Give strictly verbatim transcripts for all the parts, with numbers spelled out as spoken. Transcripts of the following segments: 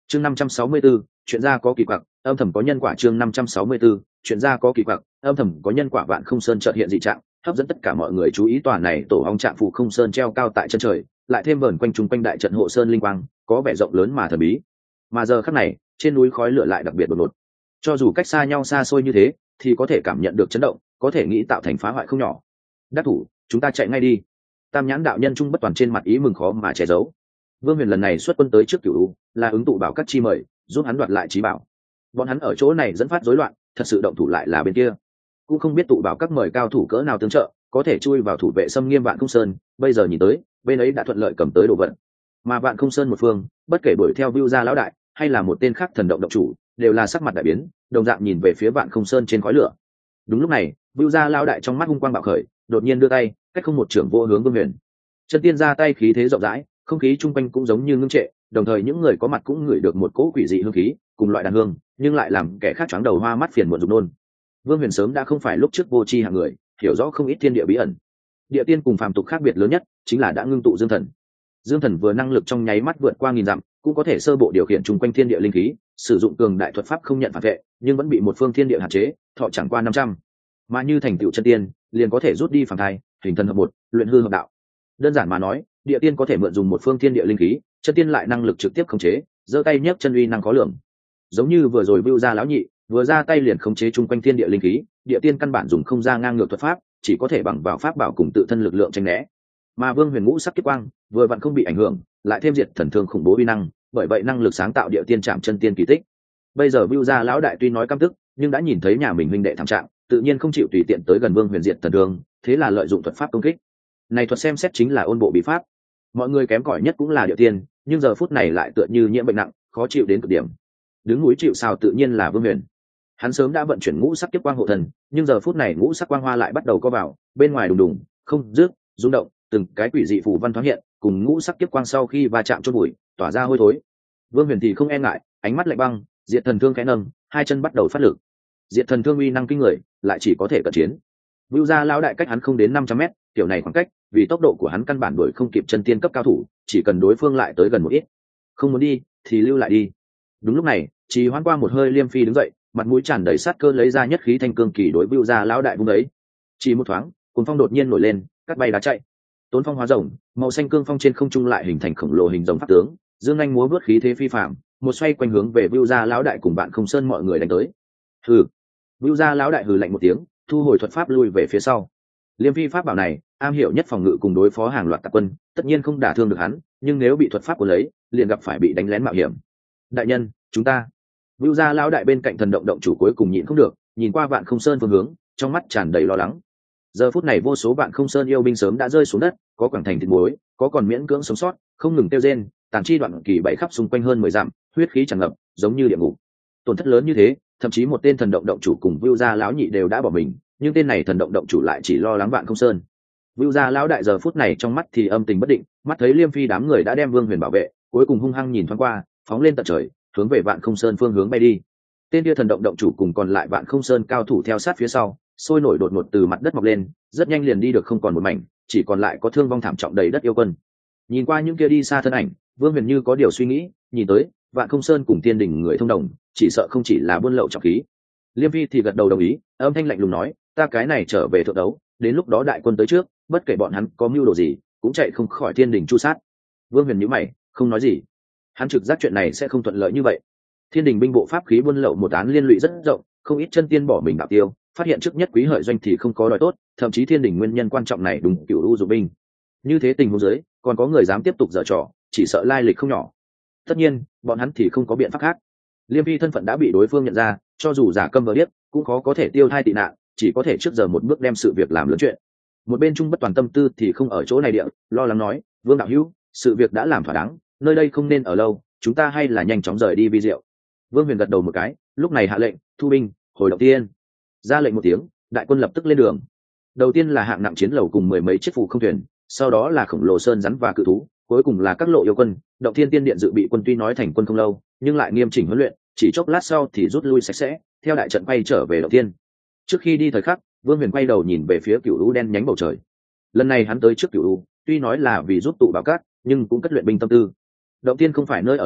chương năm trăm sáu mươi 564, chuyện ra có kỳ quặc, âm thầm có nhân quả. chương năm trăm sáu mươi 564, chuyện ra có kỳ quặc, âm thầm có nhân quả. Vạn Không Sơn chợt hiện dị trạng, hấp dẫn tất cả mọi người chú ý. Tòa này tổ ong trạng phụ không sơn treo cao tại chân trời, lại thêm vờn quanh trung quanh đại trận hộ sơn linh quang, có vẻ rộng lớn mà thần bí. Mà giờ khắc này, trên núi khói lửa lại đặc biệt đột ngột. Cho dù cách xa nhau xa xôi như thế, thì có thể cảm nhận được chấn động, có thể nghĩ tạo thành phá hoại không nhỏ. Đắc thủ, chúng ta chạy ngay đi. Tam nhãn đạo nhân trung bất toàn trên mặt ý mừng khó mà che giấu. Vương Huyền lần này xuất quân tới trước Cửu U, là ứng tụ bảo các chi mời, giúp hắn đoạt lại trí bảo. Bọn hắn ở chỗ này dẫn phát rối loạn, thật sự động thủ lại là bên kia. Cũng không biết tụ bảo các mời cao thủ cỡ nào tương trợ, có thể chui vào thủ vệ xâm nghiêm Vạn Không Sơn. Bây giờ nhìn tới, bên ấy đã thuận lợi cầm tới đồ vật. Mà Vạn Không Sơn một phương, bất kể đuổi theo Vưu Gia lão đại, hay là một tên khác thần động động chủ, đều là sắc mặt đại biến, đồng dạng nhìn về phía Vạn Không Sơn trên khói lửa. Đúng lúc này, Vưu Gia lão đại trong mắt hung quang bạo khởi, đột nhiên đưa tay, cách không một trưởng vô hướng Vương Huyền. Chân tiên ra tay, khí thế rộng rãi, không khí chung quanh cũng giống như ngưng trệ, đồng thời những người có mặt cũng ngửi được một cỗ quỷ dị hương khí, cùng loại đàn hương, nhưng lại làm kẻ khác choáng đầu hoa mắt phiền muộn dục nôn. Vương Huyền sớm đã không phải lúc trước vô tri hạng người, hiểu rõ không ít thiên địa bí ẩn. Địa tiên cùng phàm tục khác biệt lớn nhất chính là đã ngưng tụ dương thần. Dương thần vừa năng lực trong nháy mắt vượt qua nghìn dặm, cũng có thể sơ bộ điều khiển chung quanh thiên địa linh khí, sử dụng cường đại thuật pháp không nhận phản vệ, nhưng vẫn bị một phương thiên địa hạn chế, thọ chẳng qua năm trăm. Mà như thành tựu chân tiên, liền có thể rút đi phàm thai, hình thần hợp một, luyện hư hợp đạo. Đơn giản mà nói, địa tiên có thể mượn dùng một phương thiên địa linh khí, chân tiên lại năng lực trực tiếp khống chế, giơ tay nhấc chân uy năng khó lường. Giống như vừa rồi Vưu Gia lão nhị, vừa ra tay liền khống chế chung quanh thiên địa linh khí, địa tiên căn bản dùng không ra ngang ngược thuật pháp, chỉ có thể bằng vào pháp bảo cùng tự thân lực lượng tranh né. Mà Vương Huyền ngũ sắc kiếp quang, vừa vặn không bị ảnh hưởng, lại thêm diệt thần thương khủng bố uy năng, bởi vậy năng lực sáng tạo địa tiên chạm chân tiên kỳ tích. Bây giờ Vưu Gia lão đại tuy nói căm tức, nhưng đã nhìn thấy nhà mình huynh đệ thảm trạng, tự nhiên không chịu tùy tiện tới gần Vương Huyền diệt thần thương, thế là lợi dụng thuật pháp công kích. Này thuật xem xét chính là ôn bộ bí pháp. Mọi người kém cỏi nhất cũng là địa tiên, nhưng giờ phút này lại tựa như nhiễm bệnh nặng, khó chịu đến cực điểm. Đứng núi chịu sào tự nhiên là Vương Huyền. Hắn sớm đã vận chuyển ngũ sắc kiếp quang hộ thần, nhưng giờ phút này ngũ sắc quang hoa lại bắt đầu co vào, bên ngoài đùng đùng, không dứt, rung động, từng cái quỷ dị phù văn thoáng hiện, cùng ngũ sắc kiếp quang sau khi va chạm chôn bụi, tỏa ra hôi thối. Vương Huyền thì không e ngại, ánh mắt lạnh băng, diệt thần thương khẽ nâng, hai chân bắt đầu phát lực. Diệt thần thương uy năng kinh người, lại chỉ có thể cận chiến. Vưu Gia lão đại cách hắn không đến năm trăm mét, kiểu này khoảng cách, vì tốc độ của hắn căn bản đuổi không kịp chân tiên cấp cao thủ, chỉ cần đối phương lại tới gần một ít. Không muốn đi thì lưu lại đi. Đúng lúc này, Trì Hoãn qua một hơi, Liêm Phi đứng dậy, mặt mũi tràn đầy sát cơ lấy ra nhất khí thanh cương kỳ đối Vưu Gia lão đại vung ấy. Chỉ một thoáng, cuồng phong đột nhiên nổi lên, cắt bay đá chạy. Tốn phong hóa rồng, màu xanh cương phong trên không trung lại hình thành khổng lồ hình rồng pháp tướng, dương anh múa vớt khí thế phi phàm, một xoay quanh hướng về Vưu Gia lão đại cùng Vạn Không Sơn mọi người đánh tới. Hừ. Vưu Gia lão đại hừ lạnh một tiếng, thu hồi thuật pháp lui về phía sau. Liêm Phi pháp bảo này, am hiểu nhất phòng ngự cùng đối phó hàng loạt tặc quân, tất nhiên không đả thương được hắn, nhưng nếu bị thuật pháp của lấy, liền gặp phải bị đánh lén mạo hiểm. Đại nhân, chúng ta. Vưu Gia lão đại bên cạnh thần động động chủ cuối cùng nhịn không được, nhìn qua Vạn Không Sơn phương hướng, trong mắt tràn đầy lo lắng. Giờ phút này vô số Vạn Không Sơn yêu binh sớm đã rơi xuống đất, có quảng thành thịt muối, có còn miễn cưỡng sống sót, không ngừng tiêu rên, tàn chi đoạn kỳ bảy khắp xung quanh hơn mười dặm, huyết khí tràn ngập, giống như địa ngục. Tổn thất lớn như thế, thậm chí một tên thần động động chủ cùng Vưu Gia lão nhị đều đã bỏ mình, nhưng tên này thần động động chủ lại chỉ lo lắng Vạn Không Sơn. Vưu Gia lão đại giờ phút này trong mắt thì âm tình bất định, mắt thấy Liêm Phi đám người đã đem Vương Huyền bảo vệ, cuối cùng hung hăng nhìn thoáng qua, phóng lên tận trời, hướng về Vạn Không Sơn phương hướng bay đi. Tên kia thần động động chủ cùng còn lại Vạn Không Sơn cao thủ theo sát phía sau, sôi nổi đột ngột từ mặt đất mọc lên, rất nhanh liền đi được không còn một mảnh, chỉ còn lại có thương vong thảm trọng đầy đất yêu quân. Nhìn qua những kia đi xa thân ảnh, Vương Huyền như có điều suy nghĩ, nhìn tới Vạn Không Sơn cùng Tiên Đình người thông đồng, chỉ sợ không chỉ là buôn lậu trọng khí. Liêm Phi thì gật đầu đồng ý, âm thanh lạnh lùng nói, ta cái này trở về thượng đấu, đến lúc đó đại quân tới trước, bất kể bọn hắn có mưu đồ gì, cũng chạy không khỏi Tiên Đình chu sát. Vương Huyền nhíu mày, không nói gì. Hắn trực giác chuyện này sẽ không thuận lợi như vậy. Thiên Đình binh bộ pháp khí buôn lậu một án liên lụy rất rộng, không ít chân tiên bỏ mình đạo tiêu, phát hiện trước nhất quý hợi doanh thì không có đòi tốt, thậm chí Thiên Đình nguyên nhân quan trọng này đúng Cửu U dụng binh. Như thế tình huống dưới, còn có người dám tiếp tục giở trò, chỉ sợ lai lịch không nhỏ. Tất nhiên, bọn hắn thì không có biện pháp khác. Liêm Phi thân phận đã bị đối phương nhận ra, cho dù giả câm vờ điếc, cũng khó có thể tiêu thai tị nạn, chỉ có thể trước giờ một bước đem sự việc làm lớn chuyện. Một bên Trung bất toàn tâm tư thì không ở chỗ này địa, lo lắng nói, Vương đạo hữu, sự việc đã làm thỏa đáng, nơi đây không nên ở lâu, chúng ta hay là nhanh chóng rời đi vi diệu. Vương Huyền gật đầu một cái, lúc này hạ lệnh, thu binh, hồi động tiên. Ra lệnh một tiếng, đại quân lập tức lên đường. Đầu tiên là hạng nặng chiến lầu cùng mười mấy chiếc phù không thuyền, sau đó là khổng lồ sơn rắn và cự thú, cuối cùng là các lộ yêu quân. Động Thiên Tiên Điện dự bị quân tuy nói thành quân không lâu, nhưng lại nghiêm chỉnh huấn luyện, chỉ chốc lát sau thì rút lui sạch sẽ, theo đại trận quay trở về Động Thiên. Trước khi đi thời khắc, Vương Huyền quay đầu nhìn về phía Cửu U đen nhánh bầu trời. Lần này hắn tới trước Cửu U, tuy nói là vì giúp tụ bảo cát, nhưng cũng cất luyện binh tâm tư. Động Thiên không phải nơi ở lâu,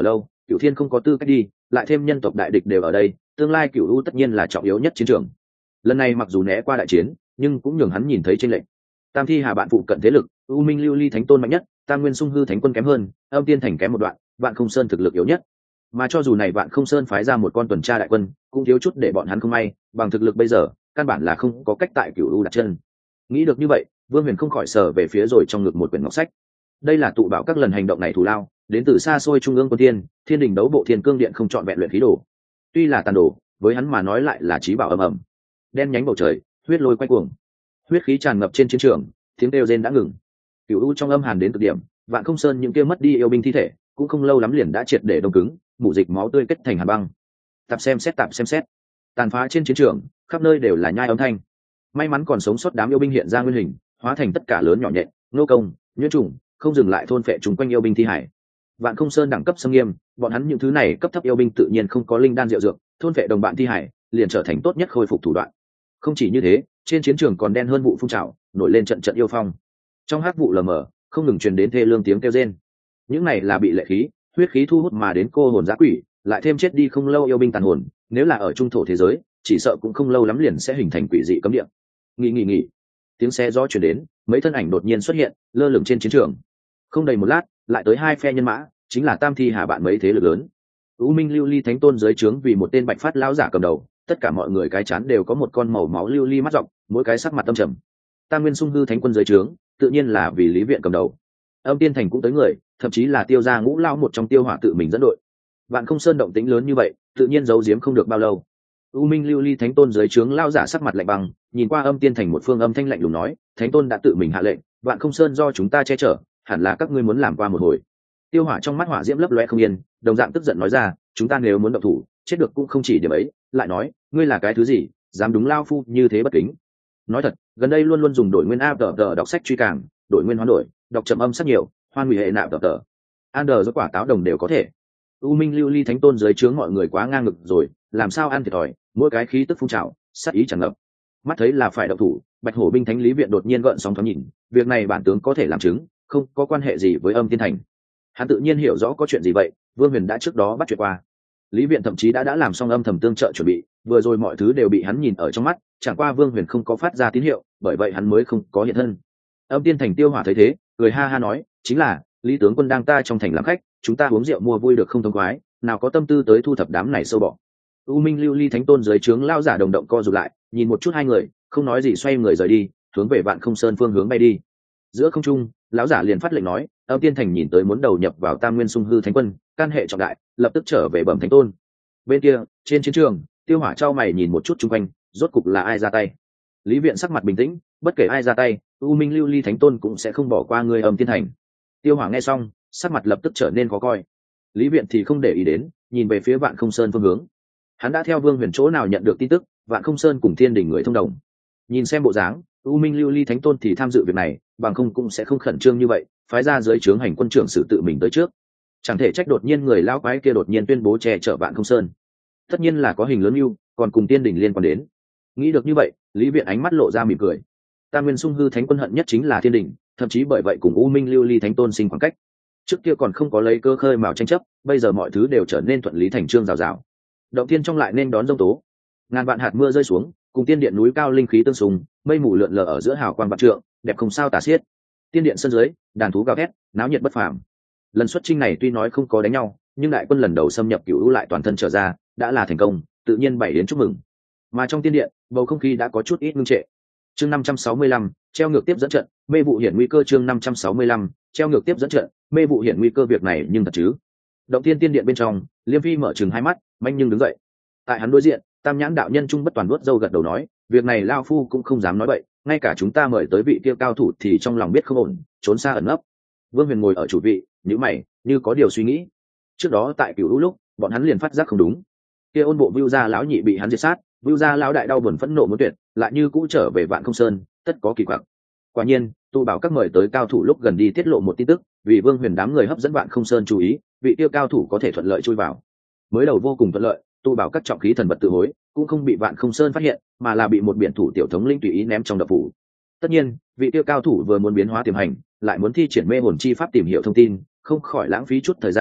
cửu thiên không có tư cách đi, lại thêm nhân tộc đại địch đều ở đây, tương lai cửu u tất nhiên là trọng yếu nhất chiến trường. Lần này mặc dù né qua đại chiến, nhưng cũng nhường hắn nhìn thấy chênh lệch. Tam thi hà bạn phụ cận thế lực, u minh lưu ly thánh tôn mạnh nhất, tam nguyên sung hư thánh quân kém hơn, âm tiên thành kém một đoạn, vạn không sơn thực lực yếu nhất. Mà cho dù này vạn không sơn phái ra một con tuần tra đại quân, cũng thiếu chút để bọn hắn không may, bằng thực lực bây giờ căn bản là không có cách tại cửu u đặt chân. Nghĩ được như vậy, Vương Huyền không khỏi sờ về phía rồi trong ngực một quyển ngọc sách. Đây là tụ bảo các lần hành động này thù lao, đến từ xa xôi trung ương quân tiên, thiên đình đấu bộ thiên cương điện không chọn vẹn luyện khí đồ. Tuy là tàn đồ, với hắn mà nói lại là trí bảo ầm ầm. Đen nhánh bầu trời, huyết lôi quay cuồng, huyết khí tràn ngập trên chiến trường, tiếng kêu rên đã ngừng. Cửu u trong âm hàn đến cực điểm, vạn không sơn những kia mất đi yêu binh thi thể, cũng không lâu lắm liền đã triệt để đông cứng, mủ dịch máu tươi kết thành hàn băng. Tạp xem xét tạp xem xét, tàn phá trên chiến trường, khắp nơi đều là nhai âm thanh. May mắn còn sống sót đám yêu binh hiện ra nguyên hình, hóa thành tất cả lớn nhỏ nhện, nô công, nhuyễn trùng, không dừng lại thôn phệ chúng quanh yêu binh thi hải. Vạn không sơn đẳng cấp xâm nghiêm, bọn hắn những thứ này cấp thấp yêu binh tự nhiên không có linh đan diệu dược, thôn phệ đồng bạn thi hải, liền trở thành tốt nhất khôi phục thủ đoạn. Không chỉ như thế, trên chiến trường còn đen hơn vụ phun trào, nổi lên trận trận yêu phong. Trong hắc vụ lờ mờ, không ngừng truyền đến thê lương tiếng kêu rên. Những này là bị lệ khí, huyết khí thu hút mà đến cô hồn dã quỷ, lại thêm chết đi không lâu yêu binh tàn hồn, nếu là ở trung thổ thế giới, chỉ sợ cũng không lâu lắm liền sẽ hình thành quỷ dị cấm địa. Nghỉ nghỉ nghỉ. Tiếng xe gió truyền đến, mấy thân ảnh đột nhiên xuất hiện, lơ lửng trên chiến trường. Không đầy một lát, lại tới hai phe nhân mã, chính là Tam thi hà bạn mấy thế lực lớn. U Minh Lưu Ly Thánh Tôn dưới trướng vì một tên bạch phát lão giả cầm đầu, tất cả mọi người cái chán đều có một con màu máu lưu ly mắt dọc, mỗi cái sắc mặt tâm trầm. Tam Nguyên Sung Hư Thánh Quân dưới trướng, tự nhiên là vì Lý Viện cầm đầu. Âm Tiên Thành cũng tới người, thậm chí là Tiêu gia ngũ lão một trong Tiêu Hỏa tự mình dẫn đội. Vạn Không Sơn động tĩnh lớn như vậy, tự nhiên giấu giếm không được bao lâu. U Minh Lưu Ly Thánh Tôn dưới trướng lão giả sắc mặt lạnh băng, nhìn qua Âm Tiên Thành một phương âm thanh lạnh lùng nói, Thánh Tôn đã tự mình hạ lệnh, Vạn Không Sơn do chúng ta che chở, hẳn là các ngươi muốn làm qua một hồi. Tiêu Hỏa trong mắt hỏa diễm lấp loe không yên, đồng dạng tức giận nói ra, chúng ta nếu muốn động thủ, chết được cũng không chỉ điểm ấy, lại nói, ngươi là cái thứ gì, dám đúng lao phu như thế bất kính. Nói thật, gần đây luôn luôn dùng đổi nguyên áp tờ tờ đọc sách truy càng, đổi nguyên hoán đổi, đọc chậm âm sắc nhiều, hoan hủy hệ nạp tờ tờ. An đờ quả táo đồng đều có thể. U Minh Lưu Ly Thánh Tôn dưới trướng mọi người quá ngang ngực rồi, làm sao ăn thiệt thòi, mỗi cái khí tức phun trào, sát ý tràn ngập. Mắt thấy là phải động thủ, Bạch Hổ binh Thánh Lý Viện đột nhiên gợn sóng thoáng nhìn, việc này bản tướng có thể làm chứng, không có quan hệ gì với Âm Tiên Thành. Hắn tự nhiên hiểu rõ có chuyện gì vậy, Vương Huyền đã trước đó bắt chuyện qua. Lý Viện thậm chí đã đã làm xong âm thầm tương trợ chuẩn bị, vừa rồi mọi thứ đều bị hắn nhìn ở trong mắt, chẳng qua Vương Huyền không có phát ra tín hiệu, bởi vậy hắn mới không có hiện thân. Âm Tiên Thành Tiêu Hỏa thấy thế, cười ha ha nói, chính là Lý tướng quân đang ta trong thành làm khách, chúng ta uống rượu mua vui được không thông khoái, nào có tâm tư tới thu thập đám này sâu bọ. U Minh Lưu Ly Thánh Tôn dưới trướng lao giả đồng động co rụt lại, nhìn một chút hai người, không nói gì xoay người rời đi, hướng về Vạn Không Sơn phương hướng bay đi. Giữa không trung, lão giả liền phát lệnh nói, Âm Tiên Thành nhìn tới muốn đầu nhập vào Tam Nguyên Sung Hư Thánh Quân, can hệ trọng đại, lập tức trở về bẩm Thánh Tôn. Bên kia, trên chiến trường, Tiêu Hỏa trao mày nhìn một chút chung quanh, rốt cục là ai ra tay. Lý Viện sắc mặt bình tĩnh, bất kể ai ra tay, U Minh Lưu Ly Thánh Tôn cũng sẽ không bỏ qua người Âm Tiên Thành. Tiêu Hỏa nghe xong, sắc mặt lập tức trở nên khó coi. Lý Viện thì không để ý đến, nhìn về phía Vạn Không Sơn phương hướng. Hắn đã theo Vương Huyền chỗ nào nhận được tin tức, Vạn Không Sơn cùng Thiên Đình người thông đồng. Nhìn xem bộ dáng, U Minh Lưu Ly Thánh Tôn thì tham dự việc này, bằng không cũng sẽ không khẩn trương như vậy, phái ra dưới trướng hành quân trưởng sự tự mình tới trước. Chẳng thể trách đột nhiên người lão quái kia đột nhiên tuyên bố che chở Vạn Không Sơn. Tất nhiên là có hình lớn lưu, còn cùng Tiên Đình liên quan đến. Nghĩ được như vậy, Lý Viện ánh mắt lộ ra mỉm cười. Tam Nguyên Sung Hư Thánh Quân hận nhất chính là Thiên Đình, thậm chí bởi vậy cùng U Minh Lưu Ly Thánh Tôn sinh khoảng cách. Trước kia còn không có lấy cơ khơi mào tranh chấp, bây giờ mọi thứ đều trở nên thuận lý thành trương rào rào. Động thiên trong lại nên đón giông tố, ngàn vạn hạt mưa rơi xuống, cùng tiên điện núi cao linh khí tương xung, mây mù lượn lờ ở giữa hào quang vạn trượng, đẹp không sao tả xiết. Tiên điện sân dưới, đàn thú gào thét, náo nhiệt bất phàm. Lần xuất chinh này tuy nói không có đánh nhau, nhưng đại quân lần đầu xâm nhập Cửu U lại toàn thân trở ra, đã là thành công, tự nhiên bày đến chúc mừng. Mà trong tiên điện, bầu không khí đã có chút ít ngưng trệ. Chương năm trăm sáu mươi lăm, treo ngược tiếp dẫn trận, mê vụ hiển nguy cơ chương năm trăm sáu mươi lăm, treo ngược tiếp dẫn trận, mê vụ hiển nguy cơ việc này nhưng thật chứ. Động tiên tiên điện bên trong, Liêm Phi mở trừng hai mắt, manh nhưng đứng dậy. Tại hắn đối diện, Tam Nhãn đạo nhân trung bất toàn vuốt râu gật đầu nói, việc này lao phu cũng không dám nói bậy, ngay cả chúng ta mời tới vị kia cao thủ thì trong lòng biết không ổn, trốn xa ẩn nấp. Vương Huyền ngồi ở chủ vị, nhíu mày, như có điều suy nghĩ. Trước đó tại Cửu U lúc, bọn hắn liền phát giác không đúng. Kia Ôn Bộ Vưu gia lão nhị bị hắn diệt sát, Vưu gia lão đại đau buồn phẫn nộ muốn tuyệt, lại như cũ trở về Vạn Không Sơn, tất có kỳ quặc. Quả nhiên, tu bảo các mời tới cao thủ lúc gần đi tiết lộ một tin tức, vì Vương Huyền đám người hấp dẫn Vạn Không Sơn chú ý, vị tiêu cao thủ có thể thuận lợi chui vào. Mới đầu vô cùng thuận lợi, tu bảo các trọng khí thần vật tự hối, cũng không bị Vạn Không Sơn phát hiện, mà là bị một biển thủ tiểu thống linh tùy ý ném trong đập phủ. Tất nhiên, vị tiêu cao thủ vừa muốn biến hóa tiềm hành, lại muốn thi triển mê hồn chi pháp tìm hiểu thông tin, không khỏi lãng phí chút thời gian,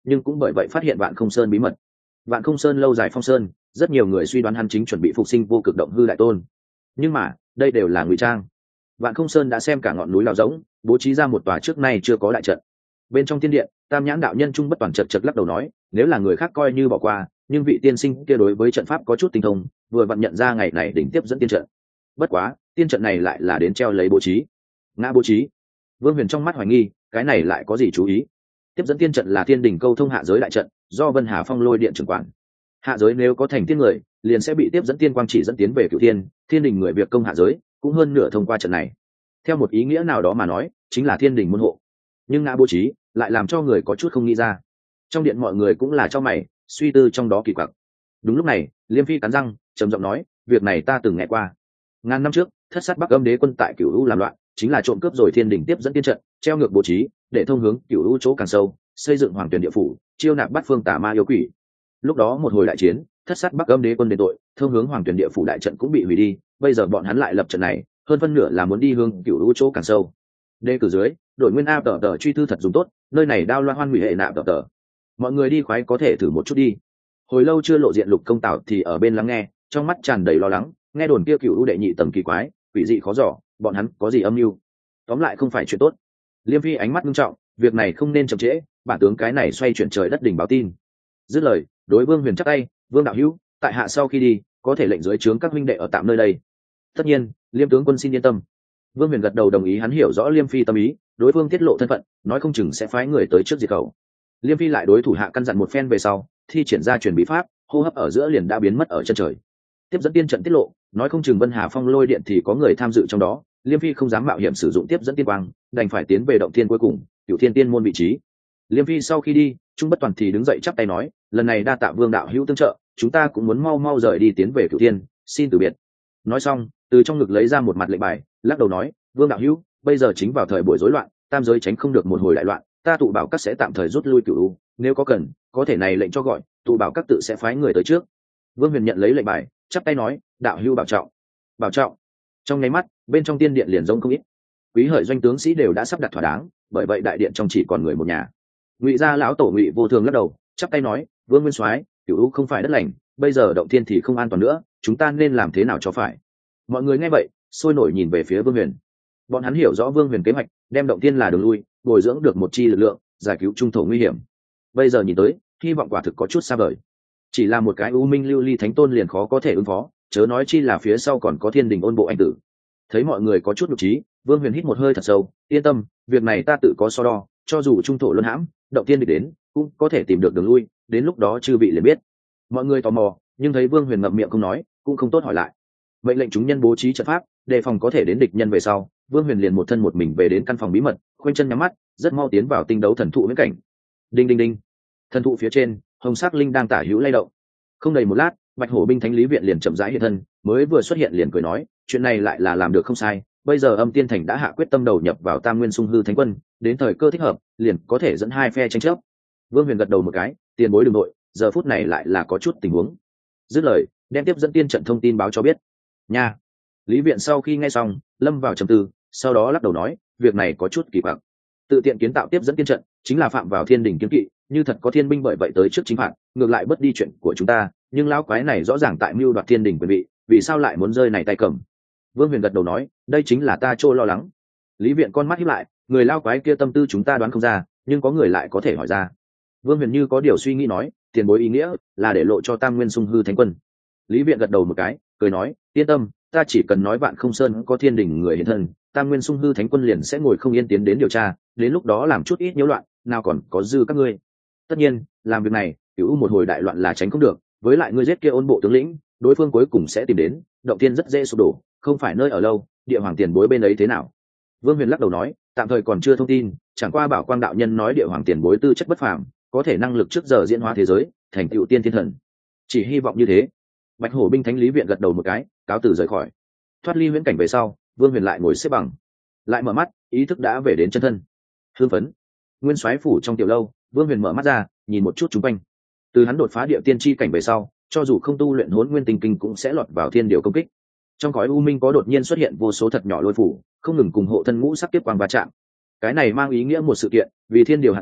nhưng cũng bởi vậy phát hiện vạn không sơn bí mật. Vạn không sơn lâu dài phong sơn, rất nhiều người suy đoán hắn chính chuẩn bị phục sinh vô cực động hư đại tôn, nhưng mà đây đều là ngụy trang. Vạn không sơn đã xem cả ngọn núi lao rỗng, bố trí ra một tòa trước nay chưa có đại trận. Bên trong tiên điện, tam nhãn đạo nhân trung bất toàn chật chật lắc đầu nói, nếu là người khác coi như bỏ qua, nhưng vị tiên sinh kia đối với trận pháp có chút tinh thông, vừa vặn nhận ra ngày này đỉnh tiếp dẫn tiên trận. Bất quá tiên trận này lại là đến treo lấy bố trí. Ngã bố trí. Vương Huyền trong mắt hoài nghi, cái này lại có gì chú ý? Tiếp dẫn tiên trận là thiên đình câu thông hạ giới đại trận, do Vân Hà Phong lôi điện trưởng quản. Hạ giới nếu có thành tiên người, liền sẽ bị tiếp dẫn tiên quang chỉ dẫn tiến về cửu thiên, thiên đình người việc công hạ giới, cũng hơn nửa thông qua trận này. Theo một ý nghĩa nào đó mà nói, chính là thiên đình môn hộ. Nhưng ngã bố trí lại làm cho người có chút không nghĩ ra. Trong điện mọi người cũng là cho mày, suy tư trong đó kỳ quặc. Đúng lúc này, Liêm Phi cắn răng, trầm giọng nói, việc này ta từng nghe qua. Ngàn năm trước, thất sát Bắc Âm đế quân tại Cửu U làm loạn, chính là trộm cướp rồi thiên đình tiếp dẫn tiên trận, treo ngược bố trí, để thông hướng Cửu U chỗ càng sâu, xây dựng hoàng tuyển địa phủ, chiêu nạp bát phương tà ma yêu quỷ. Lúc đó một hồi đại chiến, thất sát Bắc Âm đế quân đền tội, thông hướng hoàng tuyển địa phủ đại trận cũng bị hủy đi, bây giờ bọn hắn lại lập trận này, hơn phân nửa là muốn đi hướng Cửu U chỗ càng sâu. Đề cử dưới, đội nguyên a tờ tờ truy thư thật dùng tốt, nơi này đao loan hoan hủy hệ nạp tờ tờ. Mọi người đi khoái có thể thử một chút đi. Hồi lâu chưa lộ diện Lục Công Tảo thì ở bên lắng nghe, trong mắt tràn đầy lo lắng, nghe đồn kia Cửu U đệ nhị tầng kỳ quái, quỷ dị khó dò, bọn hắn có gì âm mưu? Tóm lại không phải chuyện tốt. Liêm Phi ánh mắt nghiêm trọng, việc này không nên chậm trễ, bản tướng cái này xoay chuyển trời đất đỉnh báo tin. Dứt lời, đối Vương Huyền chắp tay, Vương đạo hữu, tại hạ sau khi đi, có thể lệnh dưới trướng các huynh đệ ở tạm nơi đây. Tất nhiên, Liêm tướng quân xin yên tâm. Vương Huyền gật đầu đồng ý, hắn hiểu rõ Liêm Phi tâm ý, đối phương tiết lộ thân phận, nói không chừng sẽ phái người tới trước diệt khẩu. Liêm Phi lại đối thủ hạ căn dặn một phen về sau, thi triển ra truyền bí pháp, hô hấp ở giữa liền đã biến mất ở chân trời. Tiếp dẫn tiên trận tiết lộ, nói không chừng Vân Hà Phong lôi điện thì có người tham dự trong đó, Liêm Phi không dám mạo hiểm sử dụng tiếp dẫn tiên quang, đành phải tiến về động thiên cuối cùng, Cửu Thiên Tiên môn vị trí. Liêm Phi sau khi đi, Trung Bất Toàn thì đứng dậy chắp tay nói, lần này đa tạ Vương đạo hữu tương trợ, chúng ta cũng muốn mau mau rời đi tiến về Cửu Thiên, xin từ biệt. Nói xong, từ trong ngực lấy ra một mặt lệnh bài, lắc đầu nói, Vương đạo hữu, bây giờ chính vào thời buổi rối loạn, tam giới tránh không được một hồi đại loạn, ta tụ bảo các sẽ tạm thời rút lui Cửu U, nếu có cần, có thể này lệnh cho gọi, tụ bảo các tự sẽ phái người tới trước. Vương Huyền nhận lấy lệnh bài, chắp tay nói, đạo hữu bảo trọng. Bảo trọng. Trong nháy mắt, bên trong tiên điện liền rông không ít. Quý hợi doanh tướng sĩ đều đã sắp đặt thỏa đáng, bởi vậy đại điện trong chỉ còn người một nhà. Ngụy gia lão tổ Ngụy Vô Thường lắc đầu, chắp tay nói, Vương Nguyên Soái, Cửu U không phải đất lành, bây giờ động thiên thì không an toàn nữa, chúng ta nên làm thế nào cho phải? Mọi người nghe vậy, sôi nổi nhìn về phía Vương Huyền. Bọn hắn hiểu rõ Vương Huyền kế hoạch, đem động thiên là đường lui, bồi dưỡng được một chi lực lượng, giải cứu trung thổ nguy hiểm. Bây giờ nhìn tới, hy vọng quả thực có chút xa vời. Chỉ là một cái U Minh Lưu Ly Thánh Tôn liền khó có thể ứng phó, chớ nói chi là phía sau còn có Thiên Đình ôn bộ anh tử. Thấy mọi người có chút nhục trí, Vương Huyền hít một hơi thật sâu, yên tâm, việc này ta tự có so đo, cho dù trung thổ luân hãm, động thiên địch đến, cũng có thể tìm được đường lui, đến lúc đó chư vị liền biết. Mọi người tò mò, nhưng thấy Vương Huyền ngậm miệng không nói, cũng không tốt hỏi lại. Mệnh lệnh chúng nhân bố trí trận pháp, đề phòng có thể đến địch nhân về sau, Vương Huyền liền một thân một mình về đến căn phòng bí mật, khoanh chân nhắm mắt, rất mau tiến vào tinh đấu thần thụ viễn cảnh. Đinh đinh đinh. Thần thụ phía trên, hồng sắc linh đang tả hữu lay động. Không đầy một lát, Bạch Hổ binh thánh lý viện liền chậm rãi hiện thân, mới vừa xuất hiện liền cười nói, chuyện này lại là làm được không sai, bây giờ Âm Tiên Thành đã hạ quyết tâm đầu nhập vào Tam Nguyên Sung Hư Thánh Quân, đến thời cơ thích hợp, liền có thể dẫn hai phe tranh chấp. Vương Huyền gật đầu một cái, tiền bối đừng nội, giờ phút này lại là có chút tình huống. Dứt lời, đem tiếp dẫn tiên trận thông tin báo cho biết. Nha. Lý viện sau khi nghe xong, lâm vào trầm tư, sau đó lắc đầu nói, việc này có chút kỳ quặc. Tự tiện kiến tạo tiếp dẫn tiên trận, chính là phạm vào Thiên Đình kiếm kỵ, như thật có thiên binh bởi vậy tới trước chính phạt, ngược lại bất đi chuyện của chúng ta, nhưng lão quái này rõ ràng tại mưu đoạt Thiên Đình quyền vị, vì sao lại muốn rơi này tay cầm? Vương Huyền gật đầu nói, đây chính là ta trô lo lắng. Lý viện con mắt híp lại, người lao quái kia tâm tư chúng ta đoán không ra, nhưng có người lại có thể hỏi ra. Vương Huyền như có điều suy nghĩ nói, tiền bối ý nghĩa là để lộ cho Tam Nguyên Sung Hư Thánh Quân. Lý viện gật đầu một cái, cười nói, yên tâm, ta chỉ cần nói Vạn Không Sơn có Thiên Đình người hiện thân, Tam Nguyên Sung Hư Thánh Quân liền sẽ ngồi không yên tiến đến điều tra, đến lúc đó làm chút ít nhiễu loạn, nào còn có dư các ngươi. Tất nhiên, làm việc này, Cửu một hồi đại loạn là tránh không được, với lại ngươi giết kia ôn bộ tướng lĩnh, đối phương cuối cùng sẽ tìm đến, động thiên rất dễ sụp đổ, không phải nơi ở lâu, địa hoàng tiền bối bên ấy thế nào? Vương Huyền lắc đầu nói, tạm thời còn chưa thông tin, chẳng qua Bảo Quang đạo nhân nói địa hoàng tiền bối tư chất bất phàm, có thể năng lực trước giờ diễn hóa thế giới, thành tựu tiên thiên thần. Chỉ hy vọng như thế. Bạch Hổ binh thánh lý viện gật đầu một cái, cáo từ rời khỏi. Thoát ly huyễn cảnh về sau, Vương Huyền lại ngồi xếp bằng, lại mở mắt, ý thức đã về đến chân thân. Hương phấn. Nguyên Soái phủ trong tiểu lâu, Vương Huyền mở mắt ra, nhìn một chút xung quanh. Từ hắn đột phá địa tiên chi cảnh về sau, cho dù không tu luyện Hỗn Nguyên Tinh Kinh cũng sẽ lọt vào thiên điều công kích. Trong cõi u minh có đột nhiên xuất hiện vô số thật nhỏ lôi phủ, không ngừng cùng hộ thân ngũ sắc tiếp quang va chạm. Cái này mang ý nghĩa một sự kiện, vì thiên điều hạn chế,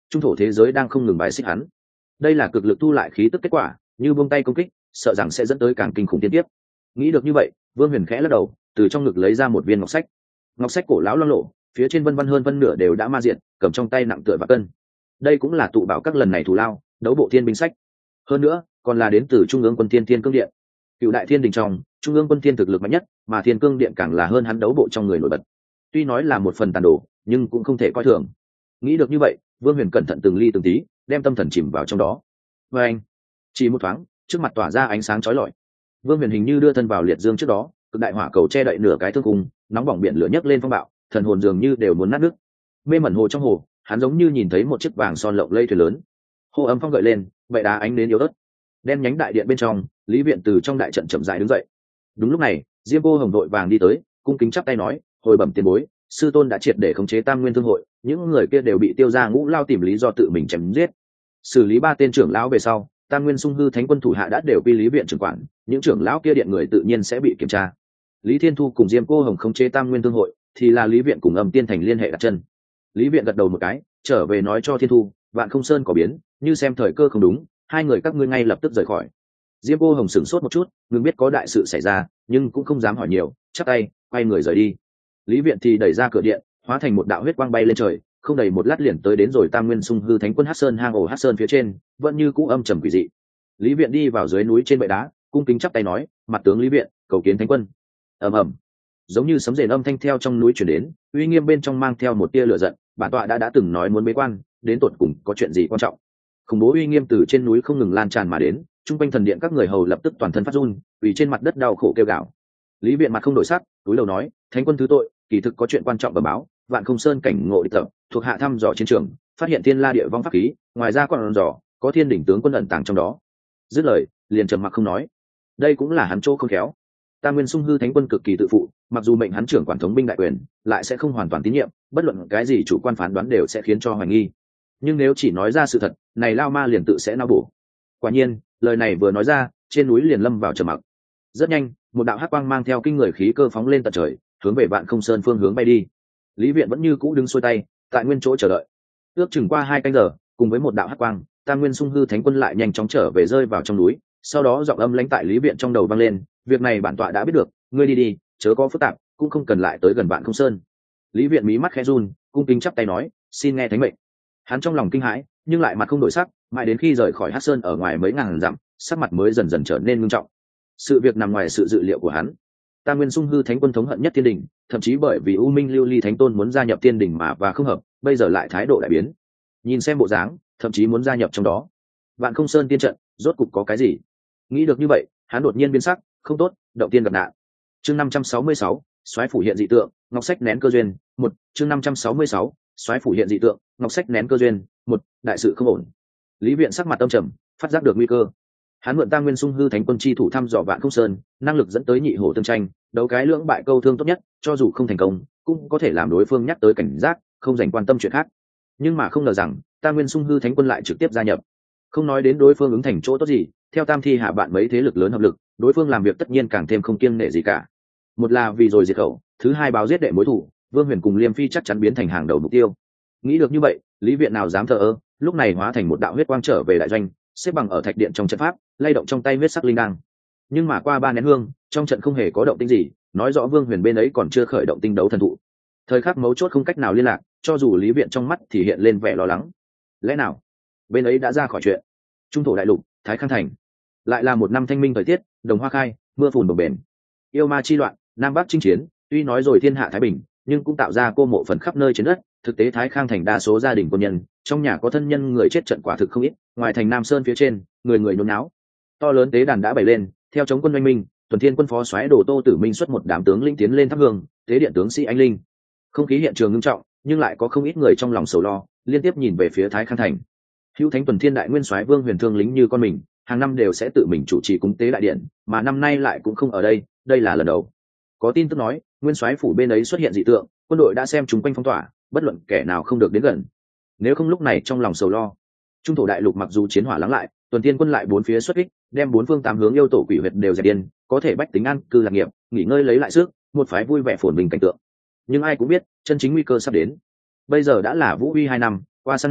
trung thổ thế giới đang không ngừng bài xích hắn. Đây là cực lực thu lại khí tức kết quả, như buông tay công kích sợ rằng sẽ dẫn tới càng kinh khủng tiên tiếp. Nghĩ được như vậy, Vương Huyền khẽ lắc đầu, từ trong ngực lấy ra một viên ngọc sách. Ngọc sách cổ lão loang lộ, phía trên vân vân hơn phân nửa đều đã ma diện, cầm trong tay nặng tựa và cân. Đây cũng là tụ bảo các lần này thù lao, đấu bộ thiên binh sách. Hơn nữa, còn là đến từ trung ương quân thiên thiên cương điện. Cựu đại thiên đình trong, trung ương quân thiên thực lực mạnh nhất, mà thiên cương điện càng là hơn hắn đấu bộ trong người nổi bật. Tuy nói là một phần tàn đồ, nhưng cũng không thể coi thường. Nghĩ được như vậy, Vương Huyền cẩn thận từng ly từng tí, đem tâm thần chìm vào trong đó. Và anh, chỉ một thoáng, trước mặt tỏa ra ánh sáng chói lọi. Vương Huyền hình như đưa thân vào liệt dương trước đó, cực đại hỏa cầu che đậy nửa cái thương khung, nóng bỏng biển lửa nhấc lên phong bạo, thần hồn dường như đều muốn nát nước. Mê mẩn hồ trong hồ, hắn giống như nhìn thấy một chiếc vàng son lộng lây thuyền lớn. Hồ âm phong gợi lên, vậy đá ánh đến yếu ớt. Đen nhánh đại điện bên trong, Lý Viện từ trong đại trận chậm rãi đứng dậy. Đúng lúc này, Diêm Cô Hồng đội vàng đi tới, cung kính chắp tay nói, hồi bẩm tiền bối, sư tôn đã triệt để khống chế Tam Nguyên Thương hội, những người kia đều bị Tiêu gia Ngũ Lao tìm lý do tự mình chém giết. Xử lý ba tên trưởng lão về sau, Tam Nguyên Sung Hư Thánh Quân thủ hạ đã đều quy Lý Viện trưởng quản, những trưởng lão kia điện người tự nhiên sẽ bị kiểm tra. Lý Thiên Thu cùng Diêm Cô Hồng khống chế Tam Nguyên Thương hội, thì là Lý Viện cùng Âm Tiên Thành liên hệ đặt chân. Lý Viện gật đầu một cái, trở về nói cho Thiên Thu, Vạn Không Sơn có biến, như xem thời cơ không đúng, hai người các ngươi ngay lập tức rời khỏi. Diêm Cô Hồng sửng sốt một chút, ngừng biết có đại sự xảy ra, nhưng cũng không dám hỏi nhiều, chắp tay, quay người rời đi. Lý Viện thì đẩy ra cửa điện, hóa thành một đạo huyết quang bay lên trời, không đầy một lát liền tới đến rồi Tam Nguyên Sung Hư Thánh Quân Hắc Sơn hang ổ Hắc Sơn phía trên, vẫn như cũ âm trầm quỷ dị. Lý Viện đi vào dưới núi trên bệ đá, cung kính chắp tay nói, mặt tướng Lý Viện, cầu kiến Thánh Quân. Ầm ầm, giống như sấm rền âm thanh theo trong núi truyền đến, uy nghiêm bên trong mang theo một tia lửa giận. Bản tọa đã đã từng nói muốn bế quan, đến tột cùng có chuyện gì quan trọng? Khủng bố uy nghiêm từ trên núi không ngừng lan tràn mà đến, trung quanh thần điện các người hầu lập tức toàn thân phát run, vì trên mặt đất đau khổ kêu gào. Lý Viện mặt không đổi sắc, túi đầu nói, Thánh Quân thứ tội, kỳ thực có chuyện quan trọng bẩm báo. Vạn Không Sơn cảnh ngộ địch tập, thuộc hạ thăm dò chiến trường, phát hiện thiên la địa vong pháp khí, ngoài ra còn dò có thiên đỉnh tướng quân ẩn tàng trong đó. Dứt lời, liền trầm mặc không nói. Đây cũng là hắn chỗ không khéo. Tam Nguyên Sung Hư Thánh Quân cực kỳ tự phụ, mặc dù mệnh hắn trưởng quản thống binh đại quyền, lại sẽ không hoàn toàn tín nhiệm, bất luận cái gì chủ quan phán đoán đều sẽ khiến cho hoài nghi. Nhưng nếu chỉ nói ra sự thật, này lao ma liền tự sẽ não bổ. Quả nhiên, lời này vừa nói ra, trên núi liền lâm vào trầm mặc. Rất nhanh, một đạo hắc quang mang theo kinh người khí cơ phóng lên tận trời, hướng về Vạn Không Sơn phương hướng bay đi. Lý Viện vẫn như cũ đứng xuôi tay, tại nguyên chỗ chờ đợi. Ước chừng qua hai canh giờ, cùng với một đạo hắc quang, Tam Nguyên Sung Hư Thánh Quân lại nhanh chóng trở về rơi vào trong núi. Sau đó giọng âm lãnh tại Lý Viện trong đầu vang lên, việc này bản tọa đã biết được, ngươi đi đi, chớ có phức tạp, cũng không cần lại tới gần Vạn Không Sơn. Lý Viện mí mắt khẽ run, cung kính chắp tay nói, xin nghe thánh mệnh. Hắn trong lòng kinh hãi, nhưng lại mặt không đổi sắc, mãi đến khi rời khỏi Hắc Sơn ở ngoài mấy ngàn dặm, sắc mặt mới dần dần trở nên nghiêm trọng. Sự việc nằm ngoài sự dự liệu của hắn. Tam Nguyên Sung Hư Thánh Quân thống hận nhất thiên đình, thậm chí bởi vì U Minh Lưu Ly Thánh Tôn muốn gia nhập thiên đình mà và không hợp, bây giờ lại thái độ đại biến. Nhìn xem bộ dáng, thậm chí muốn gia nhập trong đó. Vạn Không Sơn tiên trận, rốt cục có cái gì? Nghĩ được như vậy, hắn đột nhiên biến sắc, không tốt, động tiên gặp nạn. Chương năm trăm sáu mươi sáu, Soái phủ hiện dị tượng, ngọc sách nén cơ duyên, một, chương năm trăm sáu mươi sáu, Soái phủ hiện dị tượng, ngọc sách nén cơ duyên, một, đại sự không ổn. Lý Viện sắc mặt âm trầm, phát giác được nguy cơ. Hắn mượn Tam Nguyên Sung Hư Thánh Quân chi thủ thăm dò Vạn Không Sơn, năng lực dẫn tới nhị hổ tương tranh, đấu cái lưỡng bại câu thương tốt nhất, cho dù không thành công, cũng có thể làm đối phương nhắc tới cảnh giác, không dành quan tâm chuyện khác. Nhưng mà không ngờ rằng, Tam Nguyên Sung Hư Thánh Quân lại trực tiếp gia nhập. Không nói đến đối phương ứng thành chỗ tốt gì, theo Tam Thi hạ bạn mấy thế lực lớn hợp lực, đối phương làm việc tất nhiên càng thêm không kiêng nể gì cả. Một là vì rồi diệt khẩu, thứ hai báo giết đệ mối thủ, Vương Huyền cùng Liêm Phi chắc chắn biến thành hàng đầu mục tiêu. Nghĩ được như vậy, Lý Viện nào dám thờ ơ, lúc này hóa thành một đạo huyết quang trở về đại doanh, xếp bằng ở thạch điện trong trận pháp, lay động trong tay huyết sắc linh đăng. Nhưng mà qua ba nén hương, trong trận không hề có động tĩnh gì, nói rõ Vương Huyền bên ấy còn chưa khởi động tinh đấu thần thụ. Thời khắc mấu chốt không cách nào liên lạc, cho dù Lý Viện trong mắt thì hiện lên vẻ lo lắng. Lẽ nào bên ấy đã ra khỏi chuyện? Trung thổ đại lục, Thái Khang thành, lại là một năm thanh minh thời tiết, đồng hoa khai, mưa phùn bồng bềnh. Yêu ma chi loạn, nam bắc chinh chiến, tuy nói rồi thiên hạ thái bình, nhưng cũng tạo ra cô mộ phần khắp nơi trên đất. Thực tế Thái Khang thành đa số gia đình quân nhân, trong nhà có thân nhân người chết trận quả thực không ít. Ngoài thành Nam Sơn phía trên, người người nhốn náo. To lớn tế đàn đã bày lên, theo chống quân doanh minh, tuần thiên quân phó soái Đồ Tô Tử Minh xuất một đám tướng lĩnh tiến lên thắp hương, tế điện tướng sĩ anh linh. Không khí hiện trường nghiêm trọng, nhưng lại có không ít người trong lòng sầu lo, liên tiếp nhìn về phía Thái Khang thành. Hữu Thánh tuần thiên đại nguyên soái Vương Huyền thương lính như con mình, hàng năm đều sẽ tự mình chủ trì cúng tế đại điện, mà năm nay lại cũng không ở đây, đây là lần đầu. Có tin tức nói, nguyên soái phủ bên ấy xuất hiện dị tượng, quân đội đã xem chúng quanh phong tỏa, bất luận kẻ nào không được đến gần. Nếu không lúc này trong lòng sầu lo. Trung thổ đại lục mặc dù chiến hỏa lắng lại, tuần thiên quân lại bốn phía xuất kích, đem bốn phương tám hướng yêu tổ quỷ huyệt đều dẹp điên, có thể bách tính an cư lạc nghiệp, nghỉ ngơi lấy lại sức, một phái vui vẻ phồn bình cảnh tượng. Nhưng ai cũng biết, chân chính nguy cơ sắp đến. Bây giờ đã là Vũ Uy hai năm, qua sang năm,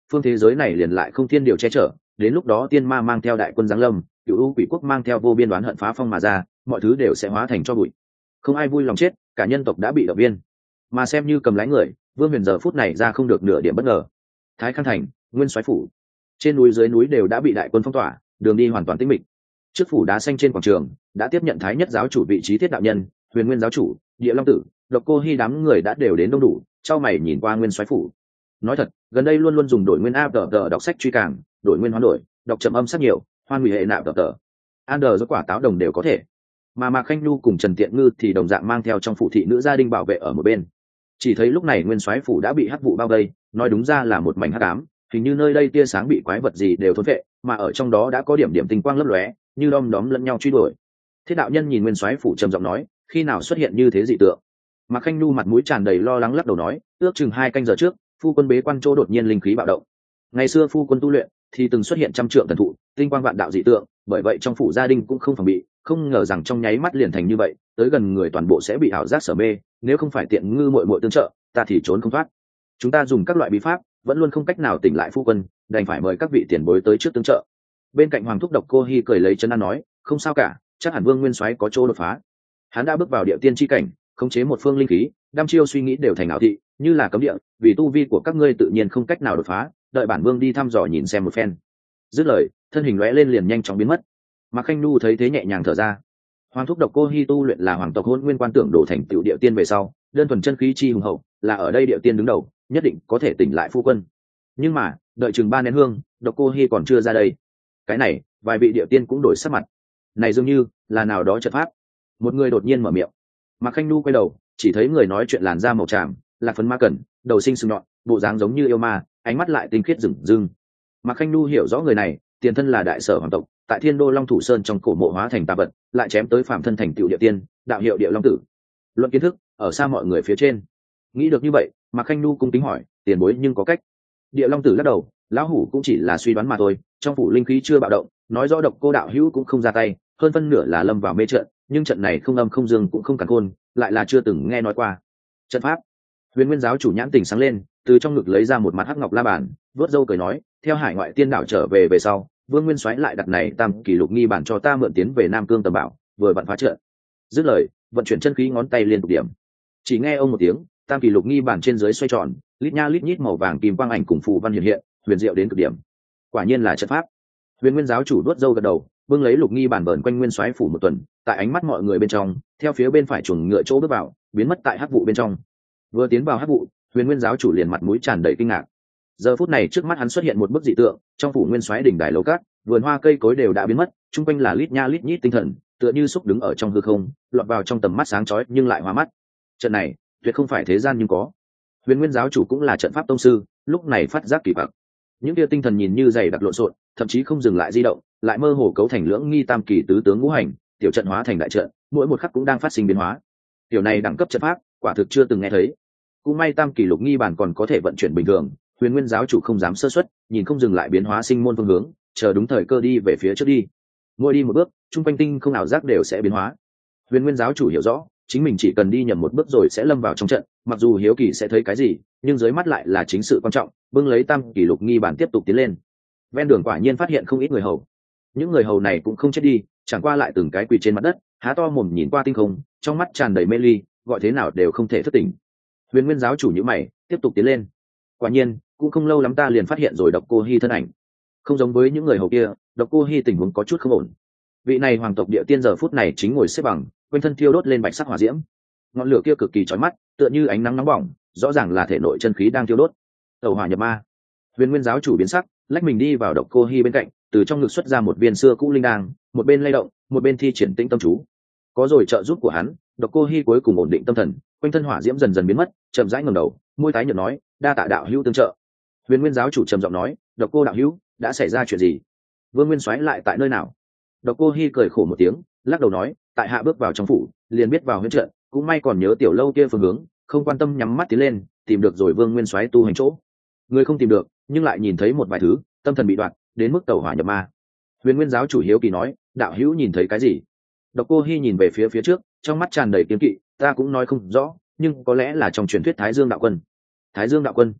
phương thế giới này liền lại không thiên điều che chở, đến lúc đó tiên ma mang theo đại quân giáng lâm, cựu u quỷ quốc mang theo vô biên đoán hận phá phong mà ra, mọi thứ đều sẽ hóa thành cho bụi. Không ai vui lòng chết, cả nhân tộc đã bị động viên. Mà xem như cầm lái người, Vương Huyền giờ phút này ra không được nửa điểm bất ngờ. Thái Khang thành, Nguyên Soái phủ, trên núi dưới núi đều đã bị đại quân phong tỏa, đường đi hoàn toàn tĩnh mịch. Trước phủ đá xanh trên quảng trường đã tiếp nhận Thái Nhất giáo chủ vị trí Thiết đạo nhân, Huyền Nguyên giáo chủ, Địa Long tử, Độc Cô Hi đám người đã đều đến đông đủ. Chau mày nhìn qua Nguyên Soái phủ. Nói thật, gần đây luôn luôn dùng đổi nguyên áp tờ tờ đọc sách truy càng, đổi nguyên hoán đổi, đọc trầm âm sắc nhiều, hoan hủy hệ nạp tờ tờ. An đờ quả táo đồng đều có thể. Mà Mạc Khanh Nhu cùng Trần Tiện Ngư thì đồng dạng mang theo trong phủ thị nữ gia đình bảo vệ ở một bên. Chỉ thấy lúc này Nguyên Soái phủ đã bị hắc vụ bao vây, nói đúng ra là một mảnh hắc ám, hình như nơi đây tia sáng bị quái vật gì đều thôn vệ, mà ở trong đó đã có điểm điểm tinh quang lấp lóe, như đom đóm lẫn nhau truy đuổi. Thiết đạo nhân nhìn Nguyên Soái phủ trầm giọng nói, khi nào xuất hiện như thế dị tượng? Mạc Khanh Nhu mặt mũi tràn đầy lo lắng lắc đầu nói, ước chừng hai canh giờ trước, phu quân bế quan chỗ đột nhiên linh khí bạo động. Ngày xưa phu quân tu luyện thì từng xuất hiện trăm trượng thần thụ, tinh quang vạn đạo dị tượng, bởi vậy trong phủ gia đình cũng không phòng bị, không ngờ rằng trong nháy mắt liền thành như vậy, tới gần người toàn bộ sẽ bị ảo giác sở mê, nếu không phải Tiện Ngư muội muội tương trợ, ta thì trốn không thoát. Chúng ta dùng các loại bí pháp, vẫn luôn không cách nào tỉnh lại phu quân, đành phải mời các vị tiền bối tới trước tương trợ. Bên cạnh Hoàng thúc Độc Cô Hi cười lấy chân an nói, không sao cả, chắc hẳn Vương Nguyên Soái có chỗ đột phá. Hắn đã bước vào địa tiên chi cảnh, khống chế một phương linh khí, đăm chiêu suy nghĩ đều thành ảo thị, như là cấm địa, vì tu vi của các ngươi tự nhiên không cách nào đột phá, đợi bản vương đi thăm dò nhìn xem một phen. Dứt lời, thân hình lóe lên liền nhanh chóng biến mất. Mạc Khanh Nhu thấy thế nhẹ nhàng thở ra. Hoàng thúc Độc Cô Hi tu luyện là hoàng tộc Hỗn Nguyên quan tưởng đổ thành tiểu địa tiên về sau, đơn thuần chân khí chi hùng hậu, là ở đây địa tiên đứng đầu, nhất định có thể tỉnh lại phu quân. Nhưng mà, đợi chừng ba nén hương, Độc Cô Hi còn chưa ra đây. Cái này, vài vị địa tiên cũng đổi sắc mặt. Này dường như là nào đó trận pháp. Một người đột nhiên mở miệng. Mạc Khanh Nhu quay đầu, chỉ thấy người nói chuyện làn da màu tràm, là phấn ma cẩn, đầu sinh sừng nhọn, bộ dáng giống như yêu ma, ánh mắt lại tinh khiết rừng rưng. Mạc Khanh Nhu hiểu rõ người này, tiền thân là đại sở hoàng tộc, tại Thiên Đô Long Thủ Sơn trong cổ mộ hóa thành tà vật, lại chém tới phạm thân thành tiểu địa tiên, đạo hiệu Địa Long tử. Luận kiến thức, ở xa mọi người phía trên. Nghĩ được như vậy, Mạc Khanh Nhu cung kính hỏi, tiền bối nhưng có cách. Địa Long tử lắc đầu, lão hủ cũng chỉ là suy đoán mà thôi, trong phủ linh khí chưa bạo động, nói rõ Độc Cô đạo hữu cũng không ra tay, hơn phân nửa là lâm vào mê trận, nhưng trận này không âm không dương cũng không cản khôn, lại là chưa từng nghe nói qua. Trận pháp. Huyền Nguyên giáo chủ nhãn tình sáng lên, từ trong ngực lấy ra một mặt hắc ngọc la bàn, vớt râu cười nói, theo hải ngoại tiên đảo trở về về sau, Vương Nguyên Soái lại đặt này tam kỷ lục nghi bản cho ta mượn tiến về Nam Cương tầm bảo, vừa vặn phá trận. Dứt lời, vận chuyển chân khí ngón tay liên tục điểm. Chỉ nghe ông một tiếng, tam kỷ lục nghi bản trên dưới xoay tròn, lít nha lít nhít màu vàng kim quang ảnh cùng phù văn hiện hiện, huyền diệu đến cực điểm. Quả nhiên là trận pháp. Huyền Nguyên giáo chủ đuốt râu gật đầu, bưng lấy lục nghi bản bờn quanh Nguyên Soái phủ một tuần, tại ánh mắt mọi người bên trong, theo phía bên phải chuồng ngựa chỗ bước vào, biến mất tại hắc vụ bên trong. Vừa tiến vào hắc vụ, Huyền Nguyên giáo chủ liền mặt mũi tràn đầy kinh ngạc. Giờ phút này trước mắt hắn xuất hiện một bức dị tượng, trong phủ Nguyên Soái đỉnh đài lầu cát, vườn hoa cây cối đều đã biến mất, trung quanh là lít nha lít nhít tinh thần, tựa như xúc đứng ở trong hư không, lọt vào trong tầm mắt sáng chói nhưng lại hoa mắt. Trận này, tuyệt không phải thế gian nhưng có. Huyền Nguyên giáo chủ cũng là trận pháp tông sư, lúc này phát giác kỳ quặc. Những kia tinh thần nhìn như dày đặc lộn xộn, thậm chí không dừng lại di động, lại mơ hồ cấu thành lưỡng nghi tam kỳ tứ tướng ngũ hành, tiểu trận hóa thành đại trận, mỗi một khắc cũng đang phát sinh biến hóa. Tiểu này đẳng cấp trận pháp, quả thực chưa từng nghe thấy. Cũng may tam kỳ lục nghi bản còn có thể vận chuyển bình thường, Huyền Nguyên giáo chủ không dám sơ suất, nhìn không dừng lại biến hóa sinh môn phương hướng, chờ đúng thời cơ đi về phía trước đi. Mỗi đi một bước, trung quanh tinh không ảo giác đều sẽ biến hóa. Huyền Nguyên giáo chủ hiểu rõ, chính mình chỉ cần đi nhầm một bước rồi sẽ lâm vào trong trận, mặc dù hiếu kỳ sẽ thấy cái gì, nhưng dưới mắt lại là chính sự quan trọng, bưng lấy tam kỷ lục nghi bản tiếp tục tiến lên. Ven đường quả nhiên phát hiện không ít người hầu. Những người hầu này cũng không chết đi, chẳng qua lại từng cái quỳ trên mặt đất, há to mồm nhìn qua tinh không, trong mắt tràn đầy mê ly, gọi thế nào đều không thể thức tỉnh. Huyền Nguyên giáo chủ nhíu mày, tiếp tục tiến lên. Quả nhiên, cũng không lâu lắm ta liền phát hiện rồi Độc Cô Hi thân ảnh. Không giống với những người hầu kia, Độc Cô Hi tình huống có chút không ổn. Vị này hoàng tộc địa tiên giờ phút này chính ngồi xếp bằng, quanh thân thiêu đốt lên bạch sắc hỏa diễm. Ngọn lửa kia cực kỳ chói mắt, tựa như ánh nắng nóng bỏng, rõ ràng là thể nội chân khí đang thiêu đốt. Tẩu hỏa nhập ma. Huyền Nguyên giáo chủ biến sắc, lách mình đi vào Độc Cô Hi bên cạnh, từ trong ngực xuất ra một viên xưa cũ linh đan, một bên lay động, một bên thi triển tĩnh tâm chú. Có rồi trợ giúp của hắn, Độc Cô Hi cuối cùng ổn định tâm thần, quanh thân hỏa diễm dần dần biến mất, chậm rãi ngẩng đầu, môi tái nhợt nói, đa tạ đạo hữu tương trợ. Huyền Nguyên giáo chủ trầm giọng nói, Độc Cô đạo hữu, đã xảy ra chuyện gì? Vương Nguyên Soái lại tại nơi nào? Độc Cô Hi cười khổ một tiếng, lắc đầu nói, tại hạ bước vào trong phủ, liền biết vào huyễn trận, cũng may còn nhớ tiểu lâu kia phương hướng, không quan tâm nhắm mắt tiến lên, tìm được rồi Vương Nguyên Soái tu hành chỗ. Người không tìm được, nhưng lại nhìn thấy một vài thứ, tâm thần bị đoạn, đến mức tẩu hỏa nhập ma. Huyền Nguyên giáo chủ hiếu kỳ nói, đạo hữu nhìn thấy cái gì? Độc Cô Hi nhìn về phía phía trước, trong mắt tràn đầy kiêng kỵ, ta cũng nói không rõ, nhưng có lẽ là trong truyền thuyết Thái Dương đạo quân. Thái Dương đạo quân?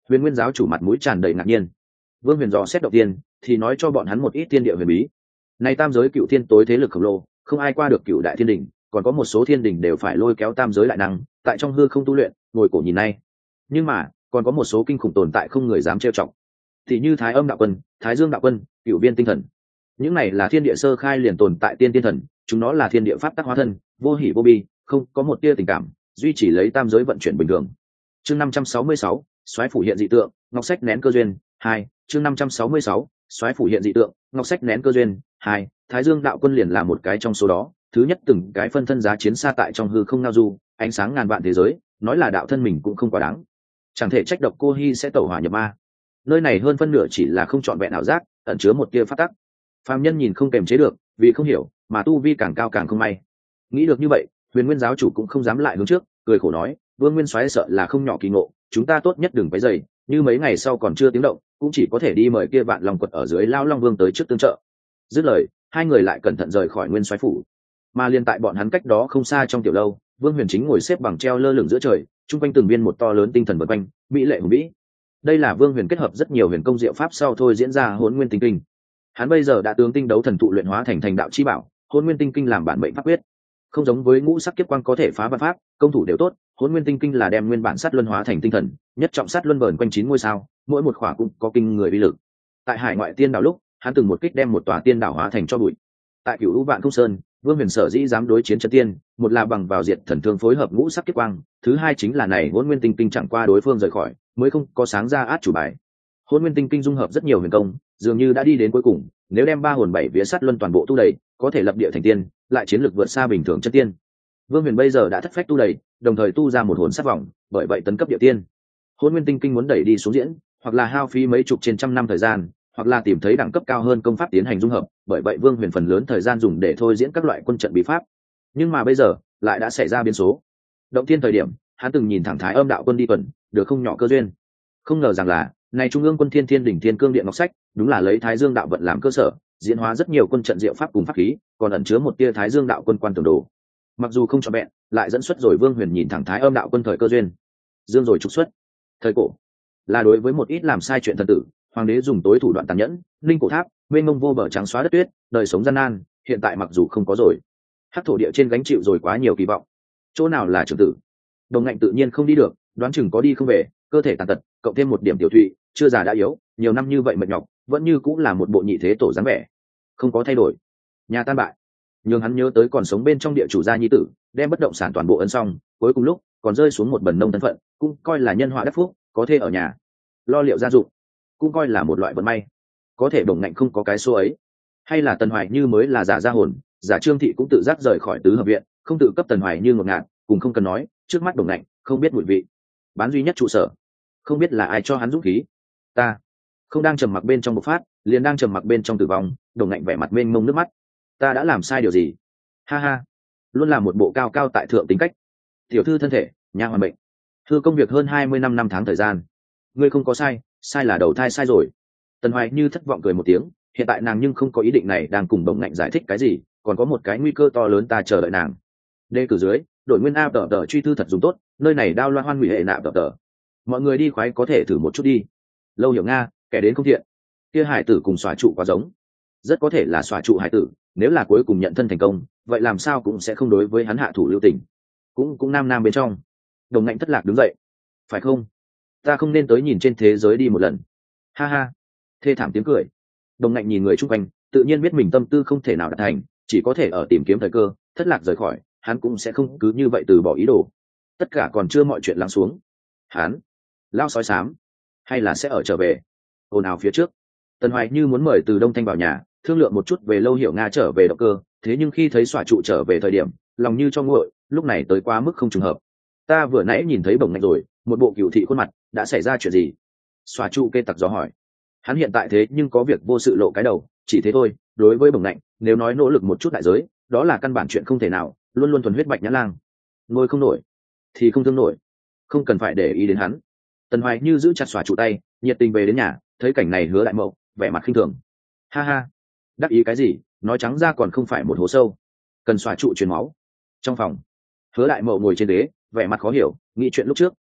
Huyền Nguyên giáo chủ mặt mũi tràn đầy ngạc nhiên. Vương Huyền dò xét đầu tiên thì nói cho bọn hắn một ít tiên địa huyền bí. Này tam giới cựu thiên tối thế lực khổng lồ, không ai qua được cựu đại thiên đỉnh, còn có một số thiên đỉnh đều phải lôi kéo tam giới lại năng, tại trong hư không tu luyện, ngồi cổ nhìn nay. Nhưng mà, còn có một số kinh khủng tồn tại không người dám trêu chọc. Thì như Thái Âm đạo quân, Thái Dương đạo quân, Cựu Viên tinh thần. Những này là thiên địa sơ khai liền tồn tại tiên tiên thần, chúng nó là thiên địa pháp tắc hóa thân, vô hỉ vô bi, không có một tia tình cảm, duy chỉ lấy tam giới vận chuyển bình thường. Chương năm trăm sáu mươi sáu, Soái phủ hiện dị tượng, ngọc sách nén cơ duyên, hai. Chương năm trăm sáu mươi sáu, Soái phủ hiện dị tượng, ngọc sách nén cơ duyên, hai. Thái Dương đạo quân liền là một cái trong số đó, thứ nhất từng cái phân thân giá chiến xa tại trong hư không ngao du, ánh sáng ngàn vạn thế giới, nói là đạo thân mình cũng không quá đáng. Chẳng thể trách độc cô Hi sẽ tẩu hỏa nhập ma. Nơi này hơn phân nửa chỉ là không trọn vẹn ảo giác, ẩn chứa một tia pháp tắc. Phàm nhân nhìn không kềm chế được, vì không hiểu, mà tu vi càng cao càng không may. Nghĩ được như vậy, Huyền Nguyên giáo chủ cũng không dám lại hướng trước, cười khổ nói, Vương Nguyên Soái sợ là không nhỏ kỳ ngộ, chúng ta tốt nhất đừng quấy rầy, như mấy ngày sau còn chưa tiếng động, cũng chỉ có thể đi mời kia Vạn Long quật ở dưới Lao Long Vương tới trước tương trợ. Dứt lời, hai người lại cẩn thận rời khỏi Nguyên Soái phủ. Mà liên tại bọn hắn cách đó không xa trong tiểu lâu, Vương Huyền chính ngồi xếp bằng treo lơ lửng giữa trời, trung quanh từng viên một to lớn tinh thần vần quanh, mỹ lệ hùng vĩ. Đây là Vương Huyền kết hợp rất nhiều huyền công diệu pháp sau thôi diễn ra Hỗn Nguyên Tinh Kinh. Hắn bây giờ đã tướng tinh đấu thần tụ luyện hóa thành thành đạo chi bảo, Hỗn Nguyên Tinh Kinh làm bản mệnh pháp quyết. Không giống với ngũ sắc kiếp quang có thể phá vạn pháp, công thủ đều tốt, Hỗn Nguyên Tinh Kinh là đem nguyên bản sát luân hóa thành tinh thần, nhất trọng sát luân vờn quanh chín ngôi sao, mỗi một khỏa cũng có kinh người uy lực. Tại Hải Ngoại Tiên Đảo lúc, hắn từng một kích đem một tòa tiên đảo hóa thành cho bụi. Tại Cửu U Vạn Không Sơn, Vương Huyền sở dĩ dám đối chiến chân tiên, một là bằng vào diệt thần thương phối hợp ngũ sắc kiếp quang, thứ hai chính là này Hỗn Nguyên Tinh Kinh chẳng qua đối phương rời khỏi, mới không có sáng ra át chủ bài. Hỗn Nguyên Tinh Kinh dung hợp rất nhiều huyền công, dường như đã đi đến cuối cùng, nếu đem ba hồn bảy vía sát luân toàn bộ tu đầy, có thể lập địa thành tiên, lại chiến lược vượt xa bình thường chân tiên. Vương Huyền bây giờ đã thất phách tu đầy, đồng thời tu ra một hồn sát vòng, bởi vậy tấn cấp địa tiên. Hỗn Nguyên Tinh Kinh muốn đẩy đi xuống diễn, hoặc là hao phí mấy chục trên trăm năm thời gian, hoặc là tìm thấy đẳng cấp cao hơn công pháp tiến hành dung hợp, bởi vậy Vương Huyền phần lớn thời gian dùng để thôi diễn các loại quân trận bí pháp. Nhưng mà bây giờ, lại đã xảy ra biến số. Động tiên thời điểm, hắn từng nhìn thẳng Thái Âm đạo quân đi tuần, được không nhỏ cơ duyên. Không ngờ rằng là, này Trung ương quân Thiên Thiên đỉnh Thiên Cương Điện Ngọc Sách, đúng là lấy Thái Dương đạo vận làm cơ sở, diễn hóa rất nhiều quân trận diệu pháp cùng pháp khí, còn ẩn chứa một tia Thái Dương đạo quân quan tưởng đồ. Mặc dù không trọn vẹn, lại dẫn xuất rồi Vương Huyền nhìn thẳng Thái Âm đạo quân thời cơ duyên. Dương rồi trục xuất. Thời cổ, là đối với một ít làm sai chuyện thần tử, hoàng đế dùng tối thủ đoạn tàn nhẫn, linh cổ tháp, mênh mông vô bờ trắng xóa đất tuyết, đời sống gian nan, hiện tại mặc dù không có rồi, hắc thổ địa trên gánh chịu rồi quá nhiều kỳ vọng. Chỗ nào là trưởng tử? Đồng Ngạnh tự nhiên không đi được, đoán chừng có đi không về, cơ thể tàn tật, cộng thêm một điểm tiểu thụy, chưa già đã yếu, nhiều năm như vậy mệt nhọc, vẫn như cũng là một bộ nhị thế tổ dáng vẻ, không có thay đổi. Nhà tan bại, nhưng hắn nhớ tới còn sống bên trong địa chủ gia nhi tử, đem bất động sản toàn bộ ấn xong, cuối cùng lúc còn rơi xuống một bần nông thân phận, cũng coi là nhân họa đắc phúc, có thể ở nhà lo liệu gia dụng, cũng coi là một loại vận may. Có thể Đồng Ngạnh không có cái số ấy, hay là Tần Hoài Như mới là giả gia hồn, giả Trương Thị cũng tự giác rời khỏi tứ hợp viện, không tự cấp Tần Hoài Như ngột ngạt, cùng không cần nói, trước mắt Đồng Ngạnh không biết mùi vị, bán duy nhất trụ sở, không biết là ai cho hắn dũng khí. Ta không đang trầm mặc bên trong bộc phát, liền đang trầm mặc bên trong tử vong. Đồng Ngạnh vẻ mặt mênh mông nước mắt. Ta đã làm sai điều gì? Ha ha, luôn là một bộ cao cao tại thượng tính cách. Tiểu thư thân thể, nha hoàn bệnh, thư công việc hơn hai mươi năm năm tháng thời gian. Ngươi không có sai, sai là đầu thai sai rồi. Tần Hoài Như thất vọng cười một tiếng, hiện tại nàng nhưng không có ý định này đang cùng Đồng Ngạnh giải thích cái gì, còn có một cái nguy cơ to lớn ta chờ đợi nàng. Đề cử dưới, đội nguyên a tờ tờ truy thư thật dùng tốt, nơi này đao loan hoan hủy hệ nạp tờ tờ. Mọi người đi khoái có thể thử một chút đi. Lâu Hiểu Nga, kẻ đến không thiện. Kia hải tử cùng xóa trụ quá giống, rất có thể là xóa trụ hải tử, nếu là cuối cùng nhận thân thành công, vậy làm sao cũng sẽ không đối với hắn hạ thủ lưu tình. Cũng cũng nam nam bên trong. Đồng Ngạnh thất lạc đứng dậy. Phải không? Ta không nên tới nhìn trên thế giới đi một lần. Ha ha. Thê thảm tiếng cười. Đồng Ngạnh nhìn người chung quanh, tự nhiên biết mình tâm tư không thể nào đạt thành, chỉ có thể ở tìm kiếm thời cơ, thất lạc rời khỏi, hắn cũng sẽ không cứ như vậy từ bỏ ý đồ. Tất cả còn chưa mọi chuyện lắng xuống. Hắn, lao sói xám, hay là sẽ ở trở về? Ồn ào phía trước, Tần Hoài Như muốn mời Từ Đông Thanh vào nhà, thương lượng một chút về Lâu Hiểu Nga trở về động cơ, thế nhưng khi thấy xóa trụ trở về thời điểm, lòng như cho nguội, lúc này tới quá mức không trùng hợp. Ta vừa nãy nhìn thấy Bổng Ngạnh rồi, một bộ cửu thị khuôn mặt, đã xảy ra chuyện gì? Xóa trụ kê tặc gió hỏi. Hắn hiện tại thế nhưng có việc vô sự lộ cái đầu, chỉ thế thôi. Đối với Bổng Ngạnh, nếu nói nỗ lực một chút đại giới, đó là căn bản chuyện không thể nào, luôn luôn thuần huyết bạch nhã lang. Ngôi không nổi, thì không thương nổi, không cần phải để ý đến hắn. Tần Hoài Như giữ chặt xóa trụ tay, nhiệt tình về đến nhà, thấy cảnh này Hứa Đại Mậu vẻ mặt khinh thường. Ha ha, đắc ý cái gì, nói trắng ra còn không phải một hố sâu, cần xóa trụ truyền máu. Trong phòng, Hứa Đại Mậu ngồi trên ghế, vẻ mặt khó hiểu, nghĩ chuyện lúc trước,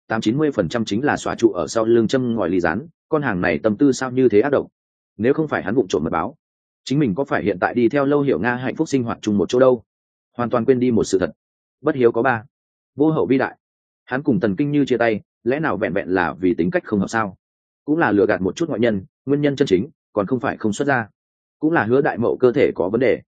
tám chín mươi phần trăm chính là xóa trụ ở sau lưng châm ngòi ly rán. Con hàng này tâm tư sao như thế ác độc. Nếu không phải hắn vụng trộm mật báo, chính mình có phải hiện tại đi theo Lâu Hiểu Nga hạnh phúc sinh hoạt chung một chỗ đâu. Hoàn toàn quên đi một sự thật, bất hiếu có ba, vô hậu vi đại. Hắn cùng Tần Kinh Như chia tay, lẽ nào vẹn vẹn là vì tính cách không hợp sao? Cũng là lừa gạt một chút ngoại nhân, nguyên nhân chân chính còn không phải không xuất ra. Cũng là Hứa Đại Mậu cơ thể có vấn đề.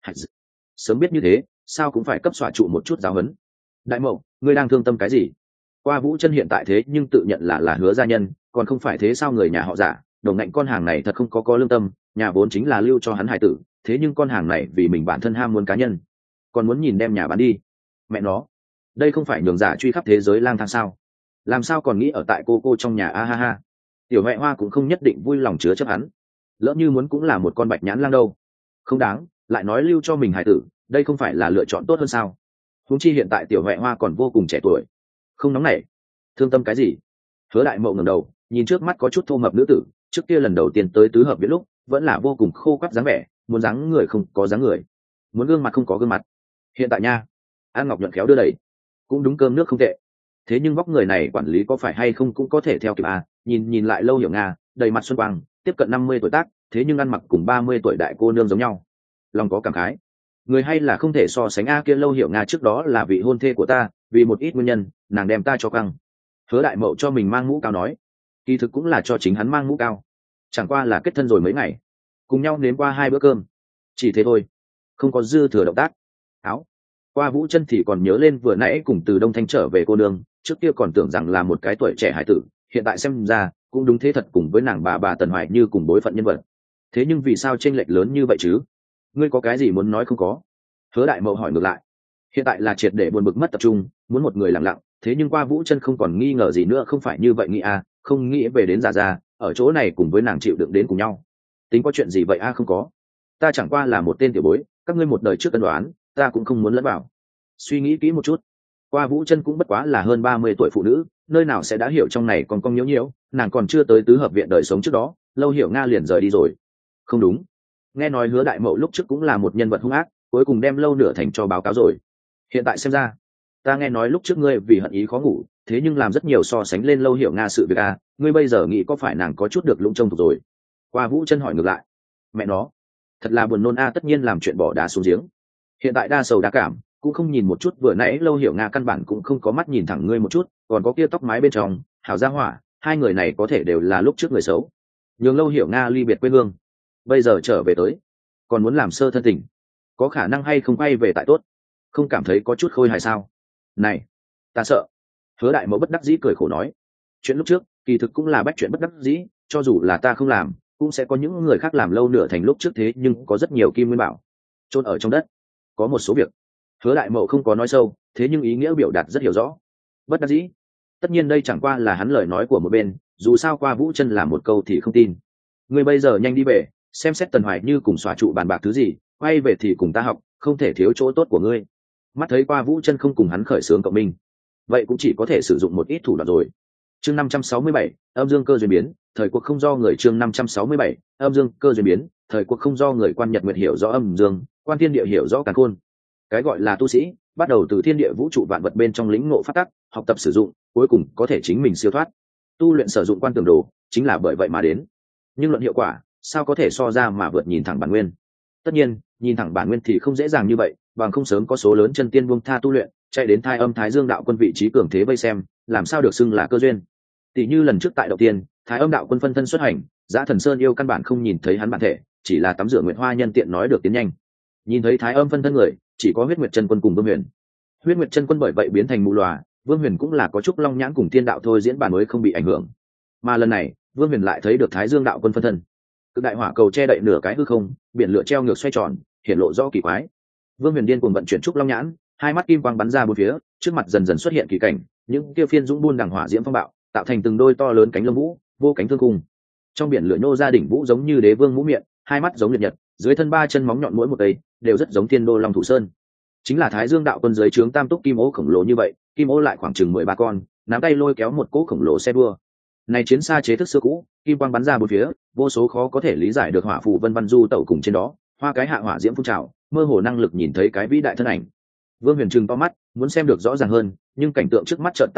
Sớm biết như thế, sao cũng phải cấp xóa trụ một chút giáo huấn. Đại Mậu, ngươi đang thương tâm cái gì? Qua Vũ Chân hiện tại thế nhưng tự nhận là là Hứa gia nhân, còn không phải thế sao? Người nhà họ Giả, đồng ngạnh con hàng này thật không có có lương tâm, nhà vốn chính là lưu cho hắn hài tử, thế nhưng con hàng này vì mình bản thân ham muốn cá nhân, còn muốn nhìn đem nhà bán đi. Mẹ nó, đây không phải nhường Giả truy khắp thế giới lang thang sao? Làm sao còn nghĩ ở tại cô cô trong nhà? A ha ha. Tiểu Huệ Hoa cũng không nhất định vui lòng chứa chấp hắn, lỡ như muốn cũng là một con bạch nhãn lang đâu. Không đáng, lại nói lưu cho mình hài tử, đây không phải là lựa chọn tốt hơn sao? Huống chi hiện tại Tiểu Huệ Hoa còn vô cùng trẻ tuổi, không nóng nảy, thương tâm cái gì? Hứa Đại Mậu ngẩng đầu, nhìn trước mắt có chút thô mập nữ tử, trước kia lần đầu tiên tới tứ hợp viện lúc, vẫn là vô cùng khô quắt dáng vẻ, muốn dáng người không có dáng người, muốn gương mặt không có gương mặt. Hiện tại nha, An Ngọc nhuận khéo đưa đẩy, cũng đúng cơm nước không tệ. Thế nhưng vóc người này quản lý có phải hay không cũng có thể theo kịp à? Nhìn nhìn lại Lâu Hiểu Nga, đầy mặt xuân quang, tiếp cận năm mươi tuổi tác, thế nhưng ăn mặc cùng ba mươi tuổi đại cô nương giống nhau. Lòng có cảm khái, người hay là không thể so sánh a. Kia Lâu Hiểu Nga trước đó là vị hôn thê của ta, vì một ít nguyên nhân, nàng đem ta cho căng. Hứa Đại Mậu cho mình mang mũ cao nói, kỳ thực cũng là cho chính hắn mang mũ cao, chẳng qua là kết thân rồi mấy ngày, cùng nhau nếm qua hai bữa cơm, chỉ thế thôi, không có dư thừa động tác. Áo Qua Vũ Chân thì còn nhớ lên vừa nãy cùng từ Đông Thanh trở về cô nương, trước kia còn tưởng rằng là một cái tuổi trẻ hải tử, hiện tại xem ra cũng đúng thế thật, cùng với nàng bà bà Tần Hoài như cùng bối phận nhân vật. Thế nhưng vì sao chênh lệch lớn như vậy chứ? Ngươi có cái gì muốn nói không có? Hứa Đại Mậu hỏi ngược lại. Hiện tại là triệt để buồn bực mất tập trung, muốn một người lặng lặng, thế nhưng Qua Vũ Chân không còn nghi ngờ gì nữa, không phải như vậy nghĩ a, không nghĩ về đến già già, ở chỗ này cùng với nàng chịu đựng đến cùng nhau. Tính có chuyện gì vậy a? Không có, ta chẳng qua là một tên tiểu bối, các ngươi một đời trước cân đoán, ta cũng không muốn lẫn vào. Suy nghĩ kỹ một chút, Qua Vũ Chân cũng bất quá là hơn ba mươi tuổi phụ nữ, nơi nào sẽ đã hiểu trong này còn cong nhiễu nhiễu, nàng còn chưa tới tứ hợp viện đời sống trước đó, Lâu Hiểu Nga liền rời đi rồi. Không đúng, nghe nói Hứa Đại Mậu lúc trước cũng là một nhân vật hung ác, cuối cùng đem Lâu Nửa Thành cho báo cáo rồi. Hiện tại xem ra, ta nghe nói lúc trước ngươi vì hận ý khó ngủ, thế nhưng làm rất nhiều so sánh lên Lâu Hiểu Nga sự việc a, ngươi bây giờ nghĩ có phải nàng có chút được lũng trông thuộc rồi? Qua Vũ Chân hỏi ngược lại. Mẹ nó, thật là buồn nôn a, tất nhiên làm chuyện bỏ đá xuống giếng. Hiện tại đa sầu đa cảm, cũng không nhìn một chút vừa nãy Lâu Hiểu Nga căn bản cũng không có mắt nhìn thẳng ngươi một chút, còn có kia tóc mái bên trong, hảo gia hỏa, hai người này có thể đều là lúc trước người xấu, nhường Lâu Hiểu Nga ly biệt quê hương, bây giờ trở về tới, còn muốn làm sơ thân tình, có khả năng hay không quay về tại tốt, không cảm thấy có chút khôi hài sao? Này, ta sợ. Hứa Đại Mậu bất đắc dĩ cười khổ nói, chuyện lúc trước kỳ thực cũng là bách chuyện bất đắc dĩ, cho dù là ta không làm, cũng sẽ có những người khác làm. Lâu Nửa Thành lúc trước thế nhưng có rất nhiều kim nguyên bảo chôn ở trong đất, có một số việc Hứa Đại Mậu không có nói sâu, thế nhưng ý nghĩa biểu đạt rất hiểu rõ. Bất đắc dĩ, tất nhiên đây chẳng qua là hắn lời nói của một bên, dù sao Qua Vũ Chân là một câu thì không tin. Ngươi bây giờ nhanh đi về, xem xét Tần Hoài như cùng xóa trụ bàn bạc thứ gì, quay về thì cùng ta học, không thể thiếu chỗ tốt của ngươi. Mắt thấy Qua Vũ Chân không cùng hắn khởi xướng cộng minh, vậy cũng chỉ có thể sử dụng một ít thủ đoạn rồi. Chương năm trăm sáu mươi bảy, âm dương cơ duyên biến, thời cuộc không do người. Chương năm trăm sáu mươi bảy, âm dương cơ duyên biến, thời cuộc không do người. Quan Nhật Nguyệt hiểu rõ âm dương, Quan Thiên Địa hiểu rõ càn khôn. Cái gọi là tu sĩ, bắt đầu từ thiên địa vũ trụ vạn vật bên trong lĩnh ngộ phát tắc, học tập sử dụng, cuối cùng có thể chính mình siêu thoát. Tu luyện sử dụng quan tưởng đồ, chính là bởi vậy mà đến. Nhưng luận hiệu quả, sao có thể so ra mà vượt nhìn thẳng bản nguyên? Tất nhiên, nhìn thẳng bản nguyên thì không dễ dàng như vậy, bằng không sớm có số lớn chân tiên buông tha tu luyện, chạy đến Thái Âm Thái Dương đạo quân vị trí cường thế vây xem, làm sao được xưng là cơ duyên. Tỷ như lần trước tại đầu tiên, Thái Âm đạo quân phân thân xuất hành, Giá Thần Sơn yêu căn bản không nhìn thấy hắn bản thể, chỉ là tắm rửa Nguyệt Hoa nhân tiện nói được tiến nhanh. Nhìn thấy Thái Âm phân thân người, chỉ có Huyết Nguyệt Chân Quân cùng Vương Huyền. Huyết Nguyệt Chân Quân bởi vậy biến thành mù lòa, Vương Huyền cũng là có chút long nhãn cùng tiên đạo thôi diễn bản mới không bị ảnh hưởng. Mà lần này, Vương Huyền lại thấy được Thái Dương đạo quân phân thân. Cực đại hỏa cầu che đậy nửa cái hư không, biển lửa treo ngược xoay tròn, hiện lộ rõ kỳ quái. Vương Huyền điên cuồng vận chuyển trúc long nhãn, hai mắt kim quang bắn ra bốn phía, trước mặt dần dần xuất hiện kỳ cảnh, những kia phiên dũng buôn đằng hỏa diễm phong bạo, tạo thành từng đôi to lớn cánh lông vũ, vô cánh thương cung. Trong biển lửa nhô ra đỉnh vũ giống như đế vương mũ miệng, hai mắt giống liệt nhật, dưới thân ba chân móng nhọn mỗi một cây, đều rất giống thiên đô long thủ sơn. Chính là Thái Dương đạo quân dưới trướng tam túc kim ô khổng lồ như vậy, kim ô lại khoảng chừng mười ba con, nắm tay lôi kéo một cỗ khổng lồ xe đua. Này chiến xa chế thức xưa cũ, kim quang bắn ra bốn phía, vô số khó có thể lý giải được hỏa phù vân vân du tẩu cùng trên đó, hoa cái hạ hỏa diễm phun trào, mơ hồ năng lực nhìn thấy cái vĩ đại thân ảnh. Vương Huyền trừng to mắt, muốn xem được rõ ràng hơn, nhưng cảnh tượng trước mắt chợt tan vỡ,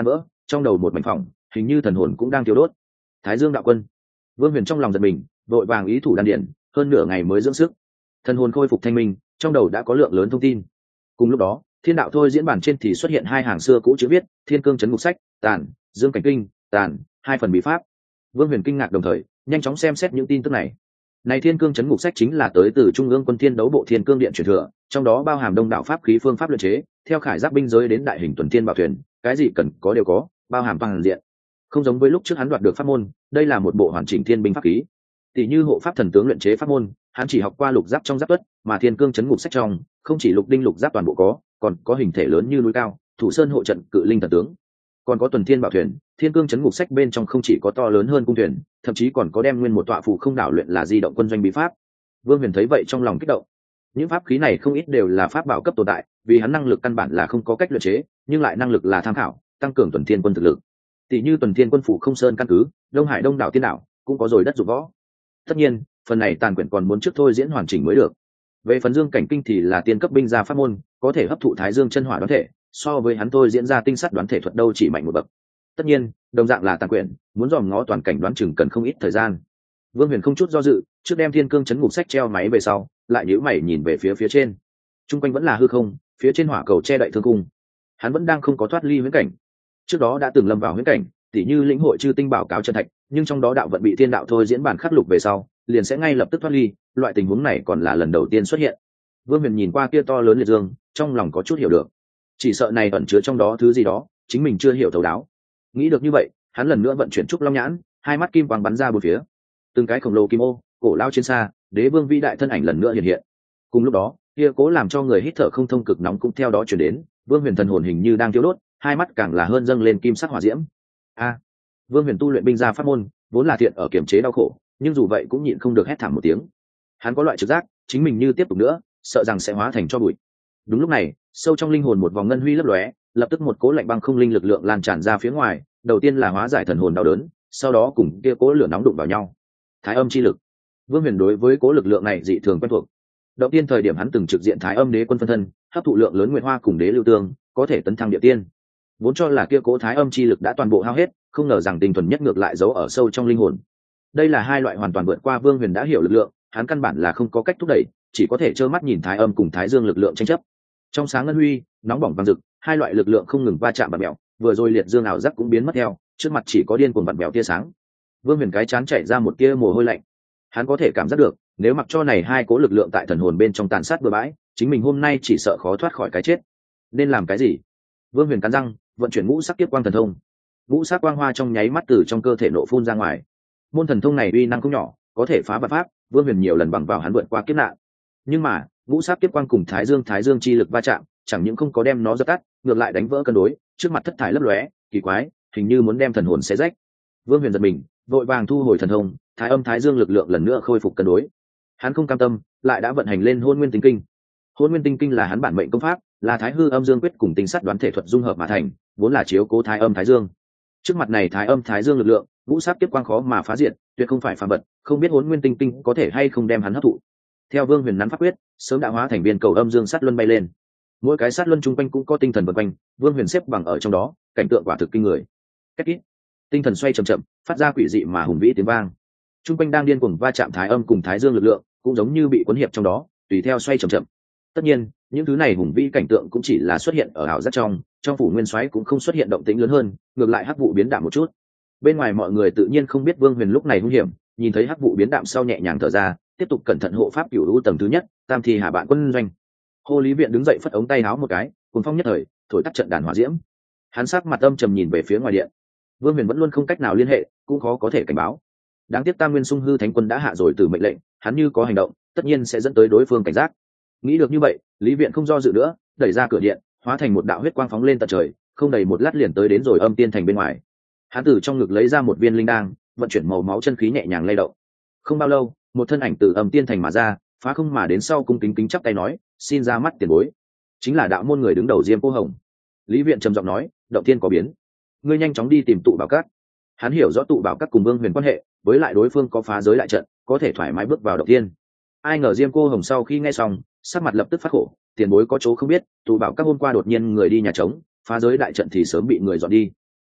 trong đầu một mảnh phòng hình như thần hồn cũng đang thiêu đốt. Thái Dương đạo quân. Vương Huyền trong lòng giật mình, vội vàng ý thủ đan điển, hơn nửa ngày mới dưỡng sức, thần hồn khôi phục thanh minh, trong đầu đã có lượng lớn thông tin. Cùng lúc đó, thiên đạo thôi diễn bản trên thì xuất hiện hai hàng xưa cũ chữ viết: Thiên Cương Chấn Ngục Sách tàn, Dương Cảnh Kinh tàn, hai phần bí pháp. Vương Huyền kinh ngạc đồng thời nhanh chóng xem xét những tin tức này. Này Thiên Cương Chấn Ngục Sách chính là tới từ Trung ương Quân Thiên Đấu Bộ Thiên Cương Điện truyền thừa, trong đó bao hàm đông đạo pháp khí phương pháp luyện chế, theo khải giáp binh giới đến đại hình tuần thiên bảo thuyền, cái gì cần có đều có, bao hàm toàn diện. Không giống với lúc trước hắn đoạt được pháp môn, đây là một bộ hoàn chỉnh thiên binh pháp khí. Tỷ như hộ pháp thần tướng luyện chế pháp môn, hắn chỉ học qua lục giáp trong giáp tuất, mà Thiên Cương Chấn Ngục Sách trong không chỉ lục đinh lục giáp toàn bộ có, còn có hình thể lớn như núi cao, thủ sơn hộ trận cự linh thần tướng, còn có tuần thiên bảo thuyền. Thiên Cương Chấn Ngục Sách bên trong không chỉ có to lớn hơn cung thuyền, thậm chí còn có đem nguyên một tọa phù không đảo luyện là di động quân doanh bí pháp. Vương Huyền thấy vậy trong lòng kích động. Những pháp khí này không ít đều là pháp bảo cấp tồn tại, vì hắn năng lực căn bản là không có cách luyện chế, nhưng lại năng lực là tham khảo, tăng cường tuần thiên quân thực lực. Tỷ như tuần thiên quân phủ không sơn căn cứ, Đông Hải Đông đảo tiên đảo cũng có rồi đất dụng võ. Tất nhiên, phần này tàn quyển còn muốn trước thôi diễn hoàn chỉnh mới được. Về phần Dương Cảnh Kinh thì là tiên cấp binh gia pháp môn, có thể hấp thụ Thái Dương chân hỏa đoán thể, so với hắn thôi diễn ra tinh sắt đoán thể thuật đâu chỉ mạnh một bậc. Tất nhiên, đồng dạng là tàn quyển, muốn dòm ngó toàn cảnh đoán chừng cần không ít thời gian. Vương Huyền không chút do dự, trước đem Thiên Cương Chấn Ngục Sách treo máy về sau, lại nhíu mày nhìn về phía phía trên. Trung quanh vẫn là hư không, phía trên hỏa cầu che đậy thương cung. Hắn vẫn đang không có thoát ly huyễn cảnh. Trước đó đã từng lâm vào huyễn cảnh, tỉ như lĩnh hội chư tinh bảo cáo chân thạch, nhưng trong đó đạo vận bị thiên đạo thôi diễn bản khắc lục về sau, liền sẽ ngay lập tức thoát ly, loại tình huống này còn là lần đầu tiên xuất hiện. Vương Huyền nhìn qua kia to lớn liệt dương, trong lòng có chút hiểu được. Chỉ sợ này ẩn chứa trong đó thứ gì đó, chính mình chưa hiểu thấu đáo. Nghĩ được như vậy, hắn lần nữa vận chuyển trúc long nhãn, hai mắt kim quang bắn ra bốn phía. Từng cái khổng lồ kim ô, cổ lao trên xa, đế vương vĩ đại thân ảnh lần nữa hiện hiện. Cùng lúc đó, kia cố làm cho người hít thở không thông cực nóng cũng theo đó truyền đến, Vương Huyền thần hồn hình như đang thiêu đốt, hai mắt càng là hơn dâng lên kim sắc hỏa diễm. A! Vương Huyền tu luyện binh gia pháp môn, vốn là thiện ở kiềm chế đau khổ, nhưng dù vậy cũng nhịn không được hét thảm một tiếng. Hắn có loại trực giác, chính mình như tiếp tục nữa, sợ rằng sẽ hóa thành tro bụi. Đúng lúc này, sâu trong linh hồn một vòng ngân huy lấp lóe, lập tức một cỗ lạnh băng không linh lực lượng lan tràn ra phía ngoài, đầu tiên là hóa giải thần hồn đau đớn, sau đó cùng kia cỗ lửa nóng đụng vào nhau. Thái âm chi lực. Vương Huyền đối với cỗ lực lượng này dị thường quen thuộc. Đầu tiên thời điểm hắn từng trực diện Thái âm đế quân phân thân, hấp thụ lượng lớn nguyệt hoa cùng đế lưu tương, có thể tấn thăng địa tiên. Vốn cho là kia cỗ Thái âm chi lực đã toàn bộ hao hết, không ngờ rằng tinh thuần nhất ngược lại giấu ở sâu trong linh hồn. Đây là hai loại hoàn toàn vượt qua Vương Huyền đã hiểu lực lượng, hắn căn bản là không có cách thúc đẩy, chỉ có thể trơ mắt nhìn Thái âm cùng Thái dương lực lượng tranh chấp. Trong sáng ngân huy, nóng bỏng vàng rực, hai loại lực lượng không ngừng va chạm bặm mèo, vừa rồi liệt dương ảo giác cũng biến mất theo, trước mặt chỉ có điên cuồng vặn mèo tia sáng. Vương Huyền cái chán chảy ra một tia mồ hôi lạnh. Hắn có thể cảm giác được, nếu mặc cho này hai cố lực lượng tại thần hồn bên trong tàn sát bừa bãi, chính mình hôm nay chỉ sợ khó thoát khỏi cái chết. Nên làm cái gì? Vương Huyền cắn răng, vận chuyển ngũ sắc kiếp quang thần thông. Ngũ sắc quang hoa trong nháy mắt từ trong cơ thể nổ phun ra ngoài. Môn thần thông này uy năng không nhỏ, có thể phá vạn pháp, Vương Huyền nhiều lần bằng vào hắn vượt qua kiếp nạn. Nhưng mà, ngũ sắc kiếp quang cùng Thái Dương Thái Dương chi lực va chạm, chẳng những không có đem nó dập tắt, ngược lại đánh vỡ cân đối, trước mặt thất thải lấp lóe, kỳ quái, hình như muốn đem thần hồn xé rách. Vương Huyền giật mình, vội vàng thu hồi thần thông, Thái âm Thái Dương lực lượng lần nữa khôi phục cân đối. Hắn không cam tâm, lại đã vận hành lên Hôn Nguyên Tinh Kinh. Hôn Nguyên Tinh Kinh là hắn bản mệnh công pháp, là Thái Hư Âm Dương quyết cùng tinh sắt đoán thể thuật dung hợp mà thành, vốn là chiếu cố Thái âm Thái Dương. Trước mặt này Thái âm Thái Dương lực lượng, ngũ sắc kiếp quang khó mà phá diệt, tuyệt không phải phàm vật, không biết Hôn Nguyên Tinh Kinh có thể hay không đem hắn hấp thụ. Theo Vương Huyền nắn pháp quyết, sớm đã hóa thành viên cầu âm dương sắt luân bay lên. Mỗi cái sát luân trung quanh cũng có tinh thần vần quanh, Vương Huyền xếp bằng ở trong đó, cảnh tượng quả thực kinh người. Cách ít, tinh thần xoay chậm chậm, phát ra quỷ dị mà hùng vĩ tiếng vang. Trung quanh đang điên cuồng va chạm Thái âm cùng Thái Dương lực lượng, cũng giống như bị cuốn hiệp trong đó, tùy theo xoay chậm chậm. Tất nhiên, những thứ này hùng vĩ cảnh tượng cũng chỉ là xuất hiện ở ảo giác trong, trong phủ nguyên soái cũng không xuất hiện động tĩnh lớn hơn, ngược lại hắc vụ biến đạm một chút. Bên ngoài mọi người tự nhiên không biết Vương Huyền lúc này hung hiểm, nhìn thấy hắc vụ biến đạm sau nhẹ nhàng thở ra, tiếp tục cẩn thận hộ pháp cửu lũ tầng thứ nhất, tam thi hà bạn quân doanh. Hồ Lý Viện đứng dậy phất ống tay áo một cái, cuồng phong nhất thời, thổi tắt trận đàn hỏa diễm. Hắn sắc mặt âm trầm nhìn về phía ngoài điện. Vương Huyền vẫn luôn không cách nào liên hệ, cũng khó có thể cảnh báo. Đáng tiếc Tam Nguyên Sung Hư Thánh Quân đã hạ rồi từ mệnh lệnh, hắn như có hành động, tất nhiên sẽ dẫn tới đối phương cảnh giác. Nghĩ được như vậy, Lý Viện không do dự nữa, đẩy ra cửa điện, hóa thành một đạo huyết quang phóng lên tận trời, không đầy một lát liền tới đến rồi Âm Tiên Thành bên ngoài. Hắn từ trong ngực lấy ra một viên linh đan, vận chuyển màu máu chân khí nhẹ nhàng lay động. Không bao lâu, một thân ảnh từ Âm Tiên Thành mà ra, phá không mà đến sau cung kính kính chắp tay nói, xin ra mắt tiền bối. Chính là đạo môn người đứng đầu Diêm Cô Hồng. Lý Viện trầm giọng nói, động tiên có biến, ngươi nhanh chóng đi tìm tụ bảo các. Hắn hiểu rõ tụ bảo các cùng Vương Huyền quan hệ, với lại đối phương có phá giới đại trận, có thể thoải mái bước vào động tiên. Ai ngờ Diêm Cô Hồng sau khi nghe xong, sắc mặt lập tức phát khổ, tiền bối có chỗ không biết, tụ bảo các hôm qua đột nhiên người đi nhà trống, phá giới đại trận thì sớm bị người dọn đi.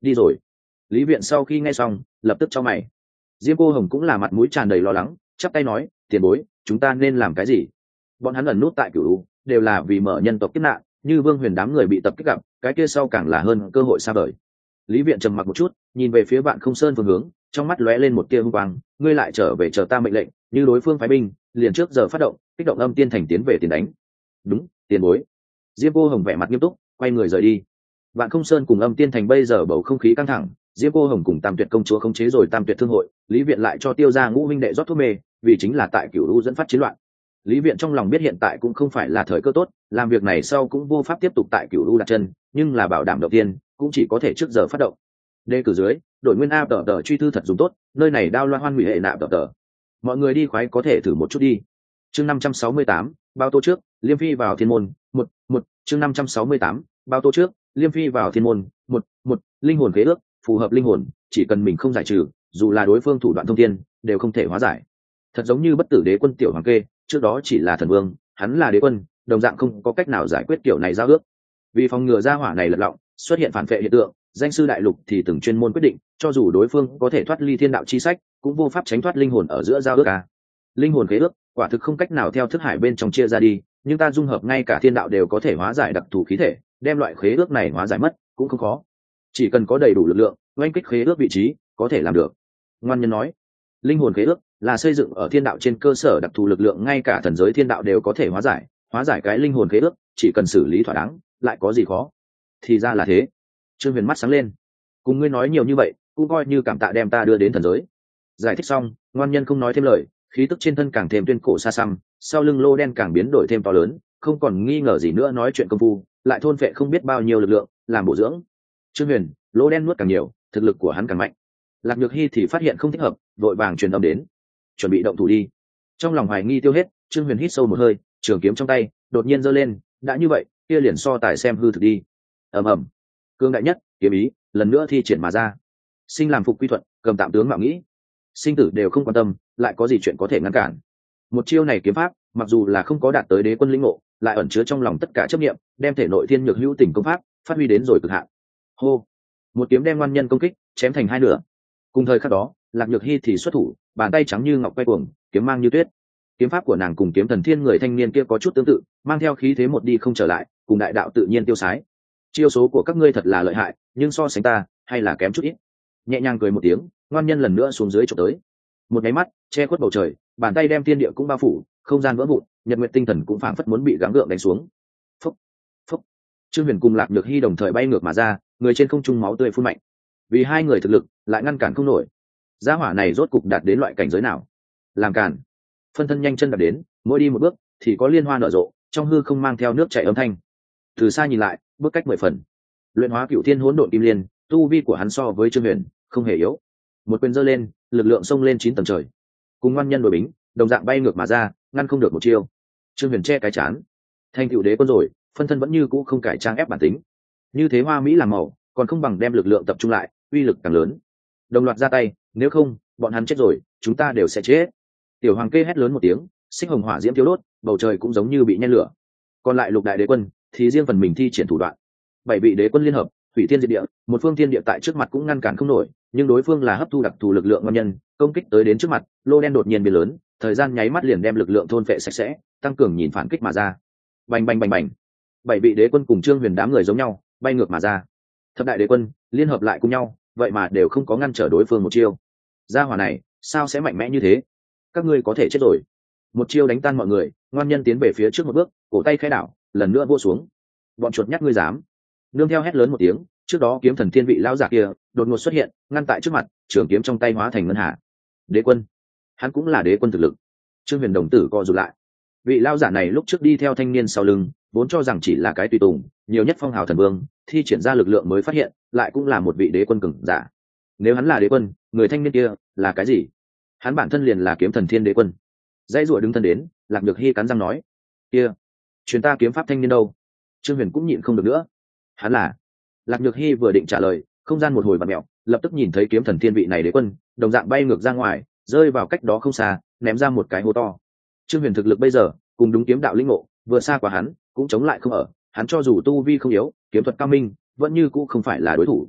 đi rồi. Lý Viện sau khi nghe xong lập tức cho mày. Diêm Cô Hồng cũng là mặt mũi tràn đầy lo lắng, chắp tay nói, tiền bối, chúng ta nên làm cái gì? Bọn hắn ẩn nút tại Cửu U đều là vì mở nhân tộc kiếp nạn, như Vương Huyền đám người bị tập kích gặp, cái kia sau càng là hơn cơ hội xa vời. Lý Viện trầm mặc một chút, nhìn về phía Vạn Không Sơn phương hướng, trong mắt lóe lên một tia hung quang, ngươi lại trở về chờ ta mệnh lệnh, như đối phương phái binh, liền trước giờ phát động, kích động Âm Tiên Thành tiến về tiền đánh. Đúng, tiền bối. Diêm Cô Hồng vẻ mặt nghiêm túc, quay người rời đi. Vạn Không Sơn cùng Âm Tiên Thành bây giờ bầu không khí căng thẳng, Diêm Cô Hồng cùng Tam Tuyệt công chúa khống chế rồi Tam Tuyệt thương hội, Lý Viện lại cho Tiêu gia ngũ huynh đệ rót thuốc mê, vì chính là tại Cửu U dẫn phát chiến loạn. Lý Viện trong lòng biết hiện tại cũng không phải là thời cơ tốt, làm việc này sau cũng vô pháp tiếp tục tại Cửu U đặt chân, nhưng là bảo đảm đầu tiên, cũng chỉ có thể trước giờ phát động. Đề cử dưới, đội nguyên a tờ tờ truy thư thật dùng tốt, nơi này đao loan hoan hủy hệ nạp tờ tờ. Mọi người đi khoái có thể thử một chút đi. Chương năm trăm sáu mươi tám, bao tô trước, Liêm Phi vào thiên môn, một, một, chương năm trăm sáu mươi tám, bao tô trước, Liêm Phi vào thiên môn, một, một, linh hồn khế ước, phù hợp linh hồn, chỉ cần mình không giải trừ, dù là đối phương thủ đoạn thông thiên, đều không thể hóa giải. Thật giống như bất tử đế quân tiểu hoàng kê, trước đó chỉ là thần vương, hắn là đế quân, đồng dạng không có cách nào giải quyết kiểu này giao ước. Vì phòng ngừa ra hỏa này lật lọng, xuất hiện phản vệ hiện tượng, danh sư đại lục thì từng chuyên môn quyết định, cho dù đối phương có thể thoát ly thiên đạo chi sách, cũng vô pháp tránh thoát linh hồn ở giữa giao ước à. Linh hồn khế ước, quả thực không cách nào theo thức hải bên trong chia ra đi, nhưng ta dung hợp ngay cả thiên đạo đều có thể hóa giải đặc thù khí thể, đem loại khế ước này hóa giải mất, cũng không khó. Chỉ cần có đầy đủ lực lượng, oanh kích khế ước vị trí, có thể làm được. Ngoan nhân nói, linh hồn khế ước là xây dựng ở thiên đạo trên cơ sở đặc thù lực lượng, ngay cả thần giới thiên đạo đều có thể hóa giải, hóa giải cái linh hồn khế ước, chỉ cần xử lý thỏa đáng, lại có gì khó. Thì ra là thế. Trương Huyền mắt sáng lên, cùng ngươi nói nhiều như vậy, cũng coi như cảm tạ đem ta đưa đến thần giới. Giải thích xong, ngoan nhân không nói thêm lời, khí tức trên thân càng thêm tuyên cổ xa xăm, sau lưng lô đen càng biến đổi thêm to lớn, không còn nghi ngờ gì nữa nói chuyện công phu, lại thôn phệ không biết bao nhiêu lực lượng, làm bổ dưỡng. Trương Huyền, lô đen nuốt càng nhiều, thực lực của hắn càng mạnh. Lạc Nhược Hi thì phát hiện không thích hợp, vội vàng truyền âm đến, chuẩn bị động thủ đi. Trong lòng hoài nghi tiêu hết, Trương Huyền hít sâu một hơi, trường kiếm trong tay đột nhiên giơ lên, đã như vậy, kia liền so tài xem hư thực đi. Ầm ầm, cương đại nhất kiếm ý lần nữa thi triển mà ra. Sinh làm phục quy thuận, cầm tạm tướng mạo nghĩ, sinh tử đều không quan tâm, lại có gì chuyện có thể ngăn cản. Một chiêu này kiếm pháp, mặc dù là không có đạt tới đế quân lĩnh ngộ, lại ẩn chứa trong lòng tất cả chấp niệm, đem thể nội thiên nhược hữu tình công pháp phát huy đến rồi cực hạn. Hô, một kiếm đem ngoan nhân công kích chém thành hai nửa. Cùng thời khắc đó, Lạc Nhược Hi thì xuất thủ, bàn tay trắng như ngọc quay cuồng, kiếm mang như tuyết. Kiếm pháp của nàng cùng kiếm thần thiên người thanh niên kia có chút tương tự, mang theo khí thế một đi không trở lại, cùng đại đạo tự nhiên tiêu sái. Chiêu số của các ngươi thật là lợi hại, nhưng so sánh ta, hay là kém chút ít. Nhẹ nhàng cười một tiếng, ngoan nhân lần nữa xuống dưới chụp tới. Một cái mắt che khuất bầu trời, bàn tay đem thiên địa cũng bao phủ, không gian vỡ vụn, nhật nguyệt tinh thần cũng phảng phất muốn bị gắng gượng đánh xuống. Phúc, phúc. Trương Huyền cùng Lạc Nhược Hi đồng thời bay ngược mà ra, người trên không trung máu tươi phun mạnh. Vì hai người thực lực lại ngăn cản không nổi. Gia hỏa này rốt cục đạt đến loại cảnh giới nào? Làm cản. Phân thân nhanh chân đạp đến, mỗi đi một bước thì có liên hoa nở rộ, trong hư không mang theo nước chảy âm thanh. Từ xa nhìn lại, bước cách mười phần. Luyện hóa cửu thiên hỗn độn kim liên, tu vi của hắn so với Trương Huyền không hề yếu. Một quyền giơ lên, lực lượng xông lên chín tầng trời. Cùng ngoan nhân đổi bính, đồng dạng bay ngược mà ra, ngăn không được một chiêu. Trương Huyền che cái chán. Thành cựu đế quân rồi, phân thân vẫn như cũ không cải trang ép bản tính. Như thế hoa mỹ làm màu, còn không bằng đem lực lượng tập trung lại, uy lực càng lớn. Đồng loạt ra tay, nếu không, bọn hắn chết rồi, chúng ta đều sẽ chết. Tiểu hoàng kê hét lớn một tiếng, xích hồng hỏa diễm thiếu đốt, bầu trời cũng giống như bị nhen lửa. Còn lại lục đại đế quân thì riêng phần mình thi triển thủ đoạn. Bảy vị đế quân liên hợp, hủy thiên diệt địa, một phương thiên địa tại trước mặt cũng ngăn cản không nổi, nhưng đối phương là hấp thu đặc thù lực lượng ngon nhân, công kích tới đến trước mặt, lô đen đột nhiên biến lớn, thời gian nháy mắt liền đem lực lượng thôn phệ sạch sẽ, tăng cường nhìn phản kích mà ra. Bành bành bành bành. Bảy vị đế quân cùng Trương Huyền đám người giống nhau, bay ngược mà ra. Thập đại đế quân liên hợp lại cùng nhau, vậy mà đều không có ngăn trở đối phương một chiêu. Gia hỏa này, sao sẽ mạnh mẽ như thế? Các ngươi có thể chết rồi. Một chiêu đánh tan mọi người, ngoan nhân tiến về phía trước một bước, cổ tay khẽ đảo, lần nữa vỗ xuống. Bọn chuột nhắt ngươi dám? Nương theo hét lớn một tiếng, trước đó kiếm thần thiên vị lão giả kia đột ngột xuất hiện, ngăn tại trước mặt, trường kiếm trong tay hóa thành ngân hà. Đế quân, hắn cũng là đế quân thực lực. Trương Huyền đồng tử co rụt lại. Vị lão giả này lúc trước đi theo thanh niên sau lưng, vốn cho rằng chỉ là cái tùy tùng, nhiều nhất phong hào thần vương, thi triển ra lực lượng mới phát hiện, lại cũng là một vị đế quân cường giả. Nếu hắn là đế quân, người thanh niên kia là cái gì? Hắn bản thân liền là kiếm thần thiên đế quân. Dãy rủa đứng thân đến, Lạc Nhược Hi cắn răng nói: "Kia, truyền ta kiếm pháp thanh niên đâu?" Trương Huyền cũng nhịn không được nữa. Hắn là... Lạc Nhược Hi vừa định trả lời, không gian một hồi vặn mèo, lập tức nhìn thấy kiếm thần thiên vị này đế quân, đồng dạng bay ngược ra ngoài, rơi vào cách đó không xa, ném ra một cái hố to. Trương Huyền thực lực bây giờ, cùng đúng kiếm đạo linh ngộ, vừa xa quá hắn, cũng chống lại không ở, hắn cho dù tu vi không yếu, kiếm thuật cao minh, vẫn như cũ không phải là đối thủ.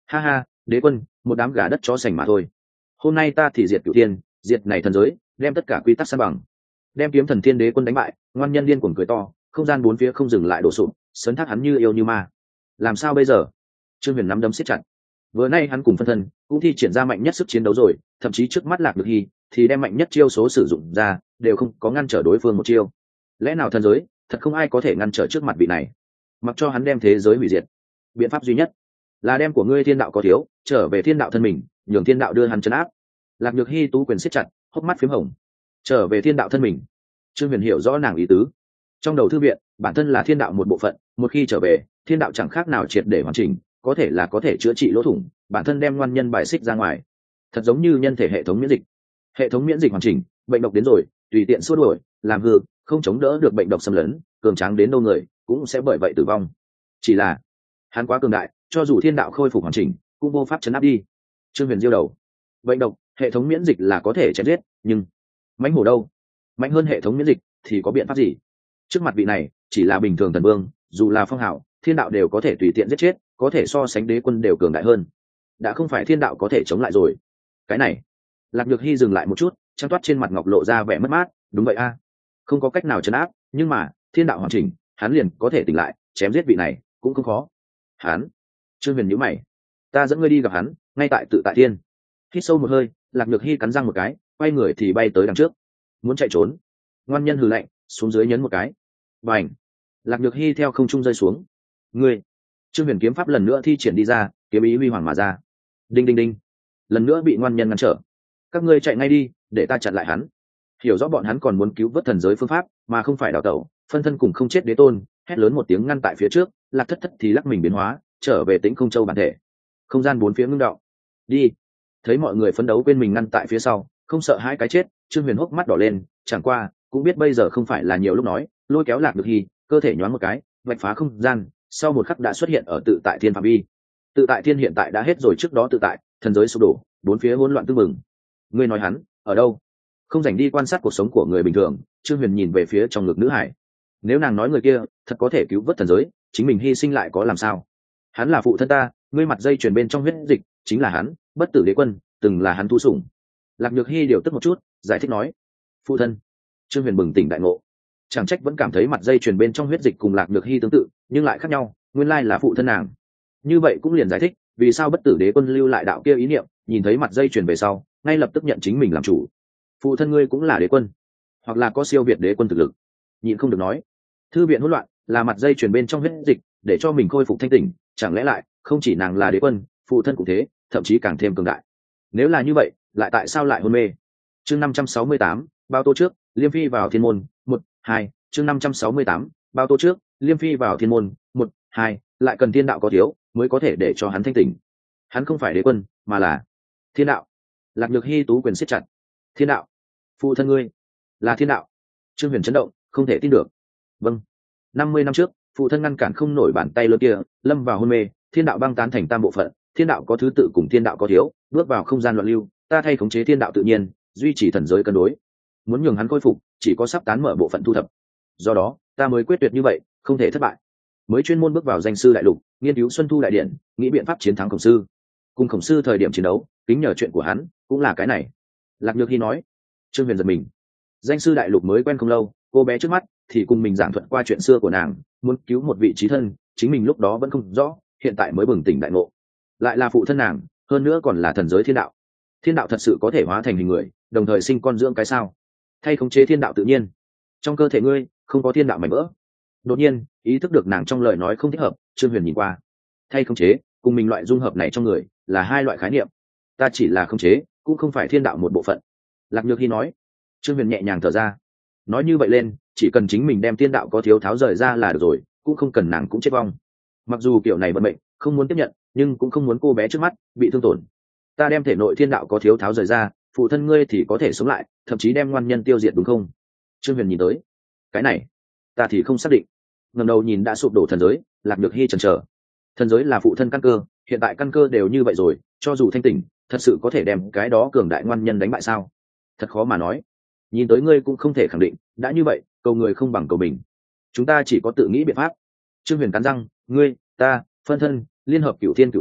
Ha ha, đế quân, một đám gà đất chó sành mà thôi. Hôm nay ta thì diệt cửu thiên, diệt này thần giới, đem tất cả quy tắc san bằng, đem kiếm thần thiên đế quân đánh bại. Ngoan nhân điên cuồng cười to, không gian bốn phía không dừng lại đổ sụp, sấn thác hắn như yêu như ma. Làm sao bây giờ? Trương Huyền nắm đấm siết chặt. Vừa nay hắn cùng phân thân cũng thi triển ra mạnh nhất sức chiến đấu rồi, thậm chí trước mắt Lạc Được Hy thì đem mạnh nhất chiêu số sử dụng ra, đều không có ngăn trở đối phương một chiêu. Lẽ nào thần giới thật không ai có thể ngăn trở trước mặt vị này? Mặc cho hắn đem thế giới hủy diệt, biện pháp duy nhất là đem của ngươi thiên đạo có thiếu trở về thiên đạo thân mình, nhường thiên đạo đưa hắn trấn áp. Lạc Nhược Hy tú quyền siết chặt, hốc mắt phím hồng. Trở về thiên đạo thân mình. Trương Huyền hiểu rõ nàng ý tứ. Trong đầu thư viện, bản thân là thiên đạo một bộ phận, một khi trở về, thiên đạo chẳng khác nào triệt để hoàn chỉnh, có thể là có thể chữa trị lỗ thủng, bản thân đem ngoan nhân bài xích ra ngoài. Thật giống như nhân thể hệ thống miễn dịch. Hệ thống miễn dịch hoàn chỉnh, bệnh độc đến rồi, tùy tiện xua đuổi, làm hư, không chống đỡ được bệnh độc xâm lấn, cường tráng đến đâu người cũng sẽ bởi vậy tử vong. Chỉ là hắn quá cường đại, cho dù thiên đạo khôi phục hoàn chỉnh cũng vô pháp chấn áp đi. Trương Huyền diêu đầu. Bệnh độc, hệ thống miễn dịch là có thể chém giết, nhưng mãnh hổ đâu? Mạnh hơn hệ thống miễn dịch thì có biện pháp gì? Trước mặt vị này chỉ là bình thường thần vương, dù là phong hào, thiên đạo đều có thể tùy tiện giết chết, có thể so sánh đế quân đều cường đại hơn, đã không phải thiên đạo có thể chống lại rồi. Cái này, Lạc Nhược Hy dừng lại một chút, trắng toát trên mặt ngọc lộ ra vẻ mất mát. Đúng vậy a, không có cách nào chấn áp, nhưng mà thiên đạo hoàn chỉnh, hắn liền có thể tỉnh lại, chém giết vị này cũng không khó. Hắn, Trương Huyền nhíu mày, ta dẫn ngươi đi gặp hắn, ngay tại Tự Tại Thiên. Hít sâu một hơi, Lạc Nhược Hy cắn răng một cái, quay người thì bay tới đằng trước, muốn chạy trốn. Ngoan nhân hừ lạnh, xuống dưới nhấn một cái, bành, Lạc Nhược Hy theo không trung rơi xuống. Ngươi, Trương Huyền kiếm pháp lần nữa thi triển đi ra, kiếm ý huy hoàng mà ra. Đinh đinh đinh, lần nữa bị ngoan nhân ngăn trở. Các ngươi chạy ngay đi, để ta chặn lại hắn. Hiểu rõ bọn hắn còn muốn cứu vớt thần giới phương pháp, mà không phải đào tẩu. Phân thân cùng không chết đế tôn hét lớn một tiếng ngăn tại phía trước. Lạc thất thất thì lắc mình biến hóa, trở về Tĩnh Không Châu bản thể. Không gian bốn phía ngưng đọng. Đi. Thấy mọi người phấn đấu quên mình ngăn tại phía sau, không sợ hãi cái chết, Trương Huyền hốc mắt đỏ lên. Chẳng qua cũng biết bây giờ không phải là nhiều lúc nói, lôi kéo Lạc Được Hy, cơ thể nhoáng một cái, vạch phá không gian, sau một khắc đã xuất hiện ở Tự Tại Thiên phạm vi. Tự Tại Thiên hiện tại đã hết rồi trước đó tự tại, thần giới sụp đổ, bốn phía hỗn loạn tương mừng. Ngươi nói hắn ở đâu? Không dành đi quan sát cuộc sống của người bình thường, Trương Huyền nhìn về phía trong ngực nữ hải. Nếu nàng nói người kia thật có thể cứu vớt thần giới, chính mình hy sinh lại có làm sao? Hắn là phụ thân ta, ngươi mặt dây chuyền bên trong huyết dịch chính là hắn, bất tử đế quân từng là hắn thu sủng. Lạc Nhược Hy điều tức một chút, giải thích nói. Phụ thân. Trương Huyền bừng tỉnh đại ngộ. Chẳng trách vẫn cảm thấy mặt dây chuyền bên trong huyết dịch cùng Lạc Nhược Hy tương tự, nhưng lại khác nhau, nguyên lai là phụ thân nàng. Như vậy cũng liền giải thích vì sao bất tử đế quân lưu lại đạo kia ý niệm, nhìn thấy mặt dây chuyền về sau ngay lập tức nhận chính mình làm chủ. Phụ thân ngươi cũng là đế quân, hoặc là có siêu việt đế quân thực lực. Nhịn không được nói, thư viện hỗn loạn là mặt dây chuyền bên trong huyết dịch để cho mình khôi phục thanh tỉnh, chẳng lẽ lại không chỉ nàng là đế quân, phụ thân cũng thế, thậm chí càng thêm cường đại. Nếu là như vậy lại tại sao lại hôn mê? Chương năm trăm sáu mươi tám, bao tô trước Liêm Phi vào thiên môn. Một hai. Chương năm trăm sáu mươi tám, bao tô trước Liêm Phi vào thiên môn. Một hai. Lại cần thiên đạo có thiếu mới có thể để cho hắn thanh tỉnh. Hắn không phải đế quân mà là thiên đạo. Lạc Nhược Hy tú quyền siết chặt. Thiên đạo? Phụ thân ngươi là thiên đạo? Trương Huyền chấn động, không thể tin được. Vâng, năm mươi năm trước phụ thân ngăn cản không nổi bàn tay lớn kia, lâm vào hôn mê, thiên đạo băng tán thành tam bộ phận, thiên đạo có thứ tự cùng thiên đạo có thiếu, bước vào không gian loạn lưu, ta thay khống chế thiên đạo tự nhiên, duy trì thần giới cân đối. Muốn nhường hắn khôi phục, chỉ có sắp tán mở bộ phận thu thập. Do đó ta mới quyết tuyệt như vậy, không thể thất bại. Mới chuyên môn bước vào danh sư đại lục, nghiên cứu Xuân Thu đại điện, nghĩ biện pháp chiến thắng Khổng Sư. Cùng Khổng Sư thời điểm chiến đấu, kính nhờ chuyện của hắn cũng là cái này. Lạc Nhược Hy nói. Trương Huyền giật mình. Danh sư đại lục mới quen không lâu, cô bé trước mắt thì cùng mình giảng thuật qua chuyện xưa của nàng, muốn cứu một vị trí thân, chính mình lúc đó vẫn không rõ, hiện tại mới bừng tỉnh đại ngộ. Lại là phụ thân nàng, hơn nữa còn là thần giới thiên đạo. Thiên đạo thật sự có thể hóa thành hình người, đồng thời sinh con dưỡng cái sao? Thay khống chế thiên đạo tự nhiên. Trong cơ thể ngươi không có thiên đạo mảnh vỡ. Đột nhiên ý thức được nàng trong lời nói không thích hợp, Trương Huyền nhìn qua. Thay khống chế cùng mình loại dung hợp này trong người là hai loại khái niệm. Ta chỉ là khống chế, cũng không phải thiên đạo một bộ phận. Lạc Nhược Hy nói. Trương Huyền nhẹ nhàng thở ra. Nói như vậy lên, chỉ cần chính mình đem thiên đạo có thiếu tháo rời ra là được rồi, cũng không cần nàng cũng chết vong. Mặc dù kiểu này vận mệnh không muốn tiếp nhận, nhưng cũng không muốn cô bé trước mắt bị thương tổn. Ta đem thể nội thiên đạo có thiếu tháo rời ra, phụ thân ngươi thì có thể sống lại, thậm chí đem ngoan nhân tiêu diệt, đúng không? Trương Huyền nhìn tới. Cái này ta thì không xác định. Ngẩng đầu nhìn đã sụp đổ thần giới, Lạc Nhược Hy chần chờ. Thần giới là phụ thân căn cơ, hiện tại căn cơ đều như vậy rồi, cho dù thanh tỉnh, thật sự có thể đem cái đó cường đại ngoan nhân đánh bại sao? Thật khó mà nói. Nhìn tới ngươi cũng không thể khẳng định, đã như vậy, cầu người không bằng cầu mình. Chúng ta chỉ có tự nghĩ biện pháp. Trương Huyền cắn răng, ngươi, ta, phân thân, liên hợp cửu thiên cửu đế,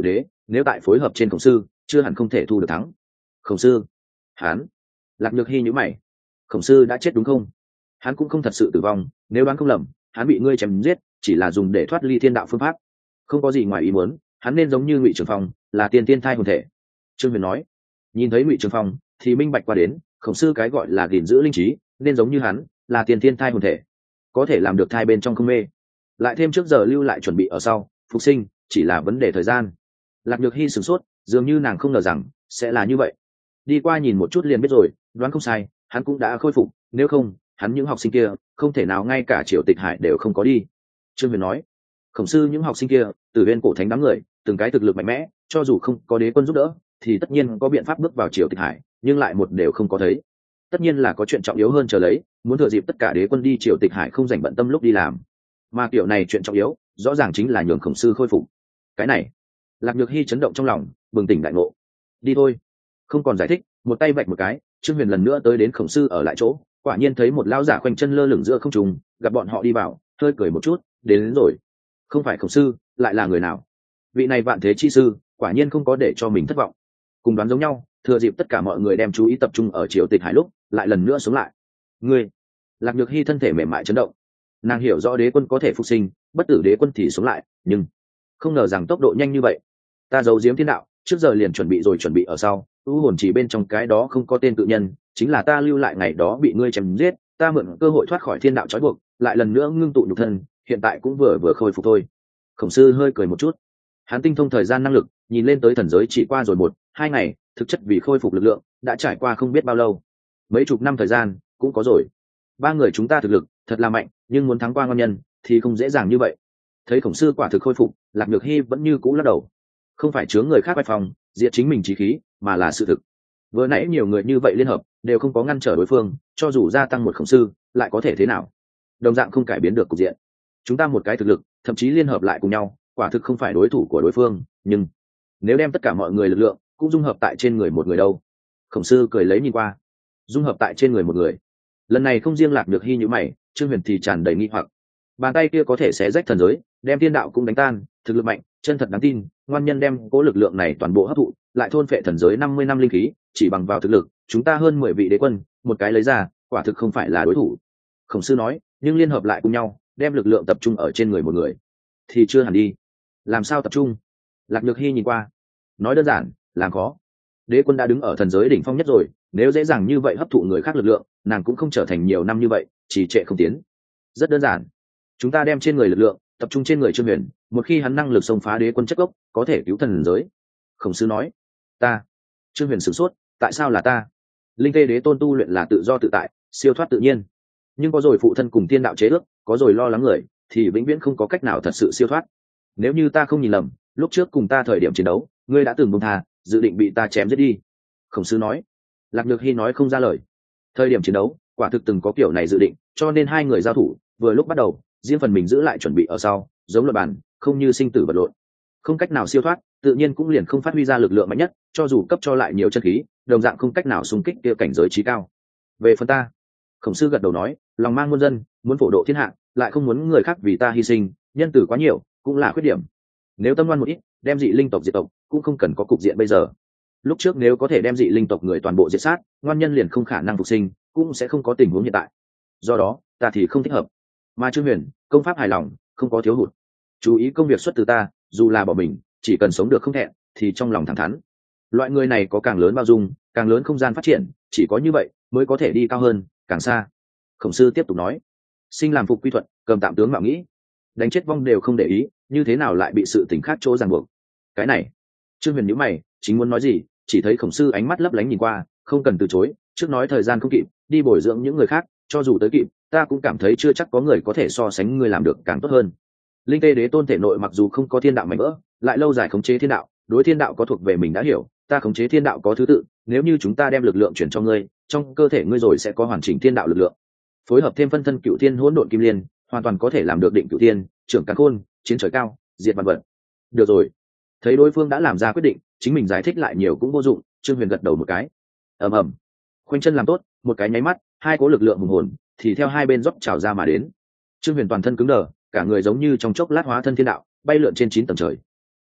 nếu tại phối hợp trên khổng sư chưa hẳn không thể thu được thắng. Khổng sư, hắn, Lạc Nhược Hy nhíu mày. Khổng sư đã chết đúng không? Hắn cũng không thật sự tử vong, nếu đoán không lầm hắn bị ngươi chém giết chỉ là dùng để thoát ly thiên đạo phương pháp, không có gì ngoài ý muốn. Hắn nên giống như Ngụy Trường Phong, là tiên tiên thai hồn thể. Trương Huyền nói. Nhìn thấy Ngụy Trường Phong thì minh bạch qua đến, khổng sư cái gọi là gìn giữ linh trí nên giống như hắn, là tiên tiên thai hồn thể, có thể làm được thai bên trong không mê, lại thêm trước giờ lưu lại chuẩn bị ở sau phục sinh chỉ là vấn đề thời gian. Lạc Nhược Hy sửng sốt, dường như nàng không ngờ rằng sẽ là như vậy. Đi qua nhìn một chút liền biết rồi, đoán không sai, hắn cũng đã khôi phục, nếu không hắn những học sinh kia không thể nào ngay cả Triều Tịch Hải đều không có đi. Trương Huyền nói. Khổng sư những học sinh kia từ bên cổ thánh đám người, từng cái thực lực mạnh mẽ, cho dù không có đế quân giúp đỡ thì tất nhiên có biện pháp bước vào Triều Tịch Hải, nhưng lại một đều không có thấy. Tất nhiên là có chuyện trọng yếu hơn chờ lấy, muốn thừa dịp tất cả đế quân đi Triều Tịch Hải không dành bận tâm lúc đi làm. Mà kiểu này chuyện trọng yếu rõ ràng chính là nhường khổng sư khôi phục. Cái này, Lạc Nhược Hy chấn động trong lòng, bừng tỉnh đại ngộ. Đi thôi. Không còn giải thích, một tay vạch một cái, Trương Huyền lần nữa tới đến khổng sư ở lại chỗ, quả nhiên thấy một lão giả khoanh chân lơ lửng giữa không trung, gặp bọn họ đi vào, hơi cười một chút, đến, đến rồi. Không phải khổng sư, lại là người nào? Vị này vạn thế chi sư, quả nhiên không có để cho mình thất vọng. Cùng đoán giống nhau, thừa dịp tất cả mọi người đem chú ý tập trung ở Triều Tịch Hải lúc, lại lần nữa sống lại. Ngươi, Lạc Nhược Hy thân thể mềm mại chấn động. Nàng hiểu rõ đế quân có thể phục sinh, bất tử đế quân thì sống lại, nhưng không ngờ rằng tốc độ nhanh như vậy. Ta giấu giếm thiên đạo, trước giờ liền chuẩn bị rồi chuẩn bị ở sau, u hồn chỉ bên trong cái đó không có tên tự nhân, chính là ta lưu lại ngày đó bị ngươi chém giết, ta mượn cơ hội thoát khỏi thiên đạo trói buộc, lại lần nữa ngưng tụ nhục thân, hiện tại cũng vừa vừa khôi phục thôi. Khổng sư hơi cười một chút. Hắn tinh thông thời gian năng lực, nhìn lên tới thần giới chỉ qua rồi một hai ngày, thực chất vì khôi phục lực lượng đã trải qua không biết bao lâu, mấy chục năm thời gian cũng có rồi. Ba người chúng ta thực lực thật là mạnh, nhưng muốn thắng qua ngon nhân thì không dễ dàng như vậy. Thấy khổng sư quả thực khôi phục, Lạc Nhược Hy vẫn như cũ lắc đầu. Không phải chướng người khác bạch phòng diệt chính mình chí khí, mà là sự thực. Vừa nãy nhiều người như vậy liên hợp đều không có ngăn trở đối phương, cho dù gia tăng một khổng sư lại có thể thế nào, đồng dạng không cải biến được cục diện. Chúng ta một cái thực lực, thậm chí liên hợp lại cùng nhau, quả thực không phải đối thủ của đối phương, nhưng nếu đem tất cả mọi người lực lượng cũng dung hợp tại trên người một người đâu? Khổng sư cười lấy nhìn qua. Dung hợp tại trên người một người, lần này không riêng Lạc Nhược Hy như mày, Trương Huyền thì tràn đầy nghi hoặc. Bàn tay kia có thể xé rách thần giới, đem thiên đạo cũng đánh tan, thực lực mạnh, chân thật đáng tin. Ngoan nhân đem cố lực lượng này toàn bộ hấp thụ, lại thôn phệ thần giới năm mươi năm linh khí, chỉ bằng vào thực lực chúng ta hơn mười vị đế quân, một cái lấy ra, quả thực không phải là đối thủ. Khổng sư nói, nhưng liên hợp lại cùng nhau, đem lực lượng tập trung ở trên người một người thì chưa hẳn đi. Làm sao tập trung? Lạc Nhược Hy nhìn qua. Nói đơn giản, làm khó. Đế quân đã đứng ở thần giới đỉnh phong nhất rồi, nếu dễ dàng như vậy hấp thụ người khác lực lượng, nàng cũng không trở thành nhiều năm như vậy chỉ trệ không tiến. Rất đơn giản, chúng ta đem trên người lực lượng tập trung trên người Trương Huyền, một khi hắn năng lực xông phá đế quân chất gốc, có thể cứu thần giới. Khổng sư nói. Ta? Trương Huyền sửng sốt, tại sao là ta? Linh tê đế tôn tu luyện là tự do tự tại, siêu thoát tự nhiên, nhưng có rồi phụ thân cùng thiên đạo chế ước, có rồi lo lắng người, thì vĩnh viễn không có cách nào thật sự siêu thoát. Nếu như ta không nhìn lầm, lúc trước cùng ta thời điểm chiến đấu, ngươi đã từng buông tha, dự định bị ta chém giết đi. Khổng sư nói. Lạc Nhược Hy nói không ra lời. Thời điểm chiến đấu, quả thực từng có kiểu này dự định, cho nên hai người giao thủ, vừa lúc bắt đầu, riêng phần mình giữ lại chuẩn bị ở sau, giống luật bàn, không như sinh tử vật lộn. Không cách nào siêu thoát, tự nhiên cũng liền không phát huy ra lực lượng mạnh nhất, cho dù cấp cho lại nhiều chân khí, đồng dạng không cách nào xung kích kia cảnh giới trí cao. Về phần ta, Khổng sư gật đầu nói, lòng mang muôn dân, muốn phổ độ thiên hạ, lại không muốn người khác vì ta hy sinh, nhân tử quá nhiều, cũng là khuyết điểm. Nếu tâm ngoan một ít, đem dị linh tộc diệt tộc, cũng không cần có cục diện bây giờ. Lúc trước nếu có thể đem dị linh tộc người toàn bộ diệt sát, ngoan nhân liền không khả năng phục sinh, cũng sẽ không có tình huống hiện tại. Do đó, ta thì không thích hợp. Mà Trương Huyền, công pháp hài lòng, không có thiếu hụt. Chú ý công việc xuất từ ta, dù là bỏ mình, chỉ cần sống được không thẹn, thì trong lòng thẳng thắn. Loại người này có càng lớn bao dung, càng lớn không gian phát triển, chỉ có như vậy mới có thể đi cao hơn, càng xa. Khổng sư tiếp tục nói, sinh làm phục quy thuận, cầm tạm tướng mạo nghĩ, đánh chết vong đều không để ý, như thế nào lại bị sự tình khác chỗ ràng buộc? Cái này, Trương Huyền nhíu mày, chính muốn nói gì, chỉ thấy khổng sư ánh mắt lấp lánh nhìn qua, không cần từ chối, trước nói thời gian không kịp, đi bồi dưỡng những người khác, cho dù tới kịp, ta cũng cảm thấy chưa chắc có người có thể so sánh ngươi làm được càng tốt hơn. Linh tê đế tôn thể nội mặc dù không có thiên đạo mạnh vỡ, lại lâu dài khống chế thiên đạo, đối thiên đạo có thuộc về mình đã hiểu, ta khống chế thiên đạo có thứ tự, nếu như chúng ta đem lực lượng chuyển cho ngươi, trong cơ thể ngươi rồi sẽ có hoàn chỉnh thiên đạo lực lượng. Phối hợp thêm phân thân cựu thiên hỗn độn kim liên, hoàn toàn có thể làm được định cựu thiên, trưởng càn khôn, chiến trời cao, diệt vạn vật. Được rồi. Thấy đối phương đã làm ra quyết định, chính mình giải thích lại nhiều cũng vô dụng, Trương Huyền gật đầu một cái. Ầm ầm. Khoanh chân làm tốt, một cái nháy mắt, hai cỗ lực lượng hùng hồn thì theo hai bên rót trào ra mà đến. Trương Huyền toàn thân cứng đờ, cả người giống như trong chốc lát hóa thân thiên đạo, bay lượn trên chín tầng trời.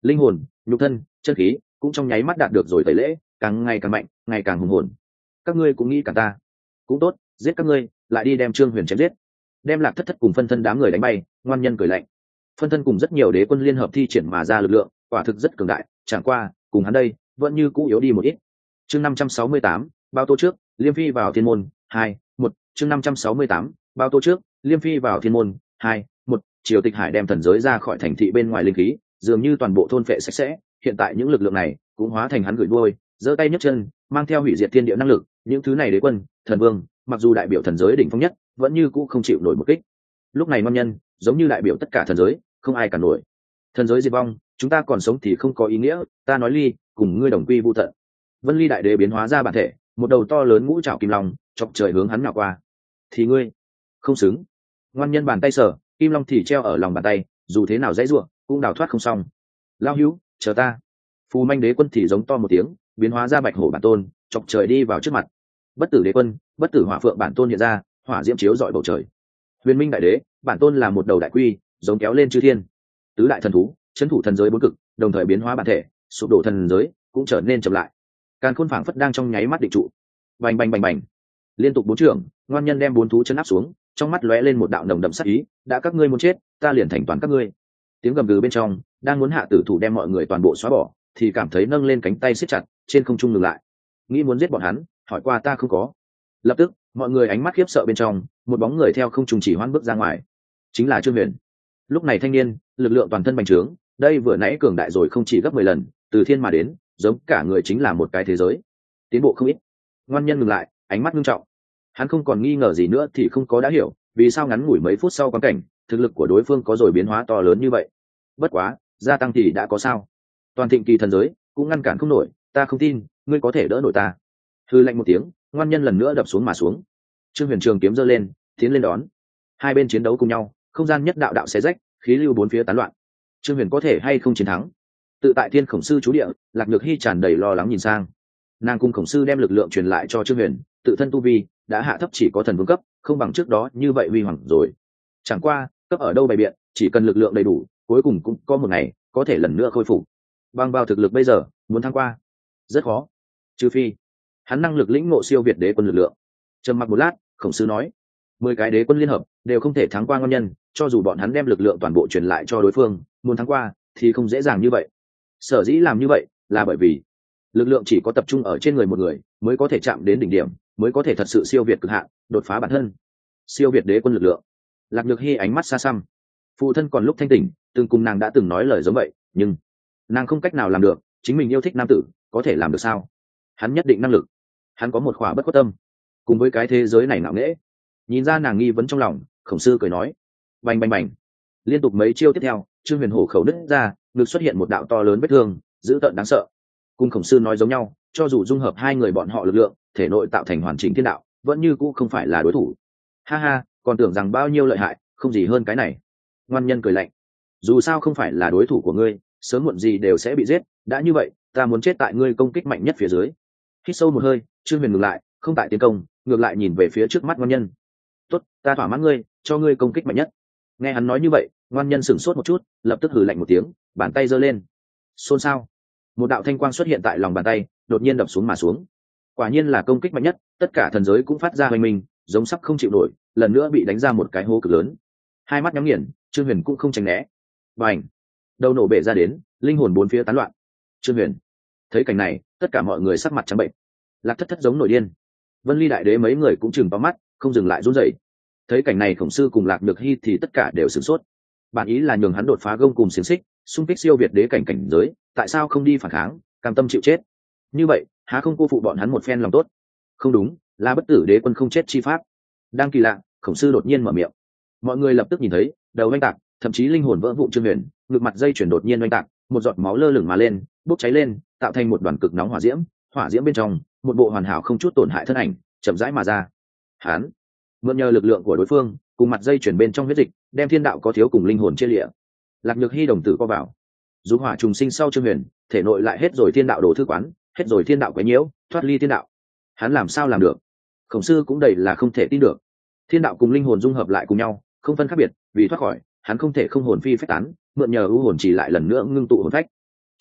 linh hồn, nhục thân, chân khí cũng trong nháy mắt đạt được rồi tẩy lễ, càng ngày càng mạnh, ngày càng hùng hồn. Các ngươi cũng nghĩ cả ta cũng tốt, giết các ngươi, lại đi đem Trương Huyền chém giết, đem Lạc Thất Thất cùng phân thân đám người đánh bay. Ngoan nhân cười lạnh. Phân thân cùng rất nhiều đế quân liên hợp thi triển mà ra lực lượng, quả thực rất cường đại, chẳng qua cùng hắn đây vẫn như cũ yếu đi một ít. Chương năm trăm sáu mươi tám, bao tô trước, Liêm Phi vào thiên môn, hai, một. Chương năm trăm sáu mươi tám, bao tô trước, Liêm Phi vào thiên môn, hai, một. Triều Tịch Hải đem thần giới ra khỏi thành thị bên ngoài linh khí, dường như toàn bộ thôn phệ sạch sẽ, hiện tại những lực lượng này cũng hóa thành hắn gửi đuôi, giơ tay nhấc chân, mang theo hủy diệt thiên địa năng lực, những thứ này đế quân, thần vương, mặc dù đại biểu thần giới đỉnh phong nhất, vẫn như cũ không chịu nổi một kích. Lúc này ngoan nhân giống như đại biểu tất cả thần giới, không ai cản nổi. Thần giới diệt vong, chúng ta còn sống thì không có ý nghĩa, ta nói ly, cùng ngươi đồng quy vu tận. Vân Ly đại đế biến hóa ra bản thể, một đầu to lớn ngũ trảo kim long, chọc trời hướng hắn nhào qua. Thì ngươi không xứng. Ngoan nhân bàn tay sở, kim long thì treo ở lòng bàn tay, dù thế nào dãy rủa, cũng đào thoát không xong. Lao hữu, chờ ta. Phù Manh đế quân thì giống to một tiếng, biến hóa ra bạch hổ bản tôn, chọc trời đi vào trước mặt. Bất tử đế quân, bất tử hỏa phượng bản tôn hiện ra, hỏa diễm chiếu rọi bầu trời. Huyền Minh đại đế, bản tôn là một đầu đại quy, giống kéo lên chư thiên. Tứ đại thần thú, trấn thủ thần giới bốn cực, đồng thời biến hóa bản thể, sụp đổ thần giới cũng trở nên chậm lại. Càn Khôn phảng phất đang trong nháy mắt định trụ. Bành bành bành bành. Liên tục bốn trường, ngoan nhân đem bốn thú chấn áp xuống, trong mắt lóe lên một đạo nồng đậm sát ý, đã các ngươi muốn chết, ta liền thành toàn các ngươi. Tiếng gầm gừ bên trong, đang muốn hạ tử thủ đem mọi người toàn bộ xóa bỏ, thì cảm thấy nâng lên cánh tay siết chặt, trên không trung ngừng lại. Nghĩ muốn giết bọn hắn, hỏi qua ta không có. Lập tức, mọi người ánh mắt khiếp sợ bên trong, một bóng người theo không trung chỉ hoan bước ra ngoài, chính là Trương Huyền. Lúc này thanh niên, lực lượng toàn thân bành trướng, đây vừa nãy cường đại rồi không chỉ gấp mười lần, từ thiên mà đến, giống cả người chính là một cái thế giới, tiến bộ không ít. Ngoan nhân ngừng lại, ánh mắt nghiêm trọng. Hắn không còn nghi ngờ gì nữa thì không có đã hiểu, vì sao ngắn ngủi mấy phút sau quan cảnh, thực lực của đối phương có rồi biến hóa to lớn như vậy. Bất quá, gia tăng thì đã có sao? Toàn thịnh kỳ thần giới cũng ngăn cản không nổi, ta không tin, ngươi có thể đỡ nổi ta. Hư lạnh một tiếng, ngoan nhân lần nữa đập xuống mà xuống. Trương Huyền trường kiếm giơ lên, tiến lên đón. Hai bên chiến đấu cùng nhau, không gian nhất đạo đạo xé rách, khí lưu bốn phía tán loạn. Trương Huyền có thể hay không chiến thắng? Tự tại Thiên Khổng sư chú địa, Lạc Nhược Hi tràn đầy lo lắng nhìn sang. Nàng cung Khổng sư đem lực lượng truyền lại cho Trương Huyền, tự thân tu vi đã hạ thấp chỉ có thần vương cấp, không bằng trước đó như vậy uy hoàng rồi. Chẳng qua, cấp ở đâu bày biện, chỉ cần lực lượng đầy đủ, cuối cùng cũng có một ngày có thể lần nữa khôi phục. Bằng vào thực lực bây giờ, muốn thắng qua rất khó, trừ phi hắn năng lực lĩnh ngộ siêu việt đế quân lực lượng. Trầm mặc một lát, Khổng sư nói, mười cái đế quân liên hợp đều không thể thắng qua ngon nhân, cho dù bọn hắn đem lực lượng toàn bộ truyền lại cho đối phương, muốn thắng qua thì không dễ dàng như vậy. Sở dĩ làm như vậy là bởi vì lực lượng chỉ có tập trung ở trên người một người mới có thể chạm đến đỉnh điểm, mới có thể thật sự siêu việt cực hạn, đột phá bản thân, siêu việt đế quân lực lượng. Lạc Nhược Hi ánh mắt xa xăm. Phụ thân còn lúc thanh tỉnh, từng cùng nàng đã từng nói lời giống vậy, nhưng nàng không cách nào làm được. Chính mình yêu thích nam tử, có thể làm được sao? Hắn nhất định năng lực. Hắn có một khỏa bất khuất tâm, cùng với cái thế giới này ngạo nghễ. Nhìn ra nàng nghi vấn trong lòng, Khổng sư cười nói, bành bành bành. Liên tục mấy chiêu tiếp theo, Trương Huyền hổ khẩu nứt ra, ngực xuất hiện một đạo to lớn vết thương, dữ tợn đáng sợ. Cùng Khổng sư nói giống nhau, cho dù dung hợp hai người bọn họ lực lượng, thể nội tạo thành hoàn chỉnh thiên đạo, vẫn như cũ không phải là đối thủ. Ha ha, còn tưởng rằng bao nhiêu lợi hại, không gì hơn cái này. Ngoan nhân cười lạnh, dù sao không phải là đối thủ của ngươi, sớm muộn gì đều sẽ bị giết. Đã như vậy, ta muốn chết tại ngươi công kích mạnh nhất phía dưới. Hít sâu một hơi, Trương Huyền ngừng lại, không tại tiến công, ngược lại nhìn về phía trước mắt ngoan nhân. Tốt, ta thỏa mãn ngươi, cho ngươi công kích mạnh nhất. Nghe hắn nói như vậy, ngoan nhân sửng sốt một chút, lập tức hừ lạnh một tiếng, bàn tay giơ lên. Xôn xao, một đạo thanh quang xuất hiện tại lòng bàn tay, đột nhiên đập xuống mà xuống. Quả nhiên là công kích mạnh nhất, tất cả thần giới cũng phát ra hoành minh, giống sắp không chịu nổi, lần nữa bị đánh ra một cái hố cực lớn. Hai mắt nhắm nghiền, Trương Huyền cũng không tránh né. Bành, đầu nổ bể ra đến, linh hồn bốn phía tán loạn. Trương Huyền thấy cảnh này, tất cả mọi người sắc mặt trắng bệnh. Lạc Thất Thất giống nổi điên, Vân Ly đại đế mấy người cũng chừng to mắt, không dừng lại run rẩy. Thấy cảnh này, Khổng sư cùng Lạc Nhược Hi thì tất cả đều sửng sốt. Bản ý là nhường hắn đột phá gông cùng xiềng xích, xung kích siêu việt đế cảnh cảnh giới, tại sao không đi phản kháng, cam tâm chịu chết? Như vậy, há không cô phụ bọn hắn một phen lòng tốt? Không đúng, là bất tử đế quân không chết chi pháp. Đang kỳ lạ, Khổng sư đột nhiên mở miệng. Mọi người lập tức nhìn thấy, đầu oanh tạc, thậm chí linh hồn vỡ vụn Trương Huyền, ngực mặt dây chuyển đột nhiên oanh tạc, một giọt máu lơ lửng mà lên, bốc cháy lên, tạo thành một đoàn cực nóng hỏa diễm. Hỏa diễm bên trong, một bộ hoàn hảo không chút tổn hại thân ảnh chậm rãi mà ra. Hắn mượn nhờ lực lượng của đối phương, cùng mặt dây chuyển bên trong huyết dịch, đem thiên đạo có thiếu cùng linh hồn chia lịa. Lạc Nhược Hi đồng tử co vào. Dù hỏa trùng sinh sau Trương Huyền, thể nội lại hết rồi thiên đạo đồ thư quán, hết rồi thiên đạo quấy nhiễu, thoát ly thiên đạo. Hắn làm sao làm được? Khổng sư cũng đầy là không thể tin được. Thiên đạo cùng linh hồn dung hợp lại cùng nhau, không phân khác biệt, vì thoát khỏi, hắn không thể không hồn phi phách tán, mượn nhờ ưu hồn chỉ lại lần nữa ngưng tụ hồn phách.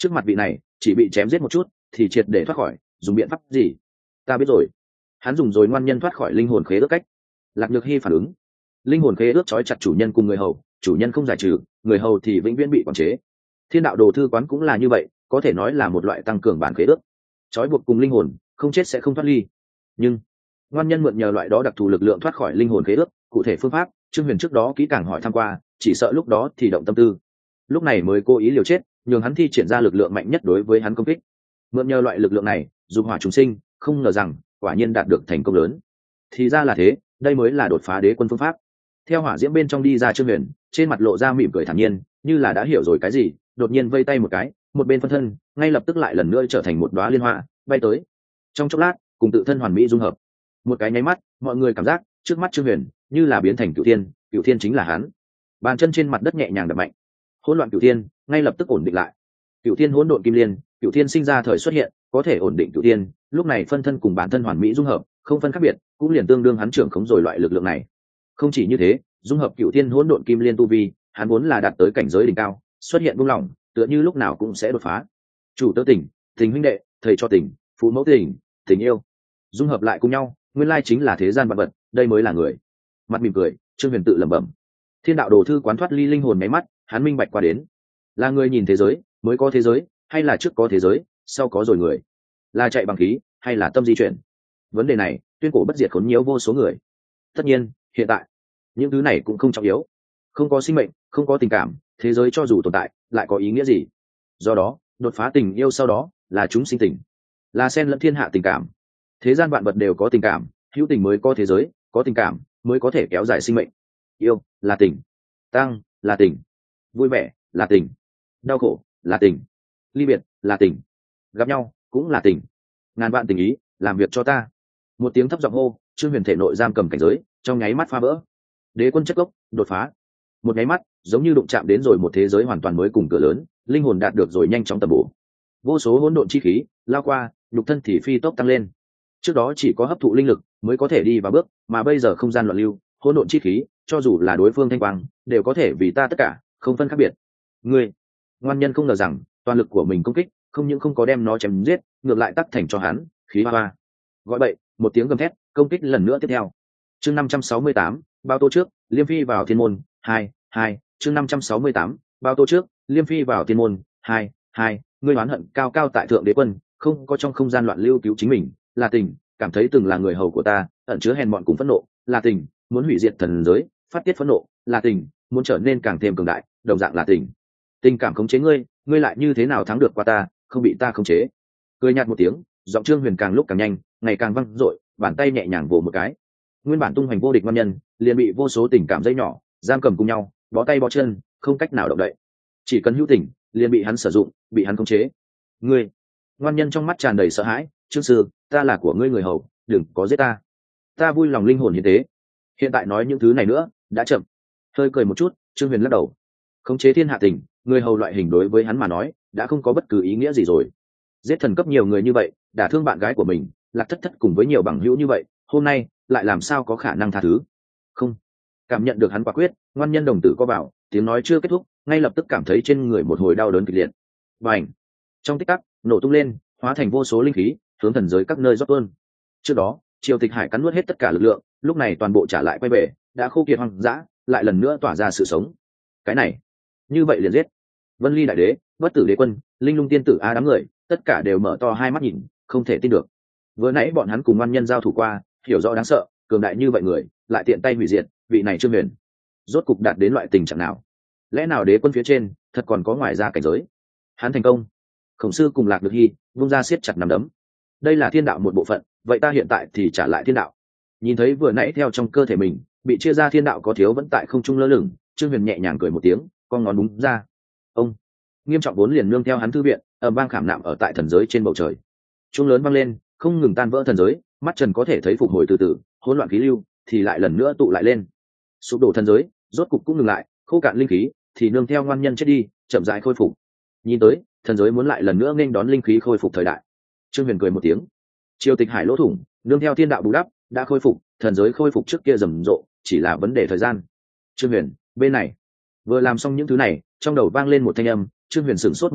trước mặt vị này chỉ bị chém giết một chút thì triệt để thoát khỏi, dùng biện pháp gì? Ta biết rồi. Hắn dùng rồi ngoan nhân thoát khỏi linh hồn khế ước cách. Lạc Nhược Hy phản ứng, linh hồn khế ước trói chặt chủ nhân cùng người hầu, chủ nhân không giải trừ, người hầu thì vĩnh viễn bị quản chế. Thiên đạo đồ thư quán cũng là như vậy, có thể nói là một loại tăng cường bản khế ước, trói buộc cùng linh hồn, không chết sẽ không thoát ly. Nhưng ngoan nhân mượn nhờ loại đó đặc thù lực lượng thoát khỏi linh hồn khế ước, cụ thể phương pháp Trương Huyền trước đó kỹ càng hỏi tham qua, chỉ sợ lúc đó thì động tâm tư, lúc này mới cố ý liều chết, nhường hắn thi triển ra lực lượng mạnh nhất đối với hắn công kích. Mượn nhờ loại lực lượng này dùng hỏa trùng sinh, không ngờ rằng quả nhiên đạt được thành công lớn. Thì ra là thế, đây mới là đột phá đế quân phương pháp. Theo hỏa diễm bên trong đi ra Trương Huyền, trên mặt lộ ra mỉm cười thản nhiên, như là đã hiểu rồi cái gì, đột nhiên vây tay một cái, một bên phân thân ngay lập tức lại lần nữa trở thành một đóa liên hoa bay tới, trong chốc lát cùng tự thân hoàn mỹ dung hợp. Một cái nháy mắt, mọi người cảm giác trước mắt Trương Huyền như là biến thành cửu thiên, cửu thiên chính là hắn. Bàn chân trên mặt đất nhẹ nhàng đập mạnh, hỗn loạn cửu thiên ngay lập tức ổn định lại. Cửu thiên hỗn độn kim liên, cửu thiên sinh ra thời xuất hiện, có thể ổn định cửu thiên, lúc này phân thân cùng bản thân hoàn mỹ dung hợp, không phân khác biệt, cũng liền tương đương hắn trưởng khống rồi loại lực lượng này. Không chỉ như thế, dung hợp cửu thiên hỗn độn kim liên tu vi, hắn vốn là đạt tới cảnh giới đỉnh cao, xuất hiện buông lỏng, tựa như lúc nào cũng sẽ đột phá. Chủ tớ tình, tình huynh đệ, thầy cho tình, phụ mẫu tình, tình yêu, dung hợp lại cùng nhau, nguyên lai chính là thế gian vạn vật, đây mới là người. Mặt mỉm cười, Trương Huyền tự lẩm bẩm. Thiên đạo đồ thư quán thoát ly linh hồn mấy mắt, hắn minh bạch qua đến, là người nhìn thế giới mới có thế giới, hay là trước có thế giới sau có rồi người, là chạy bằng khí hay là tâm di chuyển. Vấn đề này tuyên cổ bất diệt khốn nhiễu vô số người. Tất nhiên hiện tại những thứ này cũng không trọng yếu, không có sinh mệnh, không có tình cảm, thế giới cho dù tồn tại lại có ý nghĩa gì? Do đó đột phá tình yêu sau đó là chúng sinh tình, là xen lẫn thiên hạ tình cảm. Thế gian vạn vật đều có tình cảm, hữu tình mới có thế giới, có tình cảm mới có thể kéo dài sinh mệnh. Yêu là tình, tăng là tình, vui vẻ là tình, đau khổ là tình, ly biệt là tình, gặp nhau cũng là tình. Ngàn vạn tình ý, làm việc cho ta. Một tiếng thấp giọng hô, Trương Huyền thể nội giam cầm cảnh giới trong nháy mắt phá vỡ. Đế quân chất gốc đột phá, một nháy mắt giống như đụng chạm đến rồi một thế giới hoàn toàn mới cùng cửa lớn, linh hồn đạt được rồi nhanh chóng tầm bổ. Vô số hỗn độn chi khí lao qua, nhục thân thì phi tốc tăng lên. Trước đó chỉ có hấp thụ linh lực mới có thể đi vào bước, mà bây giờ không gian loạn lưu, hỗn độn chi khí, cho dù là đối phương thanh quang, đều có thể vì ta tất cả, không phân khác biệt. Ngươi, ngoan nhân không ngờ rằng toàn lực của mình công kích, không những không có đem nó chém giết, ngược lại tắc thành cho hắn khí hoa hoa. Gọi bậy, một tiếng gầm thét, công kích lần nữa tiếp theo. Chương năm trăm sáu mươi tám, bao tô trước, Liêm Phi vào thiên môn, hai, hai, chương năm trăm sáu mươi tám, bao tô trước, Liêm Phi vào thiên môn, hai, hai, ngươi oán hận cao cao tại thượng đế quân, không có trong không gian loạn lưu cứu chính mình, là tình, cảm thấy từng là người hầu của ta, ẩn chứa hèn mọn cùng phẫn nộ, là tình, muốn hủy diệt thần giới, phát tiết phẫn nộ, là tình, muốn trở nên càng thêm cường đại, đồng dạng là tình. Tình cảm khống chế ngươi, ngươi lại như thế nào thắng được qua ta, không bị ta khống chế. Cười nhạt một tiếng, giọng Trương Huyền càng lúc càng nhanh, ngày càng vang dội, bàn tay nhẹ nhàng vồ một cái. Nguyên bản tung hoành vô địch ngon nhân, liền bị vô số tình cảm dây nhỏ giam cầm cùng nhau, bó tay bó chân, không cách nào động đậy. Chỉ cần hữu tình, liền bị hắn sử dụng, bị hắn khống chế. Ngươi, ngoan nhân trong mắt tràn đầy sợ hãi, Trương sư, ta là của ngươi người hầu, đừng có giết ta. Ta vui lòng linh hồn như thế. Hiện tại nói những thứ này nữa, đã chậm. Hơi cười một chút, Trương Huyền lắc đầu. Khống chế thiên hạ tình, người hầu loại hình đối với hắn mà nói, đã không có bất cứ ý nghĩa gì rồi. Giết thần cấp nhiều người như vậy, đả thương bạn gái của mình, Lạc Thất Thất cùng với nhiều bằng hữu như vậy, hôm nay lại làm sao có khả năng tha thứ? Không. Cảm nhận được hắn quả quyết, ngoan nhân đồng tử co vào, tiếng nói chưa kết thúc, ngay lập tức cảm thấy trên người một hồi đau đớn kịch liệt. Bành! Trong tích tắc, nổ tung lên, hóa thành vô số linh khí, hướng thần giới các nơi rót tuôn. Trước đó, Triều Tịch Hải cắn nuốt hết tất cả lực lượng, lúc này toàn bộ trả lại quay về, đã khô kiệt hoang dã, lại lần nữa tỏa ra sự sống. Cái này, như vậy liền giết. Vân Ly đại đế, Bất Tử đế quân, Linh Lung tiên tử a đám người, tất cả đều mở to hai mắt nhìn, không thể tin được. Vừa nãy bọn hắn cùng ngoan nhân giao thủ qua, hiểu rõ đáng sợ, cường đại như vậy người, lại tiện tay hủy diệt, vị này Trương Huyền, rốt cục đạt đến loại tình trạng nào? Lẽ nào đế quân phía trên thật còn có ngoài ra cảnh giới? Hắn thành công. Khổng sư cùng Lạc Được Hy vung ra siết chặt nắm đấm. Đây là thiên đạo một bộ phận, vậy ta hiện tại thì trả lại thiên đạo. Nhìn thấy vừa nãy theo trong cơ thể mình bị chia ra thiên đạo có thiếu vẫn tại không trung lơ lửng, Trương Huyền nhẹ nhàng cười một tiếng, con ngón búng ra. Ông nghiêm trọng vốn liền nương theo hắn thư viện, ầm vang khảm nạm ở tại thần giới trên bầu trời. Trung lớn vang lên, không ngừng tan vỡ thần giới, mắt trần có thể thấy phục hồi từ từ, hỗn loạn khí lưu thì lại lần nữa tụ lại lên. Sụp đổ thần giới, rốt cục cũng ngừng lại, khô cạn linh khí thì nương theo ngoan nhân chết đi, chậm rãi khôi phục. Nhìn tới, thần giới muốn lại lần nữa nghênh đón linh khí khôi phục thời đại. Trương Huyền cười một tiếng. Triều Tịch Hải lỗ thủng, nương theo thiên đạo bù đắp, đã khôi phục, thần giới khôi phục trước kia rầm rộ, chỉ là vấn đề thời gian. Trương Huyền, bên này, vừa làm xong những thứ này, trong đầu vang lên một thanh âm, Trương Huyền sửng sốt một chút,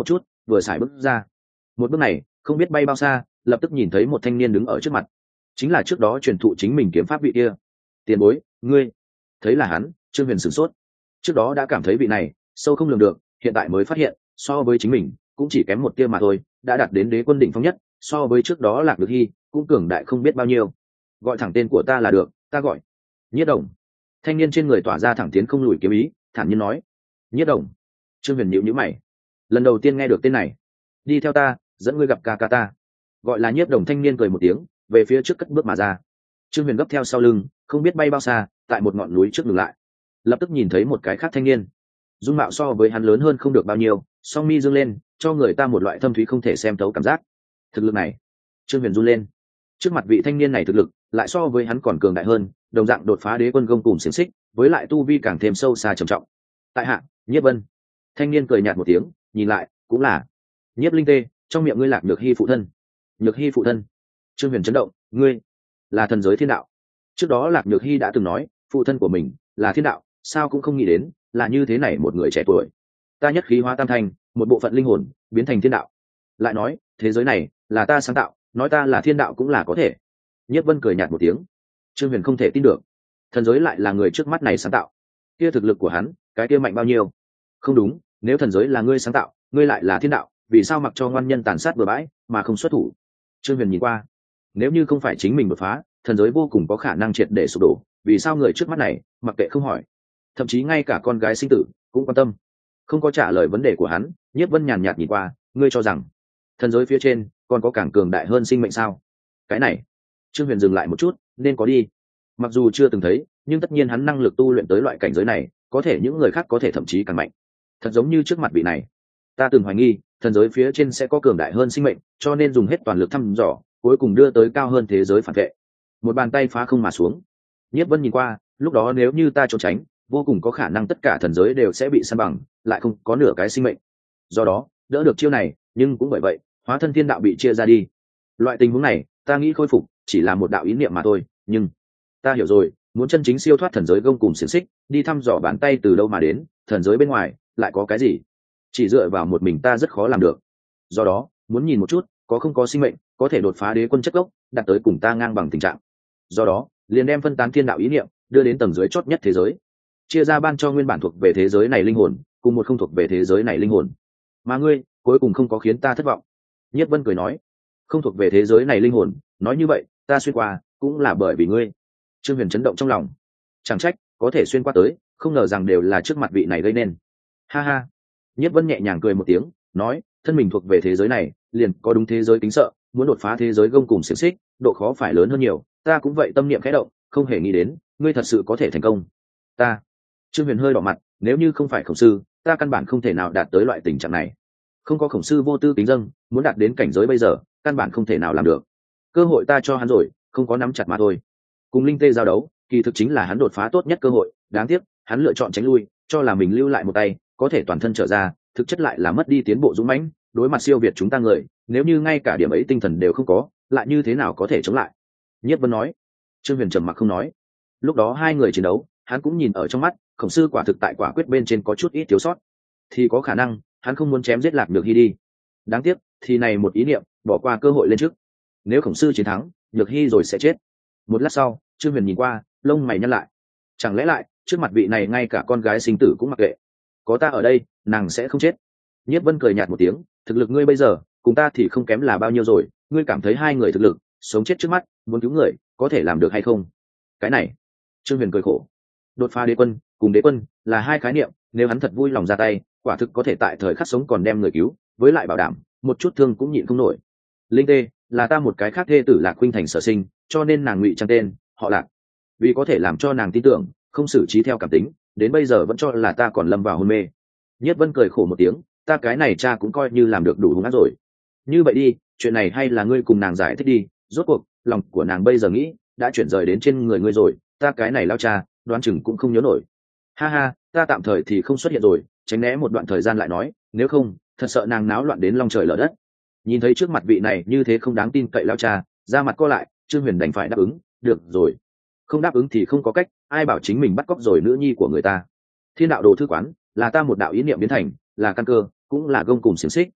vừa xài bước ra. Một bước này không biết bay bao xa, lập tức nhìn thấy một thanh niên đứng ở trước mặt, chính là trước đó truyền thụ chính mình kiếm pháp vị kia. Tiền bối, ngươi. Thấy là hắn, Trương Huyền sửng sốt. Trước đó đã cảm thấy vị này sâu không lường được, hiện tại mới phát hiện so với chính mình cũng chỉ kém một tia mà thôi, đã đạt đến đế quân đỉnh phong nhất, so với trước đó Lạc Được Hy cũng cường đại không biết bao nhiêu. Gọi thẳng tên của ta là được, ta gọi Nhiếp Đồng. Thanh niên trên người tỏa ra thẳng tiến không lùi kiếm ý, thản nhiên nói. Nhiếp Đồng. Trương Huyền nhíu nhíu mày, lần đầu tiên nghe được tên này. Đi theo ta, dẫn ngươi gặp ca ca ta. Gọi là Nhiếp Đồng thanh niên cười một tiếng, về phía trước cất bước mà ra. Trương Huyền gấp theo sau lưng, không biết bay bao xa, tại một ngọn núi trước ngừng lại, lập tức nhìn thấy một cái khác thanh niên, dung mạo so với hắn lớn hơn không được bao nhiêu, song mi dương lên, cho người ta một loại thâm thúy không thể xem thấu cảm giác. Thực lực này, Trương Huyền run lên. Trước mặt vị thanh niên này thực lực lại so với hắn còn cường đại hơn, đồng dạng đột phá đế quân gông cùng xiềng xích, với lại tu vi càng thêm sâu xa trầm trọng. Tại hạ Nhiếp Vân. Thanh niên cười nhạt một tiếng, nhìn lại cũng là Nhiếp Linh Tê, trong miệng ngươi Lạc Nhược Hy phụ thân. Nhược Hy phụ thân. Trương Huyền chấn động, ngươi là thần giới thiên đạo. Trước đó Lạc Nhược Hy đã từng nói phụ thân của mình là thiên đạo, sao cũng không nghĩ đến là như thế này một người trẻ tuổi. Ta nhất khí hóa tam thành, một bộ phận linh hồn biến thành thiên đạo. Lại nói thế giới này là ta sáng tạo, nói ta là thiên đạo cũng là có thể. Nhiếp Vân cười nhạt một tiếng. Trương Huyền không thể tin được, thần giới lại là người trước mắt này sáng tạo, kia thực lực của hắn cái kia mạnh bao nhiêu. Không đúng, nếu thần giới là ngươi sáng tạo, ngươi lại là thiên đạo, vì sao mặc cho ngoan nhân tàn sát bừa bãi mà không xuất thủ? Trương Huyền nhìn qua, nếu như không phải chính mình đột phá, thần giới vô cùng có khả năng triệt để sụp đổ, vì sao người trước mắt này mặc kệ không hỏi, thậm chí ngay cả con gái sinh tử cũng quan tâm. Không có trả lời vấn đề của hắn, Nhiếp Vân nhàn nhạt nhìn qua, ngươi cho rằng thần giới phía trên còn có càng cường đại hơn sinh mệnh sao? Cái này, Trương Huyền dừng lại một chút, nên có đi. Mặc dù chưa từng thấy, nhưng tất nhiên hắn năng lực tu luyện tới loại cảnh giới này, có thể những người khác có thể thậm chí càng mạnh. Thật giống như trước mặt vị này, ta từng hoài nghi thần giới phía trên sẽ có cường đại hơn sinh mệnh, cho nên dùng hết toàn lực thăm dò, cuối cùng đưa tới cao hơn thế giới phản vệ. Một bàn tay phá không mà xuống. Nhiếp Vân nhìn qua, lúc đó nếu như ta trốn tránh, vô cùng có khả năng tất cả thần giới đều sẽ bị san bằng, lại không có nửa cái sinh mệnh. Do đó đỡ được chiêu này, nhưng cũng bởi vậy hóa thân thiên đạo bị chia ra đi. Loại tình huống này ta nghĩ khôi phục chỉ là một đạo ý niệm mà thôi, nhưng ta hiểu rồi, muốn chân chính siêu thoát thần giới gông cùng xiềng xích, đi thăm dò bàn tay từ đâu mà đến, thần giới bên ngoài lại có cái gì, chỉ dựa vào một mình ta rất khó làm được. Do đó muốn nhìn một chút có không có sinh mệnh có thể đột phá đế quân chất gốc, đạt tới cùng ta ngang bằng tình trạng. Do đó liền đem phân tán thiên đạo ý niệm đưa đến tầng dưới chót nhất thế giới, chia ra ban cho nguyên bản thuộc về thế giới này linh hồn cùng một không thuộc về thế giới này linh hồn. Mà ngươi cuối cùng không có khiến ta thất vọng. Nhiếp Vân cười nói, không thuộc về thế giới này linh hồn, nói như vậy ta xuyên qua cũng là bởi vì ngươi. Trương Huyền chấn động trong lòng, chẳng trách có thể xuyên qua tới, không ngờ rằng đều là trước mặt vị này gây nên. Ha ha. Nhiếp Vân nhẹ nhàng cười một tiếng, nói, thân mình thuộc về thế giới này, liền có đúng thế giới kính sợ, muốn đột phá thế giới gông cùng xiềng xích, độ khó phải lớn hơn nhiều, ta cũng vậy tâm niệm khẽ động, không hề nghĩ đến ngươi thật sự có thể thành công. Ta. Trương Huyền hơi đỏ mặt, nếu như không phải Khổng sư, ta căn bản không thể nào đạt tới loại tình trạng này. Không có Khổng sư vô tư kính dâng, muốn đạt đến cảnh giới bây giờ, căn bản không thể nào làm được. Cơ hội ta cho hắn rồi, không có nắm chặt mà thôi. Cùng Linh Tê giao đấu, kỳ thực chính là hắn đột phá tốt nhất cơ hội, đáng tiếc, hắn lựa chọn tránh lui, cho là mình lưu lại một tay, có thể toàn thân trở ra, thực chất lại là mất đi tiến bộ dũng mãnh, đối mặt siêu việt chúng ta người, nếu như ngay cả điểm ấy tinh thần đều không có, lại như thế nào có thể chống lại? Nhiếp Vân nói. Trương Huyền trầm mặc không nói. Lúc đó hai người chiến đấu, hắn cũng nhìn ở trong mắt, Khổng sư quả thực tại quả quyết bên trên có chút ít thiếu sót, thì có khả năng hắn không muốn chém giết Lạc Nhược Hy đi. Đáng tiếc, thì này một ý niệm, bỏ qua cơ hội lên trước. Nếu Khổng sư chiến thắng, Nhược Hy rồi sẽ chết. Một lát sau, Trương Huyền nhìn qua, lông mày nhăn lại. Chẳng lẽ lại, trước mặt vị này ngay cả con gái sinh tử cũng mặc kệ? Có ta ở đây, nàng sẽ không chết. Nhiếp Vân cười nhạt một tiếng, thực lực ngươi bây giờ, cùng ta thì không kém là bao nhiêu rồi, ngươi cảm thấy hai người thực lực, sống chết trước mắt, muốn cứu người, có thể làm được hay không? Cái này, Trương Huyền cười khổ. Đột phá đế quân, cùng đế quân là hai khái niệm, nếu hắn thật vui lòng ra tay, quả thực có thể tại thời khắc sống còn đem người cứu, với lại bảo đảm, một chút thương cũng nhịn không nổi. Linh Tê là ta một cái khác thê tử Lạc Khuynh Thành sở sinh, cho nên nàng ngụy trang tên, họ Lạc, vì có thể làm cho nàng tin tưởng, không xử trí theo cảm tính, đến bây giờ vẫn cho là ta còn lâm vào hôn mê. Nhất Vân cười khổ một tiếng, ta cái này cha cũng coi như làm được đủ hung ác rồi. Như vậy đi, chuyện này hay là ngươi cùng nàng giải thích đi, rốt cuộc lòng của nàng bây giờ nghĩ đã chuyển rời đến trên người ngươi rồi, ta cái này lao cha đoán chừng cũng không nhớ nổi. Ha ha, ta tạm thời thì không xuất hiện rồi, tránh né một đoạn thời gian lại nói, nếu không thật sợ nàng náo loạn đến long trời lở đất. Nhìn thấy trước mặt vị này như thế không đáng tin cậy lao cha, ra mặt co lại, Trương Huyền đành phải đáp ứng, được rồi. Không đáp ứng thì không có cách, ai bảo chính mình bắt cóc rồi nữ nhi của người ta. Thiên đạo đồ thư quán là ta một đạo ý niệm biến thành, là căn cơ, cũng là gông cùng xiềng xích,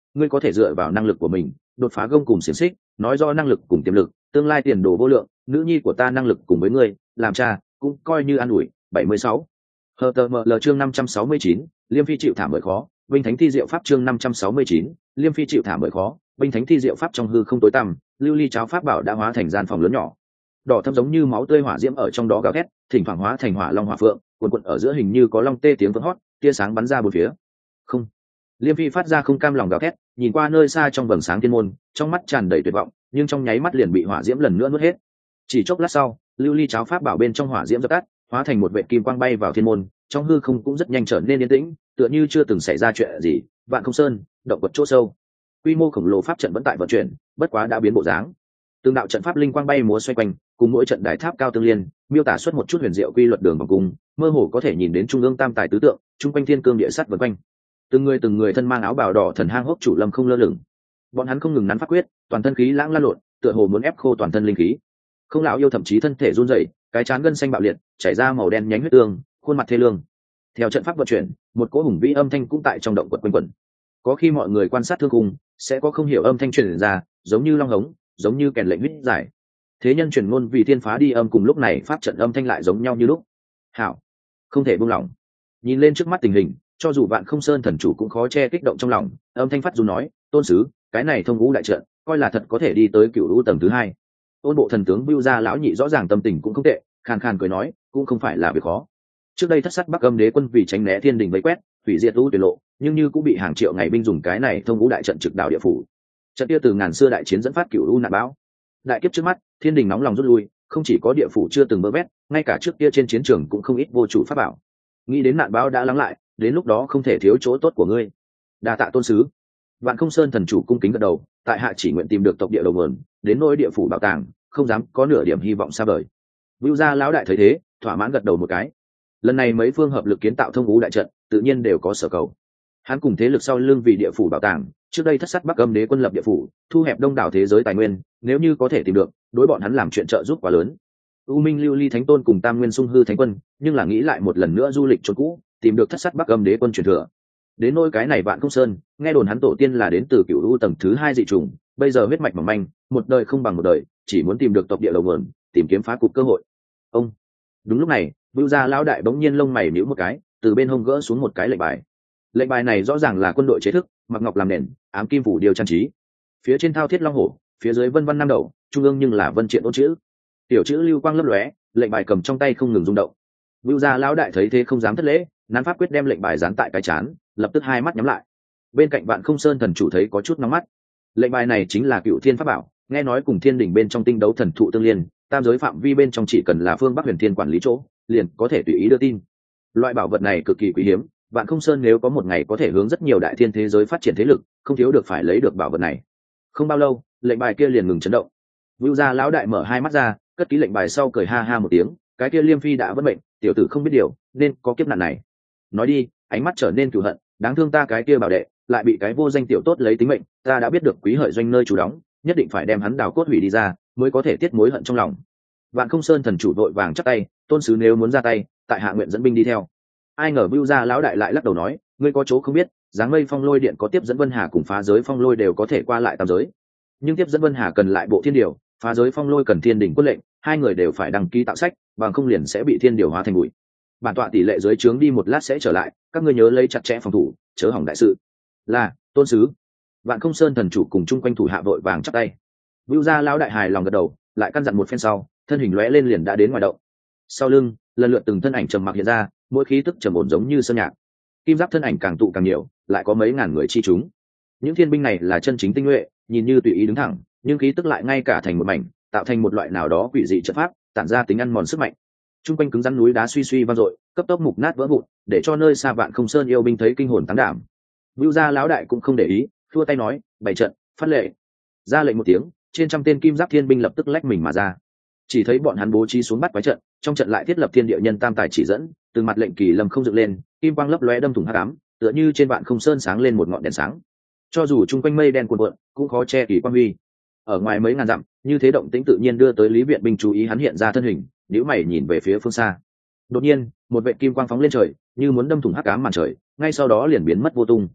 ngươi có thể dựa vào năng lực của mình đột phá gông cùng xiềng xích, nói do năng lực cùng tiềm lực, tương lai tiền đồ vô lượng. Nữ nhi của ta năng lực cùng với ngươi làm cha cũng coi như an ủi. bảy mươi sáu hờ tờ mờ lờ chương năm trăm sáu mươi chín, liêm phi chịu thảm bởi khó. Binh thánh thi diệu pháp chương năm trăm sáu mươi chín, liêm phi chịu thảm bởi khó. Binh thánh thi diệu pháp trong hư không tối tăm, lưu ly cháo pháp bảo đã hóa thành gian phòng lớn nhỏ, đỏ thâm giống như máu tươi hỏa diễm ở trong đó gào thét, thỉnh thoảng hóa thành hỏa long hỏa phượng, cuồn cuộn ở giữa hình như có long tê tiếng vỡ hót, tia sáng bắn ra bốn phía. Không, liêm phi phát ra không cam lòng gào thét, nhìn qua nơi xa trong vầng sáng thiên môn, trong mắt tràn đầy tuyệt vọng, nhưng trong nháy mắt liền bị hỏa diễm lần nữa nuốt hết. Chỉ chốc lát sau, lưu ly cháo pháp bảo bên trong hỏa diễm dập tắt, hóa thành một vệt kim quang bay vào thiên môn, trong hư không cũng rất nhanh trở nên yên tĩnh, tựa như chưa từng xảy ra chuyện gì. Vạn Không Sơn, động quật chỗ sâu, quy mô khổng lồ pháp trận vẫn tại vận chuyển, bất quá đã biến bộ dáng. Từng đạo trận pháp linh quang bay múa xoay quanh, cùng mỗi trận đài tháp cao tương liên, miêu tả xuất một chút huyền diệu quy luật đường vòng cung, mơ hồ có thể nhìn đến trung ương tam tài tứ tượng, trung quanh thiên cương địa sắt vần quanh. Từng người từng người thân mang áo bào đỏ thần hang hốc chủ lâm không lơ lửng. Bọn hắn không ngừng nắn pháp quyết, toàn thân khí lãng lan lộn, tựa hồ muốn ép khô toàn thân linh khí. Không lão yêu thậm chí thân thể run rẩy, cái trán gân xanh bạo liệt, chảy ra màu đen nhánh huyết tương, khuôn mặt thê lương. Theo trận pháp vận chuyển, một cỗ hùng vĩ âm thanh cũng tại trong động quật quanh quẩn. Có khi mọi người quan sát thương khung, sẽ có không hiểu âm thanh truyền ra, giống như long hống, giống như kèn lệnh huyết giải. Thế nhân truyền ngôn vì thiên phá đi âm, cùng lúc này pháp trận âm thanh lại giống nhau như lúc. Hảo, không thể buông lỏng. Nhìn lên trước mắt tình hình, cho dù Vạn Không Sơn thần chủ cũng khó che kích động trong lòng, âm thanh phát dù nói, tôn sứ, cái này thông ngũ đại trận, coi là thật có thể đi tới cựu lũ tầng thứ hai. Ôn bộ thần tướng Bưu Gia lão nhị rõ ràng tâm tình cũng không tệ, khàn khàn cười nói, cũng không phải là việc khó. Trước đây thất sát Bắc Âm đế quân vì tránh né thiên đình vây quét, hủy diệt lũ tuyệt lộ, nhưng như cũng bị hàng triệu ngày binh dùng cái này thông ngũ đại trận trực đảo địa phủ. Trận kia từ ngàn xưa đại chiến dẫn phát cựu lũ nạn bão. Đại kiếp trước mắt, thiên đình nóng lòng rút lui, không chỉ có địa phủ chưa từng vỡ vét, ngay cả trước kia trên chiến trường cũng không ít vô chủ pháp bảo. Nghĩ đến nạn bão đã lắng lại, đến lúc đó không thể thiếu chỗ tốt của ngươi. Đa tạ tôn sứ. Vạn Không Sơn thần chủ cung kính gật đầu, tại hạ chỉ nguyện tìm được tộc địa đầu nguồn, đến nỗi địa phủ bảo tàng, không dám có nửa điểm hy vọng xa vời. Bưu Gia lão đại thấy thế, thỏa mãn gật đầu một cái. Lần này mấy phương hợp lực kiến tạo thông ngũ đại trận, tự nhiên đều có sở cầu. Hắn cùng thế lực sau lưng vì địa phủ bảo tàng, trước đây thất sát Bắc Âm đế quân lập địa phủ, thu hẹp đông đảo thế giới tài nguyên, nếu như có thể tìm được, đối bọn hắn làm chuyện trợ giúp quá lớn. U Minh Lưu Ly Thánh Tôn cùng Tam Nguyên Sung Hư Thánh Quân, nhưng là nghĩ lại một lần nữa du lịch chỗ cũ, tìm được thất sát Bắc Âm đế quân truyền thừa. Đến nỗi cái này Vạn Không Sơn, nghe đồn hắn tổ tiên là đến từ cựu u tầng thứ hai dị trùng, bây giờ huyết mạch mỏng manh, một đời không bằng một đời, chỉ muốn tìm được tộc địa đầu nguồn, tìm kiếm phá cục cơ hội. Ông. Đúng lúc này, Bưu Gia lão đại bỗng nhiên lông mày nhíu một cái, từ bên hông gỡ xuống một cái lệnh bài. Lệnh bài này rõ ràng là quân đội chế thức, mặc ngọc làm nền, ám kim phủ điều trang trí. Phía trên thao thiết long hổ, phía dưới vân vân năm đầu, trung ương nhưng là vân triện ôn chữ. Tiểu chữ lưu quang lấp lóe, lệnh bài cầm trong tay không ngừng rung động. Bưu Gia lão đại thấy thế không dám thất lễ, nắn pháp quyết đem lệnh bài dán tại cái chán, lập tức hai mắt nhắm lại. Bên cạnh Vạn Không Sơn thần chủ thấy có chút nóng mắt. Lệnh bài này chính là Cựu Thiên pháp bảo, nghe nói cùng thiên đỉnh bên trong tinh đấu thần thụ tương liên, tam giới phạm vi bên trong chỉ cần là phương Bắc Huyền Thiên quản lý chỗ, liền có thể tùy ý đưa tin. Loại bảo vật này cực kỳ quý hiếm, Vạn Không Sơn nếu có một ngày có thể hướng rất nhiều đại thiên thế giới phát triển thế lực, không thiếu được phải lấy được bảo vật này. Không bao lâu, lệnh bài kia liền ngừng chấn động. Vưu Gia lão đại mở hai mắt ra, cất ký lệnh bài sau cười ha ha một tiếng, cái kia Liêm Phi đã vất mệnh, tiểu tử không biết điều, nên có kiếp nạn này. Nói đi, ánh mắt trở nên cừu hận, đáng thương ta cái kia bảo đệ, lại bị cái vô danh tiểu tốt lấy tính mệnh, ta đã biết được Quý Hợi doanh nơi chủ đóng, nhất định phải đem hắn đào cốt hủy đi ra, mới có thể tiết mối hận trong lòng. Vạn Không Sơn thần chủ vội vàng chắp tay, tôn sứ nếu muốn ra tay, tại hạ nguyện dẫn binh đi theo. Ai ngờ Bưu Gia lão đại lại lắc đầu nói, ngươi có chỗ không biết, dáng mây phong lôi điện có tiếp dẫn Vân Hà cùng phá giới phong lôi đều có thể qua lại tam giới, nhưng tiếp dẫn Vân Hà cần lại bộ thiên điều, phá giới phong lôi cần thiên đỉnh quân lệnh, hai người đều phải đăng ký tạo sách, bằng không liền sẽ bị thiên điều hóa thành bụi. Bản tọa tỷ lệ dưới trướng đi một lát sẽ trở lại, các ngươi nhớ lấy chặt chẽ phòng thủ, chớ hỏng đại sự. Là tôn sứ. Vạn Không Sơn thần chủ cùng chung quanh thủ hạ vội vàng chắp tay. Bưu Gia lão đại hài lòng gật đầu, lại căn dặn một phen sau, thân hình lóe lên liền đã đến ngoài động. Sau lưng, lần lượt từng thân ảnh trầm mặc hiện ra, mỗi khí tức trầm ổn giống như sơn nhạc. Kim giáp thân ảnh càng tụ càng nhiều, lại có mấy ngàn người chi chúng. Những thiên binh này là chân chính tinh nhuệ, nhìn như tùy ý đứng thẳng, nhưng khí tức lại ngay cả thành một mảnh, tạo thành một loại nào đó quỷ dị trận pháp, tản ra tính ăn mòn sức mạnh. Trung quanh cứng rắn núi đá suy suy vang dội, cấp tốc mục nát vỡ vụn, để cho nơi xa Vạn Không Sơn yêu binh thấy kinh hồn táng đảm. Bưu Gia lão đại cũng không để ý, thua tay nói, bày trận, phát lệ. Ra lệnh một tiếng, trên trăm tên kim giáp thiên binh lập tức lách mình mà ra. Chỉ thấy bọn hắn bố trí xuống bắt quái trận, trong trận lại thiết lập thiên địa nhân tam tài chỉ dẫn, từng mặt lệnh kỳ lâm không dựng lên, kim quang lấp lóe đâm thủng hắc ám, tựa như trên Vạn Không Sơn sáng lên một ngọn đèn sáng. Cho dù chung quanh mây đen cuồn cuộn, cũng khó che kỳ quang huy. Ở ngoài mấy ngàn dặm, như thế động tĩnh tự nhiên đưa tới Lý Viện binh chú ý hắn hiện ra thân hình, nhíu mày nhìn về phía phương xa. Đột nhiên, một vệt kim quang phóng lên trời, như muốn đâm thủng hắc ám màn trời, ngay sau đó liền biến mất vô tung.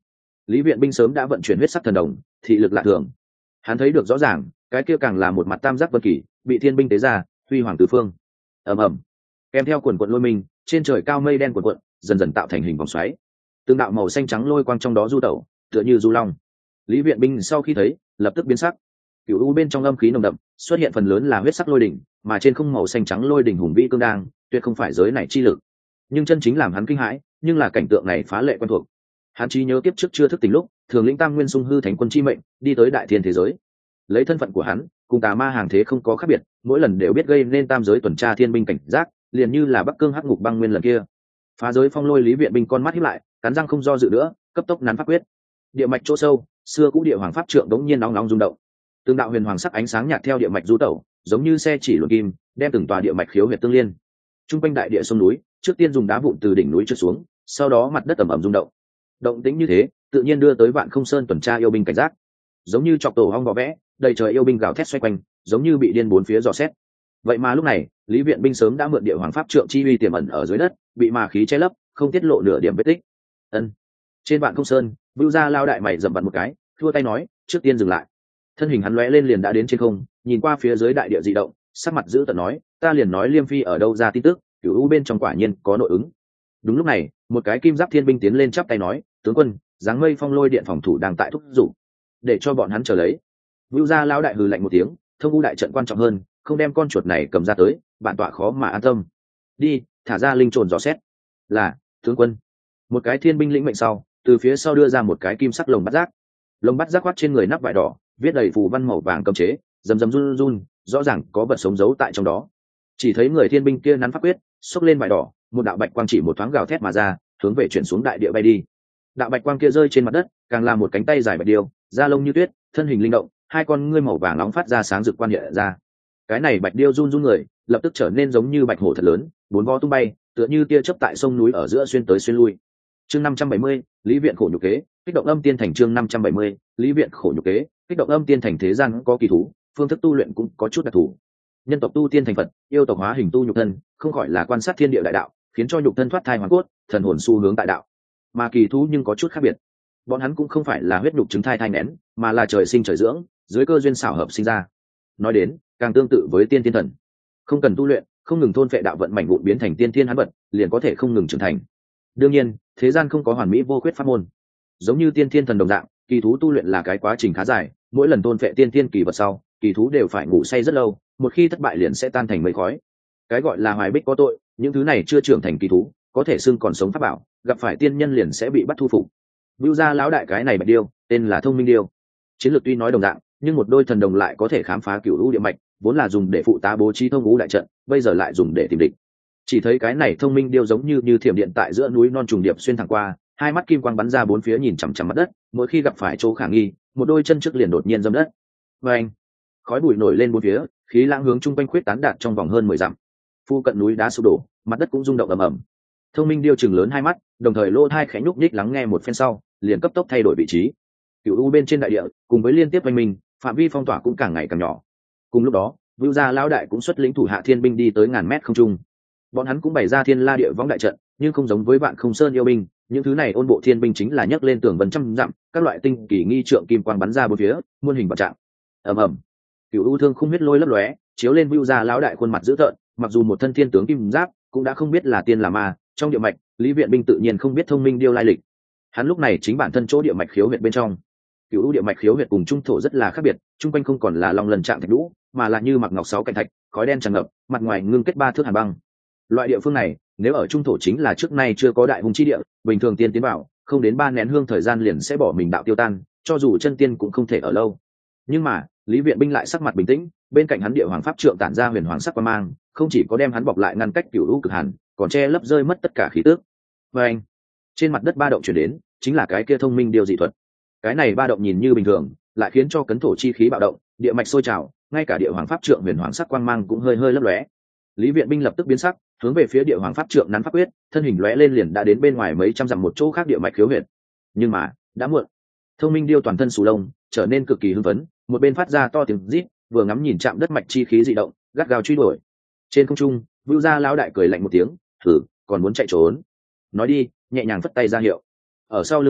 Lý Viện Binh sớm đã vận chuyển huyết sắc thần đồng, thị lực lạ thường. Hắn thấy được rõ ràng, cái kia càng là một mặt tam giác vân kỳ, bị thiên binh tế ra, huy hoàng tứ phương. Ầm ầm, kèm theo quần quần lôi mình, trên trời cao mây đen quần quần, dần dần tạo thành hình vòng xoáy. Tương đạo màu xanh trắng lôi quang trong đó du tẩu, tựa như du long. Lý Viện Binh sau khi thấy, lập tức biến sắc. Cửu u bên trong âm khí nồng đậm, xuất hiện phần lớn là huyết sắc lôi đỉnh, mà trên không màu xanh trắng lôi đỉnh hùng vĩ cương đang, tuyệt không phải giới này chi lực. Nhưng chân chính làm hắn kinh hãi, nhưng là cảnh tượng này phá lệ quen thuộc. Hắn trí nhớ kiếp trước chưa thức tỉnh lúc, thường lĩnh tam nguyên sung hư thánh quân chi mệnh, đi tới đại thiên thế giới. Lấy thân phận của hắn, cùng tà ma hàng thế không có khác biệt, mỗi lần đều biết gây nên tam giới tuần tra thiên binh cảnh giác, liền như là Bắc Cương Hắc Ngục băng nguyên lần kia. Phá giới phong lôi Lý Viện Binh con mắt híp lại, cắn răng không do dự nữa, cấp tốc nắn pháp quyết. Địa mạch chỗ sâu, xưa cũ địa hoàng pháp trượng đống nhiên nóng nóng rung động. Từng đạo huyền hoàng sắc ánh sáng nhạt theo địa mạch du tẩu, giống như xe chỉ luồn kim, đem từng tòa địa mạch khiếu huyệt tương liên. Trung quanh đại địa sông núi, trước tiên dùng đá vụn từ đỉnh núi trượt xuống, sau đó mặt đất ẩm ẩm rung động. Động tĩnh như thế, tự nhiên đưa tới Vạn Không Sơn tuần tra yêu binh cảnh giác. Giống như chọc tổ hong vỏ vẽ, đầy trời yêu binh gào thét xoay quanh, giống như bị điên bốn phía dò xét. Vậy mà lúc này, Lý Viện Binh sớm đã mượn địa hoàng pháp trượng chi uy tiềm ẩn ở dưới đất, bị ma khí che lấp, không tiết lộ nửa điểm vết tích. Ân. Trên Vạn Không Sơn, Vưu Gia lao đại mày dậm vặn một cái, thua tay nói, trước tiên dừng lại. Thân hình hắn lóe lên liền đã đến trên không, nhìn qua phía dưới đại địa dị động, sắc mặt giữ tợn nói, ta liền nói Liêm Phi ở đâu ra tin tức, Cửu U bên trong quả nhiên có nội ứng. Đúng lúc này, một cái kim giáp thiên binh tiến lên chắp tay nói, tướng quân, dáng mây phong lôi điện phòng thủ đang tại thúc giục, để cho bọn hắn chờ lấy. Vưu Gia lão đại hừ lạnh một tiếng, thông u đại trận quan trọng hơn, không đem con chuột này cầm ra tới, bản tọa khó mà an tâm. Đi, thả ra linh trồn dò xét. Là, tướng quân. Một cái thiên binh lĩnh mệnh sau, từ phía sau đưa ra một cái kim sắc lồng bắt giác. Lồng bắt giác khoát trên người nắp vải đỏ, viết đầy phù văn màu vàng cấm chế, rầm rầm run run, rõ ràng có vật sống giấu tại trong đó. Chỉ thấy người thiên binh kia nắn pháp quyết, xốc lên vải đỏ, một đạo bạch quang chỉ một thoáng gào thét mà ra, hướng về chuyển xuống đại địa bay đi. Đạo bạch quang kia rơi trên mặt đất, càng là một cánh tay dài bạch điêu, da lông như tuyết, thân hình linh động, hai con ngươi màu vàng nóng phát ra sáng rực quan hiện ra. Cái này bạch điêu run run người, lập tức trở nên giống như bạch hổ thật lớn, bốn vó tung bay, tựa như tia chớp tại sông núi ở giữa xuyên tới xuyên lui. Chương năm trăm bảy mươi, Lý Viện khổ nhục kế, kích động âm tiên thành chương năm trăm bảy mươi, Lý Viện khổ nhục kế, kích động âm tiên thành thế gian có kỳ thú, phương thức tu luyện cũng có chút đặc thù. Nhân tộc tu tiên thành Phật, yêu tộc hóa hình tu nhục thân, không gọi là quan sát thiên địa đại đạo, khiến cho nhục thân thoát thai hoàn cốt, thần hồn xu hướng tại đạo. Mà kỳ thú nhưng có chút khác biệt. Bọn hắn cũng không phải là huyết nhục trứng thai thai nén, mà là trời sinh trời dưỡng, dưới cơ duyên xảo hợp sinh ra. Nói đến, càng tương tự với tiên thiên thần. Không cần tu luyện, không ngừng thôn phệ đạo vận mảnh vụn biến thành tiên thiên hắn vật, liền có thể không ngừng trưởng thành. Đương nhiên, thế gian không có hoàn mỹ vô khuyết pháp môn. Giống như tiên thiên thần đồng dạng, kỳ thú tu luyện là cái quá trình khá dài, mỗi lần thôn phệ tiên thiên kỳ vật sau, kỳ thú đều phải ngủ say rất lâu, một khi thất bại liền sẽ tan thành mây khói. Cái gọi là hoài bích có tội, những thứ này chưa trưởng thành kỳ thú, có thể xưng còn sống pháp bảo, gặp phải tiên nhân liền sẽ bị bắt thu phục. Vưu Gia lão đại cái này bạch điêu, tên là Thông Minh điêu. Chiến lược tuy nói đồng dạng, nhưng một đôi thần đồng lại có thể khám phá cửu u địa mạch, vốn là dùng để phụ tá bố trí thông u đại trận, bây giờ lại dùng để tìm địch. Chỉ thấy cái này Thông Minh điêu giống như như thiểm điện tại giữa núi non trùng điệp xuyên thẳng qua, hai mắt kim quang bắn ra bốn phía nhìn chằm chằm mặt đất, mỗi khi gặp phải chỗ khả nghi, một đôi chân trước liền đột nhiên dâm đất. Và anh, khói bụi nổi lên bốn phía, khí lãng hướng trung quanh khuyết tán đạt trong vòng hơn mười dặm. Phu cận núi đá sụp đổ, mặt đất cũng rung động ầm ầm. Thông Minh điêu chừng lớn hai mắt, đồng thời lỗ thai khẽ nhúc nhích lắng nghe một phen sau, liền cấp tốc thay đổi vị trí. Cửu u bên trên đại địa, cùng với liên tiếp vây mình, phạm vi phong tỏa cũng càng ngày càng nhỏ. Cùng lúc đó, Vưu Gia lão đại cũng xuất lĩnh thủ hạ thiên binh đi tới ngàn mét không trung. Bọn hắn cũng bày ra thiên la địa võng đại trận, nhưng không giống với Vạn Không Sơn yêu binh, những thứ này ôn bộ thiên binh chính là nhấc lên tường vân trăm dặm, các loại tinh kỳ nghi trượng kim quang bắn ra bốn phía, muôn hình vạn trạng. Ầm ầm. Cửu u thương không huyết lôi lấp lóe, chiếu lên Vưu Gia lão đại khuôn mặt dữ tợn, mặc dù một thân thiên tướng kim giáp, cũng đã không biết là tiên là ma, trong địa mạch, Lý Viện Binh tự nhiên không biết Thông Minh điêu lai lịch. Hắn lúc này chính bản thân chỗ địa mạch khiếu huyệt bên trong. Cửu u địa mạch khiếu huyệt cùng trung thổ rất là khác biệt, trung quanh không còn là long lần trạng thạch lũ, mà là như mặc ngọc sáu cạnh thạch, khói đen tràn ngập, mặt ngoài ngưng kết ba thước hàn băng. Loại địa phương này, nếu ở trung thổ chính là trước nay chưa có đại hùng chi địa, bình thường tiên tiến vào, không đến ba nén hương thời gian liền sẽ bỏ mình đạo tiêu tan, cho dù chân tiên cũng không thể ở lâu. Nhưng mà, Lý Viện Binh lại sắc mặt bình tĩnh, bên cạnh hắn địa hoàng pháp trượng tản ra huyền hoàng sắc quang mang, không chỉ có đem hắn bọc lại ngăn cách cửu u cực hàn, còn che lấp rơi mất tất cả khí tức. Và anh, trên mặt đất ba động chuyển đến, chính là cái kia Thông Minh điêu dị thuật. Cái này ba động nhìn như bình thường, lại khiến cho cấn thổ chi khí bạo động, địa mạch sôi trào, ngay cả địa hoàng pháp trượng huyền hoàng sắc quang mang cũng hơi hơi lấp lóe. Lý Viện Binh lập tức biến sắc, hướng về phía địa hoàng pháp trượng nắn pháp quyết, thân hình lóe lên liền đã đến bên ngoài mấy trăm dặm một chỗ khác địa mạch khiếu huyệt. Nhưng mà, đã muộn. Thông Minh điêu toàn thân sù lông, trở nên cực kỳ hưng phấn, một bên phát ra to tiếng rít, vừa ngắm nhìn chạm đất mạch chi khí dị động, gắt gao truy đuổi. Trên không trung, Vưu Gia lão đại cười lạnh một tiếng, "Thử, còn muốn chạy trốn? Nói đi." Nhẹ nhàng phất tay ra hiệu. Ở sau lưng hắn,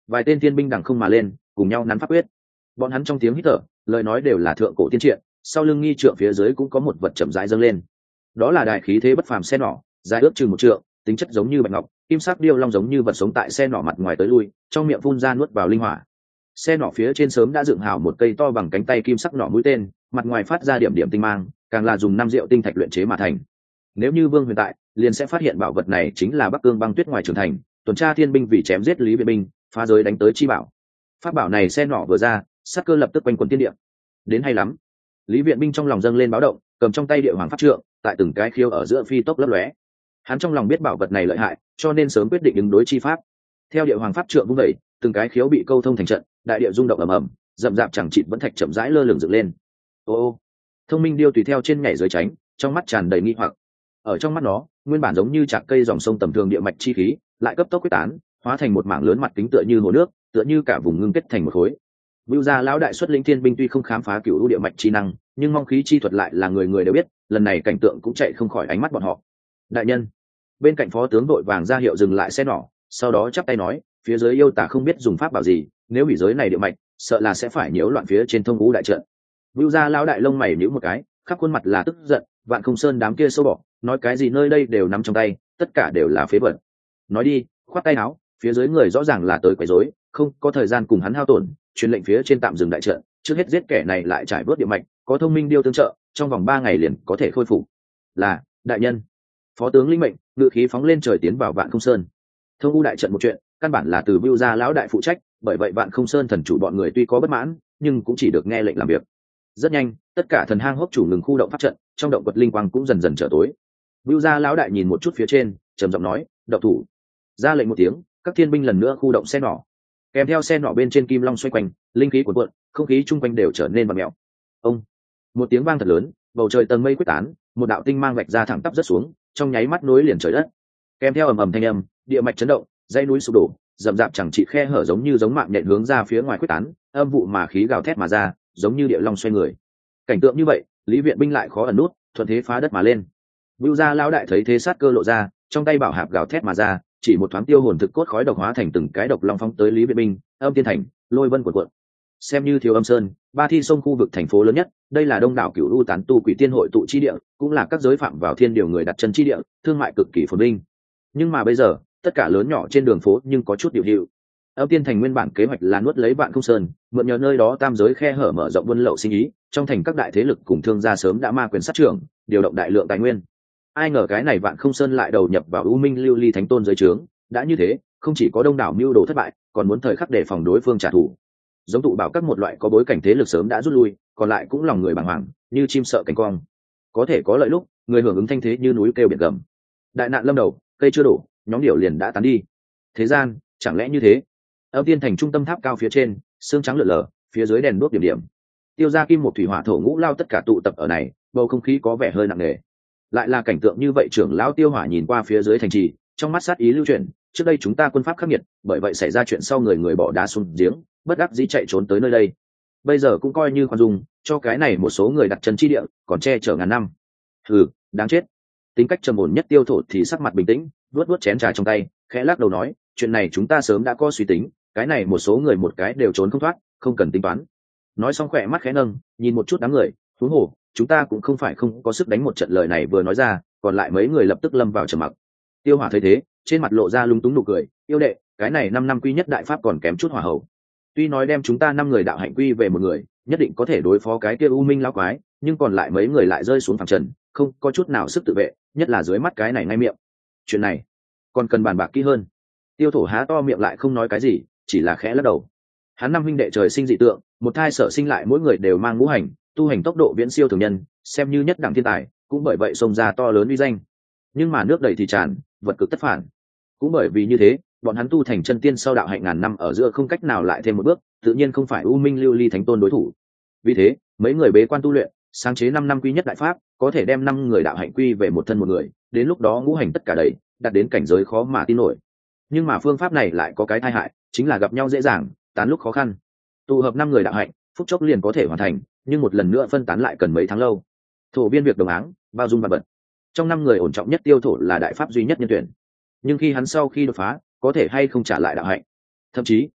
vài tên thiên binh đằng không mà lên cùng nhau nắn pháp quyết. Bọn hắn trong tiếng hít thở, lời nói đều là thượng cổ tiên triện, sau lưng nghi trượng phía dưới cũng có một vật chậm rãi dâng lên. Đó là đại khí thế bất phàm xe nỏ, dài ước chừng một trượng, tính chất giống như bạch ngọc, kim sắc điêu long giống như vật sống tại xe nỏ mặt ngoài tới lui, trong miệng phun ra nuốt vào linh hỏa. Xe nỏ phía trên sớm đã dựng hảo một cây to bằng cánh tay kim sắc nỏ mũi tên, mặt ngoài phát ra điểm điểm tinh mang, càng là dùng năm rượu tinh thạch luyện chế mà thành. Nếu như Vương Huyền tại, liền sẽ phát hiện bảo vật này chính là Bắc Cương băng tuyết ngoài trường thành, tuần tra thiên binh vì chém giết Lý Viện binh, phá giới đánh tới chi bảo. Pháp bảo này xe nỏ vừa ra, sát cơ lập tức quanh quần thiên địa. Đến hay lắm. Lý Viện binh trong lòng dâng lên báo động, cầm trong tay địa hoàng pháp trượng, tại từng cái khiêu ở giữa phi tốc lấp lóe. Hắn trong lòng biết bảo vật này lợi hại, cho nên sớm quyết định ứng đối chi pháp. Theo địa hoàng pháp trượng vung đẩy, từng cái khiếu bị câu thông thành trận, đại địa rung động ầm ầm, rậm rạp chẳng chịt vẫn thạch chậm rãi lơ lửng dựng lên. Ô ô, thông minh điêu tùy theo trên nhảy dưới tránh, trong mắt tràn đầy nghi hoặc. Ở trong mắt nó, nguyên bản giống như chạc cây dòng sông tầm thường địa mạch chi khí, lại cấp tốc quyết tán, hóa thành một mảng lớn mặt kính tựa như hồ nước, tựa như cả vùng ngưng kết thành một khối. Vưu gia lão đại xuất lĩnh thiên binh tuy không khám phá cửu lũ địa mạch chi năng, nhưng mong khí chi thuật lại là người người đều biết, lần này cảnh tượng cũng chạy không khỏi ánh mắt bọn họ. Đại nhân, bên cạnh phó tướng đội vàng ra hiệu dừng lại xe nỏ, sau đó chắp tay nói, phía dưới yêu tả không biết dùng pháp bảo gì, nếu hủy giới này địa mạch, sợ là sẽ phải nhiễu loạn phía trên thông ngũ đại trận. Vưu gia lão đại lông mày nhíu một cái, khắp khuôn mặt là tức giận, Vạn Không Sơn đám kia sâu bọ, nói cái gì nơi đây đều nắm trong tay, tất cả đều là phế vật. Nói đi, khoát tay áo, phía dưới người rõ ràng là tới quấy rối, không có thời gian cùng hắn hao tổn, truyền lệnh phía trên tạm dừng đại trận, trước hết giết kẻ này lại trải vớt địa mạch, có thông minh điêu tương trợ, trong vòng ba ngày liền có thể khôi phục. Là, đại nhân. Phó tướng linh mệnh, ngự khí phóng lên trời tiến vào Vạn Không Sơn. Thông u đại trận một chuyện, căn bản là từ Vưu gia lão đại phụ trách, bởi vậy Vạn Không Sơn thần chủ bọn người tuy có bất mãn, nhưng cũng chỉ được nghe lệnh làm việc. Rất nhanh, tất cả thần hang hốc chủ ngừng khu động pháp trận, trong động vật linh quang cũng dần dần trở tối. Vưu gia lão đại nhìn một chút phía trên, trầm giọng nói, "Động thủ." Ra lệnh một tiếng, các thiên binh lần nữa khu động xe nỏ. Kèm theo xe nỏ bên trên kim long xoay quanh, linh khí cuộn cuộn, không khí chung quanh đều trở nên vặn mèo. Ông, một tiếng vang thật lớn, bầu trời tầng mây quyết tán, một đạo tinh mang vạch ra thẳng tắp rất xuống, trong nháy mắt nối liền trời đất. Kèm theo ầm ầm thanh âm, địa mạch chấn động, dãy núi sụp đổ, rậm rạp chẳng trị khe hở giống như giống mạng nhện hướng ra phía ngoài quyết tán, âm vụ mà khí gào thét mà ra, giống như địa long xoay người. Cảnh tượng như vậy, Lý Viện binh lại khó ẩn nút, thuận thế phá đất mà lên. Vưu gia lão đại thấy thế sát cơ lộ ra, trong tay bảo hạp gào thét mà ra, chỉ một thoáng tiêu hồn thực cốt khói độc hóa thành từng cái độc long phóng tới Lý Viện binh, âm tiên thành, lôi vân cuộn cuộn. Xem như Thiếu Âm Sơn, Ba Thi sông khu vực thành phố lớn nhất, đây là đông đảo cửu u tán tu quỷ tiên hội tụ chi địa, cũng là các giới phạm vào thiên điều người đặt chân chi địa, thương mại cực kỳ phồn vinh. Nhưng mà bây giờ, tất cả lớn nhỏ trên đường phố nhưng có chút điều hiệu. Âm tiên thành nguyên bản kế hoạch là nuốt lấy Vạn Không Sơn, mượn nhờ nơi đó tam giới khe hở mở rộng buôn lậu sinh ý, trong thành các đại thế lực cùng thương gia sớm đã ma quyền sát trưởng, điều động đại lượng tài nguyên. Ai ngờ cái này Vạn Không Sơn lại đầu nhập vào U Minh Lưu Ly Thánh Tôn giới trướng, đã như thế, không chỉ có đông đảo mưu đồ thất bại, còn muốn thời khắc đề phòng đối phương trả thù. Giống tụ bảo các một loại có bối cảnh thế lực sớm đã rút lui, còn lại cũng lòng người bàng hoàng, như chim sợ cánh cong. Có thể có lợi lúc, người hưởng ứng thanh thế như núi kêu biển gầm. Đại nạn lâm đầu, cây chưa đổ, nhóm điểu liền đã tán đi. Thế gian, chẳng lẽ như thế? Âm tiên thành trung tâm tháp cao phía trên, xương trắng lượn lờ, phía dưới đèn đuốc điểm điểm. Tiêu gia kim một thủy hỏa thổ ngũ lao tất cả tụ tập ở này, bầu không khí có vẻ hơi nặng nề. Lại là cảnh tượng như vậy, trưởng lão Tiêu Hỏa nhìn qua phía dưới thành trì, trong mắt sát ý lưu chuyển. Trước đây chúng ta quân pháp khắc nghiệt, bởi vậy xảy ra chuyện sau người người bỏ đá xuống giếng, bất đắc dĩ chạy trốn tới nơi đây. Bây giờ cũng coi như khoan dung, cho cái này một số người đặt chân chi địa, còn che chở ngàn năm. Hừ, đáng chết. Tính cách trầm ổn nhất Tiêu Thổ thì sắc mặt bình tĩnh, vuốt vuốt chén trà trong tay, khẽ lắc đầu nói, chuyện này chúng ta sớm đã có suy tính, cái này một số người một cái đều trốn không thoát, không cần tính toán. Nói xong khỏe mắt khẽ nâng, nhìn một chút đám người, huống hồ, chúng ta cũng không phải không có sức đánh một trận. Lời này vừa nói ra, còn lại mấy người lập tức lâm vào trầm mặc. Tiêu Hỏa thấy thế, trên mặt lộ ra lung túng nụ cười, yêu đệ, cái này năm năm quy nhất đại pháp còn kém chút hỏa hậu. Tuy nói đem chúng ta năm người đạo hạnh quy về một người, nhất định có thể đối phó cái kia u minh lão quái, nhưng còn lại mấy người lại rơi xuống phẳng trần, không có chút nào sức tự vệ, nhất là dưới mắt cái này ngay miệng. Chuyện này còn cần bàn bạc kỹ hơn. Tiêu Thổ há to miệng lại không nói cái gì, chỉ là khẽ lắc đầu. Hắn năm huynh đệ trời sinh dị tượng, một thai sở sinh lại mỗi người đều mang ngũ hành, tu hành tốc độ viễn siêu thường nhân, xem như nhất đẳng thiên tài, cũng bởi vậy xông ra to lớn uy danh. Nhưng mà nước đầy thì tràn, vật cực tất phản. Cũng bởi vì như thế, bọn hắn tu thành chân tiên sau đạo hạnh ngàn năm ở giữa không cách nào lại thêm một bước, tự nhiên không phải U Minh Lưu Ly Thánh Tôn đối thủ. Vì thế, mấy người bế quan tu luyện, sáng chế năm năm quy nhất đại pháp, có thể đem năm người đạo hạnh quy về một thân một người, đến lúc đó ngũ hành tất cả đầy, đạt đến cảnh giới khó mà tin nổi. Nhưng mà phương pháp này lại có cái tai hại, chính là gặp nhau dễ dàng, tán lúc khó khăn. Tụ hợp năm người đạo hạnh, phút chốc liền có thể hoàn thành, nhưng một lần nữa phân tán lại cần mấy tháng lâu. Thổ biên việc đồng áng, bao dung vạn vật. Trong năm người ổn trọng nhất Tiêu Thổ là đại pháp duy nhất nhân tuyển. Nhưng khi hắn sau khi đột phá, có thể hay không trả lại đạo hạnh, thậm chí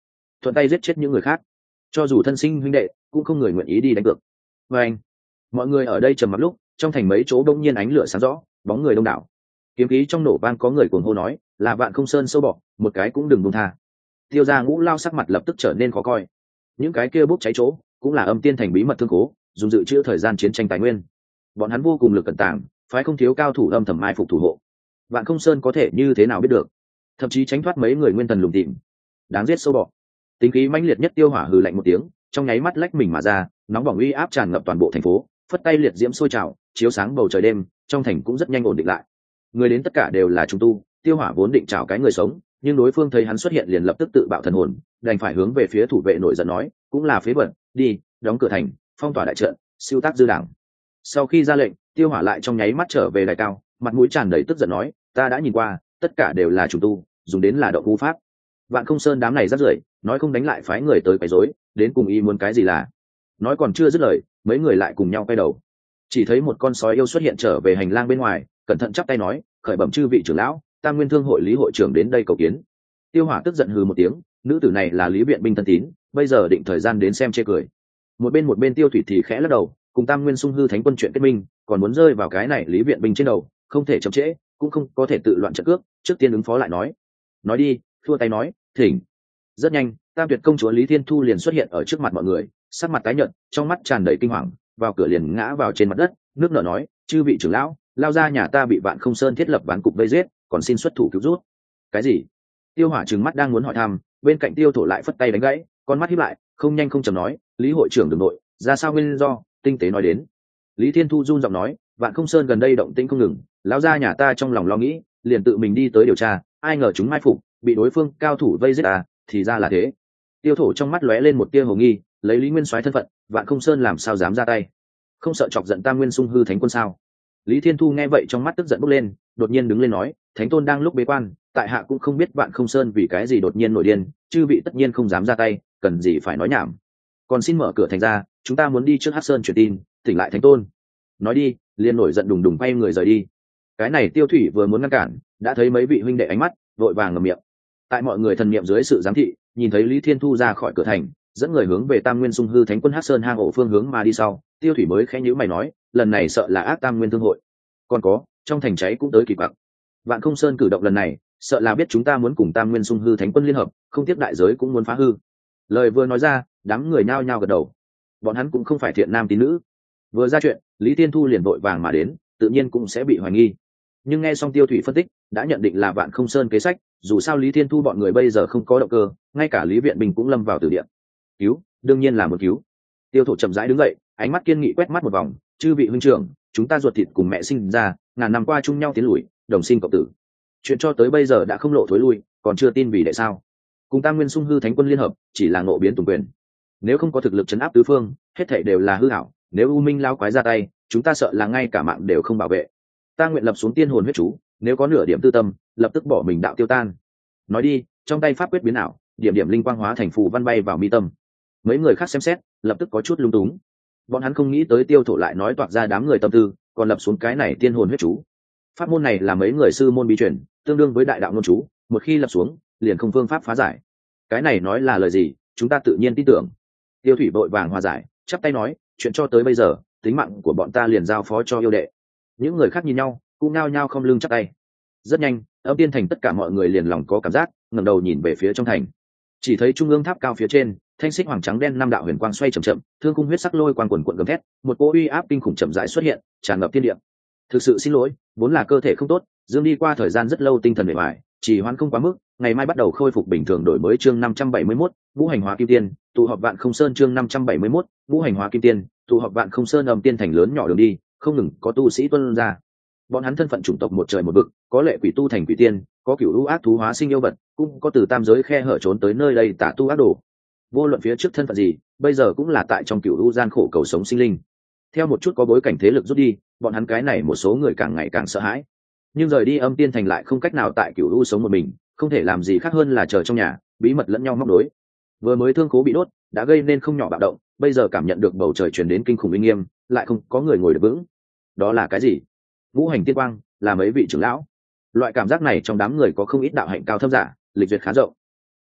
thuận tay giết chết những người khác. Cho dù thân sinh huynh đệ cũng không người nguyện ý đi đánh cược. Và anh, mọi người ở đây trầm mặc lúc, trong thành mấy chỗ đông nhiên ánh lửa sáng rõ, bóng người đông đảo. Kiếm khí trong nổ vang có người cuồng hô nói, là Vạn Không Sơn sâu bọ, một cái cũng đừng buông tha. Tiêu Gia Ngũ Lao sắc mặt lập tức trở nên khó coi. Những cái kia bốc cháy chỗ cũng là Âm Tiên thành bí mật thương cố, dùng dự trữ thời gian chiến tranh tài nguyên. Bọn hắn vô cùng lực cẩn tàng, phái không thiếu cao thủ âm thầm mai phục thủ hộ. Vạn Không Sơn có thể như thế nào biết được, thậm chí tránh thoát mấy người nguyên thần lùng tìm. Đáng giết sâu bọ. Tính khí mãnh liệt nhất Tiêu Hỏa hừ lạnh một tiếng, trong nháy mắt lách mình mà ra, nóng bỏng uy áp tràn ngập toàn bộ thành phố, phất tay liệt diễm sôi trào, chiếu sáng bầu trời đêm, trong thành cũng rất nhanh ổn định lại. Người đến tất cả đều là trung tu. Tiêu Hỏa vốn định chào cái người sống, nhưng đối phương thấy hắn xuất hiện liền lập tức tự bạo thần hồn, đành phải hướng về phía thủ vệ nổi giận nói, cũng là phế vật, đi đóng cửa thành, phong tỏa đại trận, siêu tác dư đảng. Sau khi ra lệnh, Tiêu Hỏa lại trong nháy mắt trở về đài cao, mặt mũi tràn đầy tức giận nói, ta đã nhìn qua, tất cả đều là chủ tu, dùng đến là động vũ pháp. Vạn Không Sơn đám này rất rưởi, nói không đánh lại phái người tới quấy rối, đến cùng ý muốn cái gì là. Nói còn chưa dứt lời, mấy người lại cùng nhau quay đầu. Chỉ thấy một con sói yêu xuất hiện trở về hành lang bên ngoài, cẩn thận chắp tay nói, khởi bẩm chư vị trưởng lão, Tam Nguyên Thương hội Lý hội trưởng đến đây cầu kiến. Tiêu Hỏa tức giận hừ một tiếng, nữ tử này là Lý viện binh thân tín, bây giờ định thời gian đến xem chê cười. Một bên một bên Tiêu Thủy thì khẽ lắc đầu, cùng Tam Nguyên Sung hư thánh quân chuyện kết minh, còn muốn rơi vào cái này Lý viện binh trên đầu, không thể chậm trễ, cũng không có thể tự loạn trận cước, trước tiên ứng phó lại nói. Nói đi, thua tay nói, thỉnh. Rất nhanh, Tam Tuyệt công chúa Lý Thiên Thu liền xuất hiện ở trước mặt mọi người, sắc mặt tái nhợt, trong mắt tràn đầy kinh hoàng, vào cửa liền ngã vào trên mặt đất, nước nở nói, chư vị trưởng lão, lao ra nhà ta bị Vạn Không Sơn thiết lập ván cục vây giết, còn xin xuất thủ cứu rút. Cái gì? Tiêu Hỏa trừng mắt đang muốn hỏi thăm, bên cạnh Tiêu Thổ lại phất tay đánh gãy, con mắt híp lại, không nhanh không chậm nói, Lý hội trưởng đường nội, ra sao nguyên do, tinh tế nói đến. Lý Thiên Thu run giọng nói, Vạn Không Sơn gần đây động tĩnh không ngừng, lão gia nhà ta trong lòng lo nghĩ, liền tự mình đi tới điều tra, ai ngờ chúng mai phục, bị đối phương cao thủ vây giết à, thì ra là thế. Tiêu Thổ trong mắt lóe lên một tia hồ nghi, lấy Lý Nguyên Soái thân phận, Vạn Không Sơn làm sao dám ra tay? Không sợ chọc giận Tam Nguyên Sung hư thánh quân sao? Lý Thiên Thu nghe vậy trong mắt tức giận bốc lên, đột nhiên đứng lên nói, thánh tôn đang lúc bế quan, tại hạ cũng không biết Vạn Không Sơn vì cái gì đột nhiên nổi điên, chư vị tất nhiên không dám ra tay, cần gì phải nói nhảm. Còn xin mở cửa thành ra, chúng ta muốn đi trước Hắc Sơn truyền tin, tỉnh lại thánh tôn. Nói đi, liền nổi giận đùng đùng quay người rời đi. Cái này Tiêu Thủy vừa muốn ngăn cản, đã thấy mấy vị huynh đệ ánh mắt vội vàng ngậm miệng. Tại mọi người thần niệm dưới sự giám thị, nhìn thấy Lý Thiên Thu ra khỏi cửa thành, dẫn người hướng về Tam Nguyên Sung hư thánh quân Hắc Sơn hang ổ phương hướng mà đi sau, Tiêu Thủy mới khẽ nhíu mày nói, lần này sợ là ác Tam Nguyên thương hội. Còn có, trong thành cháy cũng tới kịp bạc. Vạn Không Sơn cử động lần này, sợ là biết chúng ta muốn cùng Tam Nguyên Sung hư thánh quân liên hợp, không tiếc đại giới cũng muốn phá hư. Lời vừa nói ra, đám người nhao nhao gật đầu. Bọn hắn cũng không phải thiện nam tín nữ. Vừa ra chuyện, Lý Thiên Thu liền vội vàng mà đến, tự nhiên cũng sẽ bị hoài nghi. Nhưng nghe xong Tiêu Thủy phân tích, đã nhận định là Vạn Không Sơn kế sách, dù sao Lý Thiên Thu bọn người bây giờ không có động cơ, ngay cả Lý Viện Bình cũng lâm vào tử địa. Cứu, đương nhiên là một cứu. Tiêu Thổ chậm rãi đứng dậy, ánh mắt kiên nghị quét mắt một vòng, chư vị huynh trưởng, chúng ta ruột thịt cùng mẹ sinh ra, ngàn năm qua chung nhau tiến lùi, đồng sinh cộng tử. Chuyện cho tới bây giờ đã không lộ thối lui, còn chưa tin vì đệ sao? Cùng Tam Nguyên Sung hư thánh quân liên hợp, chỉ là ngộ biến tùng quyền. Nếu không có thực lực chấn áp tứ phương, hết thảy đều là hư ảo. Nếu U Minh lao quái ra tay, chúng ta sợ là ngay cả mạng đều không bảo vệ. Ta nguyện lập xuống tiên hồn huyết chú, nếu có nửa điểm tư tâm, lập tức bỏ mình đạo tiêu tan. Nói đi, trong tay pháp quyết biến ảo, điểm điểm linh quang hóa thành phù văn bay vào mi tâm. Mấy người khác xem xét, lập tức có chút lung túng. Bọn hắn không nghĩ tới Tiêu Thổ lại nói toạc ra đám người tâm tư, còn lập xuống cái này tiên hồn huyết chú. Pháp môn này là mấy người sư môn bí truyền, tương đương với đại đạo ngôn chú, một khi lập xuống, liền không phương pháp phá giải. Cái này nói là lời gì, chúng ta tự nhiên tin tưởng. Tiêu Thủy vội vàng hòa giải, chắp tay nói, chuyện cho tới bây giờ, tính mạng của bọn ta liền giao phó cho yêu đệ. Những người khác nhìn nhau, cũng nao nhao không lưng chắp tay. Rất nhanh, Âm Tiên thành tất cả mọi người liền lòng có cảm giác, ngẩng đầu nhìn về phía trong thành. Chỉ thấy trung ương tháp cao phía trên, thanh xích hoàng trắng đen năm đạo huyền quang xoay chậm chậm, thương khung huyết sắc lôi quang quần quần gầm thét, một cỗ uy áp kinh khủng chậm rãi xuất hiện, tràn ngập thiên địa. Thực sự xin lỗi, vốn là cơ thể không tốt, dương đi qua thời gian rất lâu tinh thần bề ngoài, chỉ hoãn không quá mức, ngày mai bắt đầu khôi phục bình thường đổi mới chương năm trăm bảy mươi mốt, Ngũ Hành Hóa Kim Tiên, tụ họp Vạn Không Sơn chương năm trăm bảy mươi mốt, Ngũ Hành Hóa Kim Tiên, tụ họp Vạn Không Sơn. Âm Tiên thành lớn nhỏ đường đi, không ngừng có tu sĩ tuân ra. Bọn hắn thân phận chủng tộc một trời một vực, có lệ quỷ tu thành quỷ tiên, có cửu u ác thú hóa sinh yêu vật, cũng có từ tam giới khe hở trốn tới nơi đây tả tu ác đồ. Vô luận phía trước thân phận gì, bây giờ cũng là tại trong cửu u gian khổ cầu sống sinh linh. Theo một chút có bối cảnh thế lực rút đi, bọn hắn cái này một số người càng ngày càng sợ hãi. Nhưng rời đi Âm Tiên thành lại không cách nào tại cửu u sống một mình, không thể làm gì khác hơn là chờ trong nhà, bí mật lẫn nhau móc đối. Vừa mới thương khố bị đốt, đã gây nên không nhỏ bạo động, bây giờ cảm nhận được bầu trời truyền đến kinh khủng uy nghiêm, lại không có người ngồi được vững. Đó là cái gì? Ngũ hành tiên quang, là mấy vị trưởng lão. Loại cảm giác này trong đám người có không ít đạo hạnh cao thâm giả, lịch duyệt khá rộng.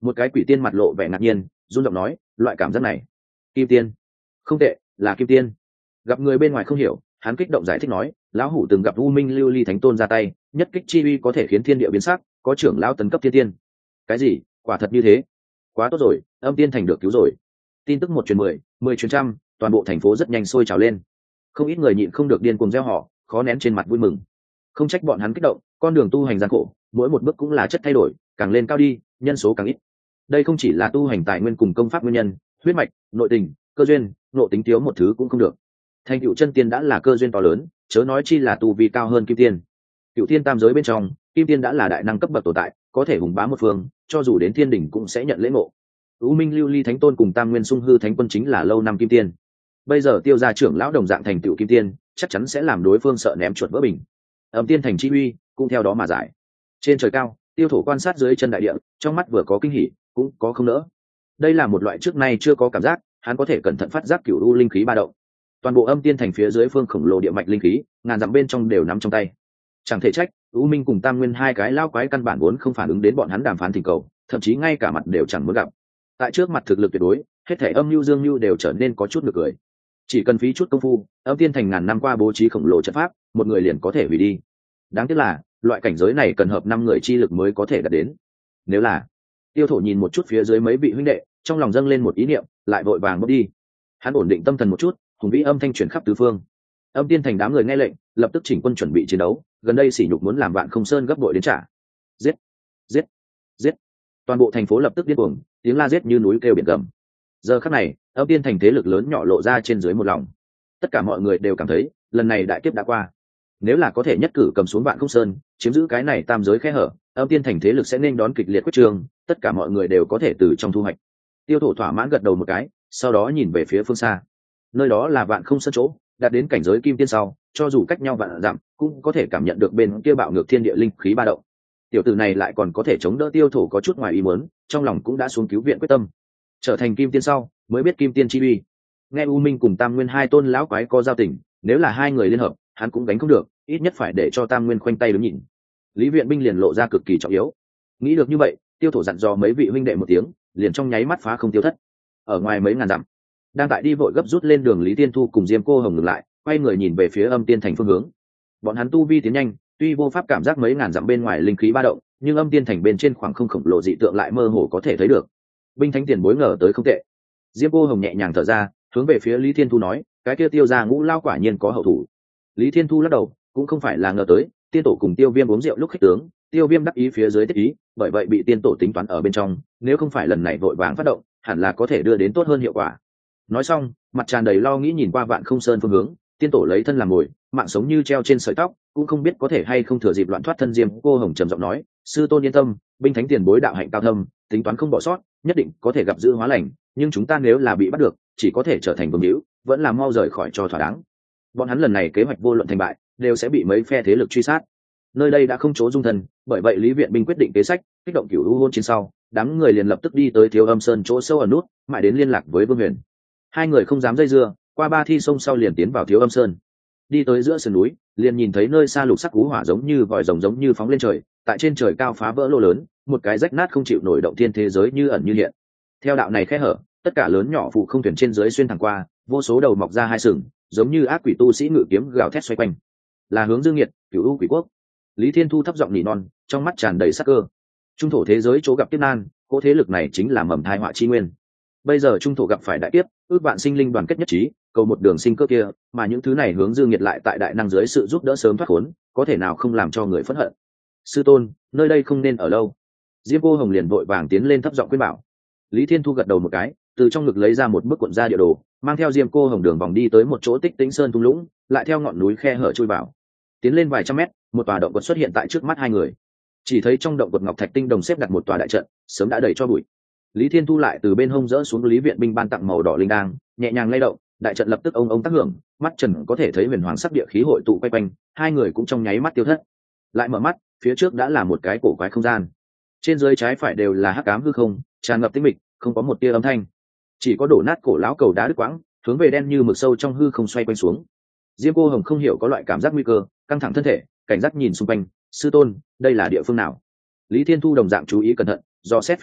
Một cái quỷ tiên mặt lộ vẻ ngạc nhiên, run giọng nói, loại cảm giác này, kim tiên, không tệ, là kim tiên. Gặp người bên ngoài không hiểu, hắn kích động giải thích nói, lão hủ từng gặp u minh lưu ly thánh tôn ra tay, nhất kích chi uy có thể khiến thiên địa biến sắc, có trưởng lão tấn cấp thiên tiên. Cái gì? Quả thật như thế? Quá tốt rồi, âm tiên thành được cứu rồi. Tin tức một truyền mười, mười truyền trăm, toàn bộ thành phố rất nhanh sôi trào lên. Không ít người nhịn không được điên cuồng reo hò, khó nén trên mặt vui mừng. Không trách bọn hắn kích động, con đường tu hành gian khổ, mỗi một bước cũng là chất thay đổi, càng lên cao đi, nhân số càng ít. Đây không chỉ là tu hành tài nguyên cùng công pháp nguyên nhân, huyết mạch, nội tình, cơ duyên, nội tính thiếu một thứ cũng không được. Thành cựu chân tiên đã là cơ duyên to lớn, chớ nói chi là tu vi cao hơn kim tiên. Cựu tiên tam giới bên trong, kim tiên đã là đại năng cấp bậc tồn tại, có thể hùng bá một phương, cho dù đến thiên đỉnh cũng sẽ nhận lễ ngộ. U Minh Lưu Ly Thánh Tôn cùng Tam Nguyên Sung Hư Thánh Quân chính là lâu năm kim tiên. Bây giờ Tiêu gia trưởng lão đồng dạng thành tựu kim tiên, chắc chắn sẽ làm đối phương sợ ném chuột vỡ bình. Âm tiên thành chi uy cũng theo đó mà giải. Trên trời cao, Tiêu Thổ quan sát dưới chân đại địa, trong mắt vừa có kinh hỉ, cũng có không nỡ. Đây là một loại trước nay chưa có cảm giác, hắn có thể cẩn thận phát giác cửu u linh khí ba động. Toàn bộ âm tiên thành phía dưới phương khổng lồ địa mạch linh khí, ngàn dặm bên trong đều nắm trong tay. Chẳng thể trách, U Minh cùng Tam Nguyên hai cái lao quái căn bản vốn không phản ứng đến bọn hắn đàm phán thỉnh cầu, thậm chí ngay cả mặt đều chẳng muốn gặp. Tại trước mặt thực lực tuyệt đối, hết thể âm lưu dương lưu đều trở nên có chút nực cười. Chỉ cần phí chút công phu, âm tiên thành ngàn năm qua bố trí khổng lồ trận pháp, một người liền có thể hủy đi. Đáng tiếc là, loại cảnh giới này cần hợp năm người chi lực mới có thể đạt đến. Nếu là, Tiêu Thổ nhìn một chút phía dưới mấy vị huynh đệ, trong lòng dâng lên một ý niệm, lại vội vàng bốc đi. Hắn ổn định tâm thần một chút, hùng vĩ âm thanh truyền khắp tứ phương. Âm tiên thành đám người nghe lệnh, lập tức chỉnh quân chuẩn bị chiến đấu, gần đây sỉ nhục muốn làm Vạn Không Sơn gấp bội đến trả. Giết, giết, giết. Toàn bộ thành phố lập tức điên cuồng, tiếng la giết như núi kêu biển gầm. Giờ khắc này, âm tiên thành thế lực lớn nhỏ lộ ra trên dưới một lòng. Tất cả mọi người đều cảm thấy, lần này đại kiếp đã qua. Nếu là có thể nhất cử cầm xuống Vạn Không Sơn, chiếm giữ cái này tam giới khe hở, âm tiên thành thế lực sẽ nên đón kịch liệt quyết trường, tất cả mọi người đều có thể từ trong thu hoạch. Tiêu Thổ thỏa mãn gật đầu một cái, sau đó nhìn về phía phương xa. Nơi đó là Vạn Không Sơn chỗ, đạt đến cảnh giới kim tiên sau, cho dù cách nhau vạn dặm, cũng có thể cảm nhận được bên kia bạo ngược thiên địa linh khí ba động. Tiểu tử này lại còn có thể chống đỡ Tiêu Thổ có chút ngoài ý muốn, trong lòng cũng đã xuống cứu viện quyết tâm. Trở thành kim tiên sau, mới biết kim tiên chi uy. Nghe U Minh cùng Tam Nguyên hai tôn lão quái có giao tình, nếu là hai người liên hợp, hắn cũng đánh không được, ít nhất phải để cho Tam Nguyên khoanh tay đứng nhìn. Lý Viện binh liền lộ ra cực kỳ trọng yếu. Nghĩ được như vậy, Tiêu Thổ dặn dò mấy vị huynh đệ một tiếng, liền trong nháy mắt phá không tiêu thất. Ở ngoài mấy ngàn dặm, đang tại đi vội gấp rút lên đường Lý Tiên Thu cùng Diêm Cô Hồng ngừng lại, quay người nhìn về phía âm tiên thành phương hướng. Bọn hắn tu vi tiến nhanh, tuy vô pháp cảm giác mấy ngàn dặm bên ngoài linh khí ba động, nhưng âm tiên thành bên trên khoảng không khổng lồ dị tượng lại mơ hồ có thể thấy được. Binh thánh tiền bối ngờ tới không tệ. Diêm Cô Hồng nhẹ nhàng thở ra, hướng về phía Lý Thiên Thu nói, cái kia Tiêu gia ngũ lao quả nhiên có hậu thủ. Lý Thiên Thu lắc đầu, cũng không phải là ngờ tới, tiên tổ cùng Tiêu Viêm uống rượu lúc khích tướng, Tiêu Viêm đắc ý phía dưới tiết ý, bởi vậy bị tiên tổ tính toán ở bên trong, nếu không phải lần này vội vàng phát động, hẳn là có thể đưa đến tốt hơn hiệu quả. Nói xong, mặt tràn đầy lo nghĩ nhìn qua Vạn Không Sơn phương hướng, tiên tổ lấy thân làm mồi, mạng sống như treo trên sợi tóc, cũng không biết có thể hay không thừa dịp loạn thoát thân. Diêm Cô Hồng trầm giọng nói, sư tôn yên tâm, binh thánh tiền bối đạo hạnh cao thâm, tính toán không bỏ sót, nhất định có thể gặp dữ hóa lành, nhưng chúng ta nếu là bị bắt được, chỉ có thể trở thành vương hữu, vẫn là mau rời khỏi cho thỏa đáng. Bọn hắn lần này kế hoạch vô luận thành bại, đều sẽ bị mấy phe thế lực truy sát. Nơi đây đã không chỗ dung thân, bởi vậy Lý Viện binh quyết định kế sách, kích động cửu u hôn chiến sau, đám người liền lập tức đi tới Thiếu Âm Sơn chỗ sâu ở nút, mãi đến liên lạc với Vương Huyền. Hai người không dám dây dưa, qua ba thi sông sau liền tiến vào Thiếu Âm Sơn. Đi tới giữa sườn núi, liền nhìn thấy nơi xa lục sắc cú hỏa giống như vòi rồng giống như phóng lên trời, tại trên trời cao phá vỡ lô lớn, một cái rách nát không chịu nổi động thiên thế giới như ẩn như hiện. Theo đạo này khẽ hở, tất cả lớn nhỏ phụ không thuyền trên dưới xuyên thẳng qua, vô số đầu mọc ra hai sừng, giống như ác quỷ tu sĩ ngự kiếm gào thét xoay quanh. Là hướng Dương Nghiệt, Cửu U Quỷ Quốc. Lý Thiên Thu thấp giọng nỉ non, trong mắt tràn đầy sắc cơ. Trung thổ thế giới chỗ gặp kiếp nan, cỗ thế lực này chính là mầm thai họa chi nguyên. Bây giờ trung thổ gặp phải đại kiếp, ước vạn sinh linh đoàn kết nhất trí, cầu một đường sinh cơ kia, mà những thứ này hướng Dương Nghiệt lại tại đại năng dưới sự giúp đỡ sớm thoát khốn, có thể nào không làm cho người phẫn hận. Sư tôn, nơi đây không nên ở lâu. Diêm Cô Hồng liền vội vàng tiến lên thấp giọng khuyên bảo. Lý Thiên Thu gật đầu một cái, từ trong ngực lấy ra một bức cuộn da địa đồ, mang theo Diêm Cô Hồng đường vòng đi tới một chỗ tích tĩnh sơn thung lũng, lại theo ngọn núi khe hở chui vào. Tiến lên vài trăm mét, một tòa động quật xuất hiện tại trước mắt hai người. Chỉ thấy trong động quật ngọc thạch tinh đồng xếp đặt một tòa đại trận, sớm đã đầy cho bụi. Lý Thiên Thu lại từ bên hông dỡ xuống Lý Viện binh ban tặng màu đỏ linh đang, nhẹ nhàng lay động, đại trận lập tức ông ông tác hưởng, mắt trần có thể thấy huyền hoàng sắc địa khí hội tụ quay quanh, hai người cũng trong nháy mắt tiêu thất. Lại mở mắt, phía trước đã là một cái cổ quái không gian. Trên dưới trái phải đều là hắc ám hư không, tràn ngập tĩnh mịch, không có một tia âm thanh. Chỉ có đổ nát cổ lão cầu đá đứt quãng, hướng về đen như mực sâu trong hư không xoay quanh xuống. Diêm Cô Hồng không hiểu có loại cảm giác nguy cơ, căng thẳng thân thể, cảnh giác nhìn xung quanh, sư tôn, đây là địa phương nào? Lý Thiên Thu đồng dạng chú ý cẩn thận, dò xét phía trước,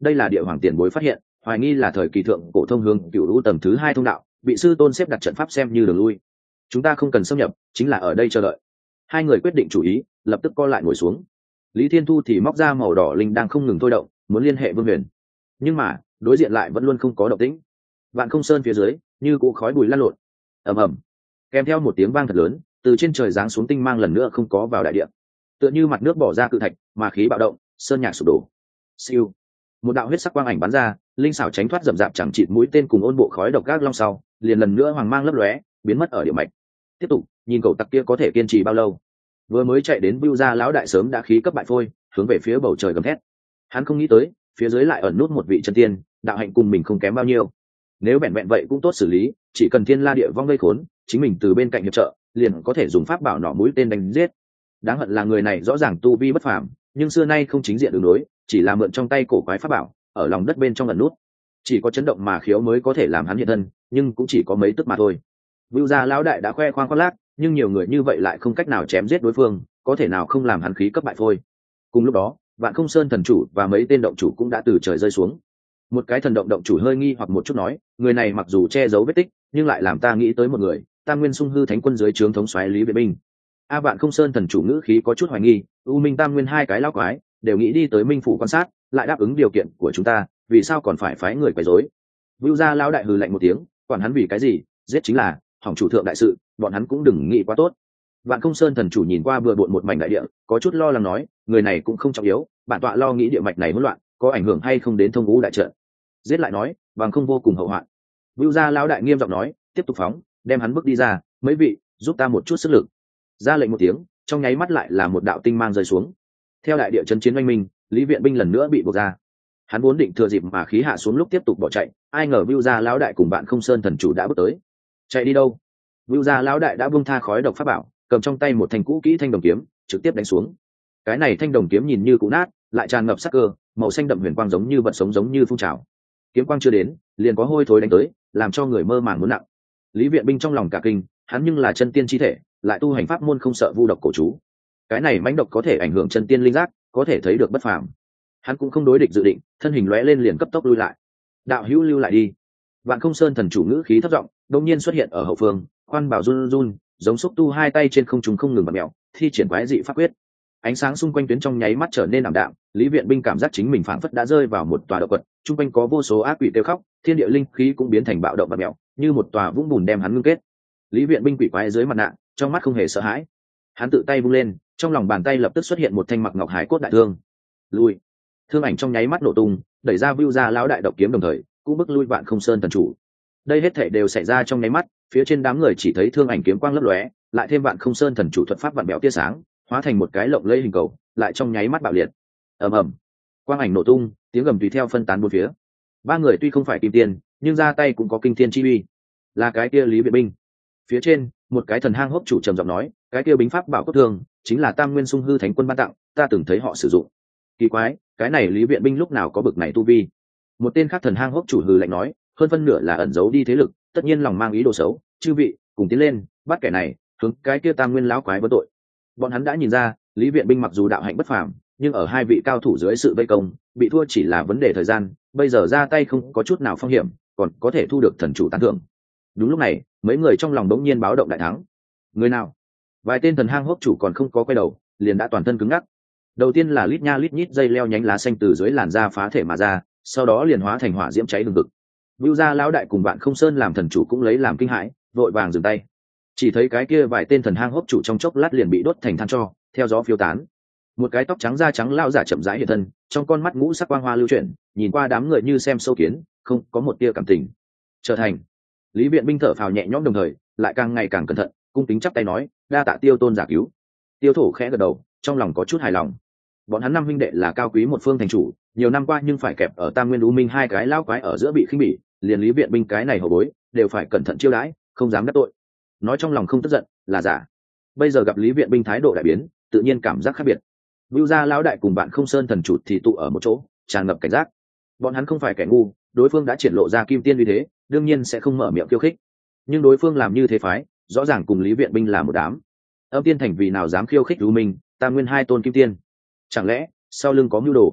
đây là địa hoàng tiền bối phát hiện, hoài nghi là thời kỳ thượng cổ thông hướng cựu lũ tầng thứ hai thông đạo, bị sư tôn xếp đặt trận pháp xem như đường lui. Chúng ta không cần xâm nhập, chính là ở đây chờ đợi. Hai người quyết định chủ ý, lập tức co lại ngồi xuống. Lý Thiên Thu thì móc ra màu đỏ linh đang không ngừng thôi động, muốn liên hệ Vương Huyền, nhưng mà đối diện lại vẫn luôn không có động tĩnh. Vạn Không Sơn phía dưới như cỗ khói bụi lăn lộn, ầm ầm, kèm theo một tiếng vang thật lớn, từ trên trời giáng xuống tinh mang lần nữa không có vào đại địa, tựa như mặt nước bỏ ra cự thạch, mà khí bạo động, sơn nhạc sụp đổ. Siêu, một đạo huyết sắc quang ảnh bắn ra, linh xảo tránh thoát rậm rạp chẳng chịt mũi tên cùng ôn bộ khói độc gác long sau, liền lần nữa hoàng mang lấp lóe, biến mất ở địa mạch. Tiếp tục, nhìn cậu tặc kia có thể kiên trì bao lâu. Vừa mới chạy đến Bưu gia lão đại sớm đã khí cấp bại phôi, hướng về phía bầu trời gầm thét. Hắn không nghĩ tới, phía dưới lại ẩn nút một vị chân tiên, đạo hạnh cùng mình không kém bao nhiêu. Nếu bèn bèn vậy cũng tốt xử lý, chỉ cần thiên la địa vong gây khốn, chính mình từ bên cạnh hiệp trợ, liền có thể dùng pháp bảo nỏ mũi tên đánh giết. Đáng hận là người này rõ ràng tu vi bất phàm, nhưng xưa nay không chính diện đường đối, chỉ là mượn trong tay cổ quái pháp bảo, ở lòng đất bên trong ẩn nút. Chỉ có chấn động mà khiếu mới có thể làm hắn hiện thân, nhưng cũng chỉ có mấy tức mà thôi. Bưu gia lão đại đã khoe khoang khoác lác, nhưng nhiều người như vậy lại không cách nào chém giết đối phương, có thể nào không làm hắn khí cấp bại phôi. Cùng lúc đó, Vạn Không Sơn thần chủ và mấy tên động chủ cũng đã từ trời rơi xuống. Một cái thần động động chủ hơi nghi hoặc một chút nói, người này mặc dù che giấu vết tích, nhưng lại làm ta nghĩ tới một người, Tam Nguyên Sung Hư Thánh Quân dưới trướng thống soái Lý Việt Binh. A Vạn Không Sơn thần chủ ngữ khí có chút hoài nghi, U Minh Tam Nguyên hai cái lão quái đều nghĩ đi tới Minh phủ quan sát, lại đáp ứng điều kiện của chúng ta, vì sao còn phải phái người quấy rối? Bưu gia lão đại hừ lạnh một tiếng, quản hắn vì cái gì, giết chính là hỏng chủ thượng đại sự, bọn hắn cũng đừng nghĩ quá tốt. Vạn Không Sơn thần chủ nhìn qua bừa bộn một mảnh đại địa, có chút lo lắng nói, người này cũng không trọng yếu, bản tọa lo nghĩ địa mạch này hỗn loạn, có ảnh hưởng hay không đến thông ngũ đại trận. Giết lại nói, bằng không vô cùng hậu hoạn. Bưu gia lão đại nghiêm giọng nói, tiếp tục phóng, đem hắn bước đi ra, mấy vị, giúp ta một chút sức lực. Ra lệnh một tiếng, trong nháy mắt lại là một đạo tinh mang rơi xuống. Theo đại địa chấn chiến oanh minh, Lý Viện Binh lần nữa bị buộc ra. Hắn vốn định thừa dịp mà khí hạ xuống lúc tiếp tục bỏ chạy, ai ngờ Bưu gia lão đại cùng Vạn Không Sơn thần chủ đã bước tới. Chạy đi đâu? Bưu gia lão đại đã buông tha khói độc pháp bảo, cầm trong tay một thanh cũ kỹ thanh đồng kiếm, trực tiếp đánh xuống. Cái này thanh đồng kiếm nhìn như cũ nát, lại tràn ngập sắc cơ, màu xanh đậm huyền quang giống như vật sống giống như phun trào. Kiếm quang chưa đến, liền có hôi thối đánh tới, làm cho người mơ màng muốn nặng. Lý Viện Binh trong lòng cả kinh, hắn nhưng là chân tiên chi thể, lại tu hành pháp môn không sợ vu độc cổ chú. Cái này mãnh độc có thể ảnh hưởng chân tiên linh giác, có thể thấy được bất phàm. Hắn cũng không đối địch dự định, thân hình lóe lên liền cấp tốc lui lại. Đạo hữu lưu lại đi. Vạn Không Sơn thần chủ ngữ khí thấp giọng, đột nhiên xuất hiện ở hậu phương, khoan bảo run run, giống xúc tu hai tay trên không trung không ngừng bật mèo, thi triển quái dị pháp quyết. Ánh sáng xung quanh tuyến trong nháy mắt trở nên ảm đạm, Lý Viện Binh cảm giác chính mình phảng phất đã rơi vào một tòa động quật, trung quanh có vô số ác quỷ kêu khóc, thiên địa linh khí cũng biến thành bạo động bật mèo, như một tòa vũng bùn đem hắn ngưng kết. Lý Viện Binh quỷ quái dưới mặt nạ, trong mắt không hề sợ hãi. Hắn tự tay vung lên, trong lòng bàn tay lập tức xuất hiện một thanh mặc ngọc hải cốt đại thương. Lui. Thương ảnh trong nháy mắt nổ tung, đẩy ra Bưu gia lão đại độc kiếm đồng thời, cũng bức lui Vạn Không Sơn thần chủ. Đây hết thảy đều xảy ra trong nháy mắt, phía trên đám người chỉ thấy thương ảnh kiếm quang lấp lóe, lại thêm Vạn Không Sơn thần chủ thuật pháp vạn bèo tia sáng, hóa thành một cái lộng lẫy hình cầu, lại trong nháy mắt bạo liệt. Ầm ầm, quang ảnh nổ tung, tiếng gầm tùy theo phân tán bốn phía. Ba người tuy không phải kim tiên, nhưng ra tay cũng có kinh thiên chi uy. Là cái kia Lý Viện Binh. Phía trên, một cái thần hang hốc chủ trầm giọng nói, cái kia bính pháp bảo cốt thương, chính là Tam Nguyên Sung Hư Thánh Quân ban tặng, ta từng thấy họ sử dụng. Kỳ quái, cái này Lý Viện Binh lúc nào có bực này tu vi? Một tên khác thần hang hốc chủ hừ lạnh nói, hơn phân nửa là ẩn giấu đi thế lực, tất nhiên lòng mang ý đồ xấu, chư vị, cùng tiến lên, bắt kẻ này, hướng cái kia Tam Nguyên lão quái vấn tội. Bọn hắn đã nhìn ra, Lý Viện Binh mặc dù đạo hạnh bất phàm, nhưng ở hai vị cao thủ dưới sự vây công, bị thua chỉ là vấn đề thời gian, bây giờ ra tay không có chút nào phong hiểm, còn có thể thu được thần chủ tán thưởng. Đúng lúc này, mấy người trong lòng đống nhiên báo động đại thắng. Người nào? Vài tên thần hang hốc chủ còn không có quay đầu, liền đã toàn thân cứng ngắc. Đầu tiên là lít nha lít nhít dây leo nhánh lá xanh từ dưới làn da phá thể mà ra, sau đó liền hóa thành hỏa diễm cháy lừng ngực. Bưu gia lão đại cùng Vạn Không Sơn làm thần chủ cũng lấy làm kinh hãi, vội vàng dừng tay. Chỉ thấy cái kia vài tên thần hang hốc chủ trong chốc lát liền bị đốt thành than tro, theo gió phiêu tán. Một cái tóc trắng da trắng lao giả chậm rãi hiện thân, trong con mắt ngũ sắc quang hoa lưu chuyển, nhìn qua đám người như xem sâu kiến, không có một tia cảm tình. Trở thành Lý Viện Binh thở phào nhẹ nhõm đồng thời, lại càng ngày càng cẩn thận, cung kính chắp tay nói, đa tạ Tiêu tôn giả cứu. Tiêu thổ khẽ gật đầu, trong lòng có chút hài lòng. Bọn hắn năm huynh đệ là cao quý một phương thành chủ, nhiều năm qua nhưng phải kẹp ở Tam Nguyên U Minh hai cái lao quái ở giữa bị khinh bỉ, liền Lý Viện Binh cái này hổ bối, đều phải cẩn thận chiêu đãi, không dám đắc tội. Nói trong lòng không tức giận, là giả. Bây giờ gặp Lý Viện Binh thái độ đại biến, tự nhiên cảm giác khác biệt. Bưu gia lão đại cùng Vạn Không Sơn thần chủ thì tụ ở một chỗ, tràn ngập cảnh giác. Bọn hắn không phải kẻ ngu, đối phương đã triển lộ ra kim tiên uy thế, đương nhiên sẽ không mở miệng khiêu khích. Nhưng đối phương làm như thế phái, rõ ràng cùng Lý Viện Binh là một đám. Âm Tiên Thành vì nào dám khiêu khích U Minh, Tam Nguyên hai tôn kim tiên? Chẳng lẽ sau lưng có mưu đồ?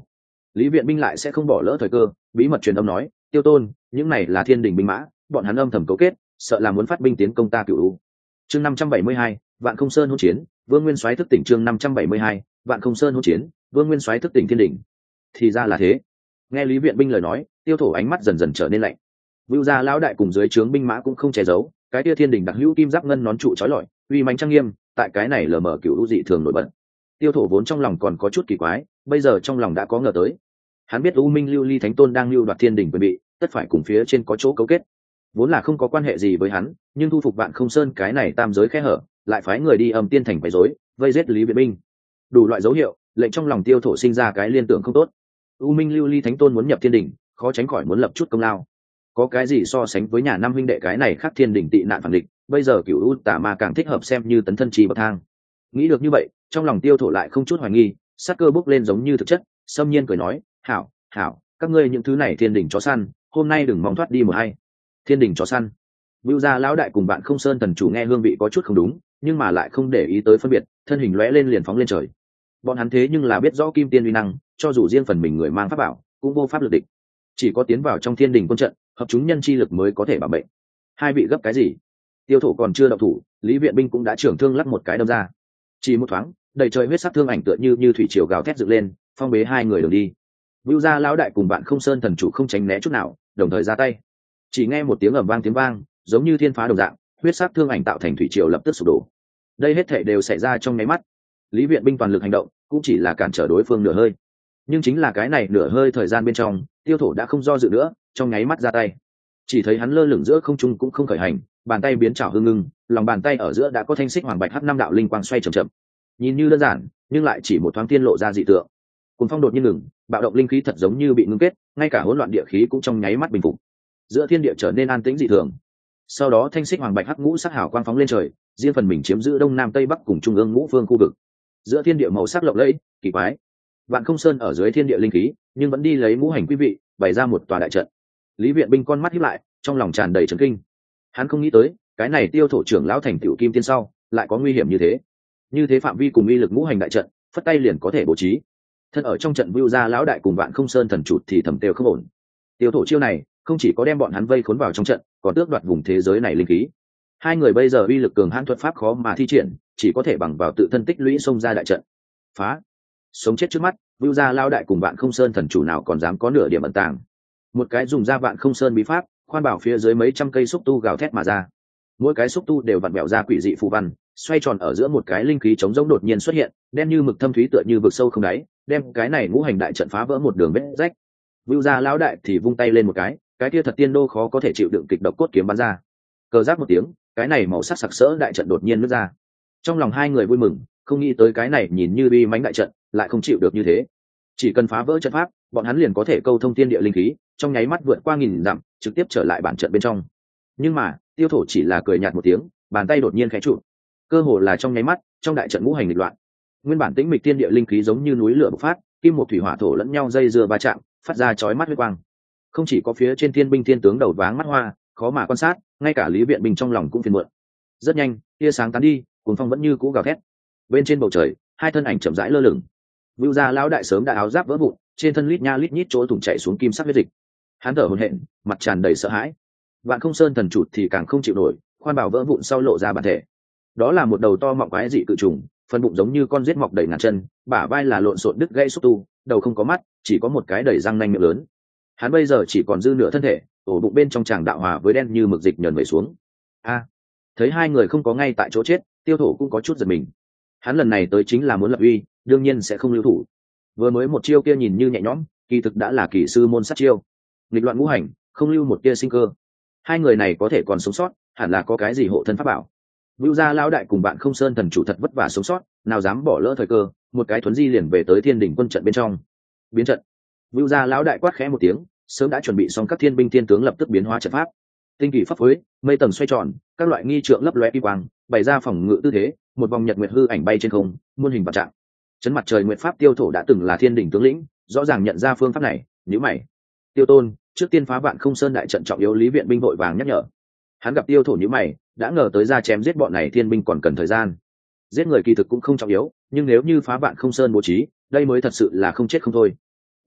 Lý Viện Binh lại sẽ không bỏ lỡ thời cơ, bí mật truyền âm nói, Tiêu Tôn, những này là thiên đình binh mã, bọn hắn âm thầm cấu kết, sợ là muốn phát binh tiến công ta Cửu U. Chương năm trăm bảy mươi hai, Vạn Không Sơn hỗn chiến, Vương Nguyên Soái thức tỉnh. Chương năm trăm bảy mươi hai, Vạn Không Sơn hỗn chiến, Vương Nguyên Soái thức tỉnh thiên đỉnh. Thì ra là thế. Nghe Lý Viện Binh lời nói, Tiêu Thổ ánh mắt dần dần trở nên lạnh. Vưu gia lão đại cùng dưới trướng binh mã cũng không che giấu, cái tia thiên đỉnh đặc hữu kim giáp ngân nón trụ chói lọi, uy mãnh trang nghiêm, tại cái này lờ mờ Cửu U dị thường nổi bật. Tiêu Thổ vốn trong lòng còn có chút kỳ quái, bây giờ trong lòng đã có ngờ tới. Hắn biết U Minh Lưu Ly Thánh Tôn đang lưu đoạt thiên đỉnh quyền bị, tất phải cùng phía trên có chỗ cấu kết. Vốn là không có quan hệ gì với hắn, nhưng thu phục Vạn Không Sơn cái này tam giới khe hở, lại phái người đi âm tiên thành quấy rối, vây giết Lý Viện Binh. Đủ loại dấu hiệu, lệnh trong lòng Tiêu Thổ sinh ra cái liên tưởng không tốt. U Minh Lưu Ly Thánh Tôn muốn nhập thiên đỉnh, khó tránh khỏi muốn lập chút công lao. Có cái gì so sánh với nhà năm huynh đệ cái này khác thiên đỉnh tị nạn phản địch, bây giờ Cửu U tà ma càng thích hợp xem như tấn thân trì bậc thang. Nghĩ được như vậy, trong lòng Tiêu Thổ lại không chút hoài nghi, sát cơ bốc lên giống như thực chất, xâm nhiên cười nói, hảo, hảo, các ngươi những thứ này thiên đỉnh chó săn, hôm nay đừng mong thoát đi một hay. Thiên đỉnh chó săn. Vưu gia lão đại cùng Vạn Không Sơn thần chủ nghe hương vị có chút không đúng, nhưng mà lại không để ý tới phân biệt, thân hình lóe lên liền phóng lên trời. Bọn hắn thế nhưng là biết rõ kim tiên uy năng, cho dù riêng phần mình người mang pháp bảo, cũng vô pháp lực địch. Chỉ có tiến vào trong thiên đỉnh quân trận, hợp chúng nhân chi lực mới có thể bảo mệnh. Hai vị gấp cái gì? Tiêu Thổ còn chưa động thủ, Lý Viện Binh cũng đã trưởng thương lắc một cái đâm ra. Chỉ một thoáng, đầy trời huyết sắc thương ảnh tựa như như thủy triều gào thét dựng lên, phong bế hai người đường đi. Vưu gia lão đại cùng Vạn Không Sơn thần chủ không tránh né chút nào, đồng thời ra tay. Chỉ nghe một tiếng ầm vang tiếng vang, giống như thiên phá đồng dạng, huyết sắc thương ảnh tạo thành thủy triều lập tức sụp đổ. Đây hết thảy đều xảy ra trong nháy mắt. Lý Viện Binh toàn lực hành động, cũng chỉ là cản trở đối phương nửa hơi. Nhưng chính là cái này nửa hơi thời gian bên trong, Tiêu Thổ đã không do dự nữa, trong nháy mắt ra tay. Chỉ thấy hắn lơ lửng giữa không trung cũng không khởi hành, bàn tay biến trảo hưng ngưng, lòng bàn tay ở giữa đã có thanh xích hoàng bạch hắc năm đạo linh quang xoay chậm chậm. Nhìn như đơn giản, nhưng lại chỉ một thoáng tiên lộ ra dị tượng. Cuồng phong đột nhiên ngừng, bạo động linh khí thật giống như bị ngưng kết, ngay cả hỗn loạn địa khí cũng trong nháy mắt bình phục. Giữa thiên địa trở nên an tĩnh dị thường. Sau đó thanh xích hoàng bạch hắc ngũ sắc hào quang phóng lên trời, riêng phần mình chiếm giữ đông nam tây bắc cùng trung ương ngũ phương khu vực. Giữa thiên địa màu sắc lộng lẫy, kỳ quái. Vạn Không Sơn ở dưới thiên địa linh khí, nhưng vẫn đi lấy ngũ hành quý vị, bày ra một tòa đại trận. Lý Viện Binh con mắt híp lại, trong lòng tràn đầy chấn kinh. Hắn không nghĩ tới, cái này Tiêu Thổ trưởng lão thành tiểu kim tiên sau, lại có nguy hiểm như thế. Như thế phạm vi cùng uy lực ngũ hành đại trận, phất tay liền có thể bố trí. Thân ở trong trận Vưu gia lão đại cùng Vạn Không Sơn thần chủ thì thầm đều không ổn. Tiêu Thổ chiêu này, không chỉ có đem bọn hắn vây khốn vào trong trận, còn tước đoạt vùng thế giới này linh khí. Hai người bây giờ uy lực cường hãn thuật pháp khó mà thi triển, chỉ có thể bằng vào tự thân tích lũy xông ra đại trận. Phá! Sống chết trước mắt, Vưu gia lão đại cùng Vạn Không Sơn thần chủ nào còn dám có nửa điểm ẩn tàng. Một cái dùng ra Vạn Không Sơn bí pháp, khoan bảo phía dưới mấy trăm cây xúc tu gào thét mà ra. Mỗi cái xúc tu đều vặn vẹo ra quỷ dị phù văn, xoay tròn ở giữa một cái linh khí chống rỗng đột nhiên xuất hiện, đen như mực thâm thúy tựa như vực sâu không đáy, đem cái này ngũ hành đại trận phá vỡ một đường vết rách. Vưu gia lão đại thì vung tay lên một cái, cái kia thật tiên đô khó có thể chịu đựng kịch độc cốt kiếm bắn ra. Cờ giáp một tiếng, cái này màu sắc sặc sỡ đại trận đột nhiên nứt ra. Trong lòng hai người vui mừng, không nghĩ tới cái này nhìn như bi mãnh đại trận, lại không chịu được như thế. Chỉ cần phá vỡ trận pháp, bọn hắn liền có thể câu thông thiên địa linh khí, trong nháy mắt vượt qua nghìn dặm, trực tiếp trở lại bản trận bên trong. Nhưng mà, Tiêu Thổ chỉ là cười nhạt một tiếng, bàn tay đột nhiên khẽ trụ. Cơ hồ là trong nháy mắt, trong đại trận ngũ hành nghịch loạn. Nguyên bản tĩnh mịch thiên địa linh khí giống như núi lửa bộc phát, kim một thủy hỏa thổ lẫn nhau dây dưa va chạm, phát ra chói mắt huyết quang. Không chỉ có phía trên thiên binh thiên tướng đầu váng mắt hoa, khó mà quan sát, ngay cả Lý Viện Binh trong lòng cũng phiền muộn. Rất nhanh, tia sáng tán đi, cuồng phong vẫn như cũ gào thét. Bên trên bầu trời, hai thân ảnh chậm rãi lơ lửng. Vưu gia lão đại sớm đã áo giáp vỡ vụn, trên thân lít nha lít nhít chỗ thủng chảy xuống kim sắc huyết dịch. Hắn thở hổn hển, mặt tràn đầy sợ hãi. Vạn Không Sơn thần chủ thì càng không chịu nổi, khoan bảo vỡ vụn sau lộ ra bản thể. Đó là một đầu to mọng quái dị cự trùng, phần bụng giống như con rết mọc đầy ngàn chân, bả vai là lộn xộn đứt gãy xúc tu, đầu không có mắt, chỉ có một cái đầy răng nanh miệng lớn. Hắn bây giờ chỉ còn dư nửa thân thể, ổ bụng bên trong tràng đạo hòa với đen như mực dịch nhờn về xuống. A, thấy hai người không có ngay tại chỗ chết, Tiêu Thổ cũng có chút giật mình. Hắn lần này tới chính là muốn lập uy, đương nhiên sẽ không lưu thủ. Vừa mới một chiêu kia nhìn như nhẹ nhõm, kỳ thực đã là kỳ sư môn sát chiêu. Nghịch loạn ngũ hành, không lưu một tia sinh cơ. Hai người này có thể còn sống sót, hẳn là có cái gì hộ thân pháp bảo. Vưu gia lão đại cùng Vạn Không Sơn thần chủ thật vất vả sống sót, nào dám bỏ lỡ thời cơ, một cái thuấn di liền về tới thiên đỉnh quân trận bên trong. Biến trận. Vưu gia lão đại quát khẽ một tiếng, sớm đã chuẩn bị xong các thiên binh thiên tướng lập tức biến hóa trận pháp. Tinh kỳ pháp phối, mây tầng xoay tròn, các loại nghi trượng lấp lóe kỳ quang, bày ra phòng ngự tư thế, một vòng nhật nguyệt hư ảnh bay trên không, muôn hình vạn trạng. Chấn mặt trời nguyệt pháp Tiêu Thổ đã từng là thiên đỉnh tướng lĩnh, rõ ràng nhận ra phương pháp này, nhíu mày. Tiêu Tôn, trước tiên phá Vạn Không Sơn đại trận trọng yếu, Lý Viện Binh vội vàng nhắc nhở. Hắn gặp Tiêu Thổ nhíu mày, đã ngờ tới ra chém giết bọn này thiên binh còn cần thời gian. Giết người kỳ thực cũng không trọng yếu, nhưng nếu như phá Vạn Không Sơn bố trí, đây mới thật sự là không chết không thôi.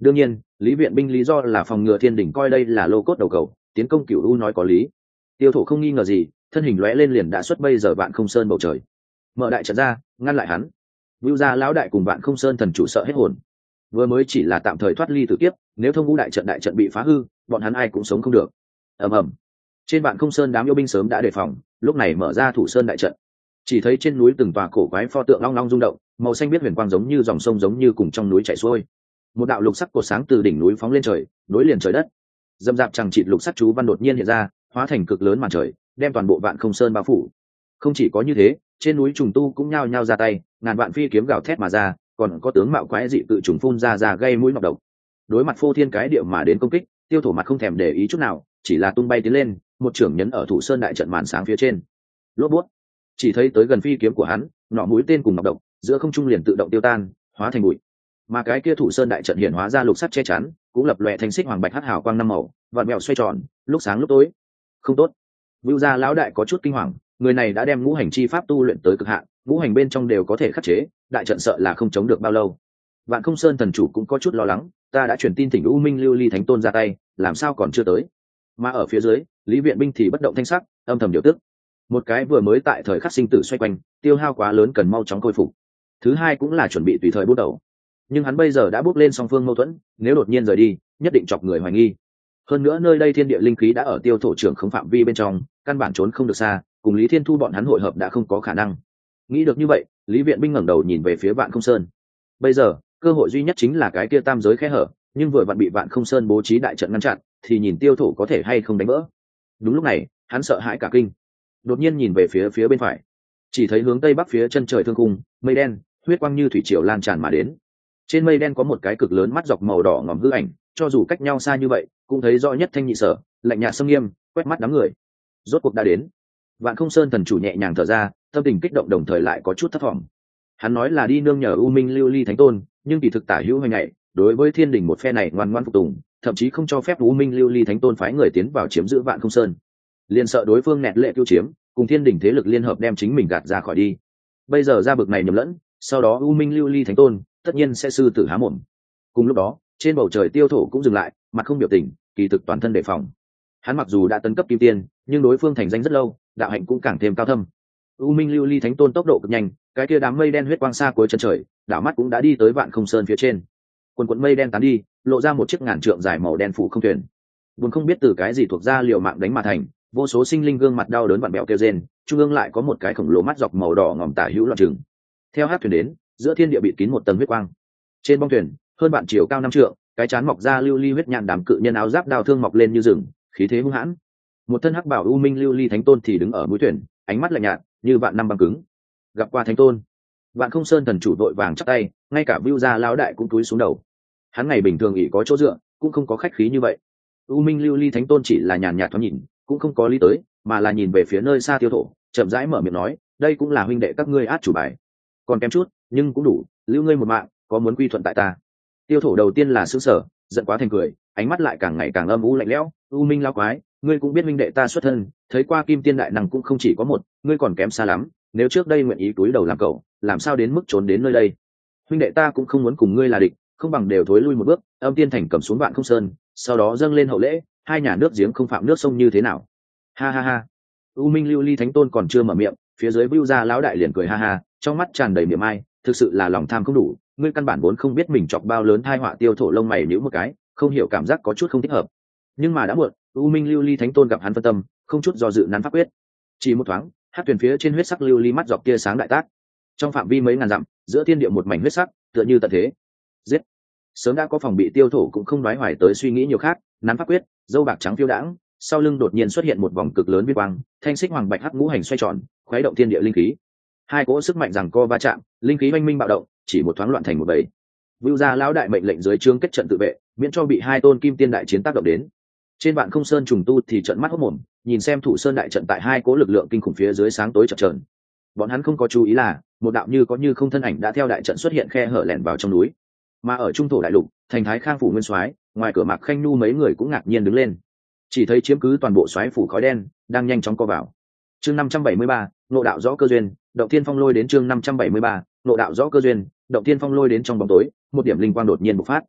Đương nhiên lý viện binh lý do là phòng ngừa thiên đình coi đây là lô cốt đầu cầu, tiến công Cửu U nói có lý. Tiêu Thổ không nghi ngờ gì, thân hình lóe lên liền đã xuất bây giờ Vạn Không Sơn bầu trời, mở đại trận ra ngăn lại hắn. Vưu gia lão đại cùng Vạn Không Sơn thần chủ sợ hết hồn, vừa mới chỉ là tạm thời thoát ly tử kiếp, nếu thông ngũ đại trận đại trận bị phá hư, bọn hắn ai cũng sống không được. Ầm ầm. Trên Vạn Không Sơn đám yêu binh sớm đã đề phòng, lúc này mở ra thủ sơn đại trận. Chỉ thấy trên núi từng tòa cổ quái pho tượng long long rung động, màu xanh biết huyền quang giống như dòng sông giống như cùng trong núi chảy xuôi. Một đạo lục sắc cột sáng từ đỉnh núi phóng lên trời, nối liền trời đất. Dâm dạp chẳng chịt lục sắc chú văn đột nhiên hiện ra, hóa thành cực lớn màn trời, đem toàn bộ Vạn Không Sơn bao phủ. Không chỉ có như thế, trên núi trùng tu cũng nhao nhao ra tay, ngàn vạn phi kiếm gào thét mà ra, còn có tướng mạo quái dị tự trùng phun ra ra gây mũi nọc độc. Đối mặt phô thiên cái địa mà đến công kích, Tiêu Thổ mặt không thèm để ý chút nào, chỉ là tung bay tiến lên, một trưởng nhấn ở thủ sơn đại trận màn sáng phía trên. Lốp bút, chỉ thấy tới gần phi kiếm của hắn, nọ mũi tên cùng nọc độc, giữa không trung liền tự động tiêu tan, hóa thành bụi. Mà cái kia thủ sơn đại trận hiện hóa ra lục sắt che chắn, cũng lập lòe thành xích hoàng bạch hắc hào quang năm màu, vặn vẹo xoay tròn, lúc sáng lúc tối. Không tốt. Vưu gia lão đại có chút kinh hoàng, người này đã đem ngũ hành chi pháp tu luyện tới cực hạn, ngũ hành bên trong đều có thể khắc chế, đại trận sợ là không chống được bao lâu. Vạn Không Sơn thần chủ cũng có chút lo lắng, ta đã truyền tin thỉnh U Minh Lưu Ly Thánh Tôn ra tay, làm sao còn chưa tới? Mà ở phía dưới, Lý Viện binh thì bất động thanh sắc, âm thầm điều tức. Một cái vừa mới tại thời khắc sinh tử xoay quanh, tiêu hao quá lớn cần mau chóng khôi phục. Thứ hai cũng là chuẩn bị tùy thời bút đầu. Nhưng hắn bây giờ đã bước lên song phương mâu thuẫn, nếu đột nhiên rời đi, nhất định chọc người hoài nghi. Hơn nữa nơi đây thiên địa linh khí đã ở Tiêu Thổ trưởng không phạm vi bên trong, căn bản trốn không được xa, cùng Lý Thiên Thu bọn hắn hội hợp đã không có khả năng. Nghĩ được như vậy, Lý Viện binh ngẩng đầu nhìn về phía Vạn Không Sơn. Bây giờ, cơ hội duy nhất chính là cái kia tam giới khe hở, nhưng vừa vặn bị Vạn Không Sơn bố trí đại trận ngăn chặn, thì nhìn Tiêu Thổ có thể hay không đánh vỡ. Đúng lúc này, hắn sợ hãi cả kinh, đột nhiên nhìn về phía phía bên phải, chỉ thấy hướng tây bắc phía chân trời thương cung, mây đen, huyết quang như thủy triều lan tràn mà đến. Trên mây đen có một cái cực lớn mắt dọc màu đỏ ngòm hư ảnh, cho dù cách nhau xa như vậy, cũng thấy rõ nhất thanh nhị sở, lạnh nhạt sâm nghiêm, quét mắt đám người. Rốt cuộc đã đến. Vạn Không Sơn thần chủ nhẹ nhàng thở ra, tâm tình kích động đồng thời lại có chút thất vọng. Hắn nói là đi nương nhờ U Minh Lưu Ly Thánh Tôn, nhưng kỳ thực tả hữu hoành ngày, đối với thiên đình một phe này ngoan ngoãn phục tùng, thậm chí không cho phép U Minh Lưu Ly Thánh Tôn phái người tiến vào chiếm giữ Vạn Không Sơn. Liên sợ đối phương nẹt lệ cứu chiếm, cùng thiên đình thế lực liên hợp đem chính mình gạt ra khỏi đi. Bây giờ ra bực này nhầm lẫn, sau đó U Minh Lưu Ly Thánh Tôn tất nhiên sẽ sư tử há mồm. Cùng lúc đó, trên bầu trời Tiêu Thổ cũng dừng lại, mặt không biểu tình, kỳ thực toàn thân đề phòng. Hắn mặc dù đã tấn cấp kim tiên, nhưng đối phương thành danh rất lâu, đạo hạnh cũng càng thêm cao thâm. U Minh Lưu Ly Thánh Tôn tốc độ cực nhanh, cái kia đám mây đen huyết quang xa cuối chân trời, đảo mắt cũng đã đi tới Vạn Không Sơn phía trên. Quần quần mây đen tán đi, lộ ra một chiếc ngàn trượng dài màu đen phủ không thuyền. Buồn không biết từ cái gì thuộc ra liều mạng đánh mà thành, vô số sinh linh gương mặt đau đớn vặn bẹo kêu rên, trung ương lại có một cái khổng lồ mắt dọc màu đỏ ngòm tả hữu loạn trừng. Theo hát thuyền đến, giữa thiên địa bịt kín một tầng huyết quang. Trên bong thuyền, hơn bạn chiều cao năm trượng, cái chán mọc ra lưu ly huyết nhạn đám cự nhân áo giáp đao thương mọc lên như rừng, khí thế hung hãn. Một thân hắc bảo U Minh Lưu Ly Thánh Tôn thì đứng ở mũi thuyền, ánh mắt lạnh nhạt, như vạn năm băng cứng. Gặp qua Thánh Tôn, Vạn Không Sơn thần chủ đội vàng chắp tay, ngay cả Vưu gia lão đại cũng cúi xuống đầu. Hắn ngày bình thường ỷ có chỗ dựa, cũng không có khách khí như vậy. U Minh Lưu Ly Thánh Tôn chỉ là nhàn nhạt thoáng nhìn, cũng không có lý tới, mà là nhìn về phía nơi xa Tiêu Thổ, chậm rãi mở miệng nói, đây cũng là huynh đệ các ngươi át chủ bài. Còn kém chút, nhưng cũng đủ, lưu ngươi một mạng, có muốn quy thuận tại ta? Tiêu Thổ đầu tiên là sững sờ, giận quá thành cười, ánh mắt lại càng ngày càng âm u lạnh lẽo. U Minh lão quái, ngươi cũng biết huynh đệ ta xuất thân, thấy qua kim tiên đại năng cũng không chỉ có một, ngươi còn kém xa lắm. Nếu trước đây nguyện ý túi đầu làm cậu, làm sao đến mức trốn đến nơi đây? Huynh đệ ta cũng không muốn cùng ngươi là địch, không bằng đều thối lui một bước, âm tiên thành cầm xuống Vạn Không Sơn, sau đó dâng lên hậu lễ, hai nhà nước giếng không phạm nước sông như thế nào? Ha ha ha. U Minh Lưu Ly Thánh Tôn còn chưa mở miệng, phía dưới Vưu gia lão đại liền cười ha ha, trong mắt tràn đầy miệng ai, thực sự là lòng tham không đủ, ngươi căn bản vốn không biết mình chọc bao lớn tai họa. Tiêu Thổ lông mày nhíu một cái, không hiểu cảm giác có chút không thích hợp. Nhưng mà đã muộn, U Minh Lưu Ly Thánh Tôn gặp hắn phân tâm, không chút do dự nắn pháp quyết. Chỉ một thoáng, hát thuyền phía trên huyết sắc lưu ly mắt dọc tia sáng đại tác. Trong phạm vi mấy ngàn dặm, giữa thiên địa một mảnh huyết sắc, tựa như tận thế. Giết. Sớm đã có phòng bị Tiêu Thổ cũng không nói hoài tới suy nghĩ nhiều khác, nắn pháp quyết, dâu bạc trắng phiêu đãng, sau lưng đột nhiên xuất hiện một vòng cực lớn vi quang, thanh xích hoàng bạch hắc ngũ hành xoay tròn, khuấy động thiên địa linh khí. Hai cỗ sức mạnh rằng co va chạm, linh khí oanh minh bạo động, chỉ một thoáng loạn thành một bầy. Vưu gia lão đại mệnh lệnh dưới trướng kết trận tự vệ, miễn cho bị hai tôn kim tiên đại chiến tác động đến. Trên Vạn Không Sơn trùng tu thì trận mắt hốt mồm, nhìn xem thủ sơn đại trận tại hai cỗ lực lượng kinh khủng phía dưới sáng tối chập chờn. Bọn hắn không có chú ý là một đạo như có như không thân ảnh đã theo đại trận xuất hiện khe hở lẻn vào trong núi. Mà ở trung thổ đại lục, thành thái khang phủ nguyên soái, ngoài cửa Mạc Khanh Nu mấy người cũng ngạc nhiên đứng lên. Chỉ thấy chiếm cứ toàn bộ soái phủ khói đen đang nhanh chóng co vào. Chương năm trăm bảy mươi ba, ngộ đạo rõ cơ duyên, động thiên phong lôi đến. Chương năm trăm bảy mươi ba, ngộ đạo rõ cơ duyên, động thiên phong lôi đến. Trong bóng tối, một điểm linh quang đột nhiên bộc phát.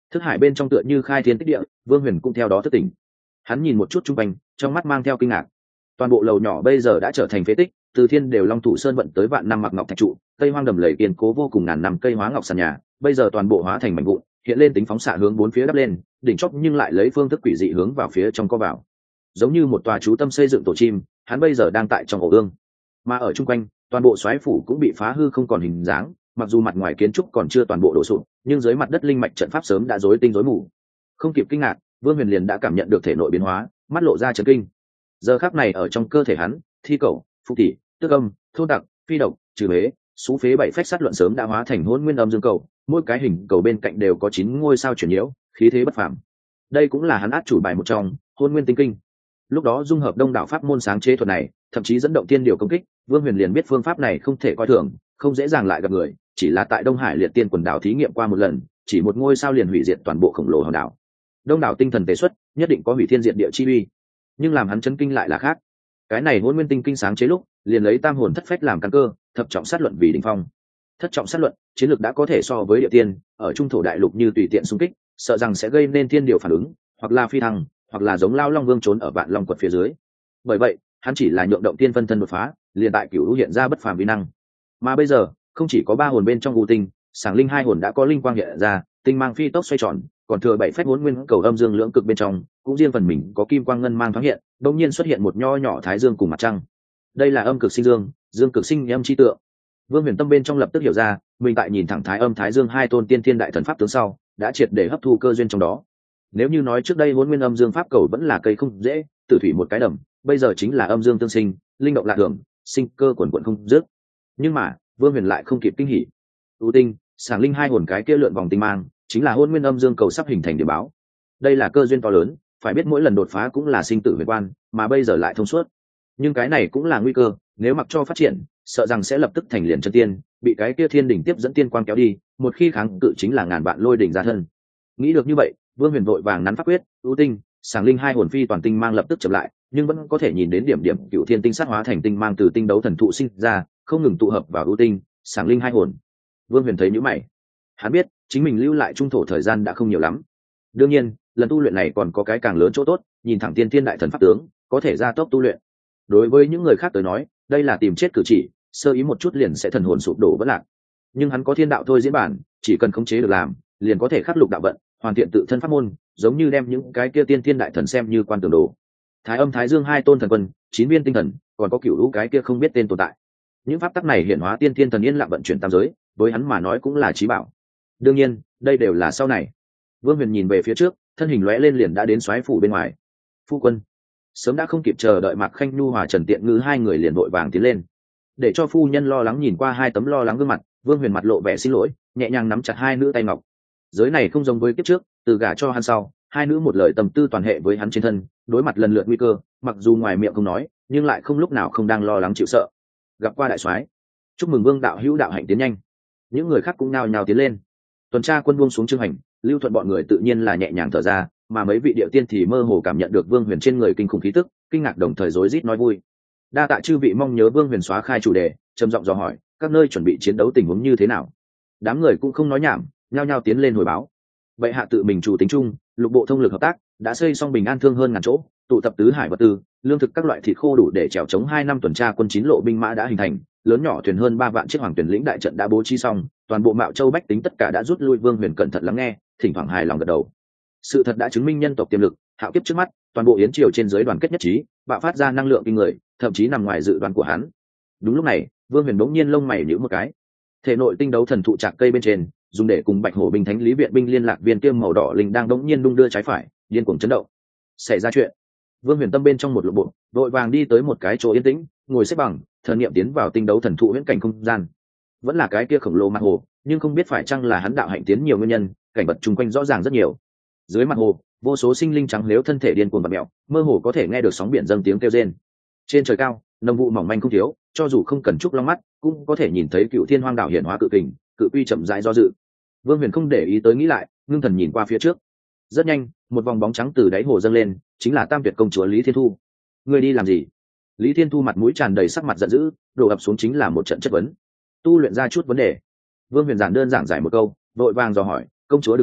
thức hải bên trong tựa như khai thiên tích địa, Vương Huyền cũng theo đó thức tỉnh. Hắn nhìn một chút chung quanh, trong mắt mang theo kinh ngạc. Toàn bộ lầu nhỏ bây giờ đã trở thành phế tích, từ thiên đều long thủ sơn vận tới vạn năm mặc ngọc thạch trụ, tây hoang đầm lầy kiên cố vô cùng ngàn năm cây hóa ngọc sàn nhà, bây giờ toàn bộ hóa thành mảnh vụn, hiện lên tính phóng xạ hướng bốn phía đắp lên, đỉnh chóp nhưng lại lấy phương thức quỷ dị hướng vào phía trong co vào, giống như một tòa chú tâm xây dựng tổ chim. Hắn bây giờ đang tại trong ổ ương, mà ở chung quanh toàn bộ xoáy phủ cũng bị phá hư không còn hình dáng. Mặc dù mặt ngoài kiến trúc còn chưa toàn bộ đổ sụp, nhưng dưới mặt đất linh mạch trận pháp sớm đã rối tinh rối mù. Không kịp kinh ngạc, Vương Huyền liền đã cảm nhận được thể nội biến hóa, mắt lộ ra chấn kinh. Giờ khắc này ở trong cơ thể hắn, thi cầu, phục tỷ, tức âm, thôn đặc, phi độc, trừ bế, xú phế bảy phách sát luận sớm đã hóa thành hỗn nguyên âm dương cầu, mỗi cái hình cầu bên cạnh đều có chín ngôi sao chuyển nhiễu, khí thế bất phàm. Đây cũng là hắn át chủ bài một trong, hỗn nguyên tinh kinh. Lúc đó dung hợp đông đảo pháp môn sáng chế thuật này, thậm chí dẫn động tiên điều công kích, Vương Huyền liền biết phương pháp này không thể coi thường, không dễ dàng lại gặp người, chỉ là tại Đông Hải Liệt Tiên quần đảo thí nghiệm qua một lần, chỉ một ngôi sao liền hủy diệt toàn bộ khổng lồ hòn đảo. Đông đảo tinh thần tế xuất, nhất định có hủy thiên diệt địa chi uy. Nhưng làm hắn chấn kinh lại là khác. Cái này hỗn nguyên tinh kinh sáng chế lúc, liền lấy tam hồn thất phách làm căn cơ, thập trọng sát luận vì đỉnh phong. Thất trọng sát luận, chiến lược đã có thể so với địa tiên, ở trung thổ đại lục như tùy tiện xung kích, sợ rằng sẽ gây nên thiên điều phản ứng, hoặc là phi thăng, hoặc là giống lao long vương trốn ở vạn long quật phía dưới. Bởi vậy, hắn chỉ là nhượng động tiên phân thân đột phá, liền tại cửu hiện ra bất phàm uy năng. Mà bây giờ, không chỉ có ba hồn bên trong u tinh, sảng linh hai hồn đã có linh quang hiện ra, tinh mang phi tốc xoay tròn, còn thừa bảy phách hỗn nguyên cầu âm dương lưỡng cực bên trong, cũng riêng phần mình có kim quang ngân mang thoáng hiện, đột nhiên xuất hiện một nho nhỏ thái dương cùng mặt trăng. Đây là âm cực sinh dương, dương cực sinh âm chi tượng. Vương Huyền tâm bên trong lập tức hiểu ra, mình tại nhìn thẳng thái âm thái dương hai tôn tiên thiên đại thần pháp tướng sau, đã triệt để hấp thu cơ duyên trong đó. Nếu như nói trước đây hỗn nguyên âm dương pháp cầu vẫn là cây không dễ, tử thủy một cái đầm, bây giờ chính là âm dương tương sinh, linh động lạ thường, sinh cơ quần quần không dứt. Nhưng mà, Vương Huyền lại không kịp kinh hỉ. ưu tinh, sảng linh hai hồn cái kia lượn vòng tinh mang, chính là hỗn nguyên âm dương cầu sắp hình thành điểm báo. Đây là cơ duyên to lớn, phải biết mỗi lần đột phá cũng là sinh tử huyền quan, mà bây giờ lại thông suốt. Nhưng cái này cũng là nguy cơ, nếu mặc cho phát triển, sợ rằng sẽ lập tức thành liền chân tiên, bị cái kia thiên đỉnh tiếp dẫn tiên quang kéo đi, một khi kháng cự chính là ngàn vạn lôi đỉnh ra thân. Nghĩ được như vậy, Vương Huyền vội vàng nắn pháp quyết, ưu tinh, sảng linh hai hồn phi toàn tinh mang lập tức chậm lại, nhưng vẫn có thể nhìn đến điểm điểm cựu thiên tinh sát hóa thành tinh mang từ tinh đấu thần thụ sinh ra, không ngừng tụ hợp vào ưu tinh, sảng linh hai hồn. Vương Huyền thấy nhíu mày, hắn biết chính mình lưu lại trung thổ thời gian đã không nhiều lắm. Đương nhiên, lần tu luyện này còn có cái càng lớn chỗ tốt, nhìn thẳng tiên thiên đại thần pháp tướng, có thể gia tốc tu luyện. Đối với những người khác tới nói, đây là tìm chết cử chỉ, sơ ý một chút liền sẽ thần hồn sụp đổ vỡ lạc. Nhưng hắn có thiên đạo thôi diễn bản, chỉ cần khống chế được làm, liền có thể khắc lục đạo vận, hoàn thiện tự thân pháp môn, giống như đem những cái kia tiên thiên đại thần xem như quan tường đồ. Thái âm thái dương hai tôn thần quân, chín viên tinh thần, còn có cửu lũ cái kia không biết tên tồn tại. Những pháp tắc này hiện hóa tiên thiên thần yên lặng vận chuyển tam giới, với hắn mà nói cũng là trí bảo. Đương nhiên, đây đều là sau này. Vương Huyền nhìn về phía trước, thân hình lóe lên liền đã đến soái phủ bên ngoài. Phu quân, sớm đã không kịp chờ đợi Mạc Khanh Nhu hòa Trần Tiện Ngư hai người liền vội vàng tiến lên. Để cho phu nhân lo lắng nhìn qua hai tấm lo lắng gương mặt, Vương Huyền mặt lộ vẻ xin lỗi, nhẹ nhàng nắm chặt hai nữ tay ngọc. Giới này không giống với kiếp trước, từ gả cho hắn sau, hai nữ một lời tâm tư toàn hệ với hắn trên thân, đối mặt lần lượt nguy cơ, mặc dù ngoài miệng không nói, nhưng lại không lúc nào không đang lo lắng chịu sợ. Gặp qua đại soái, chúc mừng Vương đạo hữu đạo hạnh tiến nhanh. Những người khác cũng nao nhao tiến lên. Tuần tra quân buông xuống chương hành, Lưu Thuận bọn người tự nhiên là nhẹ nhàng thở ra, mà mấy vị điệu tiên thì mơ hồ cảm nhận được Vương Huyền trên người kinh khủng khí tức, kinh ngạc đồng thời rối rít nói vui. Đa tạ chư vị mong nhớ Vương Huyền xóa khai chủ đề, trầm giọng dò hỏi, các nơi chuẩn bị chiến đấu tình huống như thế nào? Đám người cũng không nói nhảm, nhao nhao tiến lên hồi báo. Vậy hạ tự mình chủ tính chung, lục bộ thông lực hợp tác, đã xây xong bình an thương hơn ngàn chỗ, tụ tập tứ hải vật tư, lương thực các loại thịt khô đủ để chèo chống hai năm tuần tra quân chín lộ binh mã đã hình thành, lớn nhỏ thuyền hơn ba vạn chiếc hoàng tuyển lĩnh đại trận đã bố trí xong, toàn bộ Mạo Châu bách tính tất cả đã rút lui. Vương Huyền cẩn thận lắng nghe, thỉnh thoảng hài lòng gật đầu. Sự thật đã chứng minh nhân tộc tiềm lực, hạo kiếp trước mắt, toàn bộ yến triều trên dưới đoàn kết nhất trí, bạo phát ra năng lượng kinh người, thậm chí nằm ngoài dự đoán của hắn. Đúng lúc này, Vương Huyền bỗng nhiên lông mày nhíu một cái. Thể nội tinh đấu thần thụ trạc cây bên trên, dùng để cùng Bạch Hổ binh thánh lý viện binh liên lạc viên kiêm màu đỏ linh đang bỗng nhiên đung đưa trái phải, điên cuồng chấn động. Xảy ra chuyện. Vương Huyền tâm bên trong một lộ bộ, vội vàng đi tới một cái chỗ yên tĩnh, ngồi xếp bằng, thần niệm tiến vào tinh đấu thần thụ huyễn cảnh không gian. Vẫn là cái kia khổng lồ mặt hồ, nhưng không biết phải chăng là hắn đạo hạnh tiến nhiều nguyên nhân, cảnh vật chung quanh rõ ràng rất nhiều. Dưới mặt hồ, vô số sinh linh trắng nếu thân thể điên cuồng bật mèo, mơ hồ có thể nghe được sóng biển dâng tiếng kêu rên. Trên trời cao, nồng vụ mỏng manh không thiếu, cho dù không cần trúc long mắt, cũng có thể nhìn thấy cựu thiên hoang đảo hiển hóa cự kình, cự quy chậm rãi do dự. Vương Huyền không để ý tới nghĩ lại, ngưng thần nhìn qua phía trước. Rất nhanh, một vòng bóng trắng từ đáy hồ dâng lên, chính là Tam Tuyệt công chúa Lý Thiên Thu. Người đi làm gì? Lý Thiên Thu mặt mũi tràn đầy sắc mặt giận dữ, đổ ập xuống chính là một trận chất vấn. Tu luyện ra chút vấn đề. Vương Huyền giản đơn giản giải một câu, vội vàng dò hỏi, công chúa đừng nội,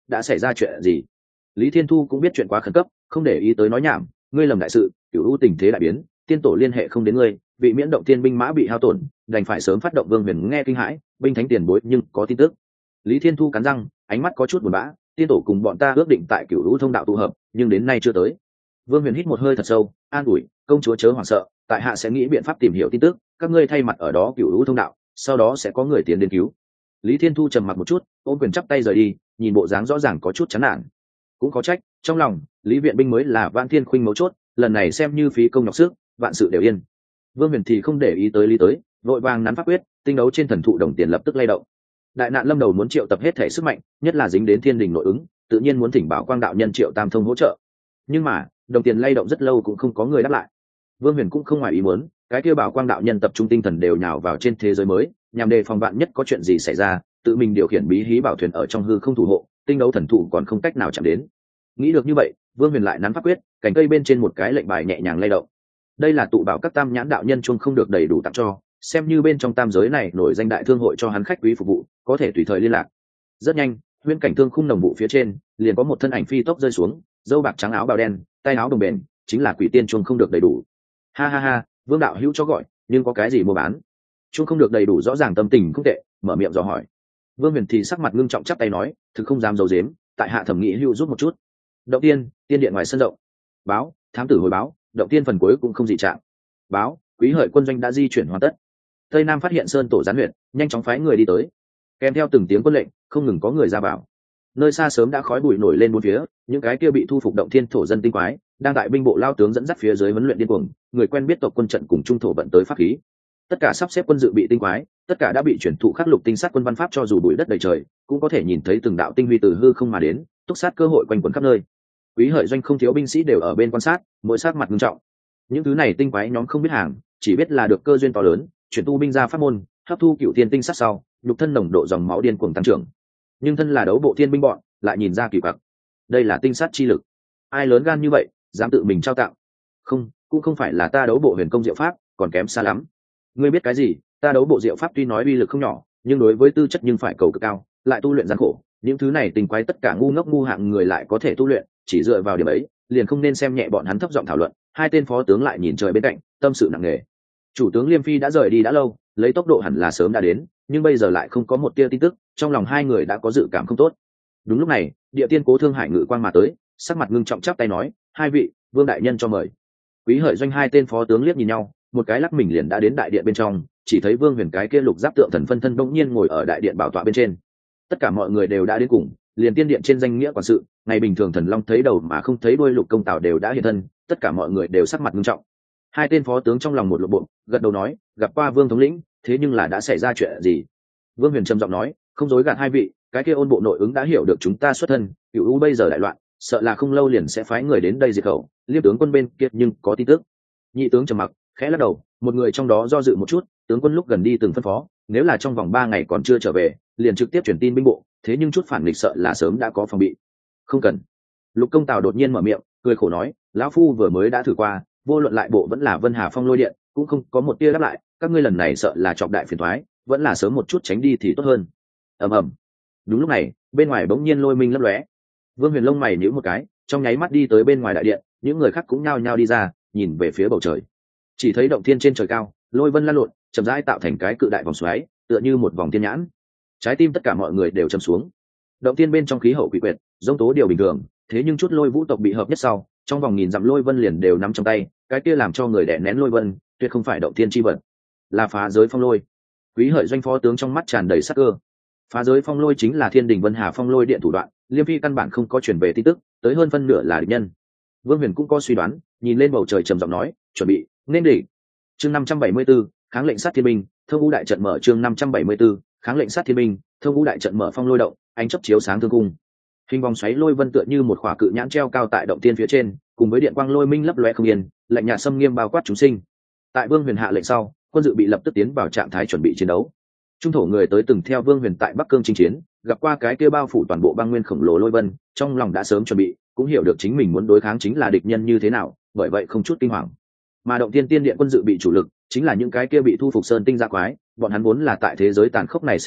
đã xảy ra chuyện gì? Lý Thiên Thu cũng biết chuyện quá khẩn cấp, không để ý tới nói nhảm. Ngươi lầm đại sự, cửu u tình thế đại biến, tiên tổ liên hệ không đến ngươi, vị miễn động tiên binh mã bị hao tổn, đành phải sớm phát động. Vương Huyền nghe kinh hãi, binh thánh tiền bối nhưng có tin tức. Lý Thiên Thu cắn răng, ánh mắt có chút buồn bã. Tiên tổ cùng bọn ta ước định tại cửu u thông đạo tụ hợp, nhưng đến nay chưa tới. Vương Huyền hít một hơi thật sâu, an ủi, công chúa chớ hoảng sợ, tại hạ sẽ nghĩ biện pháp tìm hiểu tin tức, các ngươi thay mặt ở đó cửu u thông đạo, sau đó sẽ có người tiến đến cứu. Lý Thiên Thu trầm mặc một chút, ôm quyền chắp tay rời đi, nhìn bộ dáng rõ ràng có chút chán nản. Cũng có trách, trong lòng Lý viện binh mới là Vạn Thiên Khuynh mấu chốt, lần này xem như phí công nhọc sức, vạn sự đều yên. Vương Huyền thì không để ý tới Lý tới, vội vàng nắn pháp quyết, tinh đấu trên thần thụ đồng tiền lập tức lay động. Đại nạn lâm đầu muốn triệu tập hết thể sức mạnh, nhất là dính đến thiên đình nội ứng, tự nhiên muốn thỉnh Bảo Quang đạo nhân Triệu Tam Thông hỗ trợ. Nhưng mà đồng tiền lay động rất lâu cũng không có người đáp lại. Vương Huyền cũng không ngoài ý muốn, cái kia Bảo Quang đạo nhân tập trung tinh thần đều nhào vào trên thế giới mới, nhằm đề phòng vạn nhất có chuyện gì xảy ra, tự mình điều khiển bí hí bảo thuyền ở trong hư không thủ hộ, tinh đấu thần thụ còn không cách nào chạm đến. Nghĩ được như vậy, Vương Huyền lại nắn pháp quyết, cành cây bên trên một cái lệnh bài nhẹ nhàng lay động. Đây là tụ bảo các tam nhãn đạo nhân chuông không được đầy đủ tặng cho, xem như bên trong tam giới này nổi danh đại thương hội cho hắn khách quý phục vụ, có thể tùy thời liên lạc. Rất nhanh, huyễn cảnh thương khung nồng vụ phía trên liền có một thân ảnh phi tốc rơi xuống, dâu bạc trắng áo bào đen, tay áo đồng bền, chính là Quỷ Tiên chuông không được đầy đủ. Ha ha ha, Vương đạo hữu cho gọi, nhưng có cái gì mua bán? Chuông không được đầy đủ rõ ràng tâm tình không tệ, mở miệng dò hỏi. Vương Huyền thì sắc mặt ngưng trọng chắp tay nói, thực không dám giấu giếm, tại hạ thẩm nghĩ hữu giúp một chút. Động tiên, tiên điện ngoài sân rộng. Báo, thám tử hồi báo, động tiên phần cuối cũng không dị trạng. Báo, Quý Hợi quân doanh đã di chuyển hoàn tất. Tây Nam phát hiện sơn tổ gián huyện, nhanh chóng phái người đi tới. Kèm theo từng tiếng quân lệnh, không ngừng có người ra vào. Nơi xa sớm đã khói bụi nổi lên bốn phía, những cái kia bị thu phục động thiên thổ dân tinh quái, đang tại binh bộ lao tướng dẫn dắt phía dưới huấn luyện điên cuồng, người quen biết tộc quân trận cùng trung thổ vận tới pháp khí. Tất cả sắp xếp quân dự bị tinh quái, tất cả đã bị chuyển thụ khắc lục tinh sát quân văn pháp, cho dù bụi đất đầy trời, cũng có thể nhìn thấy từng đạo tinh huy từ hư không mà đến, túc sát cơ hội quanh quẩn khắp nơi. Quý Hợi doanh không thiếu binh sĩ đều ở bên quan sát, mỗi sát mặt nghiêm trọng. Những thứ này tinh quái nhóm không biết hàng, chỉ biết là được cơ duyên to lớn, chuyển tu binh ra pháp môn, hấp thu cựu thiên tinh sát sau, nhục thân nồng độ dòng máu điên cuồng tăng trưởng. Nhưng thân là đấu bộ thiên binh bọn, lại nhìn ra kỳ quặc. Đây là tinh sát chi lực. Ai lớn gan như vậy, dám tự mình trao tặng? Không, cũng không phải là ta đấu bộ huyền công diệu pháp, còn kém xa lắm. Ngươi biết cái gì? Ta đấu bộ diệu pháp tuy nói uy lực không nhỏ, nhưng đối với tư chất nhưng phải cầu cực cao, lại tu luyện gian khổ. Những thứ này tinh quái tất cả ngu ngốc ngu hạng người lại có thể tu luyện, chỉ dựa vào điểm ấy, liền không nên xem nhẹ bọn hắn. Thấp giọng thảo luận, hai tên phó tướng lại nhìn trời bên cạnh, tâm sự nặng nề. Chủ tướng Liêm Phi đã rời đi đã lâu, lấy tốc độ hẳn là sớm đã đến, nhưng bây giờ lại không có một tia tin tức, trong lòng hai người đã có dự cảm không tốt. Đúng lúc này, Địa Tiên Cố Thương Hải ngự quang mà tới, sắc mặt ngưng trọng chắp tay nói, hai vị, Vương đại nhân cho mời. Quý Hợi doanh hai tên phó tướng liếc nhìn nhau, một cái lắc mình liền đã đến đại điện bên trong, chỉ thấy Vương Huyền cái kia lục giáp tượng thần phân thân bỗng nhiên ngồi ở đại điện bảo tọa bên trên. Tất cả mọi người đều đã đến cùng, liền tiên điện trên danh nghĩa quản sự, ngày bình thường thần long thấy đầu mà không thấy đuôi lục công tào đều đã hiện thân, tất cả mọi người đều sắc mặt ngưng trọng. Hai tên phó tướng trong lòng một lộ bộ, gật đầu nói, gặp qua Vương thống lĩnh, thế nhưng là đã xảy ra chuyện gì? Vương Huyền trầm giọng nói, không dối gạt hai vị, cái kia ôn bộ nội ứng đã hiểu được chúng ta xuất thân, cựu u bây giờ đại loạn, sợ là không lâu liền sẽ phái người đến đây diệt khẩu. Liêm tướng quân bên kia nhưng có tin tức. Nhị tướng trầm mặc, khẽ lắc đầu, một người trong đó do dự một chút, tướng quân lúc gần đi từng phân phó, nếu là trong vòng ba ngày còn chưa trở về, liền trực tiếp truyền tin binh bộ, thế nhưng chút phản nghịch sợ là sớm đã có phòng bị. Không cần. Lục công tào đột nhiên mở miệng, cười khổ nói, lão phu vừa mới đã thử qua, vô luận lại bộ vẫn là Vân Hà Phong lôi điện, cũng không có một tia đáp lại, các ngươi lần này sợ là chọc đại phiền toái, vẫn là sớm một chút tránh đi thì tốt hơn. Ầm ầm. Đúng lúc này, bên ngoài bỗng nhiên lôi minh lấp lóe. Vương Huyền lông mày nhíu một cái, trong nháy mắt đi tới bên ngoài đại điện, những người khác cũng nhao nhao đi ra, nhìn về phía bầu trời. Chỉ thấy động thiên trên trời cao, lôi vân lan lộn, chậm rãi tạo thành cái cự đại vòng xoáy, tựa như một vòng thiên nhãn. Trái tim tất cả mọi người đều trầm xuống. Động thiên bên trong khí hậu quỷ quyệt, giống tố điều bình thường, thế nhưng chút lôi vũ tộc bị hợp nhất sau, trong vòng nghìn dặm lôi vân liền đều nắm trong tay, cái kia làm cho người đè nén lôi vân, tuyệt không phải động thiên chi vật, là phá giới phong lôi. Quý Hợi doanh phó tướng trong mắt tràn đầy sắc cơ. Phá giới phong lôi chính là Thiên Đình Vân Hà Phong lôi điện thủ đoạn, Liêm Phi căn bản không có truyền về tin tức, tới hơn phân nửa là địch nhân. Vương Huyền cũng có suy đoán, nhìn lên bầu trời trầm giọng nói, chuẩn bị, nên địch. Chương năm trăm bảy mươi 74, kháng lệnh sát thiên binh, thông ngũ đại trận mở. Chương năm trăm bảy mươi 74, kháng lệnh sát thiên binh, thông ngũ đại trận mở. Phong lôi động, ánh chấp chiếu sáng thương cung. Hình vòng xoáy lôi vân tựa như một khỏa cự nhãn treo cao tại động tiên phía trên, cùng với điện quang lôi minh lấp lóe không yên, lạnh nhạt xâm nghiêm bao quát chúng sinh. Tại Vương Huyền hạ lệnh sau, quân dự bị lập tức tiến vào trạng thái chuẩn bị chiến đấu. Trung thổ người tới từng theo Vương Huyền tại Bắc Cương chinh chiến, gặp qua cái kia bao phủ toàn bộ băng nguyên khổng lồ lôi vân, trong lòng đã sớm chuẩn bị, cũng hiểu được chính mình muốn đối kháng chính là địch nhân như thế nào, bởi vậy không chút kinh hoàng. Mà động tiên tiên điện quân dự bị chủ lực, chính là những cái kia bị thu phục sơn tinh gia quái, bọn hắn vốn là tại thế giới tàn khốc này sinh tồn,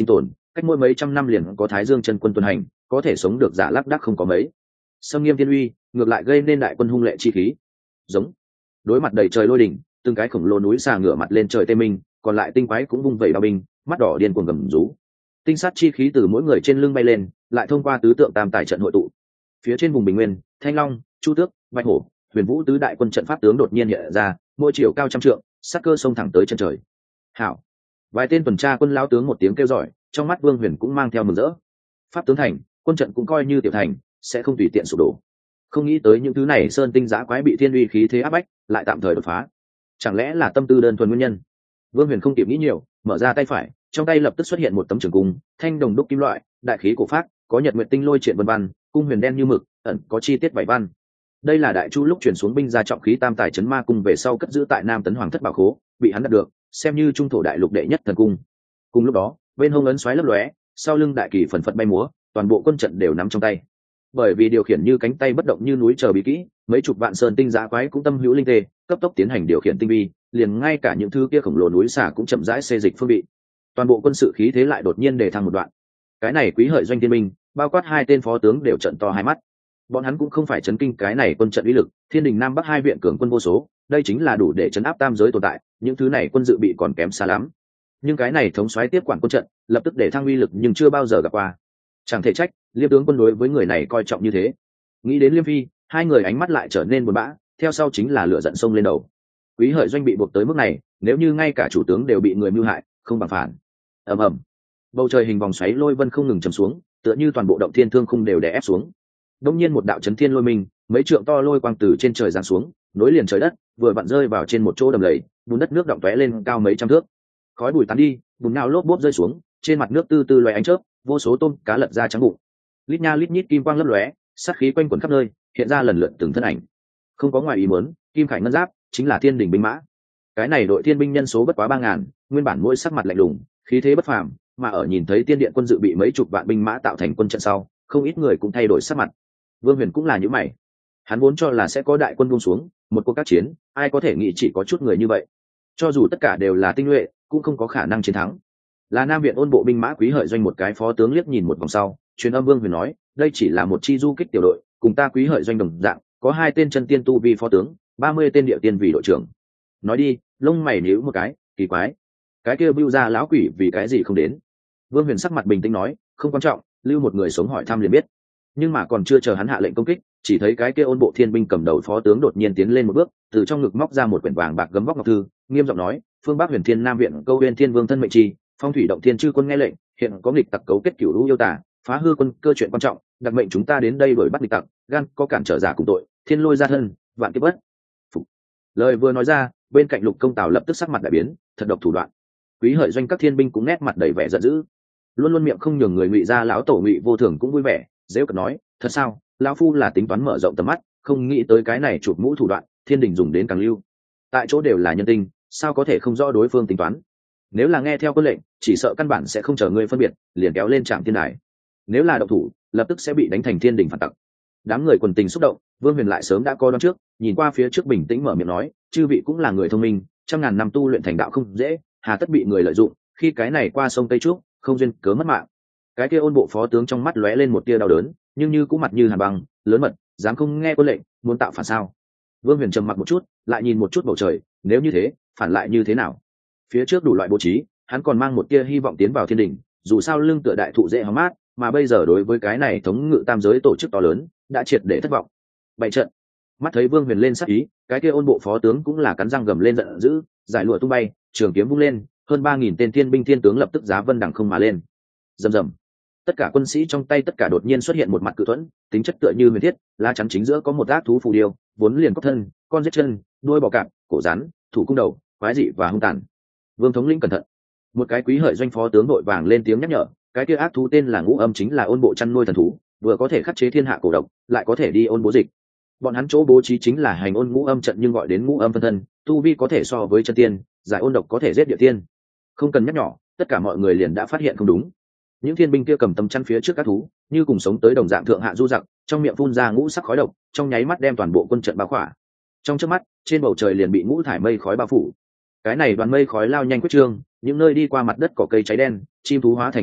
cách mỗi mấy trăm năm liền có Thái Dương chân quân tuần hành, có thể sống được giả lác đác không có mấy. Sâm nghiêm thiên uy, ngược lại gây nên đại quân hung lệ chi khí. Giống. Đối mặt đầy trời lôi đỉnh, từng cái khổng lồ núi xà ngửa mặt lên trời tê minh, còn lại tinh quái cũng vung vẩy bao binh, mắt đỏ điên cuồng gầm rú. Tinh sát chi khí từ mỗi người trên lưng bay lên, lại thông qua tứ tượng tam tài trận hội tụ. Phía trên vùng bình nguyên, Thanh Long, Chu Tước, Bạch Hổ, Huyền Vũ tứ đại quân trận pháp tướng đột nhiên hiện ra, mỗi chiều cao trăm trượng, sát cơ xông thẳng tới chân trời. Hảo. Vài tên tuần tra quân lão tướng một tiếng kêu giỏi, trong mắt Vương Huyền cũng mang theo mừng rỡ. Pháp tướng thành, quân trận cũng coi như tiểu thành, sẽ không tùy tiện sụp đổ. Không nghĩ tới những thứ này sơn tinh giã quái bị thiên uy khí thế áp bách, lại tạm thời đột phá. Chẳng lẽ là tâm tư đơn thuần nguyên nhân? Vương Huyền không kịp nghĩ nhiều, mở ra tay phải, trong tay lập tức xuất hiện một tấm trường cung, thanh đồng đúc kim loại, đại khí cổ pháp, có nhật nguyệt tinh lôi triện vân văn, cung huyền đen như mực, ẩn có chi tiết vảy văn. Đây là đại chu lúc chuyển xuống binh ra trọng khí tam tài chấn ma cung về sau cất giữ tại Nam Tấn Hoàng thất bảo khố, bị hắn đạt được, xem như trung thổ đại lục đệ nhất thần cung. Cùng lúc đó, bên hông ấn xoáy lấp lóe, sau lưng đại kỳ phần phật bay múa, toàn bộ quân trận đều nắm trong tay. Bởi vì điều khiển như cánh tay bất động như núi chờ bí kỹ, mấy chục vạn sơn tinh giá quái cũng tâm hữu linh tê, cấp tốc tiến hành điều khiển tinh vi, liền ngay cả những thứ kia khổng lồ núi xả cũng chậm rãi xê dịch phương vị. Toàn bộ quân sự khí thế lại đột nhiên đề thăng một đoạn. Cái này quý hợi doanh tiên minh, bao quát hai tên phó tướng đều trận to hai mắt. Bọn hắn cũng không phải chấn kinh cái này quân trận uy lực, Thiên Đình Nam Bắc hai viện cường quân vô số, đây chính là đủ để chấn áp tam giới tồn tại, những thứ này quân dự bị còn kém xa lắm. Nhưng cái này thống soái tiếp quản quân trận, lập tức để thăng uy lực nhưng chưa bao giờ gặp qua. Chẳng thể trách, Liêm tướng quân đối với người này coi trọng như thế. Nghĩ đến Liêm Phi, hai người ánh mắt lại trở nên buồn bã, theo sau chính là lửa giận sông lên đầu. Quý hợi doanh bị buộc tới mức này, nếu như ngay cả chủ tướng đều bị người mưu hại, không bằng phản. Ầm ầm. Bầu trời hình vòng xoáy lôi vân không ngừng trầm xuống, tựa như toàn bộ động thiên thương khung đều đè ép xuống. Đông nhiên một đạo chấn thiên lôi minh, mấy trượng to lôi quang từ trên trời giáng xuống, nối liền trời đất, vừa vặn rơi vào trên một chỗ đầm lầy, bùn đất nước động tóe lên cao mấy trăm thước. Khói bụi tán đi, bùn nhão lốp bốp rơi xuống, trên mặt nước tư tư loé ánh chớp, vô số tôm cá lật ra trắng bụng. Lít nha lít nhít kim quang lấp lóe, sát khí quanh quẩn khắp nơi, hiện ra lần lượt từng thân ảnh. Không có ngoài ý muốn, kim khải ngân giáp chính là thiên đình binh mã. Cái này đội thiên binh nhân số bất quá ba ngàn, nguyên bản mỗi sắc mặt lạnh lùng, khí thế bất phàm, mà ở nhìn thấy tiên điện quân dự bị mấy chục vạn binh mã tạo thành quân trận sau, không ít người cũng thay đổi sắc mặt. Vương Huyền cũng là như mày. Hắn vốn cho là sẽ có đại quân buông xuống, một cuộc các chiến, ai có thể nghĩ chỉ có chút người như vậy. Cho dù tất cả đều là tinh nhuệ, cũng không có khả năng chiến thắng. Là Nam viện ôn bộ binh mã quý hợi doanh một cái phó tướng liếc nhìn một vòng sau, truyền âm Vương Huyền nói, đây chỉ là một chi du kích tiểu đội, cùng ta quý hợi doanh đồng dạng, có hai tên chân tiên tu vi phó tướng, ba mươi tên địa tiên vì đội trưởng. Nói đi, lông mày nhíu một cái, kỳ quái. Cái kia bưu ra lão quỷ vì cái gì không đến? Vương Huyền sắc mặt bình tĩnh nói, không quan trọng, lưu một người sống hỏi thăm liền biết. Nhưng mà còn chưa chờ hắn hạ lệnh công kích, chỉ thấy cái kia ôn bộ thiên binh cầm đầu phó tướng đột nhiên tiến lên một bước, từ trong ngực móc ra một quyển vàng bạc gấm vóc ngọc thư, nghiêm giọng nói, phương Bắc Huyền Thiên Nam viện câu Huyền Thiên Vương thân mệnh chi, phong thủy động thiên chư quân nghe lệnh, hiện có nghịch tặc cấu kết cửu lũ yêu tả, phá hư quân cơ chuyện quan trọng, đặc mệnh chúng ta đến đây đuổi bắt nghịch tặc, gan có cản trở giả cùng tội, thiên lôi ra thân, vạn kiếp bất phục. Lời vừa nói ra, bên cạnh Lục Công Tào lập tức sắc mặt đại biến, thật độc thủ đoạn. Quý hợi doanh các thiên binh cũng nét mặt đầy vẻ giận dữ, luôn luôn miệng không nhường người ngụy ra lão tổ ngụy vô thường cũng vui vẻ, dễ cợt nói, thật sao, lão phu là tính toán mở rộng tầm mắt, không nghĩ tới cái này chụp mũ thủ đoạn, thiên đình dùng đến càng lưu. Tại chỗ đều là nhân tinh, sao có thể không rõ đối phương tính toán? Nếu là nghe theo quân lệnh, chỉ sợ căn bản sẽ không chờ ngươi phân biệt, liền kéo lên trạm thiên đài. Nếu là động thủ, lập tức sẽ bị đánh thành thiên đình phản tặc. Đám người quần tình xúc động, Vương Huyền lại sớm đã coi đoán trước, nhìn qua phía trước bình tĩnh mở miệng nói, chư vị cũng là người thông minh, trăm ngàn năm tu luyện thành đạo không dễ, hà tất bị người lợi dụng, khi cái này qua sông Tây Trúc, không duyên cớ mất mạng. Cái kia ôn bộ phó tướng trong mắt lóe lên một tia đau đớn, nhưng như cũng mặt như hàn băng, lớn mật, dám không nghe quân lệnh, muốn tạo phản sao? Vương Huyền trầm mặc một chút, lại nhìn một chút bầu trời, nếu như thế, phản lại như thế nào? Phía trước đủ loại bố trí, hắn còn mang một tia hy vọng tiến vào thiên đình, dù sao lưng tựa đại thụ dễ hóng mát, mà bây giờ đối với cái này thống ngự tam giới tổ chức to lớn, đã triệt để thất vọng. Bảy trận. Mắt thấy Vương Huyền lên sát ý, cái kia ôn bộ phó tướng cũng là cắn răng gầm lên giận dữ, giải lụa tung bay, trường kiếm vung lên, hơn ba nghìn tên thiên binh thiên tướng lập tức giá vân đằng không mà lên. Rầm rầm. Tất cả quân sĩ trong tay tất cả đột nhiên xuất hiện một mặt cự thuẫn, tính chất tựa như huyền thiết, lá chắn chính giữa có một ác thú phù điêu, vốn liền có thân, con giết chân, đuôi bò cạp, cổ rắn, thủ cung đầu, quái dị và hung tàn. Vương thống lĩnh cẩn thận. Một cái quý hợi doanh phó tướng đội vàng lên tiếng nhắc nhở, cái kia ác thú tên là Ngũ Âm, chính là ôn bộ chăn nuôi thần thú, vừa có thể khắc chế thiên hạ cổ độc, lại có thể đi ôn bố dịch. Bọn hắn chỗ bố trí chính là hành ôn Ngũ Âm trận, nhưng gọi đến Ngũ Âm phân thân, tu vi có thể so với chân tiên, giải ôn độc có thể giết địa tiên. Không cần nhắc nhỏ, tất cả mọi người liền đã phát hiện không đúng. Những thiên binh kia cầm tấm chắn phía trước các thú, như cùng sống tới đồng dạng thượng hạ du giặc, trong miệng phun ra ngũ sắc khói độc, trong nháy mắt đem toàn bộ quân trận bao khỏa. Trong chớp mắt, trên bầu trời liền bị ngũ thải mây khói bao phủ. Cái này đoàn mây khói lao nhanh quyết trương, những nơi đi qua mặt đất cỏ cây cháy đen, chim thú hóa thành bạch cốt,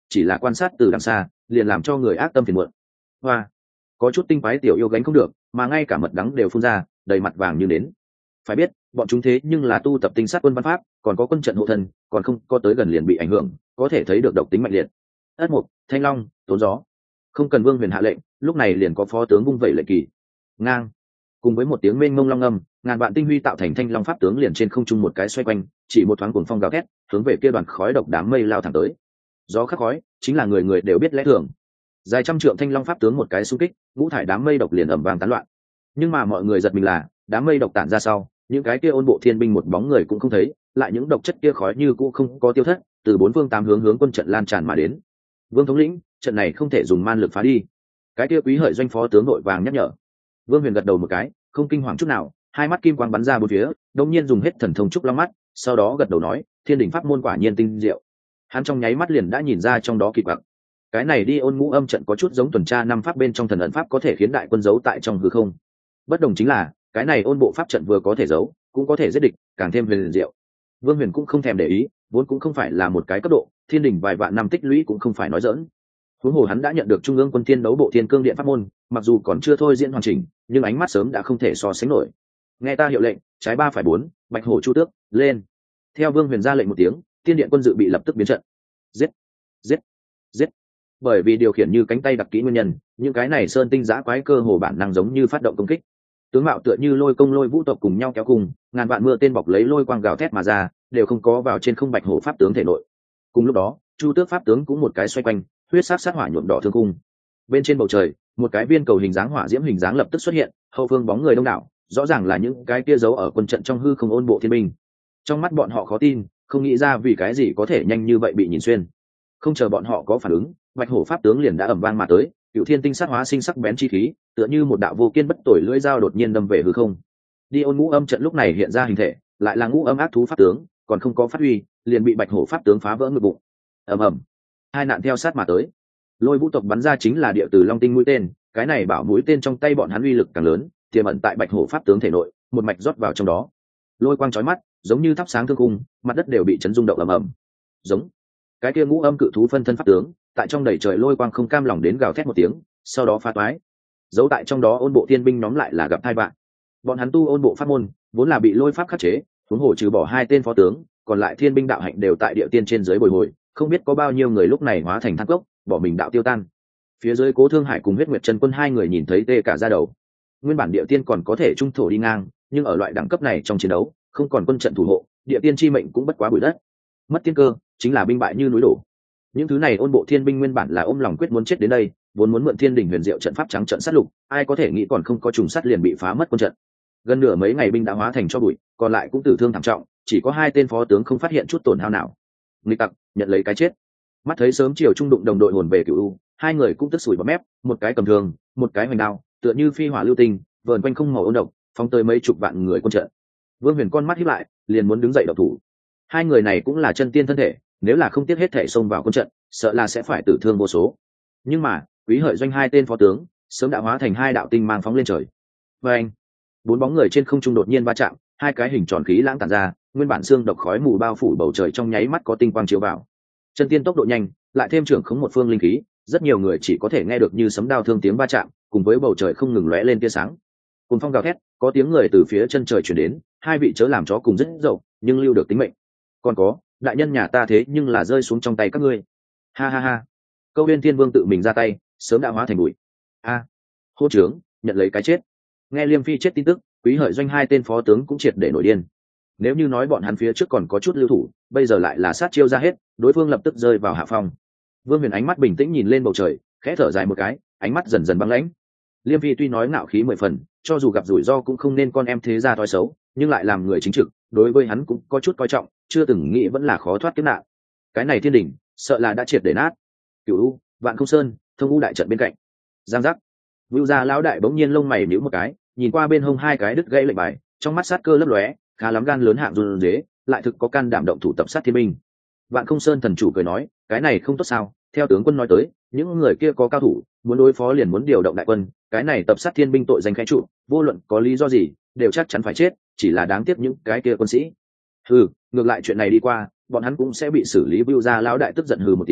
chỉ là quan sát từ đằng xa liền làm cho người ác tâm phiền muộn. Hoa, có chút tinh quái tiểu yêu gánh không được, mà ngay cả mật đắng đều phun ra, đầy mặt vàng như nến. Phải biết, bọn chúng thế nhưng là tu tập tinh sát quân văn pháp, còn có quân trận hộ thân, còn không có tới gần liền bị ảnh hưởng, có thể thấy được độc tính mạnh liệt. Ất Mục, Thanh Long, Tốn Gió, không cần Vương Huyền hạ lệnh, lúc này liền có phó tướng vung vẩy lệnh kỳ. Ngang, cùng với một tiếng mênh mông long ngâm, ngàn vạn tinh huy tạo thành Thanh Long pháp tướng liền trên không trung một cái xoay quanh, chỉ một thoáng cuồng phong gào thét, hướng về kia đoàn khói độc đám mây lao thẳng tới. Gió khắc khói, chính là người người đều biết lẽ thường. Dài trăm trượng Thanh Long pháp tướng một cái xung kích, ngũ thải đám mây độc liền ầm vang tán loạn. Nhưng mà mọi người giật mình là, đám mây độc tản ra sau, những cái kia ôn bộ thiên binh một bóng người cũng không thấy, lại những độc chất kia khói như cũ không có tiêu thất, từ bốn phương tám hướng hướng quân trận lan tràn mà đến. Vương thống lĩnh, trận này không thể dùng man lực phá đi. Cái kia Quý Hợi doanh phó tướng đội vàng nhắc nhở. Vương Huyền gật đầu một cái, không kinh hoàng chút nào, hai mắt kim quang bắn ra bốn phía, đống nhiên dùng hết thần thông trúc long mắt, sau đó gật đầu nói, thiên đỉnh pháp môn quả nhiên tinh diệu. Hắn trong nháy mắt liền đã nhìn ra trong đó kỳ quặc. Cái này đi ôn ngũ âm trận có chút giống tuần tra năm pháp bên trong thần ẩn pháp có thể khiến đại quân giấu tại trong hư không. Bất đồng chính là, cái này ôn bộ pháp trận vừa có thể giấu, cũng có thể giết địch, càng thêm huyền diệu. Vương Huyền cũng không thèm để ý, vốn cũng không phải là một cái cấp độ, thiên đỉnh vài vạn năm tích lũy cũng không phải nói giỡn. Huống hồ hắn đã nhận được trung ương quân tiên đấu bộ thiên cương điện pháp môn, mặc dù còn chưa thôi diễn hoàn chỉnh, nhưng ánh mắt sớm đã không thể so sánh nổi. Nghe ta hiệu lệnh, trái ba phải bốn, bạch hổ chu tước, lên. Theo Vương Huyền ra lệnh một tiếng, thiên điện quân dự bị lập tức biến trận. Giết, giết, giết. Bởi vì điều khiển như cánh tay đặc kỹ nguyên nhân, những cái này sơn tinh giã quái cơ hồ bản năng giống như phát động công kích. Tướng mạo tựa như lôi công lôi vũ tộc cùng nhau kéo cùng, ngàn vạn mưa tên bọc lấy lôi quang gào thét mà ra, đều không có vào trên không bạch hổ pháp tướng thể nội. Cùng lúc đó, chu tước pháp tướng cũng một cái xoay quanh, huyết sát sát hỏa nhuộm đỏ thương cung. Bên trên bầu trời, một cái viên cầu hình dáng hỏa diễm hình dáng lập tức xuất hiện, hậu phương bóng người đông đảo, rõ ràng là những cái kia giấu ở quân trận trong hư không ôn bộ thiên binh. Trong mắt bọn họ khó tin, không nghĩ ra vì cái gì có thể nhanh như vậy bị nhìn xuyên. Không chờ bọn họ có phản ứng, bạch hổ pháp tướng liền đã ầm vang mà tới, cựu thiên tinh sát hóa sinh sắc bén chi khí, tựa như một đạo vô kiên bất tồi lưỡi dao đột nhiên đâm về hư không. Đi ôn ngũ âm trận lúc này hiện ra hình thể, lại là ngũ âm ác thú pháp tướng, còn không có phát huy, liền bị bạch hổ pháp tướng phá vỡ ngực bụng. Ầm ầm, hai nạn theo sát mà tới. Lôi vũ tộc bắn ra chính là địa từ long tinh mũi tên, cái này bảo mũi tên trong tay bọn hắn uy lực càng lớn, tiềm ẩn tại bạch hổ pháp tướng thể nội, một mạch rót vào trong đó. Lôi quang chói mắt, giống như thắp sáng thương cung, mặt đất đều bị chấn rung động ầm ầm. Giống cái kia ngũ âm cự thú phân thân pháp tướng, tại trong đầy trời lôi quang không cam lòng đến gào thét một tiếng, sau đó phá toái. Giấu tại trong đó ôn bộ thiên binh nhóm lại là gặp tai vạn. Bọn hắn tu ôn bộ pháp môn, vốn là bị lôi pháp khắc chế, huống hồ trừ bỏ hai tên phó tướng, còn lại thiên binh đạo hạnh đều tại địa tiên trên dưới bồi hồi, không biết có bao nhiêu người lúc này hóa thành than cốc, bỏ mình đạo tiêu tan. Phía dưới Cố Thương Hải cùng Huyết Nguyệt Chân Quân hai người nhìn thấy tê cả da đầu. Nguyên bản địa tiên còn có thể trung thổ đi ngang, nhưng ở loại đẳng cấp này trong chiến đấu, không còn quân trận thủ hộ, địa tiên chi mệnh cũng bất quá bụi đất. Mất tiên cơ, chính là binh bại như núi đổ. Những thứ này ôn bộ thiên binh nguyên bản là ôm lòng quyết muốn chết đến đây, vốn muốn mượn thiên đỉnh huyền diệu trận pháp trắng trận sát lục, ai có thể nghĩ còn không có trùng sát liền bị phá mất quân trận. Gần nửa mấy ngày binh đã hóa thành cho bụi, còn lại cũng tử thương thảm trọng, chỉ có hai tên phó tướng không phát hiện chút tổn hao nào. Nghịch tặc, nhận lấy cái chết. Mắt thấy sớm chiều trung đụng đồng đội hồn về cửu u, hai người cũng tức sủi bọt mép, một cái cầm thương, một cái hoành đao, tựa như phi hỏa lưu tinh, vờn quanh không màu ôn độc, phóng tới mấy chục vạn người quân trận. Vương Huyền con mắt híp lại, liền muốn đứng dậy động thủ. Hai người này cũng là chân tiên thân thể, nếu là không tiếc hết thể xông vào quân trận, sợ là sẽ phải tử thương vô số. Nhưng mà, Quý Hợi doanh hai tên phó tướng, sớm đã hóa thành hai đạo tinh mang phóng lên trời. Và anh, bốn bóng người trên không trung đột nhiên va chạm, hai cái hình tròn khí lãng tản ra, nguyên bản xương độc khói mù bao phủ bầu trời trong nháy mắt có tinh quang chiếu vào. Chân tiên tốc độ nhanh, lại thêm trưởng khống một phương linh khí, rất nhiều người chỉ có thể nghe được như sấm đao thương tiếng va chạm, cùng với bầu trời không ngừng lóe lên tia sáng. Cùng phong gào thét, có tiếng người từ phía chân trời truyền đến, hai vị chớ làm chó cùng rất dậu, nhưng lưu được tính mệnh. Còn có, đại nhân nhà ta thế nhưng là rơi xuống trong tay các ngươi. Ha ha ha. Câu Uyên Thiên Vương tự mình ra tay, sớm đã hóa thành bụi. A, à, hô trưởng, nhận lấy cái chết. Nghe Liêm Phi chết tin tức, Quý Hợi doanh hai tên phó tướng cũng triệt để nổi điên. Nếu như nói bọn hắn phía trước còn có chút lưu thủ, bây giờ lại là sát chiêu ra hết, đối phương lập tức rơi vào hạ phong. Vương Huyền ánh mắt bình tĩnh nhìn lên bầu trời, khẽ thở dài một cái, ánh mắt dần dần băng lãnh. Liêm Phi tuy nói ngạo khí mười phần, cho dù gặp rủi ro cũng không nên con em thế gia thói xấu, nhưng lại làm người chính trực, đối với hắn cũng có chút coi trọng, chưa từng nghĩ vẫn là khó thoát kiếp nạn. Cái này thiên đỉnh, sợ là đã triệt để nát. Cửu U, Vạn Không Sơn, Thông U đại trận bên cạnh. Giang giác. Vưu gia lão đại bỗng nhiên lông mày nhíu một cái, nhìn qua bên hông hai cái đứt gãy lệnh bài, trong mắt sát cơ lấp lóe, khá lắm gan lớn hạng run rế, lại thực có can đảm động thủ tập sát thiên binh. Vạn Không Sơn thần chủ cười nói, cái này không tốt sao? Theo tướng quân nói tới, những người kia có cao thủ, muốn đối phó liền muốn điều động đại quân, cái này tập sát thiên binh tội danh khẽ trụ, vô luận có lý do gì, đều chắc chắn phải chết, chỉ là đáng tiếc những cái kia quân sĩ. Hừ, ngược lại chuyện này đi qua, bọn hắn cũng sẽ bị xử lý. Vưu gia lão đại tức giận hừ một tiếng,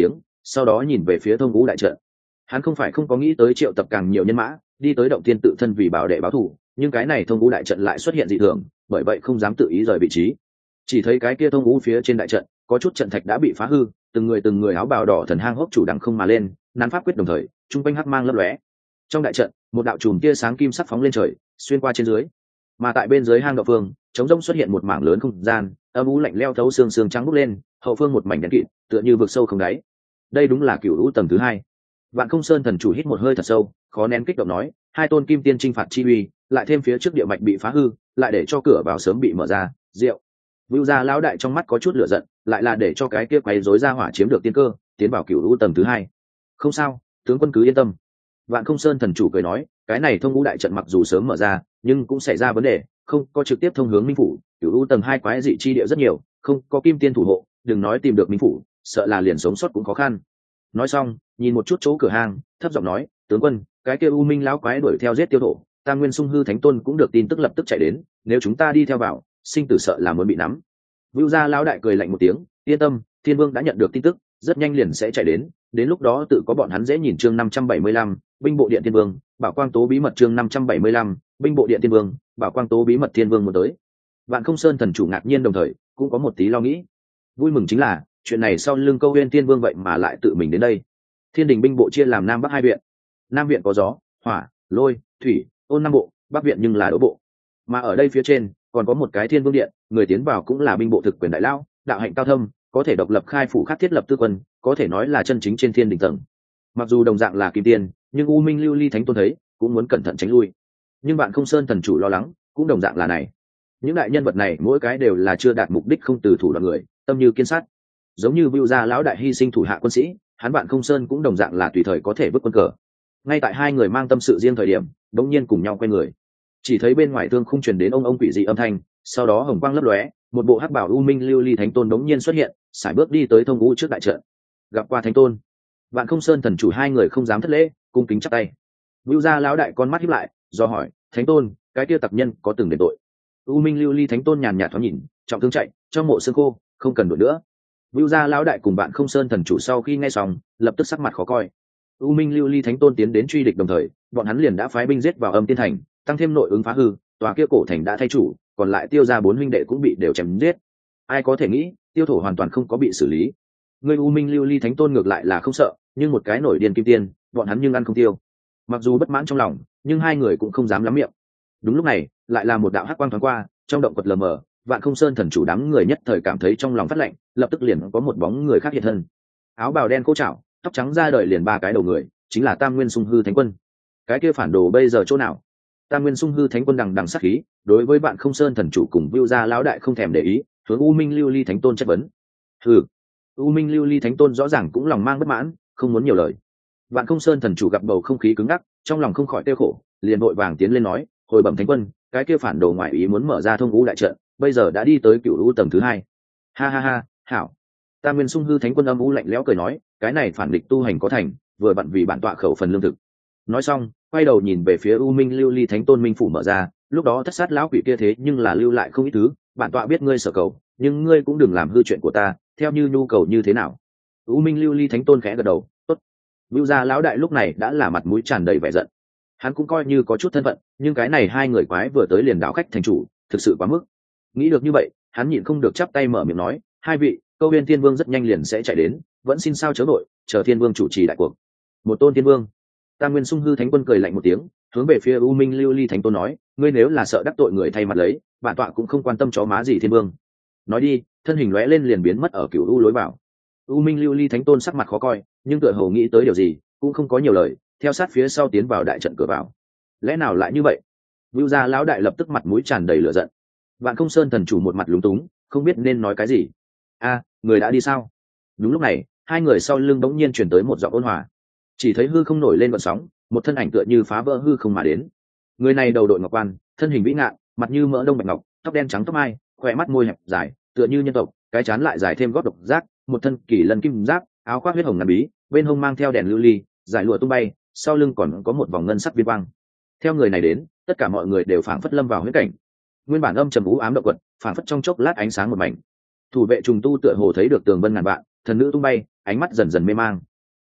sau đó nhìn về phía thông ngũ đại trận. Hắn không phải không có nghĩ tới triệu tập càng nhiều nhân mã đi tới động tiên tự thân vì bảo đệ báo thù, nhưng cái này thông ngũ đại trận lại xuất hiện dị thường, bởi vậy không dám tự ý rời vị trí. Chỉ thấy cái kia thông ngũ phía trên đại trận có chút trận thạch đã bị phá hư, từng người từng người áo bào đỏ thần hang hốc chủ đằng không mà lên, nắn pháp quyết đồng thời trung quanh hắc mang lấp lóe. Trong đại trận một đạo chùm tia sáng kim sắc phóng lên trời, xuyên qua trên dưới, mà tại bên dưới hang động phương chống rông xuất hiện một mảng lớn không gian, âm u lạnh leo thấu xương xương trắng bốc lên, hậu phương một mảnh đen kịt tựa như vực sâu không đáy. Đây đúng là cửu lũ tầng thứ hai. Vạn Không Sơn thần chủ hít một hơi thật sâu, khó nén kích động nói, hai tôn kim tiên chinh phạt chi uy, lại thêm phía trước địa mạch bị phá hư, lại để cho cửa vào sớm bị mở ra, rượu. Vưu gia lão đại trong mắt có chút lửa giận, lại là để cho cái kia quấy rối ra hỏa chiếm được tiên cơ, tiến vào cửu lũ tầng thứ hai. Không sao, tướng quân cứ yên tâm. Vạn Không Sơn thần chủ cười nói, cái này thông ngũ đại trận mặc dù sớm mở ra, nhưng cũng xảy ra vấn đề, không có trực tiếp thông hướng minh phủ, cửu lũ tầng hai quái dị chi địa rất nhiều, không có kim tiên thủ hộ, đừng nói tìm được minh phủ, sợ là liền sống sót cũng khó khăn. Nói xong, nhìn một chút chỗ cửa hang, thấp giọng nói, tướng quân, cái kia u minh lão quái đuổi theo giết tiêu thổ, Tam Nguyên Sung Hư Thánh Tôn cũng được tin tức lập tức chạy đến, nếu chúng ta đi theo vào, sinh tử sợ là muốn bị nắm. Vưu gia lão đại cười lạnh một tiếng, yên tâm, Thiên Vương đã nhận được tin tức, rất nhanh liền sẽ chạy đến, đến lúc đó tự có bọn hắn dễ nhìn. Chương năm trăm bảy mươi lăm, binh bộ điện Thiên Vương, Bảo Quang Tố bí mật. Chương năm trăm bảy mươi lăm, binh bộ điện Thiên Vương, Bảo Quang Tố bí mật. Thiên Vương muốn tới. Vạn Không Sơn thần chủ ngạc nhiên đồng thời cũng có một tí lo nghĩ. Vui mừng chính là chuyện này sau lưng Câu Uyên Thiên Vương vậy mà lại tự mình đến đây. Thiên Đình binh bộ chia làm nam bắc hai viện, nam viện có gió, hỏa, lôi, thủy, ôn năm bộ, bắc viện nhưng là đỗ bộ. Mà ở đây phía trên còn có một cái Thiên Vương điện, người tiến vào cũng là binh bộ thực quyền đại lao, đạo hạnh cao thâm, có thể độc lập khai phủ khắc thiết lập tư quân, có thể nói là chân chính trên thiên đỉnh tầng. Mặc dù đồng dạng là kim tiên, nhưng U Minh Lưu Ly Thánh Tôn thấy cũng muốn cẩn thận tránh lui. Nhưng bạn Không Sơn thần chủ lo lắng cũng đồng dạng là này. Những đại nhân vật này mỗi cái đều là chưa đạt mục đích không từ thủ đoạn người, tâm như kiên sắt. Giống như Vưu gia lão đại hy sinh thủ hạ quân sĩ, hắn bạn Không Sơn cũng đồng dạng là tùy thời có thể vứt quân cờ. Ngay tại hai người mang tâm sự riêng thời điểm, đống nhiên cùng nhau quay người. Chỉ thấy bên ngoài thương không truyền đến ông ông quỷ dị âm thanh, sau đó hồng quang lấp lóe, một bộ hắc bảo U Minh Lưu Ly Thánh Tôn đống nhiên xuất hiện, sải bước đi tới thông ngũ trước đại trận. Gặp qua Thánh Tôn, Vạn Không Sơn thần chủ hai người không dám thất lễ, cung kính chắp tay. Vưu gia lão đại con mắt híp lại, do hỏi, Thánh Tôn, cái kia tặc nhân có từng đền tội? U Minh Lưu Ly Thánh Tôn nhàn nhạt thoáng nhìn, trọng thương chạy, trong mộ xương khô, không cần đuổi nữa. Vưu gia lão đại cùng Vạn Không Sơn thần chủ sau khi nghe xong, lập tức sắc mặt khó coi. U Minh Lưu Ly Thánh Tôn tiến đến truy địch đồng thời, bọn hắn liền đã phái binh giết vào Âm Tiên Thành, tăng thêm nội ứng phá hư, tòa kia cổ thành đã thay chủ, còn lại Tiêu gia bốn huynh đệ cũng bị đều chém giết. Ai có thể nghĩ, Tiêu thổ hoàn toàn không có bị xử lý. Người U Minh Lưu Ly Thánh Tôn ngược lại là không sợ, nhưng một cái nổi điên kim tiên, bọn hắn nhưng ăn không tiêu. Mặc dù bất mãn trong lòng, nhưng hai người cũng không dám lắm miệng. Đúng lúc này, lại là một đạo hắc quang thoáng qua, trong động quật lờ mờ, Vạn Không Sơn thần chủ đám người nhất thời cảm thấy trong lòng phát lạnh, lập tức liền có một bóng người khác hiện thân. Áo bào đen cố trảo, tóc trắng ra đời liền ba cái đầu người, chính là Tam Nguyên Sung Hư Thánh Quân. Cái kia phản đồ bây giờ chỗ nào? Tam Nguyên Sung Hư Thánh Quân đằng đằng sát khí, đối với Vạn Không Sơn thần chủ cùng Vưu gia lão đại không thèm để ý, hướng U Minh Lưu Ly Thánh Tôn chất vấn. Hừ. U Minh Lưu Ly Thánh Tôn rõ ràng cũng lòng mang bất mãn, không muốn nhiều lời. Vạn Không Sơn thần chủ gặp bầu không khí cứng ngắc, trong lòng không khỏi tiêu khổ, liền vội vàng tiến lên nói, hồi bẩm Thánh Quân, cái kia phản đồ ngoại ý muốn mở ra thông ngũ đại trận, bây giờ đã đi tới cửu u tầng thứ hai. Ha ha ha, hảo. Tam Nguyên Sung Hư Thánh Quân âm u lạnh lẽo cười nói, cái này phản địch tu hành có thành, vừa bận vì bản tọa khẩu phần lương thực. Nói xong, quay đầu nhìn về phía U Minh Lưu Ly Thánh Tôn minh phủ mở ra, lúc đó thất sát lão quỷ kia thế nhưng là lưu lại không ít thứ, bản tọa biết ngươi sở cầu, nhưng ngươi cũng đừng làm hư chuyện của ta, theo như nhu cầu như thế nào. U Minh Lưu Ly Thánh Tôn khẽ gật đầu, tốt. Vưu gia lão đại lúc này đã là mặt mũi tràn đầy vẻ giận. Hắn cũng coi như có chút thân phận, nhưng cái này hai người quái vừa tới liền đảo khách thành chủ, thực sự quá mức. Nghĩ được như vậy, hắn nhịn không được chắp tay mở miệng nói, hai vị, Câu Uyên Thiên Vương rất nhanh liền sẽ chạy đến, vẫn xin sao chớ đội, chờ Thiên Vương chủ trì đại cuộc. Một tôn Thiên Vương. Tam Nguyên Sung Hư Thánh Quân cười lạnh một tiếng, hướng về phía U Minh Lưu Ly Thánh Tôn nói, ngươi nếu là sợ đắc tội người thay mặt lấy, bản tọa cũng không quan tâm chó má gì Thiên Vương. Nói đi, thân hình lóe lên liền biến mất ở cửu u lối vào. U Minh Lưu Ly Thánh Tôn sắc mặt khó coi, nhưng tựa hồ nghĩ tới điều gì, cũng không có nhiều lời, theo sát phía sau tiến vào đại trận cửa vào. Lẽ nào lại như vậy? Vưu gia lão đại lập tức mặt mũi tràn đầy lửa giận. Vạn Không Sơn thần chủ một mặt lúng túng, không biết nên nói cái gì. A, người đã đi sao? Đúng lúc này, hai người sau lưng bỗng nhiên truyền tới một giọng ôn hòa. Chỉ thấy hư không nổi lên gợn sóng, một thân ảnh tựa như phá vỡ hư không mà đến. Người này đầu đội ngọc quan, thân hình vĩ ngạn, mặt như mỡ đông bạch ngọc, tóc đen trắng tóc mai, khỏe mắt môi hẹp dài, tựa như nhân tộc, cái trán lại dài thêm gót độc giác, một thân kỳ lân kim giáp, áo khoác huyết hồng ngàn bí, bên hông mang theo đèn lưu ly, giải lụa tung bay, sau lưng còn có một vòng ngân sắc viên quang. Theo người này đến, tất cả mọi người đều phảng phất lâm vào huyễn cảnh. Nguyên bản âm trầm u ám động quật, phảng phất trong chốc lát ánh sáng một mảnh. Thủ vệ trùng tu tựa hồ thấy được tường vân ngàn vạn, thần nữ tung bay, ánh mắt dần dần mê mang.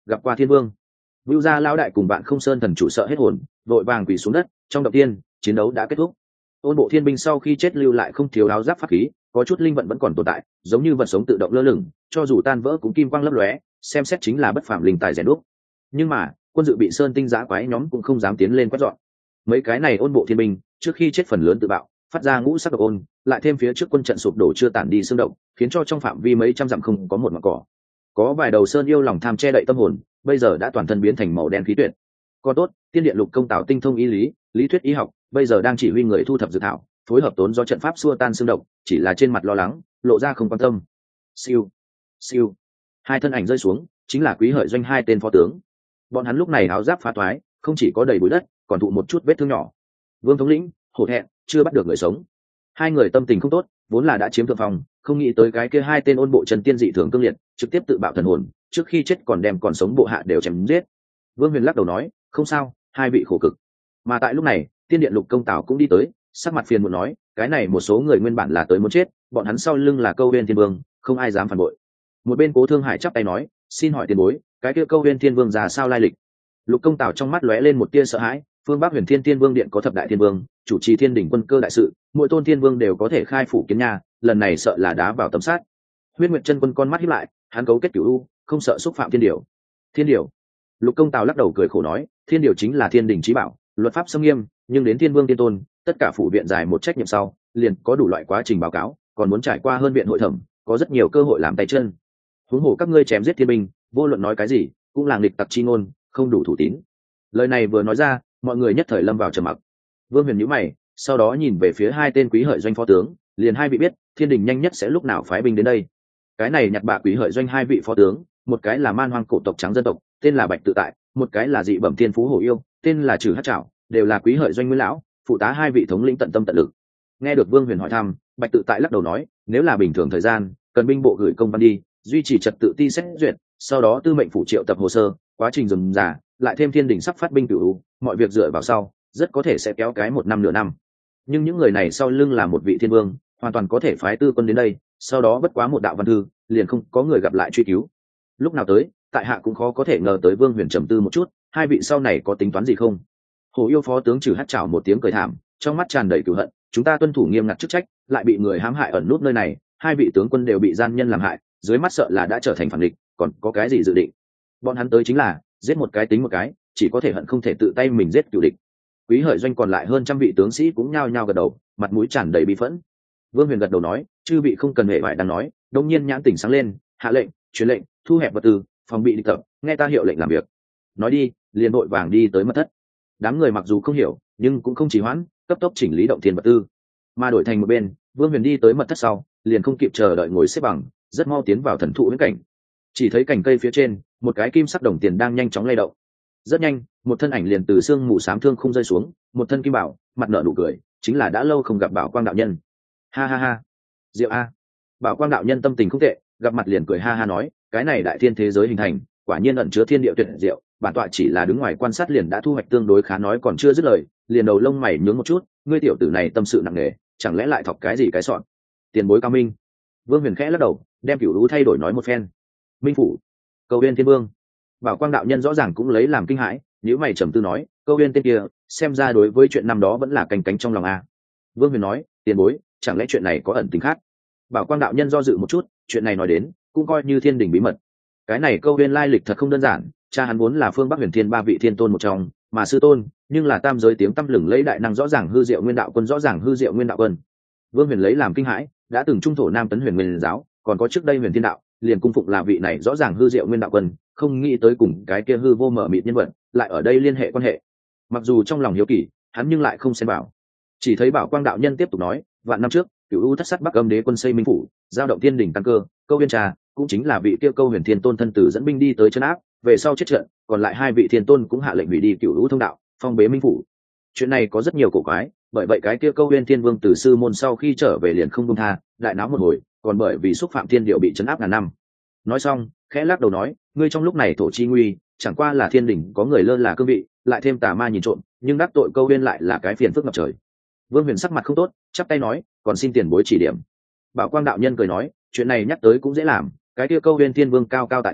gặp qua thiên vương. Vưu gia lão đại cùng bạn không sơn thần chủ sợ hết hồn, vội vàng quỳ xuống đất. Trong động tiên, chiến đấu đã kết thúc. Ôn bộ thiên binh sau khi chết lưu lại không thiếu áo giáp pháp khí, có chút linh vận vẫn còn tồn tại, giống như vật sống tự động lơ lửng, cho dù tan vỡ cũng kim quang lấp lóe, xem xét chính là bất phàm linh tài rèn đúc. Nhưng mà quân dự bị sơn tinh giã quái nhóm cũng không dám tiến lên quét dọn. Mấy cái này ôn bộ thiên binh trước khi chết phần lớn tự bạo, phát ra ngũ sắc độc ôn, lại thêm phía trước quân trận sụp đổ chưa tản đi xương động, khiến cho trong phạm vi mấy trăm dặm không có một mảng cỏ. Có vài đầu sơn yêu lòng tham che đậy tâm hồn, bây giờ đã toàn thân biến thành màu đen khí tuyệt. Còn tốt, tiên điện lục công tạo tinh thông y lý, lý thuyết y học, bây giờ đang chỉ huy người thu thập dược thảo, phối hợp tốn do trận pháp xua tan xương độc, chỉ là trên mặt lo lắng, lộ ra không quan tâm. Siêu, siêu, hai thân ảnh rơi xuống, chính là Quý Hợi Doanh hai tên phó tướng. Bọn hắn lúc này áo giáp phá toái, không chỉ có đầy bụi đất, còn thụ một chút vết thương nhỏ. Vương thống lĩnh, hổ thẹn, chưa bắt được người sống. Hai người tâm tình không tốt, vốn là đã chiếm thượng phòng, không nghĩ tới cái kia hai tên ôn bộ trần tiên dị thường cương liệt, trực tiếp tự bạo thần hồn, trước khi chết còn đem còn sống bộ hạ đều chém giết. Vương Huyền lắc đầu nói, không sao, hai vị khổ cực. Mà tại lúc này, tiên điện lục công tào cũng đi tới, sắc mặt phiền muộn nói, cái này một số người nguyên bản là tới muốn chết, bọn hắn sau lưng là Câu Uyên Thiên Vương, không ai dám phản bội. Một bên Cố Thương Hải chắp tay nói, xin hỏi tiền bối, cái kia Câu Uyên Thiên Vương già sao lai lịch? Lục công tào trong mắt lóe lên một tia sợ hãi, phương Bắc Huyền Thiên Thiên Vương điện có thập đại thiên vương, chủ trì thiên đỉnh quân cơ đại sự, mỗi tôn thiên vương đều có thể khai phủ kiến nhà, lần này sợ là đá vào tấm sát. Huyết Nguyệt Chân Quân con mắt híp lại, hắn cấu kết cửu u, không sợ xúc phạm thiên điều. Thiên điều? Lục công tào lắc đầu cười khổ nói, thiên điều chính là thiên đỉnh chí bảo, luật pháp xâm nghiêm, nhưng đến thiên vương tiên tôn, tất cả phủ viện giải một trách nhiệm sau, liền có đủ loại quá trình báo cáo, còn muốn trải qua hơn viện hội thẩm, có rất nhiều cơ hội làm tay chân. Huống hồ các ngươi chém giết thiên binh, vô luận nói cái gì, cũng là nghịch tặc chi ngôn, không đủ thủ tín. Lời này vừa nói ra, mọi người nhất thời lâm vào trầm mặc. Vương Huyền nhíu mày, sau đó nhìn về phía hai tên Quý Hợi Doanh phó tướng, liền hai vị biết, thiên đình nhanh nhất sẽ lúc nào phái binh đến đây. Cái này nhặt bạ Quý Hợi Doanh hai vị phó tướng, một cái là man hoang cổ tộc trắng dân tộc, tên là Bạch Tự Tại, một cái là dị bẩm thiên phú hổ yêu, tên là Trừ Hắc Trảo, đều là Quý Hợi Doanh nguyên lão, phụ tá hai vị thống lĩnh tận tâm tận lực. Nghe được Vương Huyền hỏi thăm, Bạch Tự Tại lắc đầu nói, nếu là bình thường thời gian, cần binh bộ gửi công văn đi, duy trì trật tự ti xét duyệt, sau đó tư mệnh phủ triệu tập hồ sơ, quá trình rườm rà, lại thêm thiên đình sắp phát binh cửu, mọi việc dựa vào sau, rất có thể sẽ kéo cái một năm nửa năm. Nhưng những người này sau lưng là một vị thiên vương, hoàn toàn có thể phái tư quân đến đây, sau đó bất quá một đạo văn thư, liền không có người gặp lại truy cứu. Lúc nào tới, tại hạ cũng khó có thể ngờ tới. Vương Huyền trầm tư một chút, hai vị sau này có tính toán gì không? Hồ yêu phó tướng Trừ Hắc Trảo một tiếng cười thảm, trong mắt tràn đầy cừu hận, chúng ta tuân thủ nghiêm ngặt chức trách, lại bị người hãm hại ẩn nút nơi này, hai vị tướng quân đều bị gian nhân làm hại, dưới mắt sợ là đã trở thành phản địch, còn có cái gì dự định? Bọn hắn tới chính là giết một cái tính một cái, chỉ có thể hận không thể tự tay mình giết cựu địch. Quý Hợi Doanh còn lại hơn trăm vị tướng sĩ cũng nhao nhao gật đầu, mặt mũi tràn đầy bi phẫn. Vương Huyền gật đầu nói, chư vị không cần hệ bại đang nói, đông nhiên nhãn tỉnh sáng lên, hạ lệnh, truyền lệnh, thu hẹp vật tư, phòng bị địch tập, nghe ta hiệu lệnh làm việc. Nói đi, liền vội vàng đi tới mật thất. Đám người mặc dù không hiểu, nhưng cũng không trì hoãn, cấp tốc chỉnh lý động thiên vật tư. Mà đổi thành một bên, Vương Huyền đi tới mật thất sau, liền không kịp chờ đợi ngồi xếp bằng, rất mau tiến vào thần thụ huyễn cảnh. Chỉ thấy cành cây phía trên, một cái kim sắc đồng tiền đang nhanh chóng lay động. Rất nhanh, một thân ảnh liền từ xương mù xám thương không rơi xuống, một thân kim bảo, mặt nở nụ cười, chính là đã lâu không gặp Bảo Quang đạo nhân. Ha ha ha, diệu a. Bảo Quang đạo nhân tâm tình không tệ, gặp mặt liền cười ha ha nói, cái này đại thiên thế giới hình thành, quả nhiên ẩn chứa thiên địa tuyệt diệu, bản tọa chỉ là đứng ngoài quan sát liền đã thu hoạch tương đối khá, nói còn chưa dứt lời, liền đầu lông mày nhướng một chút, ngươi tiểu tử này tâm sự nặng nề, chẳng lẽ lại thọc cái gì cái sọn? Tiền bối cao minh. Vương Huyền khẽ lắc đầu, đem cửu lũ thay đổi nói một phen. Minh phủ, Câu Uyên Thiên Vương. Bảo Quang đạo nhân rõ ràng cũng lấy làm kinh hãi, nếu mày trầm tư nói, Câu Uyên tên kia, xem ra đối với chuyện năm đó vẫn là canh cánh trong lòng a. Vương Huyền nói, tiền bối, chẳng lẽ chuyện này có ẩn tình khác? Bảo Quang đạo nhân do dự một chút, chuyện này nói đến, cũng coi như thiên đình bí mật. Cái này Câu Uyên lai lịch thật không đơn giản, cha hắn vốn là phương Bắc Huyền Thiên ba vị thiên tôn một trong, mà sư tôn, nhưng là tam giới tiếng tăm lừng lấy đại năng rõ ràng hư diệu nguyên đạo quân, rõ ràng hư diệu nguyên đạo quân. Vương Huyền lấy làm kinh hãi, đã từng trung thổ Nam tấn Huyền Nguyên giáo, còn có trước đây Huyền Thiên đạo, liền cung phụng là vị này rõ ràng hư diệu nguyên đạo quân, không nghĩ tới cùng cái kia hư vô mở mịt nhân vật, lại ở đây liên hệ quan hệ. Mặc dù trong lòng hiếu kỳ, hắn nhưng lại không xen vào. Chỉ thấy Bảo Quang đạo nhân tiếp tục nói, vạn năm trước, Cửu U thất sát Bắc Âm đế quân xây Minh phủ, giao động thiên đỉnh tăng cơ, Câu Uyên trà, cũng chính là vị kia Câu Huyền Thiên tôn thân tử dẫn binh đi tới trấn áp, về sau chết trận, còn lại hai vị thiên tôn cũng hạ lệnh hủy đi Cửu U thông đạo, phong bế Minh phủ. Chuyện này có rất nhiều cổ quái, bởi vậy cái kia Câu Uyên Thiên Vương từ sư môn sau khi trở về liền không buông tha, đại náo một hồi, còn bởi vì xúc phạm thiên điệu bị trấn áp ngàn năm. Nói xong, khẽ lắc đầu nói, ngươi trong lúc này thổ chi nguy, chẳng qua là thiên đỉnh có người lơ là cương vị, lại thêm tà ma nhìn trộm, nhưng đắc tội Câu Uyên lại là cái phiền phức ngập trời. Vương Huyền sắc mặt không tốt, chắp tay nói, còn xin tiền bối chỉ điểm. Bảo Quang đạo nhân cười nói, chuyện này nhắc tới cũng dễ làm, cái kia Câu Uyên Thiên Vương cao cao tại thượng,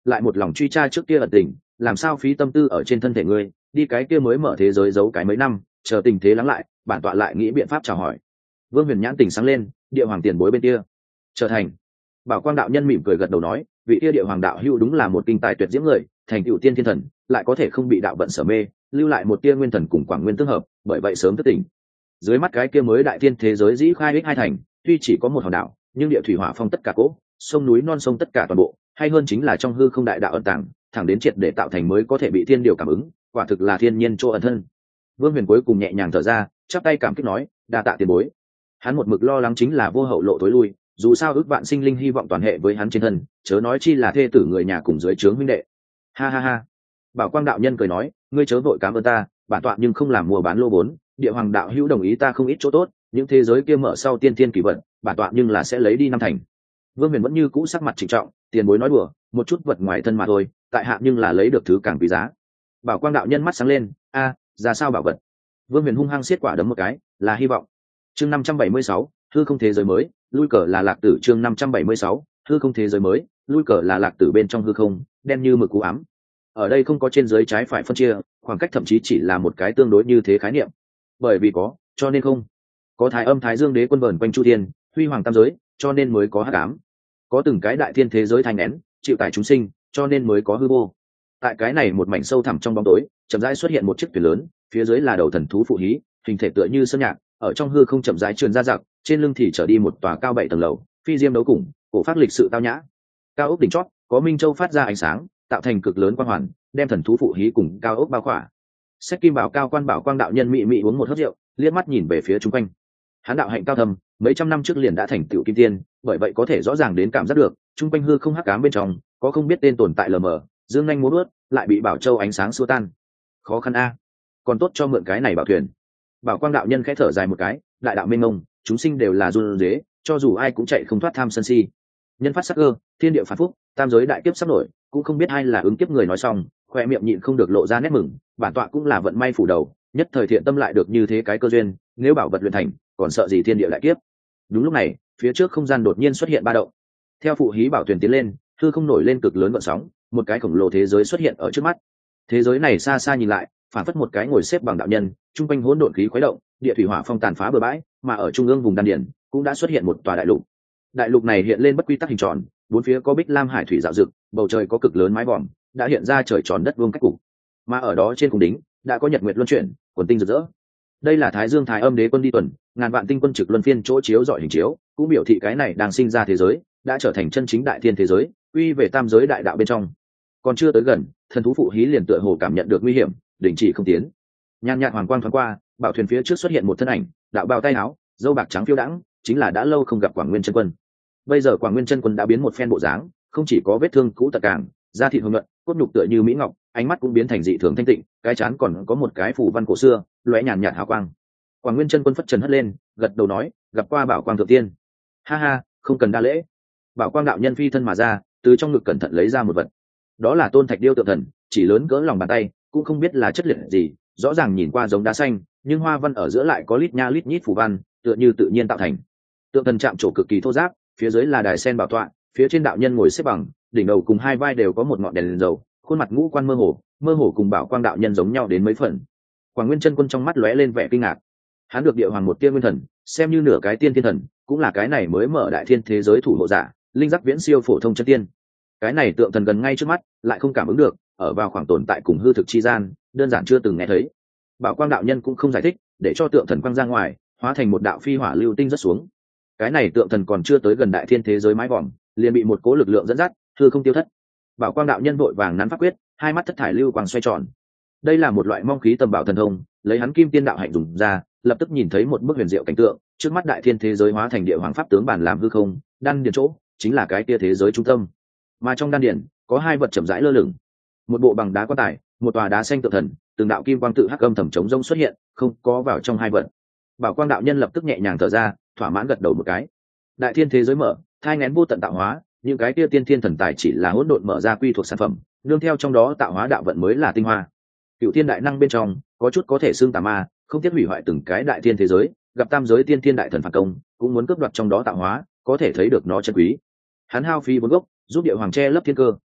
lại một lòng truy tra trước kia ẩn tình, làm sao phí tâm tư ở trên thân thể ngươi, đi cái kia mới mở thế giới giấu cái mấy năm, chờ tình thế lắng lại, bản tọa lại nghĩ biện pháp chào hỏi. Vương Huyền nhãn tỉnh sáng lên, địa hoàng tiền bối bên kia trở thành. Bảo Quang đạo nhân mỉm cười gật đầu nói, vị kia địa hoàng đạo hữu đúng là một kinh tài tuyệt diễm người, thành tựu tiên thiên thần, lại có thể không bị đạo vận sở mê, lưu lại một tia nguyên thần cùng quảng nguyên tương hợp, bởi vậy sớm thức tỉnh. Dưới mắt cái kia mới đại thiên thế giới dĩ khai ích hai thành, tuy chỉ có một hòn đảo, nhưng địa thủy hỏa phong tất cả cỗ, sông núi non sông tất cả toàn bộ, hay hơn chính là trong hư không đại đạo ẩn tàng, thẳng đến triệt để tạo thành mới có thể bị thiên điều cảm ứng, quả thực là thiên nhiên chỗ ẩn thân. Vương Huyền cuối cùng nhẹ nhàng thở ra, chắp tay cảm kích nói, đa tạ tiền bối. Hắn một mực lo lắng chính là vô hậu lộ tối lui, dù sao ước vạn sinh linh hy vọng toàn hệ với hắn trên thân, chớ nói chi là thê tử người nhà cùng dưới trướng huynh đệ. Ha ha ha. Bảo Quang đạo nhân cười nói, ngươi chớ vội cảm ơn ta, bản tọa nhưng không làm mua bán lô vốn, địa hoàng đạo hữu đồng ý ta không ít chỗ tốt, những thế giới kia mở sau tiên thiên kỳ vật, bản tọa nhưng là sẽ lấy đi năm thành. Vương Huyền vẫn như cũ sắc mặt trịnh trọng, tiền bối nói đùa, một chút vật ngoài thân mà thôi, tại hạ nhưng là lấy được thứ càng quý giá. Bảo Quang đạo nhân mắt sáng lên, a, ra sao bảo vật? Vương Huyền hung hăng siết quả đấm một cái, là hy vọng. Chương năm trăm bảy mươi sáu, hư không thế giới mới, lui cờ là lạc tử. Chương năm trăm bảy mươi sáu, hư không thế giới mới, lui cờ là lạc tử. Bên trong hư không, đen như mực u ám. Ở đây không có trên dưới trái phải phân chia, khoảng cách thậm chí chỉ là một cái tương đối như thế khái niệm. Bởi vì có, cho nên không. Có Thái Âm Thái Dương Đế quân vờn quanh chu thiên, huy hoàng tam giới, cho nên mới có hắc ám. Có từng cái đại thiên thế giới thành nén, chịu tải chúng sinh, cho nên mới có hư vô. Tại cái này một mảnh sâu thẳm trong bóng tối, chậm rãi xuất hiện một chiếc thuyền lớn, phía dưới là đầu thần thú phụ hí, hình thể tựa như sơn nhạc, ở trong hư không chậm rãi truyền ra giặc, trên lưng thì trở đi một tòa cao bảy tầng lầu, phi diêm đấu cùng, cổ phát lịch sự tao nhã. Cao ốc đỉnh chót, có minh châu phát ra ánh sáng, tạo thành cực lớn quang hoàn, đem thần thú phụ hí cùng cao ốc bao khỏa. Sách Kim Bảo cao quan Bảo Quang đạo nhân mị mị uống một hớp rượu, liếc mắt nhìn về phía chung quanh. Hắn đạo hạnh cao thâm, mấy trăm năm trước liền đã thành tựu kim tiên, bởi vậy có thể rõ ràng đến cảm giác được, chung quanh hư không hắc ám bên trong, có không biết tên tồn tại lờ mờ, dương nhanh múa bước, lại bị Bảo Châu ánh sáng xua tan. Khó khăn a, còn tốt cho mượn cái này bảo thuyền. Bảo Quang đạo nhân khẽ thở dài một cái, đại đạo mênh mông, chúng sinh đều là run rế, cho dù ai cũng chạy không thoát tham sân si. Nhân phát sắc cơ, thiên địa phản phúc, tam giới đại kiếp sắp nổi, cũng không biết ai là ứng kiếp người nói xong, khoe miệng nhịn không được lộ ra nét mừng, bản tọa cũng là vận may phủ đầu, nhất thời thiện tâm lại được như thế cái cơ duyên, nếu bảo vật luyện thành, còn sợ gì thiên địa đại kiếp. Đúng lúc này, phía trước không gian đột nhiên xuất hiện ba động. Theo phụ hí bảo thuyền tiến lên, hư không nổi lên cực lớn gợn sóng, một cái khổng lồ thế giới xuất hiện ở trước mắt. Thế giới này xa xa nhìn lại, phản phất một cái ngồi xếp bằng đạo nhân, trung quanh hỗn độn khí khuấy động, địa thủy hỏa phong tàn phá bừa bãi, mà ở trung ương vùng đan điển cũng đã xuất hiện một tòa đại lục. Đại lục này hiện lên bất quy tắc hình tròn, bốn phía có bích lam hải thủy dạo dực, bầu trời có cực lớn mái vòm, đã hiện ra trời tròn đất vuông cách cục. Mà ở đó trên cùng đính, đã có nhật nguyệt luân chuyển, quần tinh rực rỡ. Đây là Thái Dương Thái Âm Đế quân đi tuần, ngàn vạn tinh quân trực luân phiên chỗ chiếu dọi hình chiếu, cũng biểu thị cái này đang sinh ra thế giới, đã trở thành chân chính đại thiên thế giới, quy về tam giới đại đạo bên trong. Còn chưa tới gần, thần thú phụ hí liền tựa hồ cảm nhận được nguy hiểm, đình chỉ không tiến. Nhan nhạt hoàng quang thoáng qua, bảo thuyền phía trước xuất hiện một thân ảnh, đạo bào tay áo, dâu bạc trắng phiêu đãng, chính là đã lâu không gặp Quảng Nguyên chân quân. Bây giờ Quảng Nguyên chân quân đã biến một phen bộ dáng, không chỉ có vết thương cũ tật càng, da thịt hồng nhuận, cốt nhục tựa như mỹ ngọc, ánh mắt cũng biến thành dị thường thanh tịnh, cái trán còn có một cái phủ văn cổ xưa, lóe nhàn nhạt hào quang. Quảng Nguyên chân quân phất trần hất lên, gật đầu nói, gặp qua Bảo Quang thượng tiên. Ha ha, không cần đa lễ. Bảo Quang đạo nhân phi thân mà ra, từ trong ngực cẩn thận lấy ra một vật. Đó là tôn thạch điêu tượng thần, chỉ lớn cỡ lòng bàn tay, cũng không biết là chất liệu gì, rõ ràng nhìn qua giống đá xanh, nhưng hoa văn ở giữa lại có lít nha lít nhít phù văn, tựa như tự nhiên tạo thành. Tượng thần chạm trổ cực kỳ thô ráp, phía dưới là đài sen bảo tọa, phía trên đạo nhân ngồi xếp bằng, đỉnh đầu cùng hai vai đều có một ngọn đèn, đèn dầu, khuôn mặt ngũ quan mơ hồ, mơ hồ cùng Bảo Quang đạo nhân giống nhau đến mấy phần. Quảng Nguyên chân quân trong mắt lóe lên vẻ kinh ngạc. Hắn được địa hoàng một tiên nguyên thần, xem như nửa cái tiên thiên thần, cũng là cái này mới mở đại thiên thế giới thủ hộ giả, linh giác viễn siêu phổ thông chân tiên. Cái này tượng thần gần ngay trước mắt, lại không cảm ứng được, ở vào khoảng tồn tại cùng hư thực chi gian, đơn giản chưa từng nghe thấy. Bảo Quang đạo nhân cũng không giải thích, để cho tượng thần quang ra ngoài, hóa thành một đạo phi hỏa lưu tinh rất xuống. Cái này tượng thần còn chưa tới gần đại thiên thế giới mái vòm, liền bị một cố lực lượng dẫn dắt, hư không tiêu thất. Bảo Quang đạo nhân vội vàng nắn pháp quyết, hai mắt thất thải lưu quang xoay tròn. Đây là một loại mong khí tầm bảo thần thông, lấy hắn kim tiên đạo hạnh dùng ra, lập tức nhìn thấy một bức huyền diệu cảnh tượng, trước mắt đại thiên thế giới hóa thành địa hoàng pháp tướng bản làm hư không, đan điền chỗ chính là cái kia thế giới trung tâm. Mà trong đan điền có hai vật chậm rãi lơ lửng, một bộ bằng đá quan tài, một tòa đá xanh tượng thần, từng đạo kim quang tự hắc âm thầm chống rông xuất hiện, không có vào trong hai vật. Bảo Quang đạo nhân lập tức nhẹ nhàng thở ra, thỏa mãn gật đầu một cái. Đại thiên thế giới mở, thai nghén vô tận tạo hóa, những cái kia tiên thiên thần tài chỉ là hỗn độn mở ra quy thuộc sản phẩm, nương theo trong đó tạo hóa đạo vận mới là tinh hoa. Cựu thiên đại năng bên trong có chút có thể xưng tà ma, không tiếc hủy hoại từng cái đại thiên thế giới, gặp tam giới tiên thiên đại thần phản công, cũng muốn cướp đoạt trong đó tạo hóa, có thể thấy được nó chân quý. Hắn hao phí vốn gốc, giúp địa hoàng che lấp thiên cơ,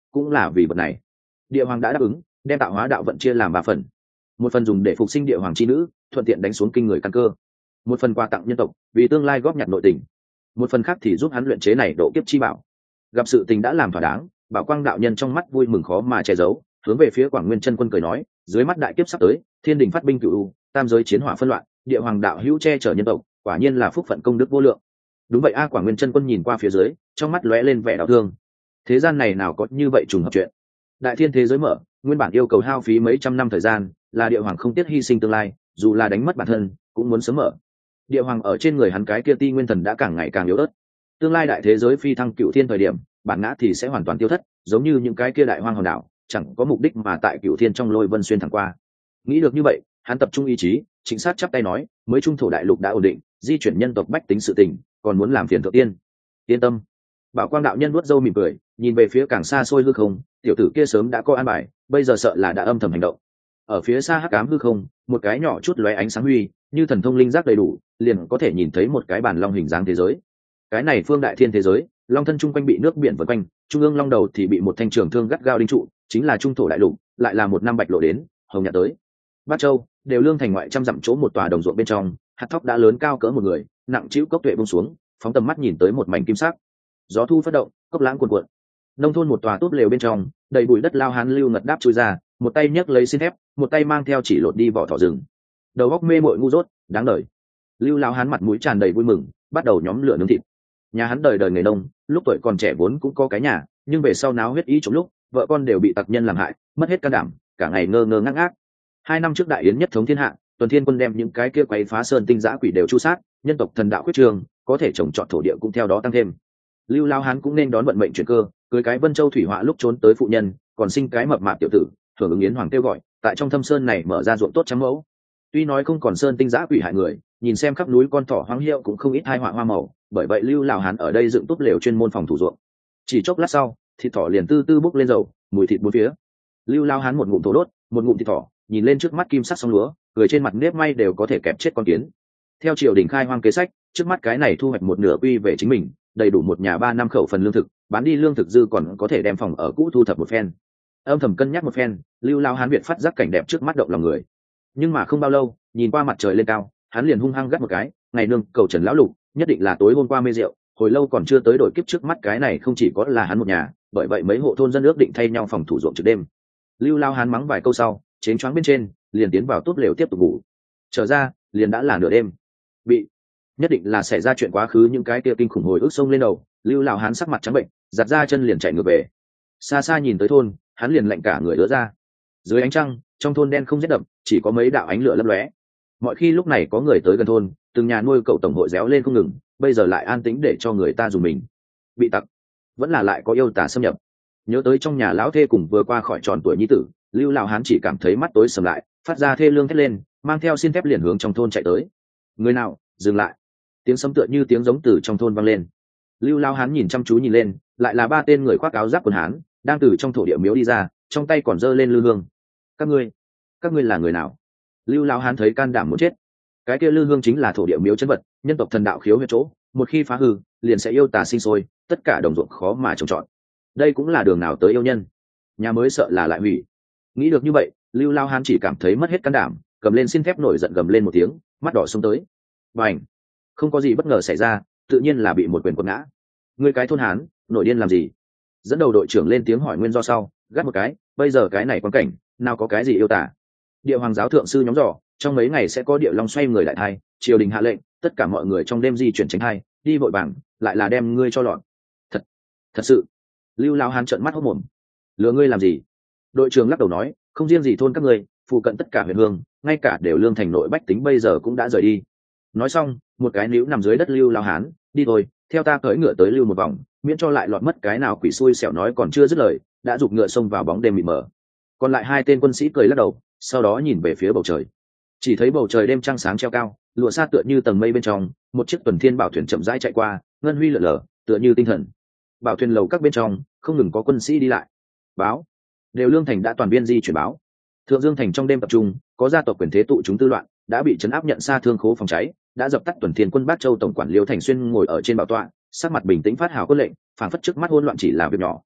cũng là vì vật này. Địa hoàng đã đáp ứng đem tạo hóa đạo vận chia làm ba phần, một phần dùng để phục sinh địa hoàng chi nữ, thuận tiện đánh xuống kinh người căn cơ, một phần quà tặng nhân tộc vì tương lai góp nhặt nội tình, một phần khác thì giúp hắn luyện chế này độ kiếp chi bảo. Gặp sự tình đã làm thỏa đáng, Bảo Quang đạo nhân trong mắt vui mừng khó mà che giấu, hướng về phía Quảng Nguyên chân quân cười nói, dưới mắt đại kiếp sắp tới, thiên đình phát binh cửu u, tam giới chiến hỏa phân loạn, địa hoàng đạo hữu che chở nhân tộc, quả nhiên là phúc phận công đức vô lượng. Đúng vậy a. Quảng Nguyên chân quân nhìn qua phía dưới, trong mắt lóe lên vẻ đau thương. Thế gian này nào có như vậy trùng hợp chuyện. Đại thiên thế giới mở, nguyên bản yêu cầu hao phí mấy trăm năm thời gian, là địa hoàng không tiếc hy sinh tương lai, dù là đánh mất bản thân cũng muốn sớm mở. Địa hoàng ở trên người hắn cái kia ti nguyên thần đã càng ngày càng yếu ớt, tương lai đại thế giới phi thăng cựu thiên thời điểm, bản ngã thì sẽ hoàn toàn tiêu thất, giống như những cái kia đại hoang hòn đảo chẳng có mục đích mà tại cựu thiên trong lôi vân xuyên thẳng qua. Nghĩ được như vậy, hắn tập trung ý chí, chính xác chắp tay nói, mới trung thổ đại lục đã ổn định, di chuyển nhân tộc bách tính sự tình, còn muốn làm phiền thượng tiên. Yên tâm. Bảo Quang đạo nhân nuốt râu mỉm cười, nhìn về phía càng xa xôi hư không, tiểu tử kia sớm đã có an bài, bây giờ sợ là đã âm thầm hành động. Ở phía xa hắc ám hư không, một cái nhỏ chút lóe ánh sáng huy, như thần thông linh giác đầy đủ, liền có thể nhìn thấy một cái bản long hình dáng thế giới. Cái này phương đại thiên thế giới, long thân trung quanh bị nước biển vần quanh, trung ương long đầu thì bị một thanh trường thương gắt gao đinh trụ, chính là trung thổ đại lục, lại là một năm bạch lộ đến, hồng nhật tới. Bát châu đều lương thành ngoại trăm dặm chỗ một tòa đồng ruộng bên trong, hạt thóc đã lớn cao cỡ một người, nặng chịu cốc tuệ buông xuống, phóng tầm mắt nhìn tới một mảnh kim sắc. Gió thu phất động, cốc lãng cuồn cuộn. Nông thôn một tòa tốt lều bên trong, đầy bụi đất lao hán lưu ngật đáp chui ra, một tay nhấc lấy xin thép, một tay mang theo chỉ lột đi vỏ thỏ rừng. Đầu góc mê mội ngu dốt, đáng đời. Lưu lao hán mặt mũi tràn đầy vui mừng, bắt đầu nhóm lửa nướng thịt. Nhà hắn đời đời nghề nông, lúc tuổi còn trẻ vốn cũng có cái nhà, nhưng về sau náo huyết ý trong lúc, vợ con đều bị tặc nhân làm hại, mất hết can đảm, cả ngày ngơ ngơ ngác ngác. Hai năm trước đại yến nhất thống thiên hạ, tuần thiên quân đem những cái kia quấy phá sơn tinh giã quỷ đều chu sát, nhân tộc thần đạo quyết trường, có thể trồng trọt thổ địa cũng theo đó tăng thêm. Lưu lao hán cũng nên đón vận mệnh chuyển cơ, cưới cái Vân Châu thủy họa lúc trốn tới phụ nhân, còn sinh cái mập mạp tiểu tử, hưởng ứng yến hoàng kêu gọi, tại trong thâm sơn này mở ra ruộng tốt trăm mẫu. Tuy nói không còn sơn tinh giã quỷ hại người, nhìn xem khắp núi con thỏ hoang hiệu cũng không ít hai họa hoa màu, bởi vậy Lưu lão hán ở đây dựng tốt lều chuyên môn phòng thủ ruộng. Chỉ chốc lát sau, thịt thỏ liền tư tư bốc lên dầu, mùi thịt bốn phía. Lưu lão hán một ngụm thổ đốt, một ngụm thịt thỏ, nhìn lên trước mắt kim sắc sóng lúa, cười trên mặt nếp may đều có thể kẹp chết con kiến. Theo triều đình khai hoang kế sách, trước mắt cái này thu hoạch một nửa quy về chính mình, đầy đủ một nhà ba năm khẩu phần lương thực, bán đi lương thực dư còn có thể đem phòng ở cũ thu thập một phen. Âm thầm cân nhắc một phen, Lưu lão hán việt phát giác cảnh đẹp trước mắt động lòng người. Nhưng mà không bao lâu, nhìn qua mặt trời lên cao, hắn liền hung hăng gắt một cái, ngày nương cầu Trần lão lục, nhất định là tối hôm qua mê rượu, hồi lâu còn chưa tới đổi kiếp, trước mắt cái này không chỉ có là hắn một nhà, bởi vậy mấy hộ thôn dân ước định thay nhau phòng thủ ruộng trực đêm. Lưu lão hán mắng vài câu sau, chén choáng bên trên, liền tiến vào tốt lều tiếp tục ngủ. Trở ra, liền đã là nửa đêm. Bị nhất định là xảy ra chuyện quá khứ, những cái kia kinh khủng hồi ức sông lên đầu, Lưu lão hán sắc mặt trắng bệnh, giặt ra chân liền chạy ngược về. Xa xa nhìn tới thôn, hắn liền lạnh cả người ứa ra. Dưới ánh trăng, trong thôn đen không rét đậm, chỉ có mấy đạo ánh lửa lấp lóe. Mọi khi lúc này có người tới gần thôn, từng nhà nuôi cậu tổng hội réo lên không ngừng, bây giờ lại an tĩnh để cho người ta dùng mình. Bị tặc, vẫn là lại có yêu tà xâm nhập. Nhớ tới trong nhà lão thê cùng vừa qua khỏi tròn tuổi nhi tử, Lưu lão hán chỉ cảm thấy mắt tối sầm lại, phát ra thê lương thét lên, mang theo xin thép liền hướng trong thôn chạy tới. Người nào, dừng lại! Tiếng sấm tựa như tiếng giống từ trong thôn vang lên. Lưu lão hán nhìn chăm chú nhìn lên, lại là ba tên người khoác áo giáp quần hán, đang từ trong thổ địa miếu đi ra, trong tay còn giơ lên lư hương. Các ngươi, các ngươi là người nào? Lưu lão hán thấy can đảm muốn chết. Cái kia lư hương chính là thổ địa miếu chân vật, nhân tộc thần đạo khiếu huyết chỗ, một khi phá hư, liền sẽ yêu tà sinh sôi, tất cả đồng ruộng khó mà trồng trọt. Đây cũng là đường nào tới yêu nhân, nhà mới sợ là lại hủy. Nghĩ được như vậy, Lưu lão hán chỉ cảm thấy mất hết can đảm, cầm lên xin thép nổi giận gầm lên một tiếng, mắt đỏ xông tới. Bành! Không có gì bất ngờ xảy ra, tự nhiên là bị một quyền quật ngã. Ngươi cái thôn hán, nổi điên làm gì? Dẫn đầu đội trưởng lên tiếng hỏi nguyên do sau, gắt một cái, bây giờ cái này quan cảnh, nào có cái gì yêu tả. Địa hoàng giáo thượng sư nhóm dò, trong mấy ngày sẽ có địa long xoay người đại thai, triều đình hạ lệnh, tất cả mọi người trong đêm di chuyển tránh thai, đi vội vàng, lại là đem ngươi cho lọt. Thật, thật sự. Lưu lão hán trợn mắt hốt mồm. Lừa ngươi làm gì? Đội trưởng lắc đầu nói, không riêng gì thôn các ngươi, phụ cận tất cả huyện hương, ngay cả đều lương thành nội bách tính bây giờ cũng đã rời đi. Nói xong, một cái níu nằm dưới đất Lưu lão hán, đi thôi, theo ta cưỡi ngựa tới lưu một vòng, miễn cho lại lọt mất cái nào quỷ xui xẻo, nói còn chưa dứt lời, đã giục ngựa xông vào bóng đêm mịt mờ. Còn lại hai tên quân sĩ cười lắc đầu, sau đó nhìn về phía bầu trời. Chỉ thấy bầu trời đêm trăng sáng treo cao, lụa sa tựa như tầng mây bên trong, một chiếc tuần thiên bảo thuyền chậm rãi chạy qua, ngân huy lượn lờ, tựa như tinh thần. Bảo thuyền lầu các bên trong không ngừng có quân sĩ đi lại. Báo, đều lương thành đã toàn viên di chuyển báo. Thượng Dương thành trong đêm tập trung, có gia tộc quyền thế tụ chúng tư loạn, đã bị trấn áp nhận xa thương khố phòng cháy, đã dập tắt. Tuần thiên quân Bát Châu tổng quản Liêu Thành Xuyên ngồi ở trên bảo tọa, sắc mặt bình tĩnh phát hào quân lệnh, phảng phất trước mắt hỗn loạn chỉ là việc nhỏ.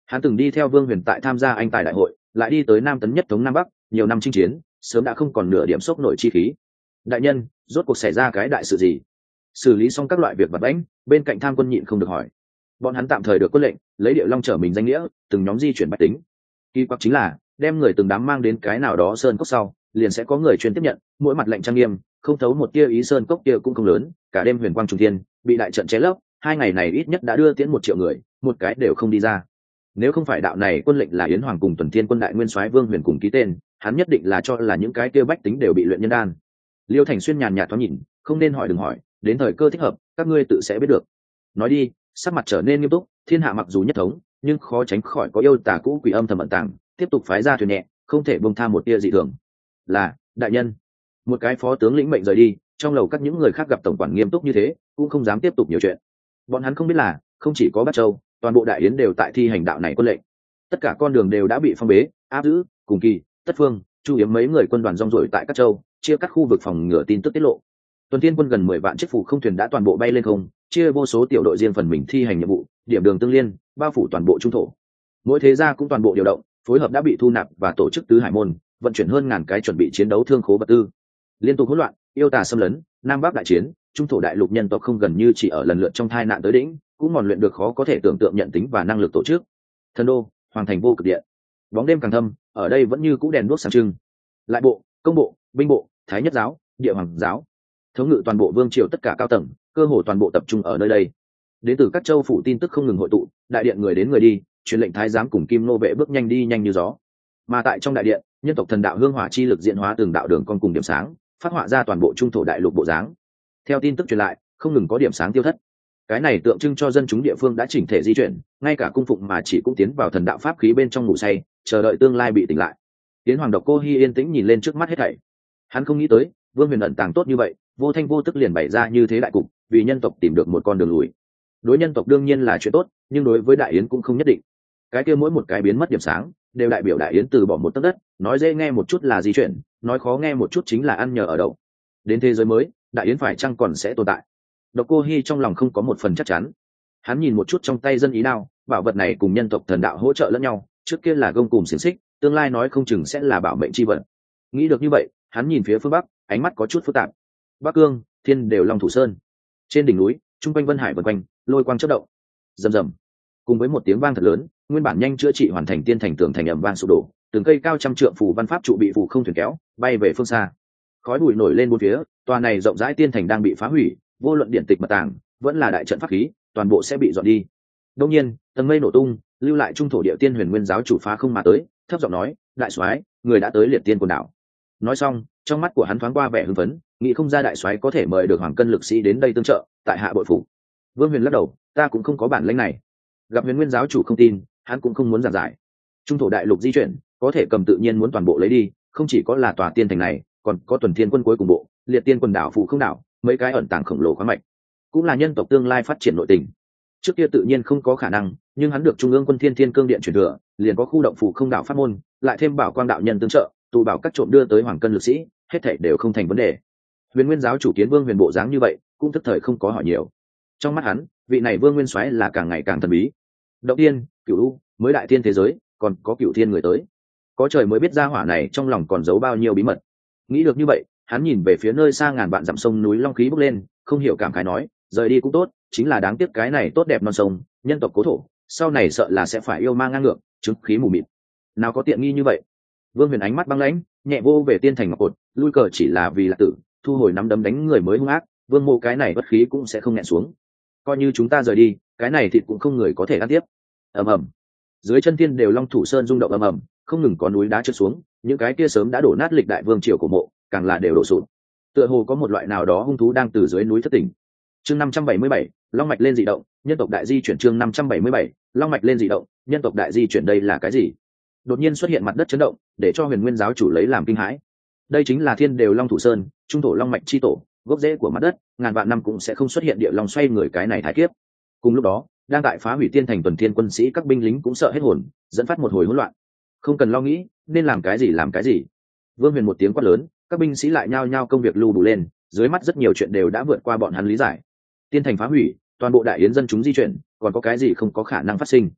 Hắn từng đi theo Vương Huyền tại tham gia anh tài đại hội, lại đi tới Nam Tấn nhất thống Nam Bắc, nhiều năm chinh chiến, sớm đã không còn nửa điểm sốc nổi chi khí. Đại nhân, rốt cuộc xảy ra cái đại sự gì? Xử lý xong các loại việc vặt vãnh, bên cạnh Tham Quân nhịn không được hỏi. Bọn hắn tạm thời được quân lệnh, lấy Điệu Long trở mình danh nghĩa, từng nhóm di chuyển bách tính. Kỳ quặc chính là, đem người từng đám mang đến cái nào đó sơn cốc sau, liền sẽ có người chuyên tiếp nhận, mỗi mặt lệnh trang nghiêm, không thấu một tia ý sơn cốc kia cũng không lớn, cả đêm huyền quang trùng thiên, bị đại trận chế lấp, hai ngày này ít nhất đã đưa tiễn một triệu người, một cái đều không đi ra. Nếu không phải đạo này quân lệnh là Yến Hoàng cùng Tuần Thiên quân đại nguyên soái Vương Huyền cùng ký tên, hắn nhất định là cho là những cái kia bách tính đều bị luyện nhân đan. Liêu Thành Xuyên nhàn nhạt thoáng nhìn, không nên hỏi đừng hỏi, đến thời cơ thích hợp, các ngươi tự sẽ biết được. Nói đi, sắc mặt trở nên nghiêm túc, thiên hạ mặc dù nhất thống, nhưng khó tránh khỏi có yêu tà cũ quỷ âm thầm ẩn tàng, tiếp tục phái ra thuyền nhẹ, không thể buông tha một tia dị thường. Là, đại nhân. Một cái phó tướng lĩnh mệnh rời đi, trong lầu các những người khác gặp tổng quản nghiêm túc như thế, cũng không dám tiếp tục nhiều chuyện. Bọn hắn không biết là, không chỉ có Bắc Châu, toàn bộ đại yến đều tại thi hành đạo này quân lệnh. Tất cả con đường đều đã bị phong bế, áp giữ, cùng kỳ, Tất Phương, Chu Yếm mấy người quân đoàn rong ruổi tại các châu, chia cắt khu vực phòng ngừa tin tức tiết lộ. Tuần Thiên quân gần mười vạn chiếc phù không thuyền đã toàn bộ bay lên không, chia vô số tiểu đội riêng phần mình thi hành nhiệm vụ, điểm đường tương liên, bao phủ toàn bộ trung thổ. Mỗi thế gia cũng toàn bộ điều động, phối hợp đã bị thu nạp và tổ chức tứ hải môn, vận chuyển hơn ngàn cái chuẩn bị chiến đấu thương khố vật tư. Liên tục hỗn loạn, yêu tà xâm lấn, Nam Bắc đại chiến, trung thổ đại lục nhân tộc không gần như chỉ ở lần lượt trong tai nạn tới đỉnh, cũng mòn luyện được khó có thể tưởng tượng nhận tính và năng lực tổ chức. Thần đô, hoàng thành vô cực điện. Bóng đêm càng thâm, ở đây vẫn như cũ đèn đuốc sáng trưng. Lại bộ, công bộ, binh bộ, thái nhất giáo, địa hoàng giáo, thống ngự toàn bộ vương triều tất cả cao tầng, cơ hồ toàn bộ tập trung ở nơi đây. Đến từ các châu phủ tin tức không ngừng hội tụ, đại điện người đến người đi, truyền lệnh thái giám cùng kim nô vệ bước nhanh đi nhanh như gió. Mà tại trong đại điện, nhân tộc thần đạo hương hỏa chi lực diễn hóa từng đạo đường con cùng điểm sáng, phát họa ra toàn bộ trung thổ đại lục bộ dáng. Theo tin tức truyền lại, không ngừng có điểm sáng tiêu thất. Cái này tượng trưng cho dân chúng địa phương đã chỉnh thể di chuyển, ngay cả cung phụng mà chỉ cũng tiến vào thần đạo pháp khí bên trong ngủ say, chờ đợi tương lai bị tỉnh lại. Tiến Hoàng Độc Cô Hi yên tĩnh nhìn lên trước mắt hết thảy. Hắn không nghĩ tới, Vương Huyền ẩn tàng tốt như vậy, vô thanh vô tức liền bày ra như thế đại cục, vì nhân tộc tìm được một con đường lùi. Đối nhân tộc đương nhiên là chuyện tốt, nhưng đối với đại yến cũng không nhất định. Cái kia mỗi một cái biến mất điểm sáng, đều đại biểu đại yến từ bỏ một tấc đất, nói dễ nghe một chút là di chuyển, nói khó nghe một chút chính là ăn nhờ ở đậu. Đến thế giới mới, đại yến phải chăng còn sẽ tồn tại? Độc Cô Hi trong lòng không có một phần chắc chắn. Hắn nhìn một chút trong tay dân ý đao, bảo vật này cùng nhân tộc thần đạo hỗ trợ lẫn nhau, trước kia là gông cùm xiềng xích, tương lai nói không chừng sẽ là bảo mệnh chi vật. Nghĩ được như vậy, hắn nhìn phía phương bắc, ánh mắt có chút phức tạp. Bắc Cương, Thiên Đều Long Thủ Sơn. Trên đỉnh núi, trung quanh Vân Hải vần quanh, lôi quang chớp động. Rầm rầm. Cùng với một tiếng vang thật lớn, nguyên bản nhanh chữa trị hoàn thành tiên thành tường thành ầm vang sụp đổ, từng cây cao trăm trượng phù văn pháp trụ bị phù không thuyền kéo, bay về phương xa. Khói bụi nổi lên bốn phía, tòa này rộng rãi tiên thành đang bị phá hủy, vô luận điện tịch mật tàng, vẫn là đại trận pháp khí, toàn bộ sẽ bị dọn đi. Đương nhiên, tầng mây nổ tung, lưu lại trung thổ địa tiên huyền nguyên giáo chủ phá không mà tới, thấp giọng nói, đại soái, người đã tới liệt tiên quần đảo. Nói xong, trong mắt của hắn thoáng qua vẻ hưng phấn, nghĩ không ra đại soái có thể mời được hoàng cân lực sĩ đến đây tương trợ, tại hạ bội phục. Vương Huyền lắc đầu, ta cũng không có bản lĩnh này. Gặp huyền nguyên giáo chủ không tin, hắn cũng không muốn giảng giải. Trung thổ đại lục di chuyển, có thể cầm tự nhiên muốn toàn bộ lấy đi, không chỉ có là tòa tiên thành này, còn có tuần thiên quân cuối cùng bộ, liệt tiên quần đảo phụ không đảo, mấy cái ẩn tàng khổng lồ khoáng mạch, cũng là nhân tộc tương lai phát triển nội tình. Trước kia tự nhiên không có khả năng, nhưng hắn được trung ương quân thiên thiên cương điện truyền thừa, liền có khu động phụ không đảo pháp môn, lại thêm bảo quang đạo nhân tương trợ, tụ bảo các trộm đưa tới hoàng cân lực sĩ, hết thảy đều không thành vấn đề. Huyền Nguyên giáo chủ kiến Vương Huyền bộ dáng như vậy, cũng tức thời không có hỏi nhiều. Trong mắt hắn, vị này Vương Nguyên soái là càng ngày càng thần bí. Động tiên, Cửu U, mới đại tiên thế giới, còn có Cửu Thiên người tới. Có trời mới biết ra hỏa này trong lòng còn giấu bao nhiêu bí mật. Nghĩ được như vậy, hắn nhìn về phía nơi xa ngàn vạn dặm sông núi long khí bốc lên, không hiểu cảm khái nói, rời đi cũng tốt, chính là đáng tiếc cái này tốt đẹp non sông, nhân tộc cố thổ, sau này sợ là sẽ phải yêu ma ngang ngược, chứng khí mù mịt. Nào có tiện nghi như vậy. Vương Huyền ánh mắt băng lãnh, nhẹ vô về tiên thành ngọc cột, lui cờ chỉ là vì là tử, thu hồi nắm đấm đánh người mới hung ác, Vương Mộ cái này bất khí cũng sẽ không nhẹ xuống. Coi như chúng ta rời đi, cái này thịt cũng không người có thể ăn tiếp. Ầm ầm. Dưới chân Thiên Đều Long Thủ Sơn rung động ầm ầm, không ngừng có núi đá trượt xuống, những cái kia sớm đã đổ nát lịch đại vương triều của mộ, càng là đều đổ sụp. Tựa hồ có một loại nào đó hung thú đang từ dưới núi thất tỉnh. Chương năm trăm bảy mươi bảy, Long mạch lên dị động, nhân tộc đại di chuyển chương năm trăm bảy mươi bảy, Long mạch lên dị động, nhân tộc đại di chuyển đây là cái gì? Đột nhiên xuất hiện mặt đất chấn động, để cho Huyền Nguyên giáo chủ lấy làm kinh hãi. Đây chính là Thiên Đều Long Thủ Sơn, trung thổ long mạch chi tổ, gốc rễ của mặt đất, ngàn vạn năm cũng sẽ không xuất hiện địa long xoay người cái này thái kiếp. Cùng lúc đó, đang tại phá hủy tiên thành tuần thiên quân sĩ các binh lính cũng sợ hết hồn, dẫn phát một hồi hỗn loạn. Không cần lo nghĩ, nên làm cái gì làm cái gì. Vương Huyền một tiếng quát lớn, các binh sĩ lại nhao nhao công việc lưu đủ lên, dưới mắt rất nhiều chuyện đều đã vượt qua bọn hắn lý giải. Tiên thành phá hủy, toàn bộ đại yến dân chúng di chuyển, còn có cái gì không có khả năng phát sinh.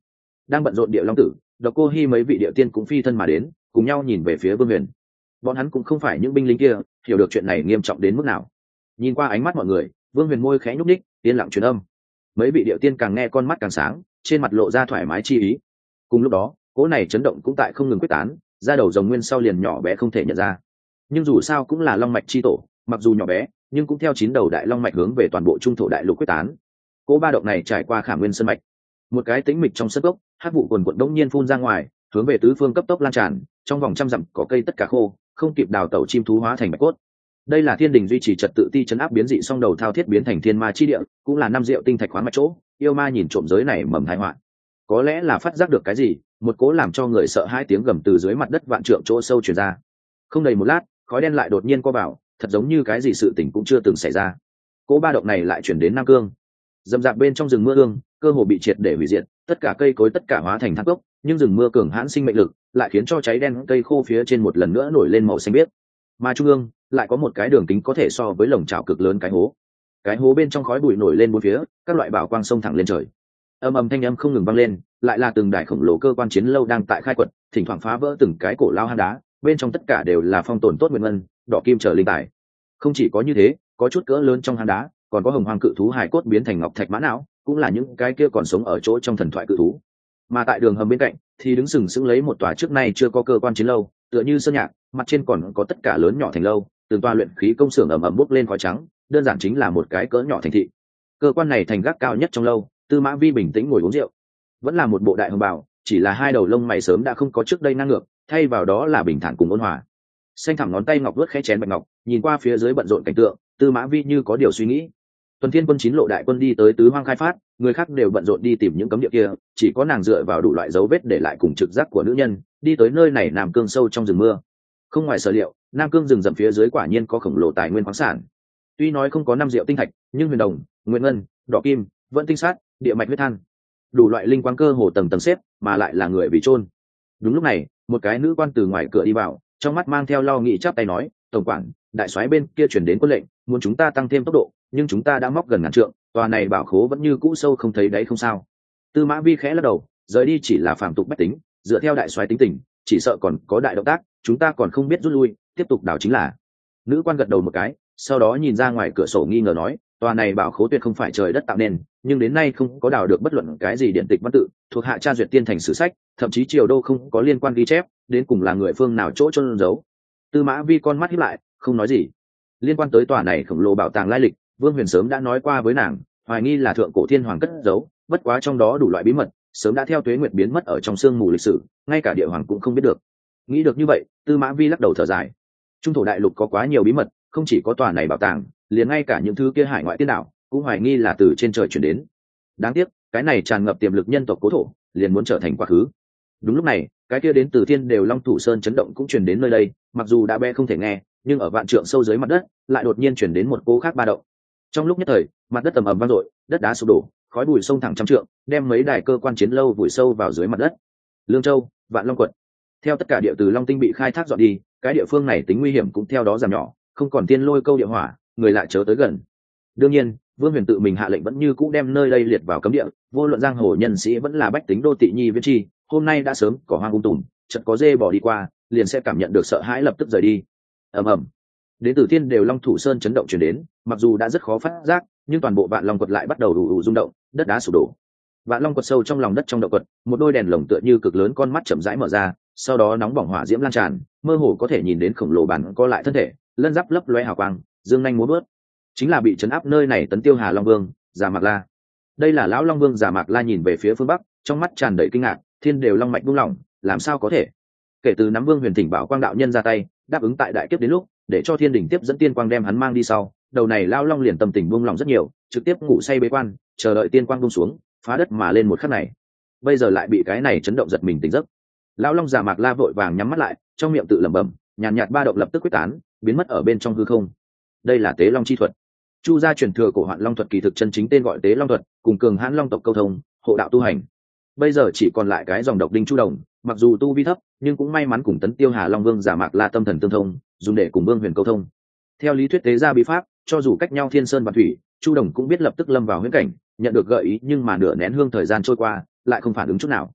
đang bận rộn địa long tử, Độc Cô Hi mấy vị địa tiên cũng phi thân mà đến, cùng nhau nhìn về phía Vương Huyền. Bọn hắn cũng không phải những binh lính kia, hiểu được chuyện này nghiêm trọng đến mức nào. Nhìn qua ánh mắt mọi người, Vương Huyền môi khẽ nhúc nhích, yên lặng truyền âm. Mấy vị địa tiên càng nghe con mắt càng sáng, trên mặt lộ ra thoải mái chi ý. Cùng lúc đó, cỗ này chấn động cũng tại không ngừng quyết tán, ra đầu rồng nguyên sau liền nhỏ bé không thể nhận ra. Nhưng dù sao cũng là long mạch chi tổ, mặc dù nhỏ bé, nhưng cũng theo chín đầu đại long mạch hướng về toàn bộ trung thổ đại lục quyết tán. Cỗ ba động này trải qua Khả Nguyên sơn mạch, một cái tĩnh mịch trong sân cốc, hắc vụ quần quần đông nhiên phun ra ngoài, hướng về tứ phương cấp tốc lan tràn, trong vòng trăm dặm có cây tất cả khô, không kịp đào tẩu chim thú hóa thành bạch cốt. Đây là thiên đình duy trì trật tự ti chấn áp biến dị song đầu thao thiết biến thành thiên ma chi địa, cũng là năm rượu tinh thạch khoáng mạch chỗ, yêu ma nhìn trộm giới này mầm tai họa. Có lẽ là phát giác được cái gì, một cố làm cho người sợ hai tiếng gầm từ dưới mặt đất vạn trượng chỗ sâu truyền ra. Không đầy một lát, khói đen lại đột nhiên co vào, thật giống như cái gì sự tình cũng chưa từng xảy ra. Cố ba động này lại chuyển đến Nam Cương. Dầm dạp bên trong rừng mưa ương, cơ hồ bị triệt để hủy diệt, tất cả cây cối tất cả hóa thành than cốc, nhưng rừng mưa cường hãn sinh mệnh lực, lại khiến cho cháy đen cây khô phía trên một lần nữa nổi lên màu xanh biếc. Mà trung ương lại có một cái đường kính có thể so với lồng chảo cực lớn cái hố. Cái hố bên trong khói bụi nổi lên bốn phía, các loại bảo quang sông thẳng lên trời. Âm ầm thanh âm không ngừng vang lên, lại là từng đài khổng lồ cơ quan chiến lâu đang tại khai quật, thỉnh thoảng phá vỡ từng cái cổ lao hang đá, bên trong tất cả đều là phong tồn tốt nguyên ngân, đỏ kim trở linh tài. Không chỉ có như thế, có chút cỡ lớn trong hang đá, còn có hồng hoang cự thú hài cốt biến thành ngọc thạch mã não, cũng là những cái kia còn sống ở chỗ trong thần thoại cự thú. Mà tại đường hầm bên cạnh thì đứng sừng sững lấy một tòa trước nay chưa có cơ quan chiến lâu, tựa như sơn nhạc, mặt trên còn có tất cả lớn nhỏ thành lâu, từng toa luyện khí công xưởng ầm ầm bốc lên khói trắng, đơn giản chính là một cái cỡ nhỏ thành thị. Cơ quan này thành gác cao nhất trong lâu, Tư Mã Vi bình tĩnh ngồi uống rượu, vẫn là một bộ đại hồng bào, chỉ là hai đầu lông mày sớm đã không có trước đây ngang ngược, thay vào đó là bình thản cùng ôn hòa. Xanh thẳm ngón tay ngọc vuốt khẽ chén bạch ngọc, nhìn qua phía dưới bận rộn cảnh tượng, Tư Mã Vi như có điều suy nghĩ. Tuần Thiên quân chín lộ đại quân đi tới tứ hoang khai phát, người khác đều bận rộn đi tìm những cấm địa kia, chỉ có nàng dựa vào đủ loại dấu vết để lại cùng trực giác của nữ nhân, đi tới nơi này Nam Cương sâu trong rừng mưa. Không ngoài sở liệu, Nam Cương rừng rậm phía dưới quả nhiên có khổng lồ tài nguyên khoáng sản. Tuy nói không có năm rượu tinh thạch, nhưng huyền đồng, nguyên ngân, đỏ kim, vẫn tinh sát, địa mạch huyết than, đủ loại linh quang cơ hồ tầng tầng xếp, mà lại là người vì chôn. Đúng lúc này, một cái nữ quan từ ngoài cửa đi vào, trong mắt mang theo lo nghĩ chắp tay nói, tổng quản, đại soái bên kia chuyển đến quân lệnh, muốn chúng ta tăng thêm tốc độ, nhưng chúng ta đã móc gần ngàn trượng, tòa này bảo khố vẫn như cũ sâu không thấy đáy không sao. Tư Mã Vi khẽ lắc đầu, rời đi chỉ là phàm tục bách tính, dựa theo đại soái tính tình, chỉ sợ còn có đại động tác, chúng ta còn không biết rút lui, tiếp tục đảo chính là. Nữ quan gật đầu một cái, sau đó nhìn ra ngoài cửa sổ nghi ngờ nói, tòa này bảo khố tuyệt không phải trời đất tạo nên, nhưng đến nay không có đào được bất luận cái gì điện tịch văn tự, thuộc hạ tra duyệt tiên thành sử sách, thậm chí triều đô không có liên quan ghi chép, đến cùng là người phương nào chỗ chôn giấu. Tư Mã Vi con mắt híp lại, không nói gì. Liên quan tới tòa này khổng lồ bảo tàng lai lịch, Vương Huyền sớm đã nói qua với nàng, hoài nghi là thượng cổ thiên hoàng cất giấu, bất quá trong đó đủ loại bí mật, sớm đã theo tuế nguyệt biến mất ở trong sương mù lịch sử, ngay cả địa hoàng cũng không biết được. Nghĩ được như vậy, Tư Mã Vi lắc đầu thở dài. Trung thổ đại lục có quá nhiều bí mật, không chỉ có tòa này bảo tàng, liền ngay cả những thứ kia hải ngoại tiên đảo cũng hoài nghi là từ trên trời chuyển đến. Đáng tiếc, cái này tràn ngập tiềm lực nhân tộc cố thổ, liền muốn trở thành quá khứ. Đúng lúc này, cái kia đến từ thiên đều Long Thủ Sơn chấn động cũng truyền đến nơi đây, mặc dù đã bé không thể nghe, nhưng ở vạn trượng sâu dưới mặt đất, lại đột nhiên truyền đến một cỗ khác ba động. Trong lúc nhất thời, mặt đất ầm ầm vang dội, đất đá sụp đổ, khói bụi sông thẳng trăm trượng, đem mấy đài cơ quan chiến lâu vùi sâu vào dưới mặt đất. Lương Châu, Vạn Long quận. Theo tất cả địa từ Long Tinh bị khai thác dọn đi, cái địa phương này tính nguy hiểm cũng theo đó giảm nhỏ, không còn tiên lôi câu địa hỏa, người lại chớ tới gần. Đương nhiên, Vương Huyền tự mình hạ lệnh vẫn như cũ đem nơi đây liệt vào cấm địa, vô luận giang hồ nhân sĩ vẫn là bách tính đô thị nhi viễn chi, hôm nay đã sớm cỏ hoang ung tùm, chợt có dê bỏ đi qua, liền sẽ cảm nhận được sợ hãi lập tức rời đi. Ầm ầm. Đến từ thiên đều Long Thủ Sơn chấn động truyền đến, mặc dù đã rất khó phát giác, nhưng toàn bộ Vạn Long quật lại bắt đầu ù ù rung động, đất đá sụp đổ. Vạn Long quật sâu trong lòng đất trong động quật, một đôi đèn lồng tựa như cực lớn con mắt chậm rãi mở ra, sau đó nóng bỏng hỏa diễm lan tràn, mơ hồ có thể nhìn đến khổng lồ bản co lại thân thể, lân giáp lấp loé hào quang, dương nhanh múa bước, chính là bị trấn áp nơi này Tấn Tiêu Hà Long Vương, Già Mạc La. Đây là lão Long Vương Già Mạc La nhìn về phía phương bắc, trong mắt tràn đầy kinh ngạc, thiên đều long mạch buông lỏng, làm sao có thể? Kể từ nắm Vương Huyền Thỉnh Bảo Quang đạo nhân ra tay, đáp ứng tại đại kiếp đến lúc, để cho thiên đỉnh tiếp dẫn tiên quang đem hắn mang đi sau, đầu này lão long liền tâm tình buông lỏng rất nhiều, trực tiếp ngủ say bế quan, chờ đợi tiên quang buông xuống, phá đất mà lên một khắc này. Bây giờ lại bị cái này chấn động giật mình tỉnh giấc. Lão long Già Mạc La vội vàng nhắm mắt lại, trong miệng tự lẩm bẩm, nhàn nhạt, nhạt ba động lập tức quyết tán, biến mất ở bên trong hư không. Đây là tế long chi thuật. Chu gia truyền thừa cổ Hoạn Long thuật kỳ thực chân chính tên gọi tế long thuật, cùng cường hãn long tộc câu thông, hộ đạo tu hành. Bây giờ chỉ còn lại cái dòng độc đinh Chu Đồng, mặc dù tu vi thấp, nhưng cũng may mắn cùng Tấn Tiêu Hà Long Vương Giả Mạc La tâm thần tương thông, dùng để cùng Vương Huyền câu thông. Theo lý thuyết tế gia bí pháp, cho dù cách nhau thiên sơn và thủy, Chu Đồng cũng biết lập tức lâm vào huyễn cảnh, nhận được gợi ý, nhưng mà nửa nén hương thời gian trôi qua, lại không phản ứng chút nào.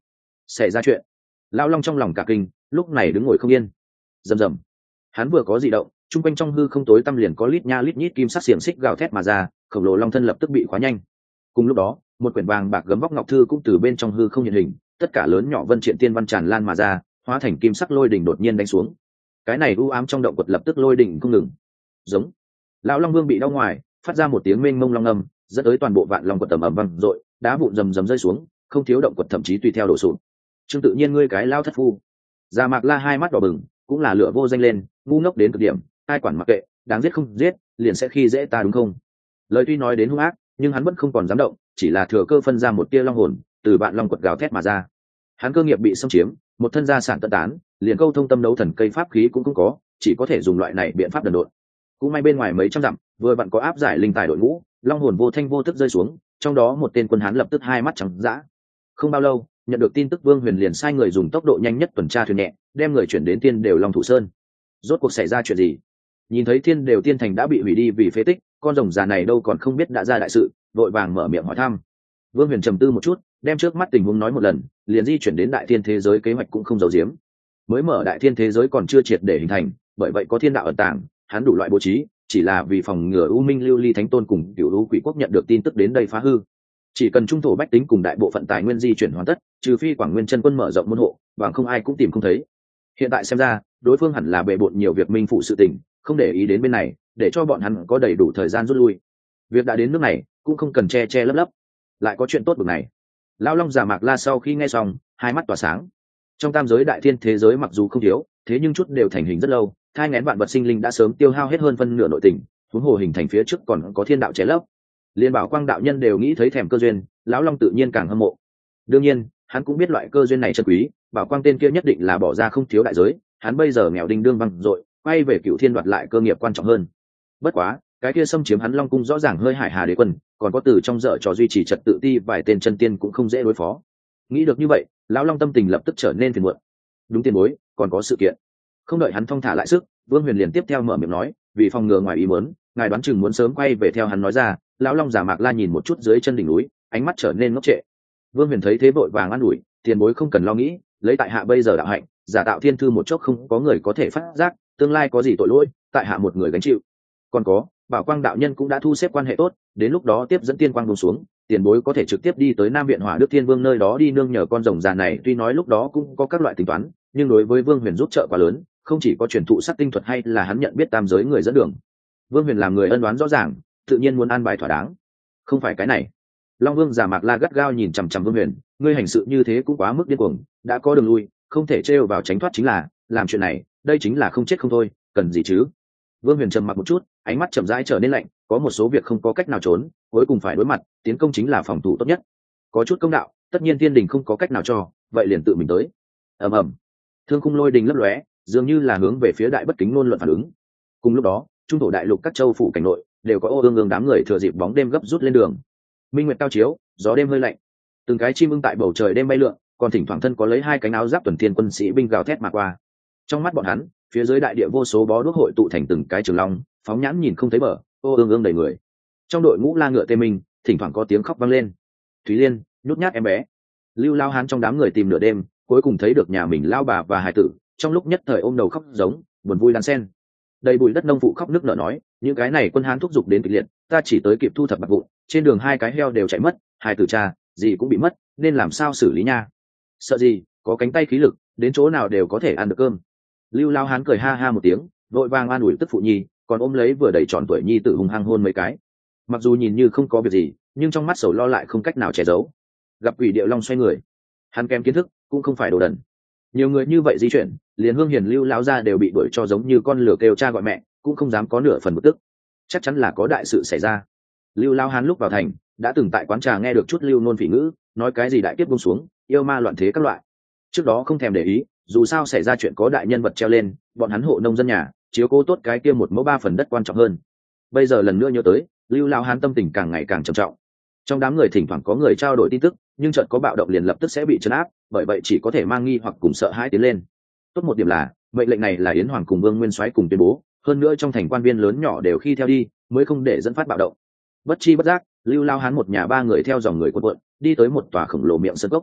xảy ra chuyện. Lão Long trong lòng cả kinh, lúc này đứng ngồi không yên. Rầm rầm, hắn vừa có dị động, trung quanh trong hư không tối tăm liền có lít nha lít nhít kim sắc xiềng xích gào thét mà ra, khổng lồ long thân lập tức bị khóa nhanh. Cùng lúc đó, một quyển vàng bạc gấm vóc ngọc thư cũng từ bên trong hư không hiện hình, tất cả lớn nhỏ vân triện tiên văn tràn lan mà ra, hóa thành kim sắc lôi đỉnh đột nhiên đánh xuống. Cái này u ám trong động quật lập tức lôi đỉnh không ngừng. Giống. Lão Long Vương bị đau ngoài, phát ra một tiếng mênh mông long âm, dẫn tới toàn bộ vạn long quật tầm ầm vang rội, đá vụn rầm rầm rơi xuống, không thiếu động quật thậm chí tùy theo đổ sụp. Trương Tự Nhiên, ngươi cái lao thất phu. Gia Mạc La hai mắt đỏ bừng, cũng là lửa vô danh lên, ngu ngốc đến cực điểm, ai quản mặc kệ, đáng giết không giết, liền sẽ khi dễ ta đúng không? Lời tuy nói đến hung ác, nhưng hắn vẫn không còn dám động, chỉ là thừa cơ phân ra một tia long hồn, từ vạn long quật gào thét mà ra. Hắn cơ nghiệp bị xâm chiếm, một thân gia sản tận tán, liền câu thông tâm đấu thần cây pháp khí cũng không có, chỉ có thể dùng loại này biện pháp đần độn. Cũng may bên ngoài mấy trăm dặm, vừa vặn có áp giải linh tài đội ngũ, long hồn vô thanh vô tức rơi xuống, trong đó một tên quân hán lập tức hai mắt trắng dã. Không bao lâu, nhận được tin tức Vương Huyền liền sai người dùng tốc độ nhanh nhất tuần tra thuyền nhẹ, đem người chuyển đến Tiên Đều Long Thủ Sơn. Rốt cuộc xảy ra chuyện gì? Nhìn thấy Thiên Đều Tiên Thành đã bị hủy đi vì phế tích, con rồng già này đâu còn không biết đã ra đại sự, vội vàng mở miệng hỏi thăm. Vương Huyền trầm tư một chút, đem trước mắt tình huống nói một lần, liền di chuyển đến Đại Thiên thế giới kế hoạch cũng không giấu giếm. Mới mở Đại Thiên thế giới còn chưa triệt để hình thành, bởi vậy có thiên đạo ẩn tàng, hắn đủ loại bố trí, chỉ là vì phòng ngừa U Minh Lưu Ly Thánh Tôn cùng Cửu U Quỷ Quốc nhận được tin tức đến đây phá hư. Chỉ cần trung thổ bách tính cùng đại bộ phận tài nguyên di chuyển hoàn tất, trừ phi Quảng Nguyên Chân Quân mở rộng môn hộ, bằng không ai cũng tìm không thấy. Hiện tại xem ra, đối phương hẳn là bề bộn nhiều việc minh phụ sự tình, không để ý đến bên này, để cho bọn hắn có đầy đủ thời gian rút lui. Việc đã đến nước này, cũng không cần che che lấp lấp. Lại có chuyện tốt bực này. Lão Long Giả Mạc La sau khi nghe xong, hai mắt tỏa sáng. Trong tam giới đại thiên thế giới mặc dù không thiếu, thế nhưng chút đều thành hình rất lâu, thai nghén vạn vật sinh linh đã sớm tiêu hao hết hơn phân nửa nội tình, huống hồ hình thành phía trước còn có thiên đạo chế lấp. Liên Bảo Quang đạo nhân đều nghĩ thấy thèm cơ duyên, lão Long tự nhiên càng hâm mộ. Đương nhiên, hắn cũng biết loại cơ duyên này chân quý, Bảo Quang tên kia nhất định là bỏ ra không thiếu đại giới, hắn bây giờ nghèo đinh đương văng dội, quay về Cửu Thiên đoạt lại cơ nghiệp quan trọng hơn. Bất quá, cái kia xâm chiếm hắn Long cung rõ ràng hơi Hải Hà Đế quân, còn có từ trong dở trò duy trì trật tự ti vài tên chân tiên cũng không dễ đối phó. Nghĩ được như vậy, lão Long tâm tình lập tức trở nên phiền muộn. Đúng tiền bối, còn có sự kiện. Không đợi hắn thong thả lại sức, Vương Huyền liền tiếp theo mở miệng nói, vì phòng ngừa ngoài ý muốn, ngài đoán chừng muốn sớm quay về theo hắn nói ra. Lão Long Giả Mạc La nhìn một chút dưới chân đỉnh núi, ánh mắt trở nên ngốc trệ. Vương Huyền thấy thế vội vàng an ủi, tiền bối không cần lo nghĩ, lấy tại hạ bây giờ đạo hạnh, giả tạo thiên thư một chốc không có người có thể phát giác, tương lai có gì tội lỗi, tại hạ một người gánh chịu. Còn có, Bảo Quang đạo nhân cũng đã thu xếp quan hệ tốt, đến lúc đó tiếp dẫn tiên quang buông xuống, tiền bối có thể trực tiếp đi tới Nam Viện Hỏa Đức Thiên Vương nơi đó đi nương nhờ con rồng già này. Tuy nói lúc đó cũng có các loại tính toán, nhưng đối với Vương Huyền giúp trợ quá lớn, không chỉ có truyền thụ sắc tinh thuật hay là hắn nhận biết tam giới người dẫn đường. Vương Huyền làm người ân đoán rõ ràng, tự nhiên muốn an bài thỏa đáng. Không phải cái này. Long Vương Giả Mạc La gắt gao nhìn chằm chằm Vương Huyền, ngươi hành sự như thế cũng quá mức điên cuồng, đã có đường lui, không thể trêu vào tránh thoát chính là, làm chuyện này, đây chính là không chết không thôi, cần gì chứ? Vương Huyền trầm mặc một chút, ánh mắt chậm rãi trở nên lạnh, có một số việc không có cách nào trốn, cuối cùng phải đối mặt, tiến công chính là phòng thủ tốt nhất. Có chút công đạo, tất nhiên Thiên Đình không có cách nào cho, vậy liền tự mình tới. Ầm ầm. Thương khung lôi đình lấp lóe, dường như là hướng về phía đại bất kính ngôn luận phản ứng. Cùng lúc đó, trung thổ đại lục các châu phủ cảnh nội đều có ô ương ương đám người thừa dịp bóng đêm gấp rút lên đường. Minh nguyệt cao chiếu, gió đêm hơi lạnh, từng cái chim ưng tại bầu trời đêm bay lượn, còn thỉnh thoảng thân có lấy hai cánh áo giáp tuần thiên quân sĩ binh gào thét mà qua. Trong mắt bọn hắn, phía dưới đại địa vô số bó đuốc hội tụ thành từng cái trường long, phóng nhãn nhìn không thấy bờ, ô ương ương đầy người. Trong đội ngũ la ngựa tê minh, thỉnh thoảng có tiếng khóc vang lên. Thúy Liên, nhút nhát em bé. Lưu Lao Hán trong đám người tìm nửa đêm, cuối cùng thấy được nhà mình lao bà và hài tử, trong lúc nhất thời ôm đầu khóc giống, buồn vui đan sen. Đầy bụi đất nông phụ khóc nức nở nói, những cái này quân hán thúc giục đến kịch liệt, ta chỉ tới kịp thu thập bạc vụn, trên đường hai cái heo đều chạy mất, hai tử cha gì cũng bị mất, nên làm sao xử lý nha? Sợ gì, có cánh tay khí lực, đến chỗ nào đều có thể ăn được cơm. Lưu Lao Hán cười ha ha một tiếng, vội vàng an ủi tức phụ nhi, còn ôm lấy vừa đầy tròn tuổi nhi tử hung hăng hôn mấy cái. Mặc dù nhìn như không có việc gì, nhưng trong mắt sầu lo lại không cách nào che giấu. Gặp Quỷ Điệu Long xoay người, hắn kém kiến thức, cũng không phải đồ đần. Nhiều người như vậy di chuyển, liền Hương Hiền Lưu lão gia đều bị đuổi cho giống như con lửa kêu cha gọi mẹ, cũng không dám có nửa phần bực tức. Chắc chắn là có đại sự xảy ra. Lưu Lão Hán lúc vào thành, đã từng tại quán trà nghe được chút lưu nôn phỉ ngữ, nói cái gì đại kiếp buông xuống, yêu ma loạn thế các loại. Trước đó không thèm để ý, dù sao xảy ra chuyện có đại nhân vật treo lên, bọn hắn hộ nông dân nhà, chiếu cố tốt cái kia một mẫu ba phần đất quan trọng hơn. Bây giờ lần nữa nhớ tới, Lưu Lão Hán tâm tình càng ngày càng trầm trọng. Trong đám người thỉnh thoảng có người trao đổi tin tức, nhưng chợt có bạo động liền lập tức sẽ bị trấn áp, bởi vậy chỉ có thể mang nghi hoặc cùng sợ hãi tiến lên. Tốt một điểm là mệnh lệnh này là Yến Hoàng cùng Vương Nguyên Soái cùng tuyên bố, hơn nữa trong thành quan viên lớn nhỏ đều khi theo đi, mới không để dẫn phát bạo động. Bất chi bất giác, Lưu Lao Hán một nhà ba người theo dòng người quần quận, đi tới một tòa khổng lồ miệng sơn cốc.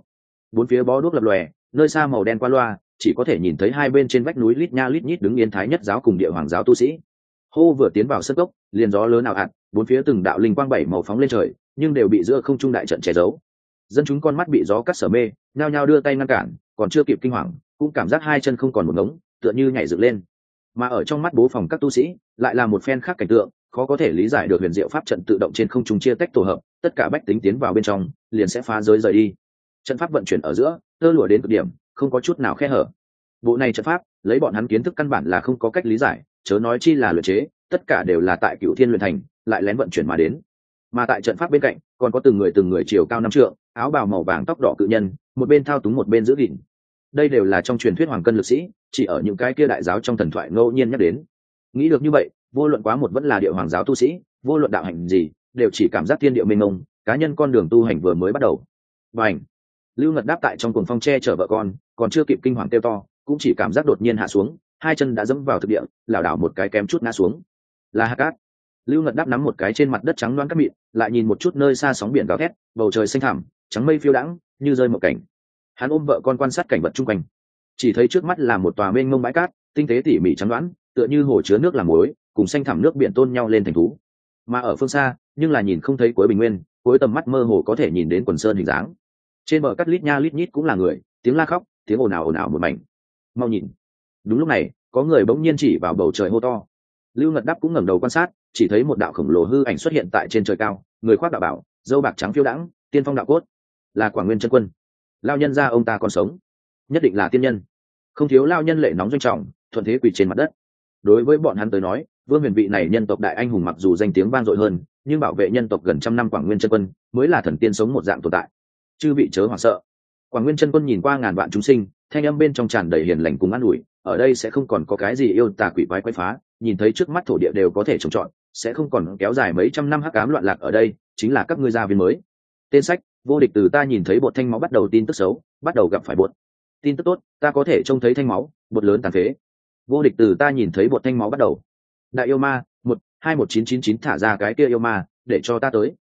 bốn phía bó đuốc lập lòe, nơi xa màu đen qua loa, chỉ có thể nhìn thấy hai bên trên vách núi lít nha lít nhít đứng yên thái nhất giáo cùng địa hoàng giáo tu sĩ. Hô vừa tiến vào sân cốc, liền gió lớn ảo ạt, bốn phía từng đạo linh quang bảy màu phóng lên trời, nhưng đều bị giữa không trung đại trận che giấu. Dân chúng con mắt bị gió cắt sở mê, nhao nhao đưa tay ngăn cản, còn chưa kịp kinh hoàng, cũng cảm giác hai chân không còn một ngống, tựa như nhảy dựng lên. Mà ở trong mắt bố phòng các tu sĩ, lại là một phen khác cảnh tượng, khó có thể lý giải được huyền diệu pháp trận tự động trên không trung chia tách tổ hợp, tất cả bách tính tiến vào bên trong, liền sẽ phá giới rời đi. Trận pháp vận chuyển ở giữa, tơ lụa đến cực điểm, không có chút nào khe hở. Bộ này trận pháp, lấy bọn hắn kiến thức căn bản là không có cách lý giải, chớ nói chi là luyện chế, tất cả đều là tại Cửu Thiên luyện thành, lại lén vận chuyển mà đến. Mà tại trận pháp bên cạnh, còn có từng người từng người chiều cao năm trượng, áo bào màu vàng tóc đỏ cự nhân, một bên thao túng một bên giữ gìn. Đây đều là trong truyền thuyết hoàng cân lực sĩ, chỉ ở những cái kia đại giáo trong thần thoại ngẫu nhiên nhắc đến. Nghĩ được như vậy, vô luận quá một vẫn là địa hoàng giáo tu sĩ, vô luận đạo hành gì, đều chỉ cảm giác thiên địa mênh mông, cá nhân con đường tu hành vừa mới bắt đầu. Bành! Lưu Ngật đáp tại trong cuồng phong che chở vợ con, còn chưa kịp kinh hoàng kêu to, cũng chỉ cảm giác đột nhiên hạ xuống, hai chân đã dẫm vào thực địa, lảo đảo một cái kém chút ngã xuống. Là Hắc Cát. Lưu Ngật đáp nắm một cái trên mặt đất trắng loáng cát mịn, lại nhìn một chút nơi xa sóng biển gào thét, bầu trời xanh thẳm, trắng mây phiêu đãng, như rơi một cảnh. Hắn ôm vợ con quan sát cảnh vật chung quanh, chỉ thấy trước mắt là một tòa mênh mông bãi cát, tinh tế tỉ mỉ trắng đoán, tựa như hồ chứa nước làm muối, cùng xanh thẳm nước biển tôn nhau lên thành thú. Mà ở phương xa, nhưng là nhìn không thấy cuối bình nguyên, cuối tầm mắt mơ hồ có thể nhìn đến quần sơn hình dáng. Trên bờ cát lít nha lít nhít cũng là người, tiếng la khóc, tiếng ồn ào ồn ào một mảnh. Mau nhìn! Đúng lúc này, có người bỗng nhiên chỉ vào bầu trời hô to. Lưu Ngật Đáp cũng ngẩng đầu quan sát, chỉ thấy một đạo khổng lồ hư ảnh xuất hiện tại trên trời cao, người khoác đạo bảo, râu bạc trắng phiêu đãng, tiên phong đạo cốt, là Quảng Nguyên Chân Quân. Lao nhân gia ông ta còn sống, nhất định là tiên nhân. Không thiếu lao nhân lệ nóng doanh trọng, thuận thế quỳ trên mặt đất. Đối với bọn hắn tới nói, Vương Huyền vị này nhân tộc đại anh hùng mặc dù danh tiếng vang dội hơn, nhưng bảo vệ nhân tộc gần trăm năm Quảng Nguyên Chân Quân mới là thần tiên sống một dạng tồn tại. Chư vị chớ hoảng sợ. Quảng Nguyên Chân Quân nhìn qua ngàn vạn chúng sinh, thanh âm bên trong tràn đầy hiền lành cùng an ủi, ở đây sẽ không còn có cái gì yêu tà quỷ quái quái phá, nhìn thấy trước mắt thổ địa đều có thể trồng trọt, sẽ không còn kéo dài mấy trăm năm hắc ám loạn lạc ở đây, chính là các ngươi gia viên mới. Tên sách: Vô địch từ ta nhìn thấy bột thanh máu bắt đầu tin tức xấu, bắt đầu gặp phải bột. Tin tức tốt, ta có thể trông thấy thanh máu, bột lớn tàn phế. Vô địch từ ta nhìn thấy bột thanh máu bắt đầu. Đại yêu ma, một hai một chín chín chín thả ra cái kia yêu ma, để cho ta tới.